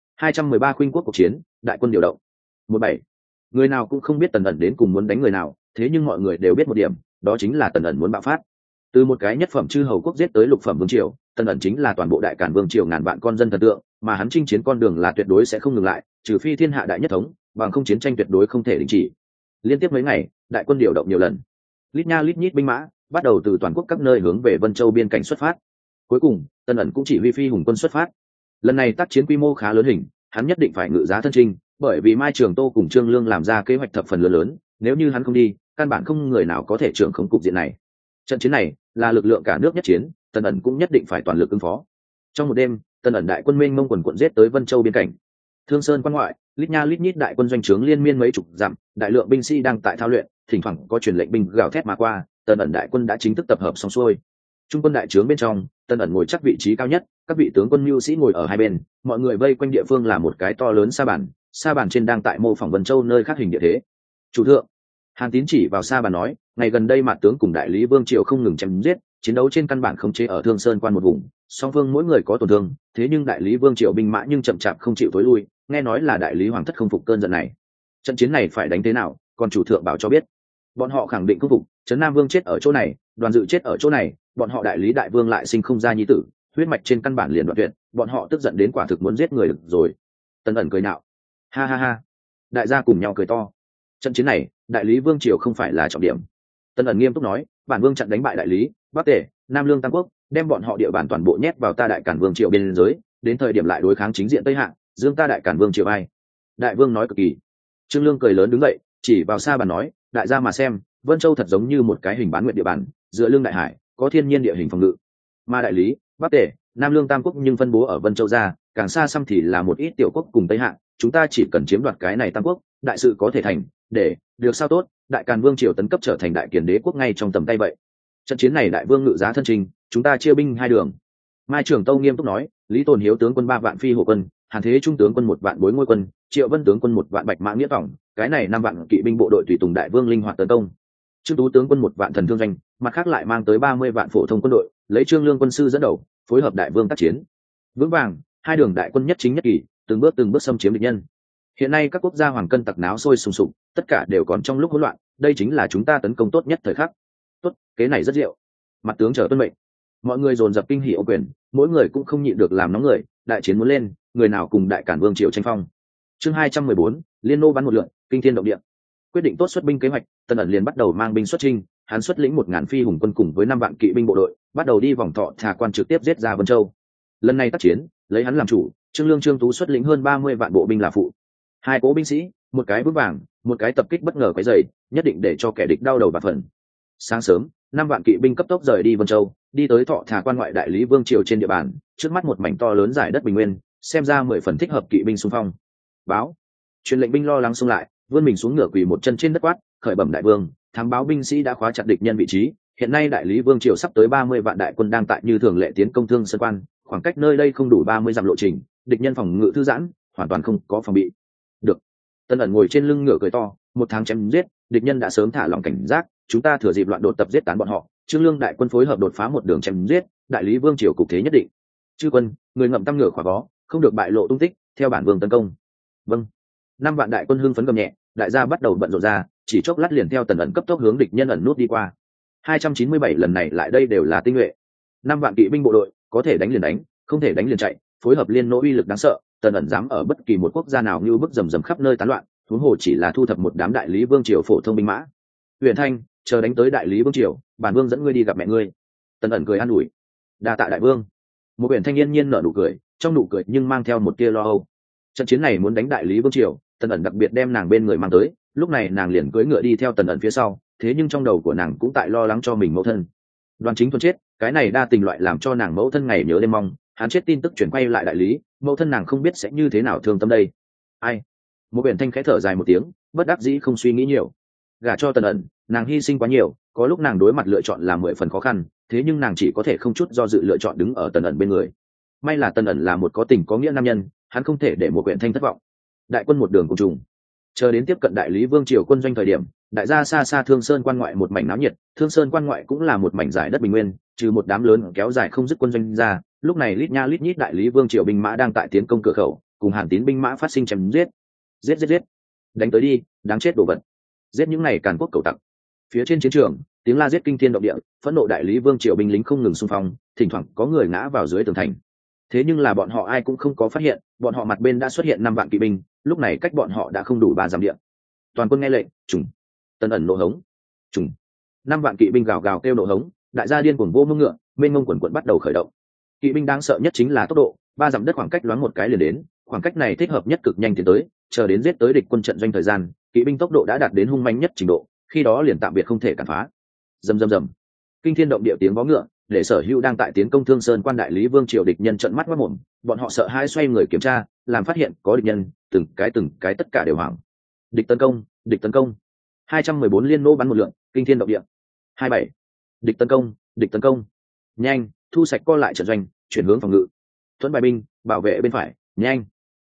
213 khuynh quốc cuộc chiến, đại quân điều động. 17. Người nào cũng không biết Tần ẩn đến cùng muốn đánh người nào, thế nhưng mọi người đều biết một điểm, đó chính là Tần ẩn muốn bạo phát. Từ một cái nhất phẩm chư hầu quốc giết tới lục phẩm vương triều, Tần ẩn chính là toàn bộ đại càn vương triều ngàn vạn con dân thần tượng, mà hắn chinh chiến con đường là tuyệt đối sẽ không ngừng lại, trừ phi thiên hạ đại nhất thống, bằng không chiến tranh tuyệt đối không thể đình chỉ. Liên tiếp mấy ngày, đại quân điều động nhiều lần, lít nha lít nhít binh mã bắt đầu từ toàn quốc các nơi hướng về Vân Châu biên cảnh xuất phát. Cuối cùng, Tần ẩn cũng chỉ huy phi hùng quân xuất phát. Lần này tác chiến quy mô khá lớn hình, hắn nhất định phải ngự giá thân chinh, bởi vì Mai Trường Tô cùng Trương Lương làm ra kế hoạch thập phần lớn, nếu như hắn không đi, căn bản không người nào có thể trưởng khống cục diện này. Trận chiến này là lực lượng cả nước nhất chiến, Tần ẩn cũng nhất định phải toàn lực ứng phó. Trong một đêm, Tần ẩn đại quân mênh mông quần quận giết tới Vân Châu biên cảnh. Thương Sơn quan ngoại, lít nha lít nhít đại quân doanh trướng liên miên mấy chục dặm, đại lượng binh sĩ đang tại thao luyện, thỉnh thoảng có truyền lệnh binh gào thét mà qua. Tần ẩn đại quân đã chính thức tập hợp xong xuôi. Trung quân đại trướng bên trong, Tần ẩn ngồi chắc vị trí cao nhất, các vị tướng quân mưu sĩ ngồi ở hai bên, mọi người vây quanh địa phương là một cái to lớn sa bàn trên đang tại mô phỏng Vân Châu nơi khác hình địa thế. Chủ thượng, Hàn Tín chỉ vào sa bàn nói, ngày gần đây mặt tướng cùng đại lý vương triều không ngừng chém giết, chiến đấu trên căn bản khống chế ở Thương Sơn quan một vùng, song phương mỗi người có tổn thương, thế nhưng đại lý vương triều binh mã nhưng chậm chạp không chịu thối lui, nghe nói là đại lý hoàng thất không phục cơn giận này. Trận chiến này phải đánh thế nào, còn chủ thượng bảo cho biết. Bọn họ khẳng định không phục, Trấn Nam Vương chết ở chỗ này, Đoàn Dự chết ở chỗ này, bọn họ đại lý đại vương lại sinh không ra nhi tử, huyết mạch trên căn bản liền đoạn tuyệt, bọn họ tức giận đến quả thực muốn giết người được rồi. Tần ẩn cười nạo, ha ha ha, đại gia cùng nhau cười to. Trận chiến này, đại lý vương triều không phải là trọng điểm. Tần ẩn nghiêm túc nói, bản vương chặn đánh bại đại lý, Bắc Tề, Nam Lương Tam Quốc, đem bọn họ địa bàn toàn bộ nhét vào ta đại càn vương triều biên giới, đến thời điểm lại đối kháng chính diện Tây Hạ, dương ta đại càn vương triều ai. Đại vương nói cực kỳ. Trương Lương cười lớn đứng dậy, chỉ vào xa bàn nói, đại gia mà xem, Vân Châu thật giống như một cái hình bán nguyện địa bàn, dựa lưng đại hải, có thiên nhiên địa hình phòng ngự. Mà đại lý, Bắc Tề, Nam Lương Tam Quốc nhưng phân bố ở Vân Châu ra, càng xa xăm thì là một ít tiểu quốc cùng Tây Hạ, chúng ta chỉ cần chiếm đoạt cái này Tam Quốc, đại sự có thể thành, để được sao tốt, đại càn vương triều tấn cấp trở thành đại kiền đế quốc ngay trong tầm tay vậy. Trận chiến này đại vương ngự giá thân trình, chúng ta chia binh hai đường. Mai Trường Tâu nghiêm túc nói, Lý Tồn Hiếu tướng quân 3 vạn phi hổ quân, Hàn Thế Trung tướng quân 1 vạn bối ngôi quân, Triệu Vân tướng quân 1 vạn bạch mã nghĩa vọng, cái này 5 vạn kỵ binh bộ đội tùy tùng đại vương linh hoạt tấn công. Trương Tú tướng quân 1 vạn thần thương doanh, mặt khác lại mang tới 30 vạn phổ thông quân đội, lấy Trương Lương quân sư dẫn đầu, phối hợp đại vương tác chiến. Vững vàng, hai đường đại quân nhất chính nhất kỳ, từng bước xâm chiếm địch nhân. Hiện nay các quốc gia hoàng cân tặc náo sôi sùng sục, tất cả đều còn trong lúc hỗn loạn, đây chính là chúng ta tấn công tốt nhất thời khắc. Tốt, kế này rất diệu. Mặt tướng chờ tuân mệnh. Mọi người dồn dập kinh hỉ ô quyền, mỗi người cũng không nhịn được làm nóng người, đại chiến muốn lên, người nào cùng đại cản vương triều tranh phong. Chương 214, liên nô bắn một lượn, kinh thiên động địa. Quyết định tốt xuất binh kế hoạch, Tần ẩn liền bắt đầu mang binh xuất chinh, hắn xuất lĩnh 1000 phi hùng quân cùng với 5 vạn kỵ binh bộ đội, bắt đầu đi vòng Thọ Thà Quan trực tiếp giết ra Vân Châu. Lần này tác chiến, lấy hắn làm chủ, Trương Lương Trương Tú xuất lĩnh hơn 30 vạn bộ binh là phụ. Hai cố binh sĩ, một cái vững vàng, một cái tập kích bất ngờ quấy rầy, nhất định để cho kẻ địch đau đầu và phần. Sáng sớm, 5 vạn kỵ binh cấp tốc rời đi Vân Châu, đi tới Thọ Thà Quan ngoại đại lý vương triều trên địa bàn, trước mắt một mảnh to lớn dải đất bình nguyên, xem ra 10 phần thích hợp kỵ binh xung phong. Báo, truyền lệnh binh lo lắng xông lại, vươn mình xuống ngựa quỳ một chân trên đất quát, khởi bẩm đại vương, thám báo binh sĩ đã khóa chặt địch nhân vị trí, hiện nay đại lý vương triều sắp tới 30 vạn đại quân đang tại như thường lệ tiến công Thương Sơn Quan, khoảng cách nơi đây không đủ 30 dặm lộ trình, địch nhân phòng ngự thư giãn, hoàn toàn không có phòng bị. Được. Tân ẩn ngồi trên lưng ngựa cười to, một tháng chém giết, địch nhân đã sớm thả lỏng cảnh giác, chúng ta thừa dịp loạn đột tập giết tán bọn họ, Trương Lương đại quân phối hợp đột phá một đường chém giết, đại lý vương triều cục thế nhất định. Chư quân, người ngậm tăm ngựa khỏa vó, không được bại lộ tung tích, theo bản vương tấn công. Vâng. 5 vạn đại quân hưng phấn gầm nhẹ, đại gia bắt đầu bận rộn ra, chỉ chốc lát liền theo Tần ẩn cấp tốc hướng địch nhân ẩn nút đi qua. 297 lần này lại đây đều là tinh nhuệ. 5 vạn kỵ binh bộ đội, có thể đánh liền đánh, không thể đánh liền chạy, phối hợp liên nỗ uy lực đáng sợ, Tần ẩn dám ở bất kỳ một quốc gia nào như bức rầm rầm khắp nơi tán loạn, huống hồ chỉ là thu thập một đám đại lý vương triều phổ thông binh mã. Huyền Thanh, chờ đánh tới đại lý vương triều, bản vương dẫn ngươi đi gặp mẹ ngươi. Tần ẩn cười an ủi. Đa tạ đại vương. Một Huyền Thanh yên nhiên nở nụ cười, trong nụ cười nhưng mang theo một tia lo âu. Trận chiến này muốn đánh đại lý vương triều, Tần ẩn đặc biệt đem nàng bên người mang tới, lúc này nàng liền cưỡi ngựa đi theo Tần ẩn phía sau, thế nhưng trong đầu của nàng cũng tại lo lắng cho mình mẫu thân. Đoàn Chính Thuần chết, cái này đa tình loại làm cho nàng mẫu thân ngày nhớ đêm mong, hắn chết tin tức chuyển quay lại đại lý, mẫu thân nàng không biết sẽ như thế nào thương tâm đây. Ai? Một Huyền Thanh khẽ thở dài một tiếng, bất đắc dĩ không suy nghĩ nhiều. Gả cho Tần ẩn, nàng hy sinh quá nhiều, có lúc nàng đối mặt lựa chọn là 10 phần khó khăn, thế nhưng nàng chỉ có thể không chút do dự lựa chọn đứng ở Tần ẩn bên người. May là Tần ẩn là một có tình có nghĩa nam nhân, hắn không thể để Một Huyền Thanh thất vọng. Đại quân một đường cùng trùng, chờ đến tiếp cận đại lý vương triều quân doanh thời điểm, đại gia xa xa Thương Sơn Quan ngoại một mảnh náo nhiệt, Thương Sơn Quan ngoại cũng là một mảnh giải đất bình nguyên, trừ một đám lớn kéo dài không dứt quân doanh ra, lúc này lít nha lít nhít đại lý vương triều binh mã đang tại tiến công cửa khẩu, cùng Hàn Tín binh mã phát sinh chém giết. Giết, đánh tới đi, đáng chết đồ vật. Giết những này càn quốc cầu tặc. Phía trên chiến trường, tiếng la giết kinh thiên động địa, phẫn nộ đại lý vương triều binh lính không ngừng xung phong, thỉnh thoảng có người ngã vào dưới tường thành. Thế nhưng là bọn họ ai cũng không có phát hiện, bọn họ mặt bên đã xuất hiện 5 vạn kỵ binh, lúc này cách bọn họ đã không đủ 3 dặm địa. Toàn quân nghe lệnh, trùng. Tần ẩn nộ hống, trùng. 5 vạn kỵ binh gào gào kêu nộ hống, đại gia điên cuồng vô mông ngựa, mênh mông quần quần bắt đầu khởi động. Kỵ binh đáng sợ nhất chính là tốc độ, 3 dặm đất khoảng cách loáng một cái liền đến, khoảng cách này thích hợp nhất cực nhanh tiến tới, chờ đến giết tới địch quân trận doanh thời gian, kỵ binh tốc độ đã đạt đến hung manh nhất trình độ, khi đó liền tạm biệt không thể cản phá. Rầm rầm rầm. Kinh thiên động địa tiếng vó ngựa, để sở hữu đang tại tiến công Thương Sơn Quan đại lý vương triều địch nhân trợn mắt quát mồm, bọn họ sợ hãi xoay người kiểm tra, làm phát hiện có địch nhân, từng cái tất cả đều hoảng. Địch tấn công. 214 liên nô bắn một lượng, kinh thiên động địa. 27. Địch tấn công. Nhanh, thu sạch co lại trận doanh, chuyển hướng phòng ngự. Thuẫn bài binh, bảo vệ bên phải, nhanh.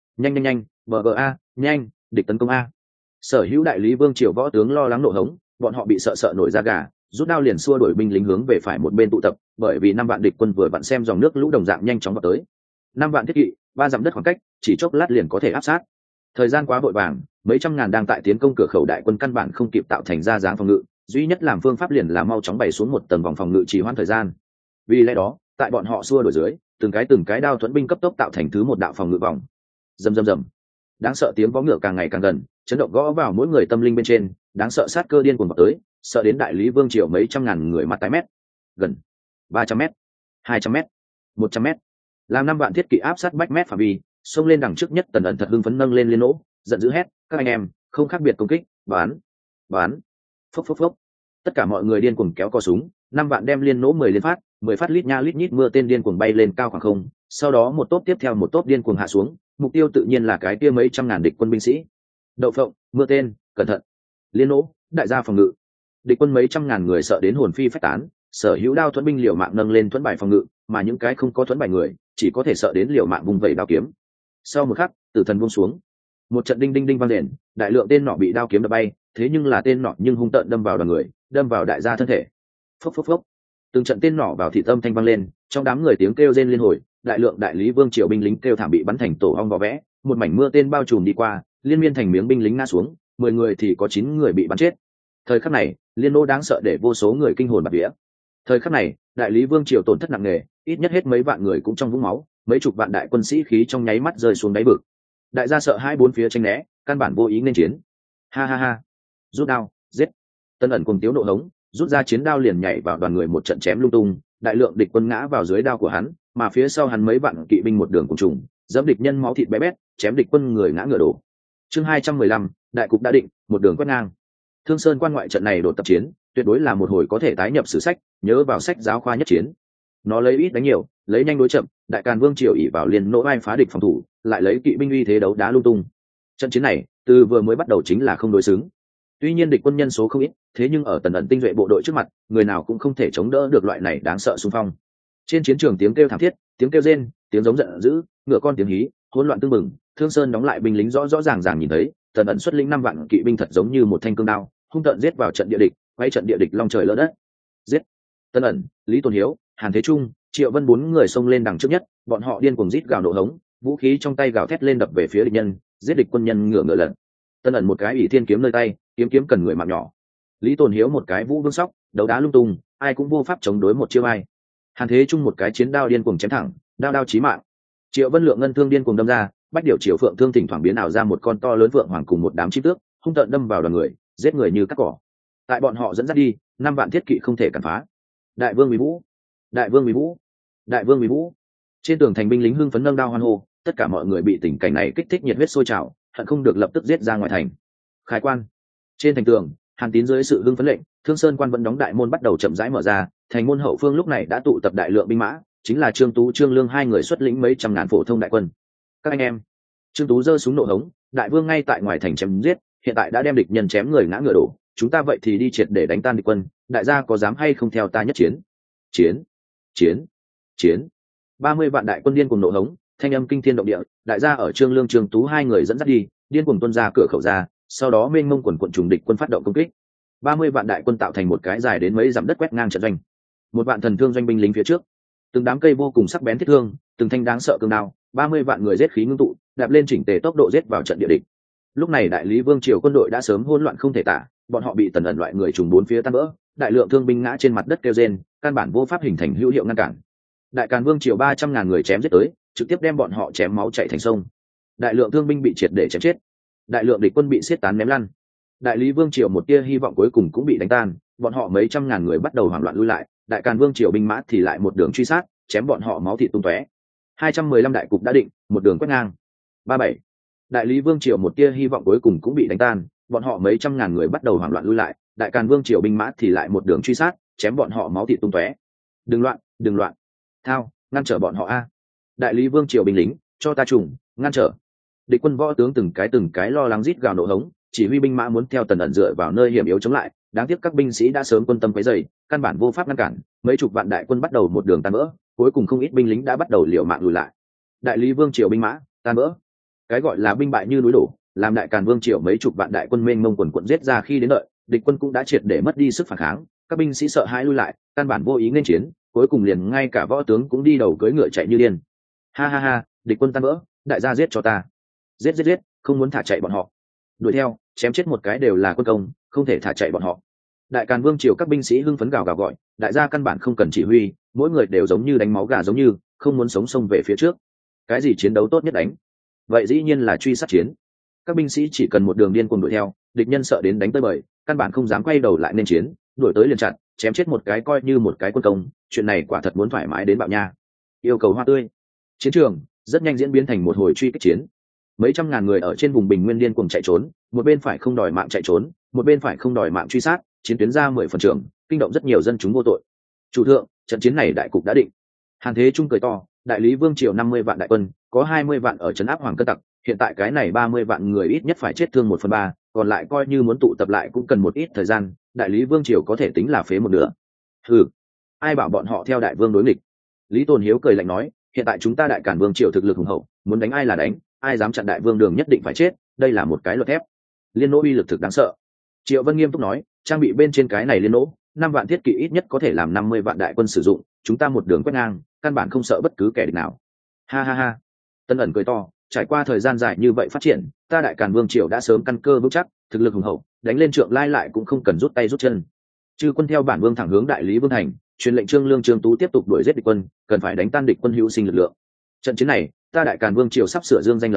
BGA, nhanh, địch tấn công a. Sở hữu đại lý vương triều võ tướng lo lắng nộ hống, bọn họ bị sợ nổi da gà, rút đao liền xua đuổi binh lính hướng về phải một bên tụ tập, bởi vì 5 vạn địch quân vừa vặn xem dòng nước lũ đồng dạng nhanh chóng vào tới. 5 vạn thiết kỵ, 3 dặm đất khoảng cách, chỉ chốc lát liền có thể áp sát. Thời gian quá vội vàng, mấy trăm ngàn đang tại tiến công cửa khẩu đại quân căn bản không kịp tạo thành ra dáng phòng ngự, duy nhất làm phương pháp liền là mau chóng bày xuống một tầng vòng phòng ngự trì hoãn thời gian. Vì lẽ đó, tại bọn họ xua đuổi dưới, từng cái đao thuẫn binh cấp tốc tạo thành thứ một đạo phòng ngự vòng. Rầm rầm rầm. Đáng sợ tiếng vó ngựa càng ngày càng gần, chấn động gõ vào mỗi người tâm linh bên trên, đáng sợ sát cơ điên cuồng vào tới, sợ đến đại lý vương triều mấy trăm ngàn người mặt tái mét. Gần 300 mét, 200 mét, 100 mét, làm 5 vạn thiết kỵ áp sát bách mét phạm vi, xông lên đằng trước nhất. Tần ẩn thật hưng phấn nâng lên liên nỗ, giận dữ hét, các anh em, không khác biệt công kích, bán. Phốc. Tất cả mọi người điên cuồng kéo cò súng, 5 vạn đem liên nỗ 10 liên phát, 10 phát lít nha lít nhít mưa tên điên cuồng bay lên cao khoảng không, sau đó một tốp tiếp theo một tốp điên cuồng hạ xuống, mục tiêu tự nhiên là cái kia mấy trăm ngàn địch quân binh sĩ. Đậu phộng, mưa tên, cẩn thận. Liên nỗ, đại gia phòng ngự. Địch quân mấy trăm ngàn người sợ đến hồn phi phách tán, sở hữu đao thuẫn binh liều mạng nâng lên thuẫn bài phòng ngự, mà những cái không có thuẫn bài người chỉ có thể sợ đến liều mạng vùng vẩy đao kiếm. Sau một khắc, tử thần buông xuống, một trận đinh đinh đinh vang rền, đại lượng tên nọ bị đao kiếm đập bay, thế nhưng là tên nọ nhưng hung tợn đâm vào đoàn người, đâm vào đại gia thân thể. Phốc. Từng trận tên nọ vào thị tâm thanh vang lên, trong đám người tiếng kêu rên liên hồi, đại lượng đại lý vương triều binh lính kêu thảm bị bắn thành tổ ong vỏ vẽ, một mảnh mưa tên bao trùm đi qua, liên miên thành miếng binh lính ngã xuống, 10 người thì có 9 người bị bắn chết. Thời khắc này, liên nô đáng sợ để vô số người kinh hồn bạt vía. Thời khắc này, đại lý vương triều tổn thất nặng nề, ít nhất hết mấy vạn người cũng trong vũng máu, mấy chục vạn đại quân sĩ khí trong nháy mắt rơi xuống đáy vực. đại gia sợ hai bốn phía tranh né, căn bản vô ý nên chiến. Ha ha ha, rút đao giết. Tân ẩn cùng tiếu nộ hống, rút ra chiến đao liền nhảy vào đoàn người một trận chém lung tung, đại lượng địch quân ngã vào dưới đao của hắn, mà phía sau hắn mấy vạn kỵ binh một đường cùng trùng, dẫm địch nhân máu thịt bé bét, chém địch quân người ngã ngựa đổ. Chương 215, đại cục đã định, một đường quét ngang. Thương Sơn quan ngoại trận này đột tập chiến, tuyệt đối là một hồi có thể tái nhập sử sách, nhớ vào sách giáo khoa nhất chiến. Nó lấy ít đánh nhiều, lấy nhanh đối chậm, đại càn vương triều ỷ vào liền nỗ ai phá địch phòng thủ, lại lấy kỵ binh uy thế đấu đá lung tung. Trận chiến này, từ vừa mới bắt đầu chính là không đối xứng. Tuy nhiên địch quân nhân số không ít, thế nhưng ở tần ẩn tinh duệ bộ đội trước mặt, người nào cũng không thể chống đỡ được loại này đáng sợ xung phong. Trên chiến trường tiếng kêu thảm thiết, tiếng kêu rên, tiếng giống giận dữ, ngựa con tiếng hí, hỗn loạn tương mừng. Thương Sơn đóng lại binh lính rõ rõ ràng ràng nhìn thấy, tần ẩn xuất lĩnh 5 vạn kỵ binh thật giống như một thanh cương đao, hung tợn giết vào trận địa địch, quay trận địa địch long trời lỡ đất. Giết! Tần ẩn, Lý Tồn Hiếu, Hàn Thế Trung, Triệu Vân 4 người xông lên đằng trước nhất, bọn họ điên cuồng rít gào nổ hống, vũ khí trong tay gào thét lên đập về phía địch nhân, giết địch quân nhân ngựa ngựa lật. Tần ẩn một cái ỷ thiên kiếm nơi tay, kiếm cần người mạng nhỏ. Lý Tồn Hiếu một cái vũ vương sóc, đấu đá lung tung, ai cũng vô pháp chống đối một chiêu ai. Hàn Thế Trung một cái chiến đao điên cuồng chém thẳng, đao chí mạng. Triệu Vân lượng ngân thương điên cuồng đâm ra, bách điểu triều phượng thương thỉnh thoảng biến ảo ra một con to lớn phượng hoàng cùng một đám chim tước, hung tợn đâm vào đoàn người, giết người như cắt cỏ. Tại bọn họ dẫn dắt đi, 5 vạn thiết kỵ không thể cản phá. Đại vương Uy Vũ, đại vương Uy Vũ, đại vương Uy Vũ. Trên tường thành binh lính hưng phấn nâng đao hoan hô, tất cả mọi người bị tình cảnh này kích thích nhiệt huyết sôi trào, hận không được lập tức giết ra ngoài thành. Khai quan. Trên thành tường, Hàn Tín dưới sự hưng phấn lệnh, Thương Sơn quan vẫn đóng đại môn bắt đầu chậm rãi mở ra, thành môn hậu phương lúc này đã tụ tập đại lượng binh mã, chính là Trương Tú Trương Lương hai người xuất lĩnh mấy trăm ngàn phổ thông đại quân. Các anh em, Trương Tú giơ súng nổ hống, đại vương ngay tại ngoài thành chém giết, hiện tại đã đem địch nhân chém người ngã ngựa đổ, chúng ta vậy thì đi triệt để đánh tan địch quân, đại gia có dám hay không theo ta nhất chiến? Chiến. 30 vạn đại quân điên cuồng nổ hống, thanh âm kinh thiên động địa, đại gia ở Trương Lương Trương Tú hai người dẫn dắt đi, điên cuồng tuôn ra cửa khẩu ra, sau đó mênh mông quần quần trùng địch quân phát động công kích. 30 vạn đại quân tạo thành một cái dài đến mấy dặm đất quét ngang trận doanh. Một vạn thần thương doanh binh lính phía trước, từng đám cây vô cùng sắc bén thiết thương, từng thanh đáng sợ cương đao, 30 vạn người giết khí ngưng tụ, đạp lên chỉnh tề tốc độ giết vào trận địa địch. Lúc này đại lý vương triều quân đội đã sớm hỗn loạn không thể tả, bọn họ bị tần ẩn loại người trùng bốn phía tan vỡ, đại lượng thương binh ngã trên mặt đất kêu rên, căn bản vô pháp hình thành hữu hiệu ngăn cản. Đại Càn vương triều 300.000 người chém giết tới, trực tiếp đem bọn họ chém máu chảy thành sông. Đại lượng thương binh bị triệt để chém chết, đại lượng địch quân bị xiết tán ném lăn. Đại lý vương triều một tia hy vọng cuối cùng cũng bị đánh tan, bọn họ mấy trăm ngàn người bắt đầu hoảng loạn lui lại, đại Càn vương triều binh mã thì lại một đường truy sát, chém bọn họ máu thịt tung tóe. 215 đại cục đã định, một đường quét ngang. 37. Đại lý vương triều một tia hy vọng cuối cùng cũng bị đánh tan, bọn họ mấy trăm ngàn người bắt đầu hoảng loạn lui lại, đại Càn vương triều binh mã thì lại một đường truy sát, chém bọn họ máu thịt tung tóe. Đừng loạn, thao, ngăn trở bọn họ a. Đại lý vương triều binh lính, cho ta trùng, ngăn trở. Địch quân võ tướng từng cái lo lắng rít gào nổ hống, chỉ huy binh mã muốn theo tần ẩn dựa vào nơi hiểm yếu chống lại, đáng tiếc các binh sĩ đã sớm quân tâm quấy dày, căn bản vô pháp ngăn cản, mấy chục vạn đại quân bắt đầu một đường tan vỡ, cuối cùng không ít binh lính đã bắt đầu liều mạng lùi lại. Đại lý vương triều binh mã tan vỡ, cái gọi là binh bại như núi đổ, làm đại Càn vương triều mấy chục vạn đại quân mênh mông quần quận giết ra khi đến đợi, địch quân cũng đã triệt để mất đi sức phản kháng, các binh sĩ sợ hãi lui lại, căn bản vô ý nên chiến, cuối cùng liền ngay cả võ tướng cũng đi đầu cưỡi ngựa chạy như điên. Ha ha ha, địch quân tan vỡ, đại gia giết cho ta. Giết, không muốn thả chạy bọn họ. Đuổi theo, chém chết một cái đều là quân công, không thể thả chạy bọn họ. Đại Càn vương triều các binh sĩ hưng phấn gào gào gọi, đại gia căn bản không cần chỉ huy, mỗi người đều giống như đánh máu gà giống như, không muốn sống xông về phía trước. Cái gì chiến đấu tốt nhất đánh? Vậy dĩ nhiên là truy sát chiến. Các binh sĩ chỉ cần một đường điên cuồng đuổi theo, địch nhân sợ đến đánh tới bời, căn bản không dám quay đầu lại nên chiến, đuổi tới liền chặn, chém chết một cái coi như một cái quân công, chuyện này quả thật muốn thoải mái đến bạo nha. Yêu cầu hoa tươi. Chiến trường rất nhanh diễn biến thành một hồi truy kích chiến. Mấy trăm ngàn người ở trên vùng bình nguyên điên cuồng chạy trốn, một bên phải không đòi mạng chạy trốn, một bên phải không đòi mạng truy sát, chiến tuyến ra 10 phần trường, kinh động rất nhiều dân chúng vô tội. Chủ thượng, trận chiến này đại cục đã định. Hàn Thế Trung cười to, đại lý vương triều 50 vạn đại quân, có 20 vạn ở trấn áp hoàng cân tặc, hiện tại cái này 30 vạn người ít nhất phải chết thương 1/3, còn lại coi như muốn tụ tập lại cũng cần một ít thời gian, đại lý vương triều có thể tính là phế một nửa. Hừ, ai bảo bọn họ theo đại vương đối nghịch? Lý Tồn Hiếu cười lạnh nói, hiện tại chúng ta đại Càn vương triều thực lực hùng hậu, muốn đánh ai là đánh, ai dám chặn đại vương đường nhất định phải chết, đây là một cái luật thép. Liên nỗ uy lực thực đáng sợ. Triệu Vân nghiêm túc nói, trang bị bên trên cái này liên nỗ, 5 vạn thiết kỵ ít nhất có thể làm 50 vạn đại quân sử dụng, chúng ta một đường quét ngang, căn bản không sợ bất cứ kẻ địch nào. Ha ha ha. Tân ẩn cười to, trải qua thời gian dài như vậy phát triển, ta đại Càn vương triều đã sớm căn cơ vững chắc, thực lực hùng hậu, đánh lên Trượng Lai lại cũng không cần rút tay rút chân. Chư quân theo bản vương thẳng hướng đại lý vương thành, truyền lệnh Trương Lương Trương Tú tiếp tục đuổi giết địch quân, cần phải đánh tan địch quân hữu sinh lực lượng. Trận chiến này, ta đại Càn vương triều sắp sửa dương danh lập vạn,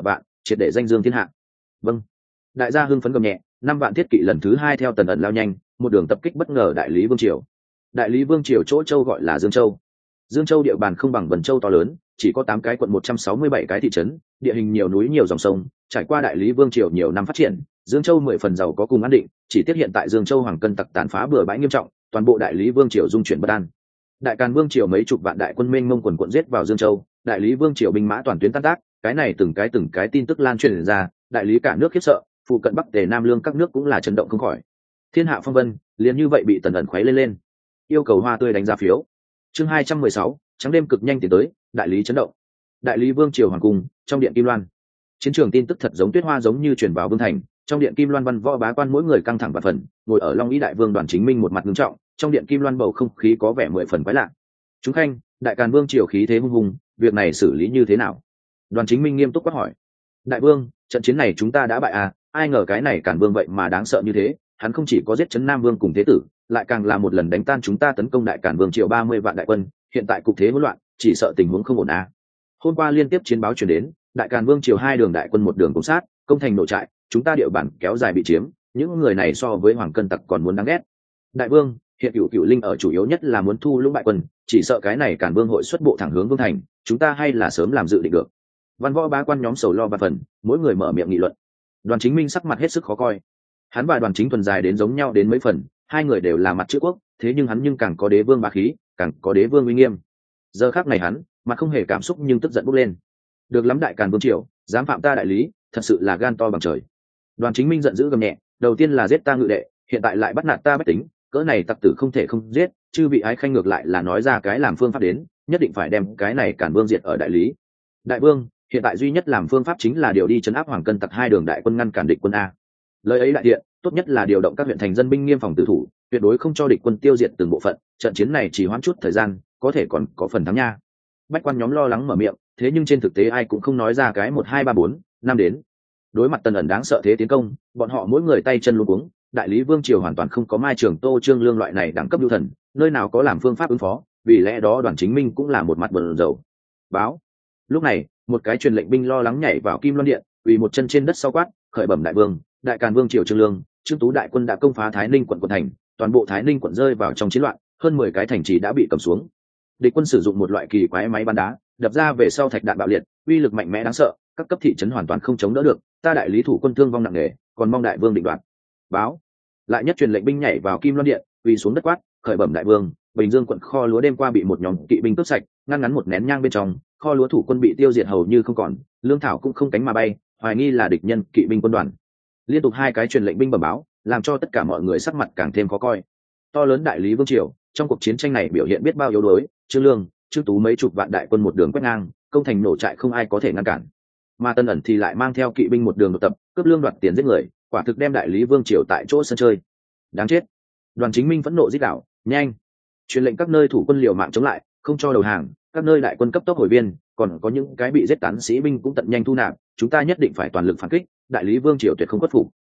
triệt để danh dương thiên hạ. Vâng. Đại gia hưng phấn gầm nhẹ, 5 vạn thiết kỵ lần thứ 2 theo Tần ẩn lao nhanh, một đường tập kích bất ngờ đại lý vương triều. Đại lý vương triều chỗ châu gọi là Dương Châu. Dương Châu địa bàn không bằng Vân Châu to lớn, chỉ có 8 cái quận 167 cái thị trấn, địa hình nhiều núi nhiều dòng sông, trải qua đại lý vương triều nhiều năm phát triển, Dương Châu 10 phần giàu có cùng an định, chỉ tiếc hiện tại Dương Châu hoàng cân tặc tàn phá bừa bãi nghiêm trọng, toàn bộ đại lý vương triều dung chuyển bất an. Đại Càn vương triều mấy chục vạn đại quân mênh mông quần quận giết vào Dương Châu, đại lý vương triều binh mã toàn tuyến tan tác, cái này từng cái tin tức lan truyền ra, đại lý cả nước khiếp sợ, phụ cận Bắc Tề Nam Lương các nước cũng là chấn động không khỏi. Thiên hạ phong vân, liền như vậy bị Tần ẩn khuấy lên. Yêu cầu hoa tươi đánh giá phiếu. Chương 216, trắng đêm cực nhanh tiến tới, đại lý chấn động. Đại lý vương triều hoàng cung, trong điện Kim Loan. Chiến trường tin tức thật giống tuyết hoa giống như truyền vào vương thành, trong điện Kim Loan văn võ bá quan mỗi người căng thẳng và phần, ngồi ở Long Ý đại vương Đoàn Chính Minh một mặt nghiêm trọng, trong điện Kim Loan bầu không khí có vẻ 10 phần quái lạ. Chúng khanh, đại Càn vương triều khí thế hung hùng, việc này xử lý như thế nào? Đoàn Chính Minh nghiêm túc quát hỏi. Đại vương, trận chiến này chúng ta đã bại à? Ai ngờ cái này Càn vương vậy mà đáng sợ như thế, hắn không chỉ có giết chấn Nam vương cùng thế tử, lại càng là một lần đánh tan chúng ta tấn công đại Càn vương triều 30 vạn đại quân, hiện tại cục thế hỗn loạn, chỉ sợ tình huống không ổn à. Hôm qua liên tiếp chiến báo truyền đến, đại Càn vương triều 2 đường đại quân một đường công sát, công thành nội trại, chúng ta địa bàn kéo dài bị chiếm, những người này so với hoàng cân tặc còn muốn đáng ghét. Đại vương, hiện cửu linh ở chủ yếu nhất là muốn thu lũng bại quân, chỉ sợ cái này Càn vương hội xuất bộ thẳng hướng vương thành, chúng ta hay là sớm làm dự định được. Văn võ bá quan nhóm sầu lo và phần, mỗi người mở miệng nghị luận. Đoàn Chính Minh sắc mặt hết sức khó coi. Hắn và Đoàn Chính Thuần dài đến giống nhau đến mấy phần, hai người đều là mặt chữ quốc, thế nhưng hắn nhưng càng có đế vương bá khí, càng có đế vương uy nghiêm. Giờ khắc này hắn, mặt không hề cảm xúc nhưng tức giận bốc lên. Được lắm đại Càn vương triều, dám phạm ta đại lý, thật sự là gan to bằng trời. Đoàn Chính Minh giận dữ gầm nhẹ, đầu tiên là giết ta ngự đệ, hiện tại lại bắt nạt ta bách tính, cỡ này tặc tử không thể không giết, chư vị ái khanh ngược lại là nói ra cái làm phương pháp đến, nhất định phải đem cái này Càn vương diệt ở đại lý. Đại vương, hiện tại duy nhất làm phương pháp chính là điều đi trấn áp hoàng cân tặc 2 đường đại quân ngăn cản địch quân a. Lời ấy đại thiện, tốt nhất là điều động các huyện thành dân binh nghiêm phòng tử thủ, tuyệt đối không cho địch quân tiêu diệt từng bộ phận, trận chiến này chỉ hoãn chút thời gian, có thể còn có phần thắng nha. Bách quan nhóm lo lắng mở miệng, thế nhưng trên thực tế ai cũng không nói ra cái 1 2 3 4 5 đến. Đối mặt Tần ẩn đáng sợ thế tiến công, bọn họ mỗi người tay chân luống cuống, đại lý vương triều hoàn toàn không có Mai Trường Tô Trương Lương loại này đẳng cấp lưu thần, nơi nào có làm phương pháp ứng phó, vì lẽ đó Đoàn Chính Minh cũng là một mặt bần dầu. Báo. Lúc này, một cái truyền lệnh binh lo lắng nhảy vào Kim Loan điện, quỳ một chân trên đất sau quát, khởi bẩm đại vương, đại Càn vương triều Trương Lương, Trương Tú đại quân đã công phá Thái Ninh quận quận thành, toàn bộ Thái Ninh quận rơi vào trong chiến loạn, hơn 10 cái thành trì đã bị cầm xuống. Địch quân sử dụng một loại kỳ quái máy bắn đá, đập ra về sau thạch đạn bạo liệt, uy lực mạnh mẽ đáng sợ, các cấp thị trấn hoàn toàn không chống đỡ được, ta đại lý thủ quân thương vong nặng nề, còn mong đại vương định đoạt. Báo. Lại nhất truyền lệnh binh nhảy vào Kim Loan điện, quỳ xuống đất quát, khởi bẩm đại vương, Bình Dương quận kho lúa đêm qua bị một nhóm kỵ binh cướp sạch, ngăn ngắn một nén nhang bên trong, kho lúa thủ quân bị tiêu diệt hầu như không còn, lương thảo cũng không cánh mà bay, hoài nghi là địch nhân kỵ binh quân đoàn. Liên tục 2 cái truyền lệnh binh bẩm báo, làm cho tất cả mọi người sắc mặt càng thêm khó coi. To lớn đại lý vương triều, trong cuộc chiến tranh này biểu hiện biết bao yếu đuối, Trương Lương, Trương Tú mấy chục vạn đại quân một đường quét ngang, công thành nổ trại không ai có thể ngăn cản. Mà Tân ẩn thì lại mang theo kỵ binh một đường đột tập, cướp lương đoạt tiền giết người, quả thực đem đại lý vương triều tại chỗ sân chơi. Đáng chết. Đoàn Chính Minh phẫn nộ giết đảo, nhanh truyền lệnh các nơi thủ quân liều mạng chống lại, không cho đầu hàng, các nơi đại quân cấp tốc hồi viên, còn có những cái bị giết tán sĩ binh cũng tận nhanh thu nạp, chúng ta nhất định phải toàn lực phản kích, đại lý vương triều tuyệt không khuất phục.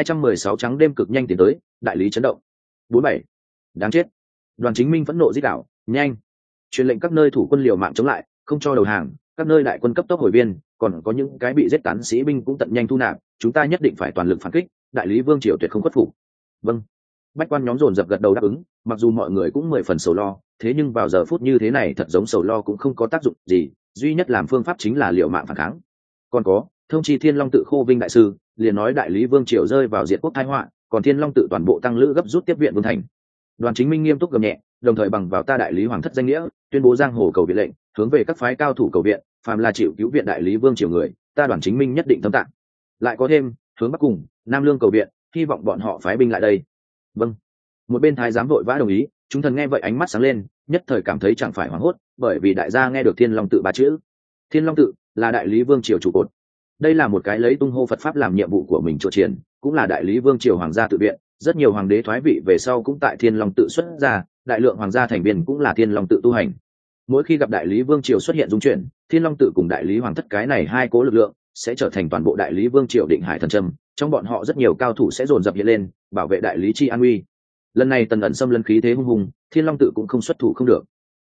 216 trắng đêm cực nhanh tiến tới, đại lý chấn động. 47. Đáng chết. Đoàn Chính Minh phẫn nộ giết đảo, nhanh truyền lệnh các nơi thủ quân liều mạng chống lại, không cho đầu hàng, các nơi đại quân cấp tốc hồi viên, còn có những cái bị giết tán sĩ binh cũng tận nhanh thu nạp, chúng ta nhất định phải toàn lực phản kích, đại lý vương triều tuyệt không khuất phục. Vâng. Bách quan nhóm dồn dập gật đầu đáp ứng, mặc dù mọi người cũng 10 phần sầu lo, thế nhưng vào giờ phút như thế này thật giống sầu lo cũng không có tác dụng gì, duy nhất làm phương pháp chính là liều mạng phản kháng. Còn có thông chi Thiên Long tự Khô Vinh đại sư, liền nói đại lý vương triều rơi vào diệt quốc tai họa, còn Thiên Long tự toàn bộ tăng lữ gấp rút tiếp viện vương thành. Đoàn Chính Minh nghiêm túc gầm nhẹ, đồng thời bằng vào ta đại lý hoàng thất danh nghĩa, tuyên bố giang hồ cầu viện lệnh, hướng về các phái cao thủ cầu viện, phàm là chịu cứu viện đại lý vương triều người, ta Đoàn Chính Minh nhất định thâm tạng. Lại có thêm, hướng bắc cùng Nam Lương cầu viện, hy vọng bọn họ phái binh lại đây. Vâng. Một bên thái giám vội vã đồng ý, chúng thần nghe vậy ánh mắt sáng lên, nhất thời cảm thấy chẳng phải hoảng hốt, bởi vì đại gia nghe được Thiên Long tự 3 chữ. Thiên Long tự là đại lý vương triều trụ cột. Đây là một cái lấy tung hô Phật pháp làm nhiệm vụ của mình trụ triển, cũng là đại lý vương triều hoàng gia tự viện, rất nhiều hoàng đế thoái vị về sau cũng tại Thiên Long tự xuất ra, đại lượng hoàng gia thành viên cũng là Thiên Long tự tu hành. Mỗi khi gặp đại lý vương triều xuất hiện dung chuyển, Thiên Long tự cùng đại lý hoàng thất cái này 2 cố lực lượng sẽ trở thành toàn bộ đại lý vương triều định hải thần châm, trong bọn họ rất nhiều cao thủ sẽ dồn dập hiện lên, bảo vệ đại lý chi an uy. Lần này Tần ẩn xâm lấn khí thế hung hùng, Thiên Long tự cũng không xuất thủ không được.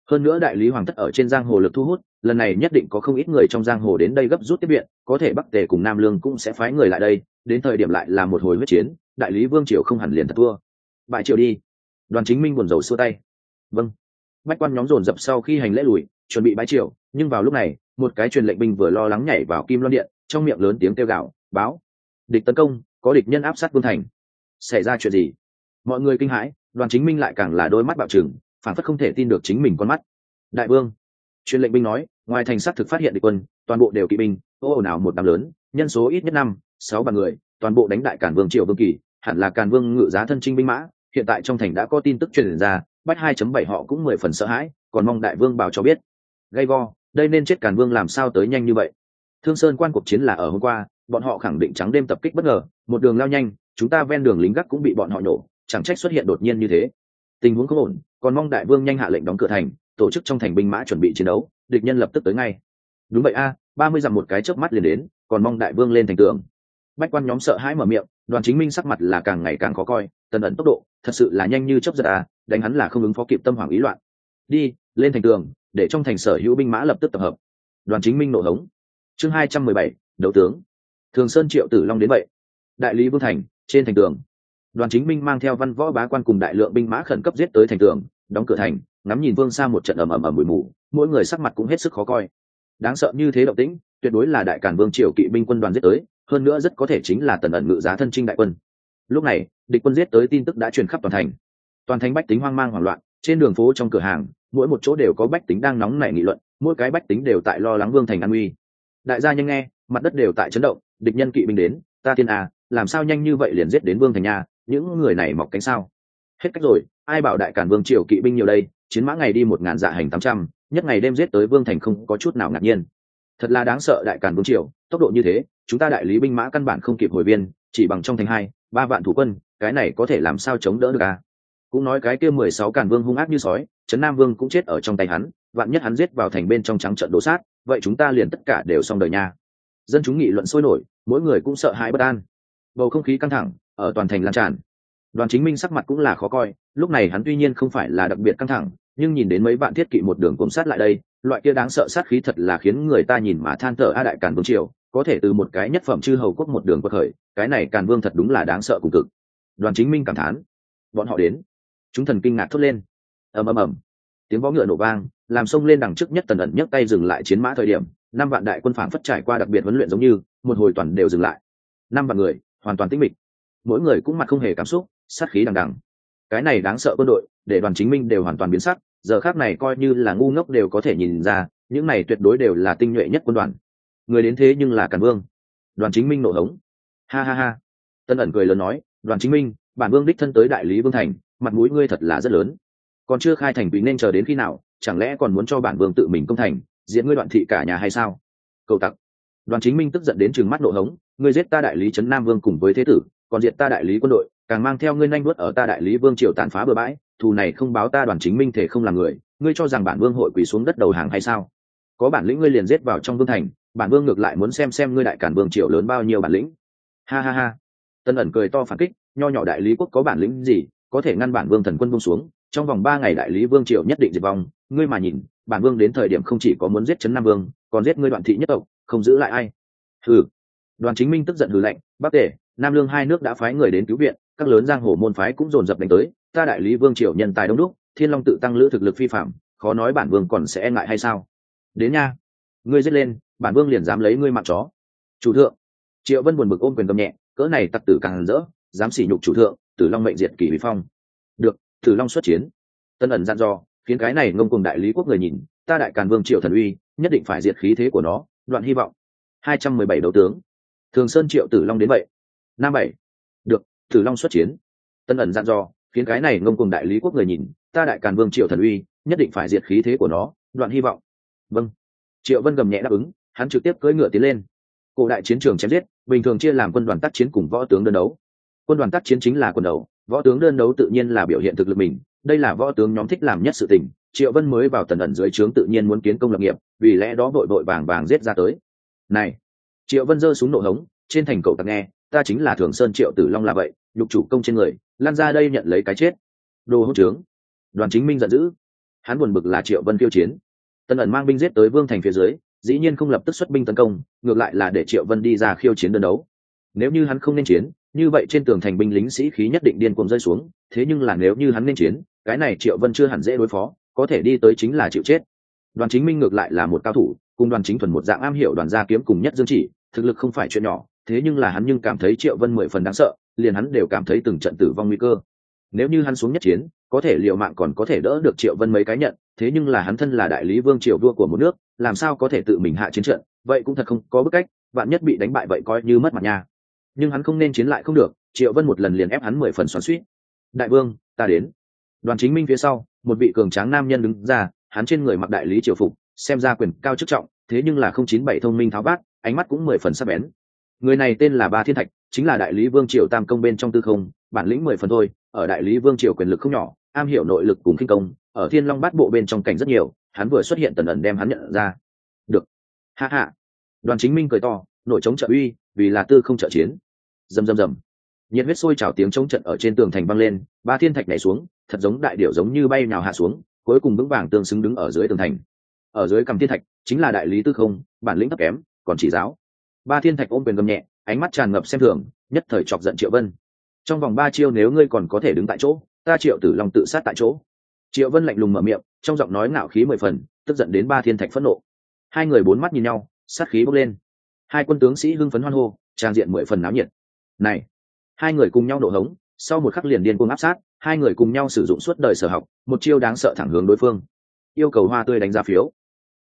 hơn nữa đại lý hoàng thất ở trên giang hồ lực thu hút, lần này nhất định có không ít người trong giang hồ đến đây gấp rút tiếp viện, có thể Bắc Tề cùng Nam Lương cũng sẽ phái người lại đây, đến thời điểm lại là một hồi huyết chiến, đại lý vương triều không hẳn liền thật thua. Bại triều đi. Đoàn Chính Minh buồn rầu xua tay. Vâng. Bách quan nhóm dồn dập sau khi hành lễ lùi, chuẩn bị bái triều, nhưng vào lúc này, một cái truyền lệnh binh vừa lo lắng nhảy vào Kim Loan điện, trong miệng lớn tiếng kêu gào, báo, địch tấn công, có địch nhân áp sát vương thành. Xảy ra chuyện gì? Mọi người kinh hãi, Đoàn Chính Minh lại càng là đôi mắt bạo trừng, phản phất không thể tin được chính mình con mắt. Đại vương, truyền lệnh binh nói, ngoài thành xác thực phát hiện địch quân, toàn bộ đều kỵ binh, ồn ào một đám lớn, nhân số ít nhất 5-6 người, toàn bộ đánh đại Càn Vương triều vương kỳ, hẳn là Càn Vương ngự giá thân chinh binh mã, hiện tại trong thành đã có tin tức truyền ra, Bách 2.7 họ cũng 10 phần sợ hãi, còn mong đại vương báo cho biết. Gay go, đây nên chết Càn Vương làm sao tới nhanh như vậy? Thương Sơn quan cuộc chiến là ở hôm qua, bọn họ khẳng định trắng đêm tập kích bất ngờ, một đường lao nhanh, chúng ta ven đường lính gác cũng bị bọn họ nổ, chẳng trách xuất hiện đột nhiên như thế. Tình huống không ổn, còn mong đại vương nhanh hạ lệnh đóng cửa thành, tổ chức trong thành binh mã chuẩn bị chiến đấu, địch nhân lập tức tới ngay. Đúng vậy a, 30 dặm một cái chớp mắt liền đến, còn mong đại vương lên thành tường. Bách quan nhóm sợ hãi mở miệng, Đoàn Chính Minh sắc mặt là càng ngày càng khó coi, Tần Ẩn tốc độ thật sự là nhanh như chớp giật à, đánh hắn là không ứng phó kịp, tâm hoảng ý loạn. Đi, lên thành tường, để trong thành sở hữu binh mã lập tức tập hợp. Đoàn Chính Minh nổ hống. Chương 217, đấu tướng. Thường Sơn Triệu Tử Long đến vậy. Đại lý vương thành, trên thành tường. Đoàn Chính Minh mang theo văn võ bá quan cùng đại lượng binh mã khẩn cấp giết tới thành tường, đóng cửa thành, ngắm nhìn vương xa một trận ầm ầm bụi mù, mỗi người sắc mặt cũng hết sức khó coi. Đáng sợ như thế động tĩnh, tuyệt đối là đại Càn Vương triều kỵ binh quân đoàn giết tới, hơn nữa rất có thể chính là Tần Ẩn ngự giá thân chinh đại quân. Lúc này, địch quân giết tới tin tức đã truyền khắp toàn thành. Toàn thành bách tính hoang mang hoảng loạn, trên đường phố trong cửa hàng, mỗi một chỗ đều có bách tính đang nóng nảy nghị luận, mỗi cái bách tính đều tại lo lắng vương thành an nguy. Đại gia nhanh nghe, mặt đất đều tại chấn động, địch nhân kỵ binh đến, ta tiên à, làm sao nhanh như vậy liền giết đến vương thành nha, những người này mọc cánh sao? Hết cách rồi, ai bảo đại Càn Vương triều kỵ binh nhiều đây, chiến mã ngày đi 1000 dạ hành 800, nhất ngày đêm giết tới vương thành không có chút nào ngạc nhiên. Thật là đáng sợ, đại Càn Vương triều tốc độ như thế, chúng ta đại lý binh mã căn bản không kịp hồi viên, chỉ bằng trong thành 2-3 vạn thủ quân, cái này có thể làm sao chống đỡ được à? Cũng nói cái kia 16 Càn Vương hung ác như sói, Trấn Nam Vương cũng chết ở trong tay hắn, vạn nhất hắn giết vào thành bên trong trắng trận đổ sát, vậy chúng ta liền tất cả đều xong đời nha. Dân chúng nghị luận sôi nổi, mỗi người cũng sợ hãi bất an, bầu không khí căng thẳng ở toàn thành lan tràn. Đoàn Chính Minh sắc mặt cũng là khó coi, lúc này hắn tuy nhiên không phải là đặc biệt căng thẳng, nhưng nhìn đến mấy vạn thiết kỵ một đường cuồng sát lại đây, loại kia đáng sợ sát khí thật là khiến người ta nhìn mà than thở. A đại Càn Vương triều có thể từ một cái nhất phẩm chư hầu quốc một đường quật khởi, cái này Càn Vương thật đúng là đáng sợ cùng cực. Đoàn Chính Minh cảm thán. Bọn họ đến. Chúng thần kinh ngạc thốt lên. Ầm ầm ầm, tiếng vó ngựa nổ vang, làm xông lên đằng trước nhất Tần Ẩn nhấc tay dừng lại chiến mã thời điểm, 5 vạn đại quân phảng phất trải qua đặc biệt huấn luyện giống như, một hồi toàn đều dừng lại. 5 vạn người, hoàn toàn tĩnh mịch. Mỗi người cũng mặt không hề cảm xúc, sát khí đằng đằng. Cái này đáng sợ quân đội, để Đoàn Chính Minh đều hoàn toàn biến sắc, giờ khác này coi như là ngu ngốc đều có thể nhìn ra, những này tuyệt đối đều là tinh nhuệ nhất quân đoàn. Người đến thế nhưng là Càn Vương. Đoàn Chính Minh nổ hống. Ha ha ha. Tân Ẩn cười lớn nói, Đoàn Chính Minh, bản vương đích thân tới đại lý vương thành, mặt mũi ngươi thật là rất lớn. Còn chưa khai thành vì nên chờ đến khi nào, chẳng lẽ còn muốn cho bản vương tự mình công thành, diện ngươi Đoạn thị cả nhà hay sao? Cầu tặc. Đoàn Chính Minh tức giận đến trừng mắt nổ hống, ngươi giết ta đại lý trấn Nam Vương cùng với thế tử, còn diệt ta đại lý quân đội, càng mang theo ngươi nhanh đuốt ở ta đại lý vương triều tàn phá bừa bãi, thù này không báo ta Đoàn Chính Minh thể không làm người, ngươi cho rằng bản vương hội quỳ xuống đất đầu hàng hay sao? Có bản lĩnh ngươi liền giết vào trong vương thành, bản vương ngược lại muốn xem ngươi đại Càn Vương triều lớn bao nhiêu bản lĩnh. Ha ha ha. Tân Ẩn cười to phản kích, nho nhỏ đại lý quốc có bản lĩnh gì, có thể ngăn bản vương thần quân buông xuống, trong vòng 3 ngày đại lý vương triều nhất định diệt vong, ngươi mà nhìn, bản vương đến thời điểm không chỉ có muốn giết trấn Nam Vương, còn giết ngươi Đoạn thị nhất tộc, không giữ lại ai. Hừ. Đoàn Chính Minh tức giận hừ lạnh, Bắc Tề, Nam Lương hai nước đã phái người đến cứu viện, các lớn giang hồ môn phái cũng dồn dập đánh tới, ta đại lý vương triều nhân tài đông đúc, Thiên Long tự tăng lữ thực lực phi phạm, khó nói bản vương còn sẽ e ngại hay sao? Đến nha, ngươi giết lên, bản vương liền dám lấy ngươi mạng chó. Chủ thượng. Triệu Vân buồn bực ôm quyền gầm nhẹ, cỡ này tặc tử càng hằn rỡ, dám sỉ nhục chủ thượng, Tử Long mệnh diệt kỷ vi phong. Được, Tử Long xuất chiến. Tân Ẩn dặn dò, khiến cái này ngông cuồng đại lý quốc người nhìn, ta đại Càn Vương triều thần uy, nhất định phải diệt khí thế của nó, đoạn hy vọng. 217 đấu tướng. Thường Sơn Triệu Tử Long đến vậy. Nam 7. Được, Tử Long xuất chiến. Tân Ẩn dặn dò, khiến cái này ngông cuồng đại lý quốc người nhìn, ta đại Càn Vương triều thần uy, nhất định phải diệt khí thế của nó, đoạn hy vọng. Vâng. Triệu Vân gầm nhẹ đáp ứng, hắn trực tiếp cưỡi ngựa tiến lên. Cổ đại chiến trường chém giết, bình thường chia làm quân đoàn tác chiến cùng võ tướng đơn đấu. Quân đoàn tác chiến chính là quân đấu, võ tướng đơn đấu tự nhiên là biểu hiện thực lực mình, đây là võ tướng nhóm thích làm nhất sự tình. Triệu Vân mới vào Tần Ẩn dưới trướng tự nhiên muốn kiến công lập nghiệp, vì lẽ đó vội vội vàng vàng giết ra tới. Này, Triệu Vân giơ súng nổ hống, trên thành cậu tặc nghe, ta chính là Thường Sơn Triệu Tử Long là vậy, nhục chủ công trên người, lan ra đây nhận lấy cái chết. Đồ hỗn trướng. Đoàn Chính Minh giận dữ. hắn buồn bực là Triệu Vân khiêu chiến. Tân ẩn mang binh giết tới vương thành phía dưới, dĩ nhiên không lập tức xuất binh tấn công, ngược lại là để Triệu Vân đi ra khiêu chiến đơn đấu. Nếu như hắn không nên chiến, như vậy trên tường thành binh lính sĩ khí nhất định điên cuồng rơi xuống, thế nhưng là nếu như hắn nên chiến, cái này Triệu Vân chưa hẳn dễ đối phó, có thể đi tới chính là chịu chết. Đoàn Chính Minh ngược lại là một cao thủ, cùng Đoàn Chính Thuần một dạng am hiểu đoàn gia kiếm cùng nhất dương chỉ, thực lực không phải chuyện nhỏ, thế nhưng là hắn nhưng cảm thấy Triệu Vân 10 phần đáng sợ, liền hắn đều cảm thấy từng trận tử vong nguy cơ. Nếu như hắn xuống nhất chiến, có thể liều mạng còn có thể đỡ được Triệu Vân mấy cái nhận, thế nhưng là hắn thân là đại lý vương triều vua của một nước, làm sao có thể tự mình hạ chiến trận, vậy cũng thật không có bức cách, vạn nhất bị đánh bại vậy coi như mất mặt nha. Nhưng hắn không nên chiến lại không được, Triệu Vân một lần liền ép hắn 10 phần xoắn xuýt. Đại vương, ta đến. Đoàn Chính Minh phía sau, một vị cường tráng nam nhân đứng ra, hắn trên người mặc đại lý triều phục, xem ra quyền cao chức trọng, thế nhưng là 097 thông minh tháo vát, ánh mắt cũng 10 phần sắc bén. Người này tên là Ba Thiên Thạch, chính là đại lý vương triều tam công bên trong tư không, bản lĩnh 10 phần thôi, ở đại lý vương triều quyền lực không nhỏ, am hiểu nội lực cùng kinh công, ở Thiên Long Bát Bộ bên trong cảnh rất nhiều, hắn vừa xuất hiện Tần ẩn đem hắn nhận ra. Được. Ha ha. Đoàn Chính Minh cười to, nội chống trợ uy, vì là tư không trợ chiến. Rầm rầm rầm. Nhiệt huyết sôi trào tiếng chống trận ở trên tường thành vang lên, Ba Thiên Thạch nhảy xuống, thật giống đại điểu giống như bay nhào hạ xuống, cuối cùng vững vàng tương xứng đứng ở dưới tường thành. Ở dưới cầm Thiên Thạch chính là đại lý tư không, bản lĩnh thấp kém, còn chỉ giáo. Ba Thiên Thạch ôm quyền gầm nhẹ, ánh mắt tràn ngập xem thường, nhất thời chọc giận Triệu Vân. Trong vòng 3 chiêu nếu ngươi còn có thể đứng tại chỗ, ta Triệu Tử Long tự sát tại chỗ. Triệu Vân lạnh lùng mở miệng, trong giọng nói ngạo khí 10 phần, tức giận đến Ba Thiên Thạch phẫn nộ. Hai người bốn mắt nhìn nhau, sát khí bốc lên. Hai quân tướng sĩ hưng phấn hoan hô, trang diện 10 phần náo nhiệt. Này, hai người cùng nhau nổ hống, sau một khắc liền điên cuồng áp sát, hai người cùng nhau sử dụng suốt đời sở học, một chiêu đáng sợ thẳng hướng đối phương. Yêu cầu Hoa Tươi đánh giá phiếu.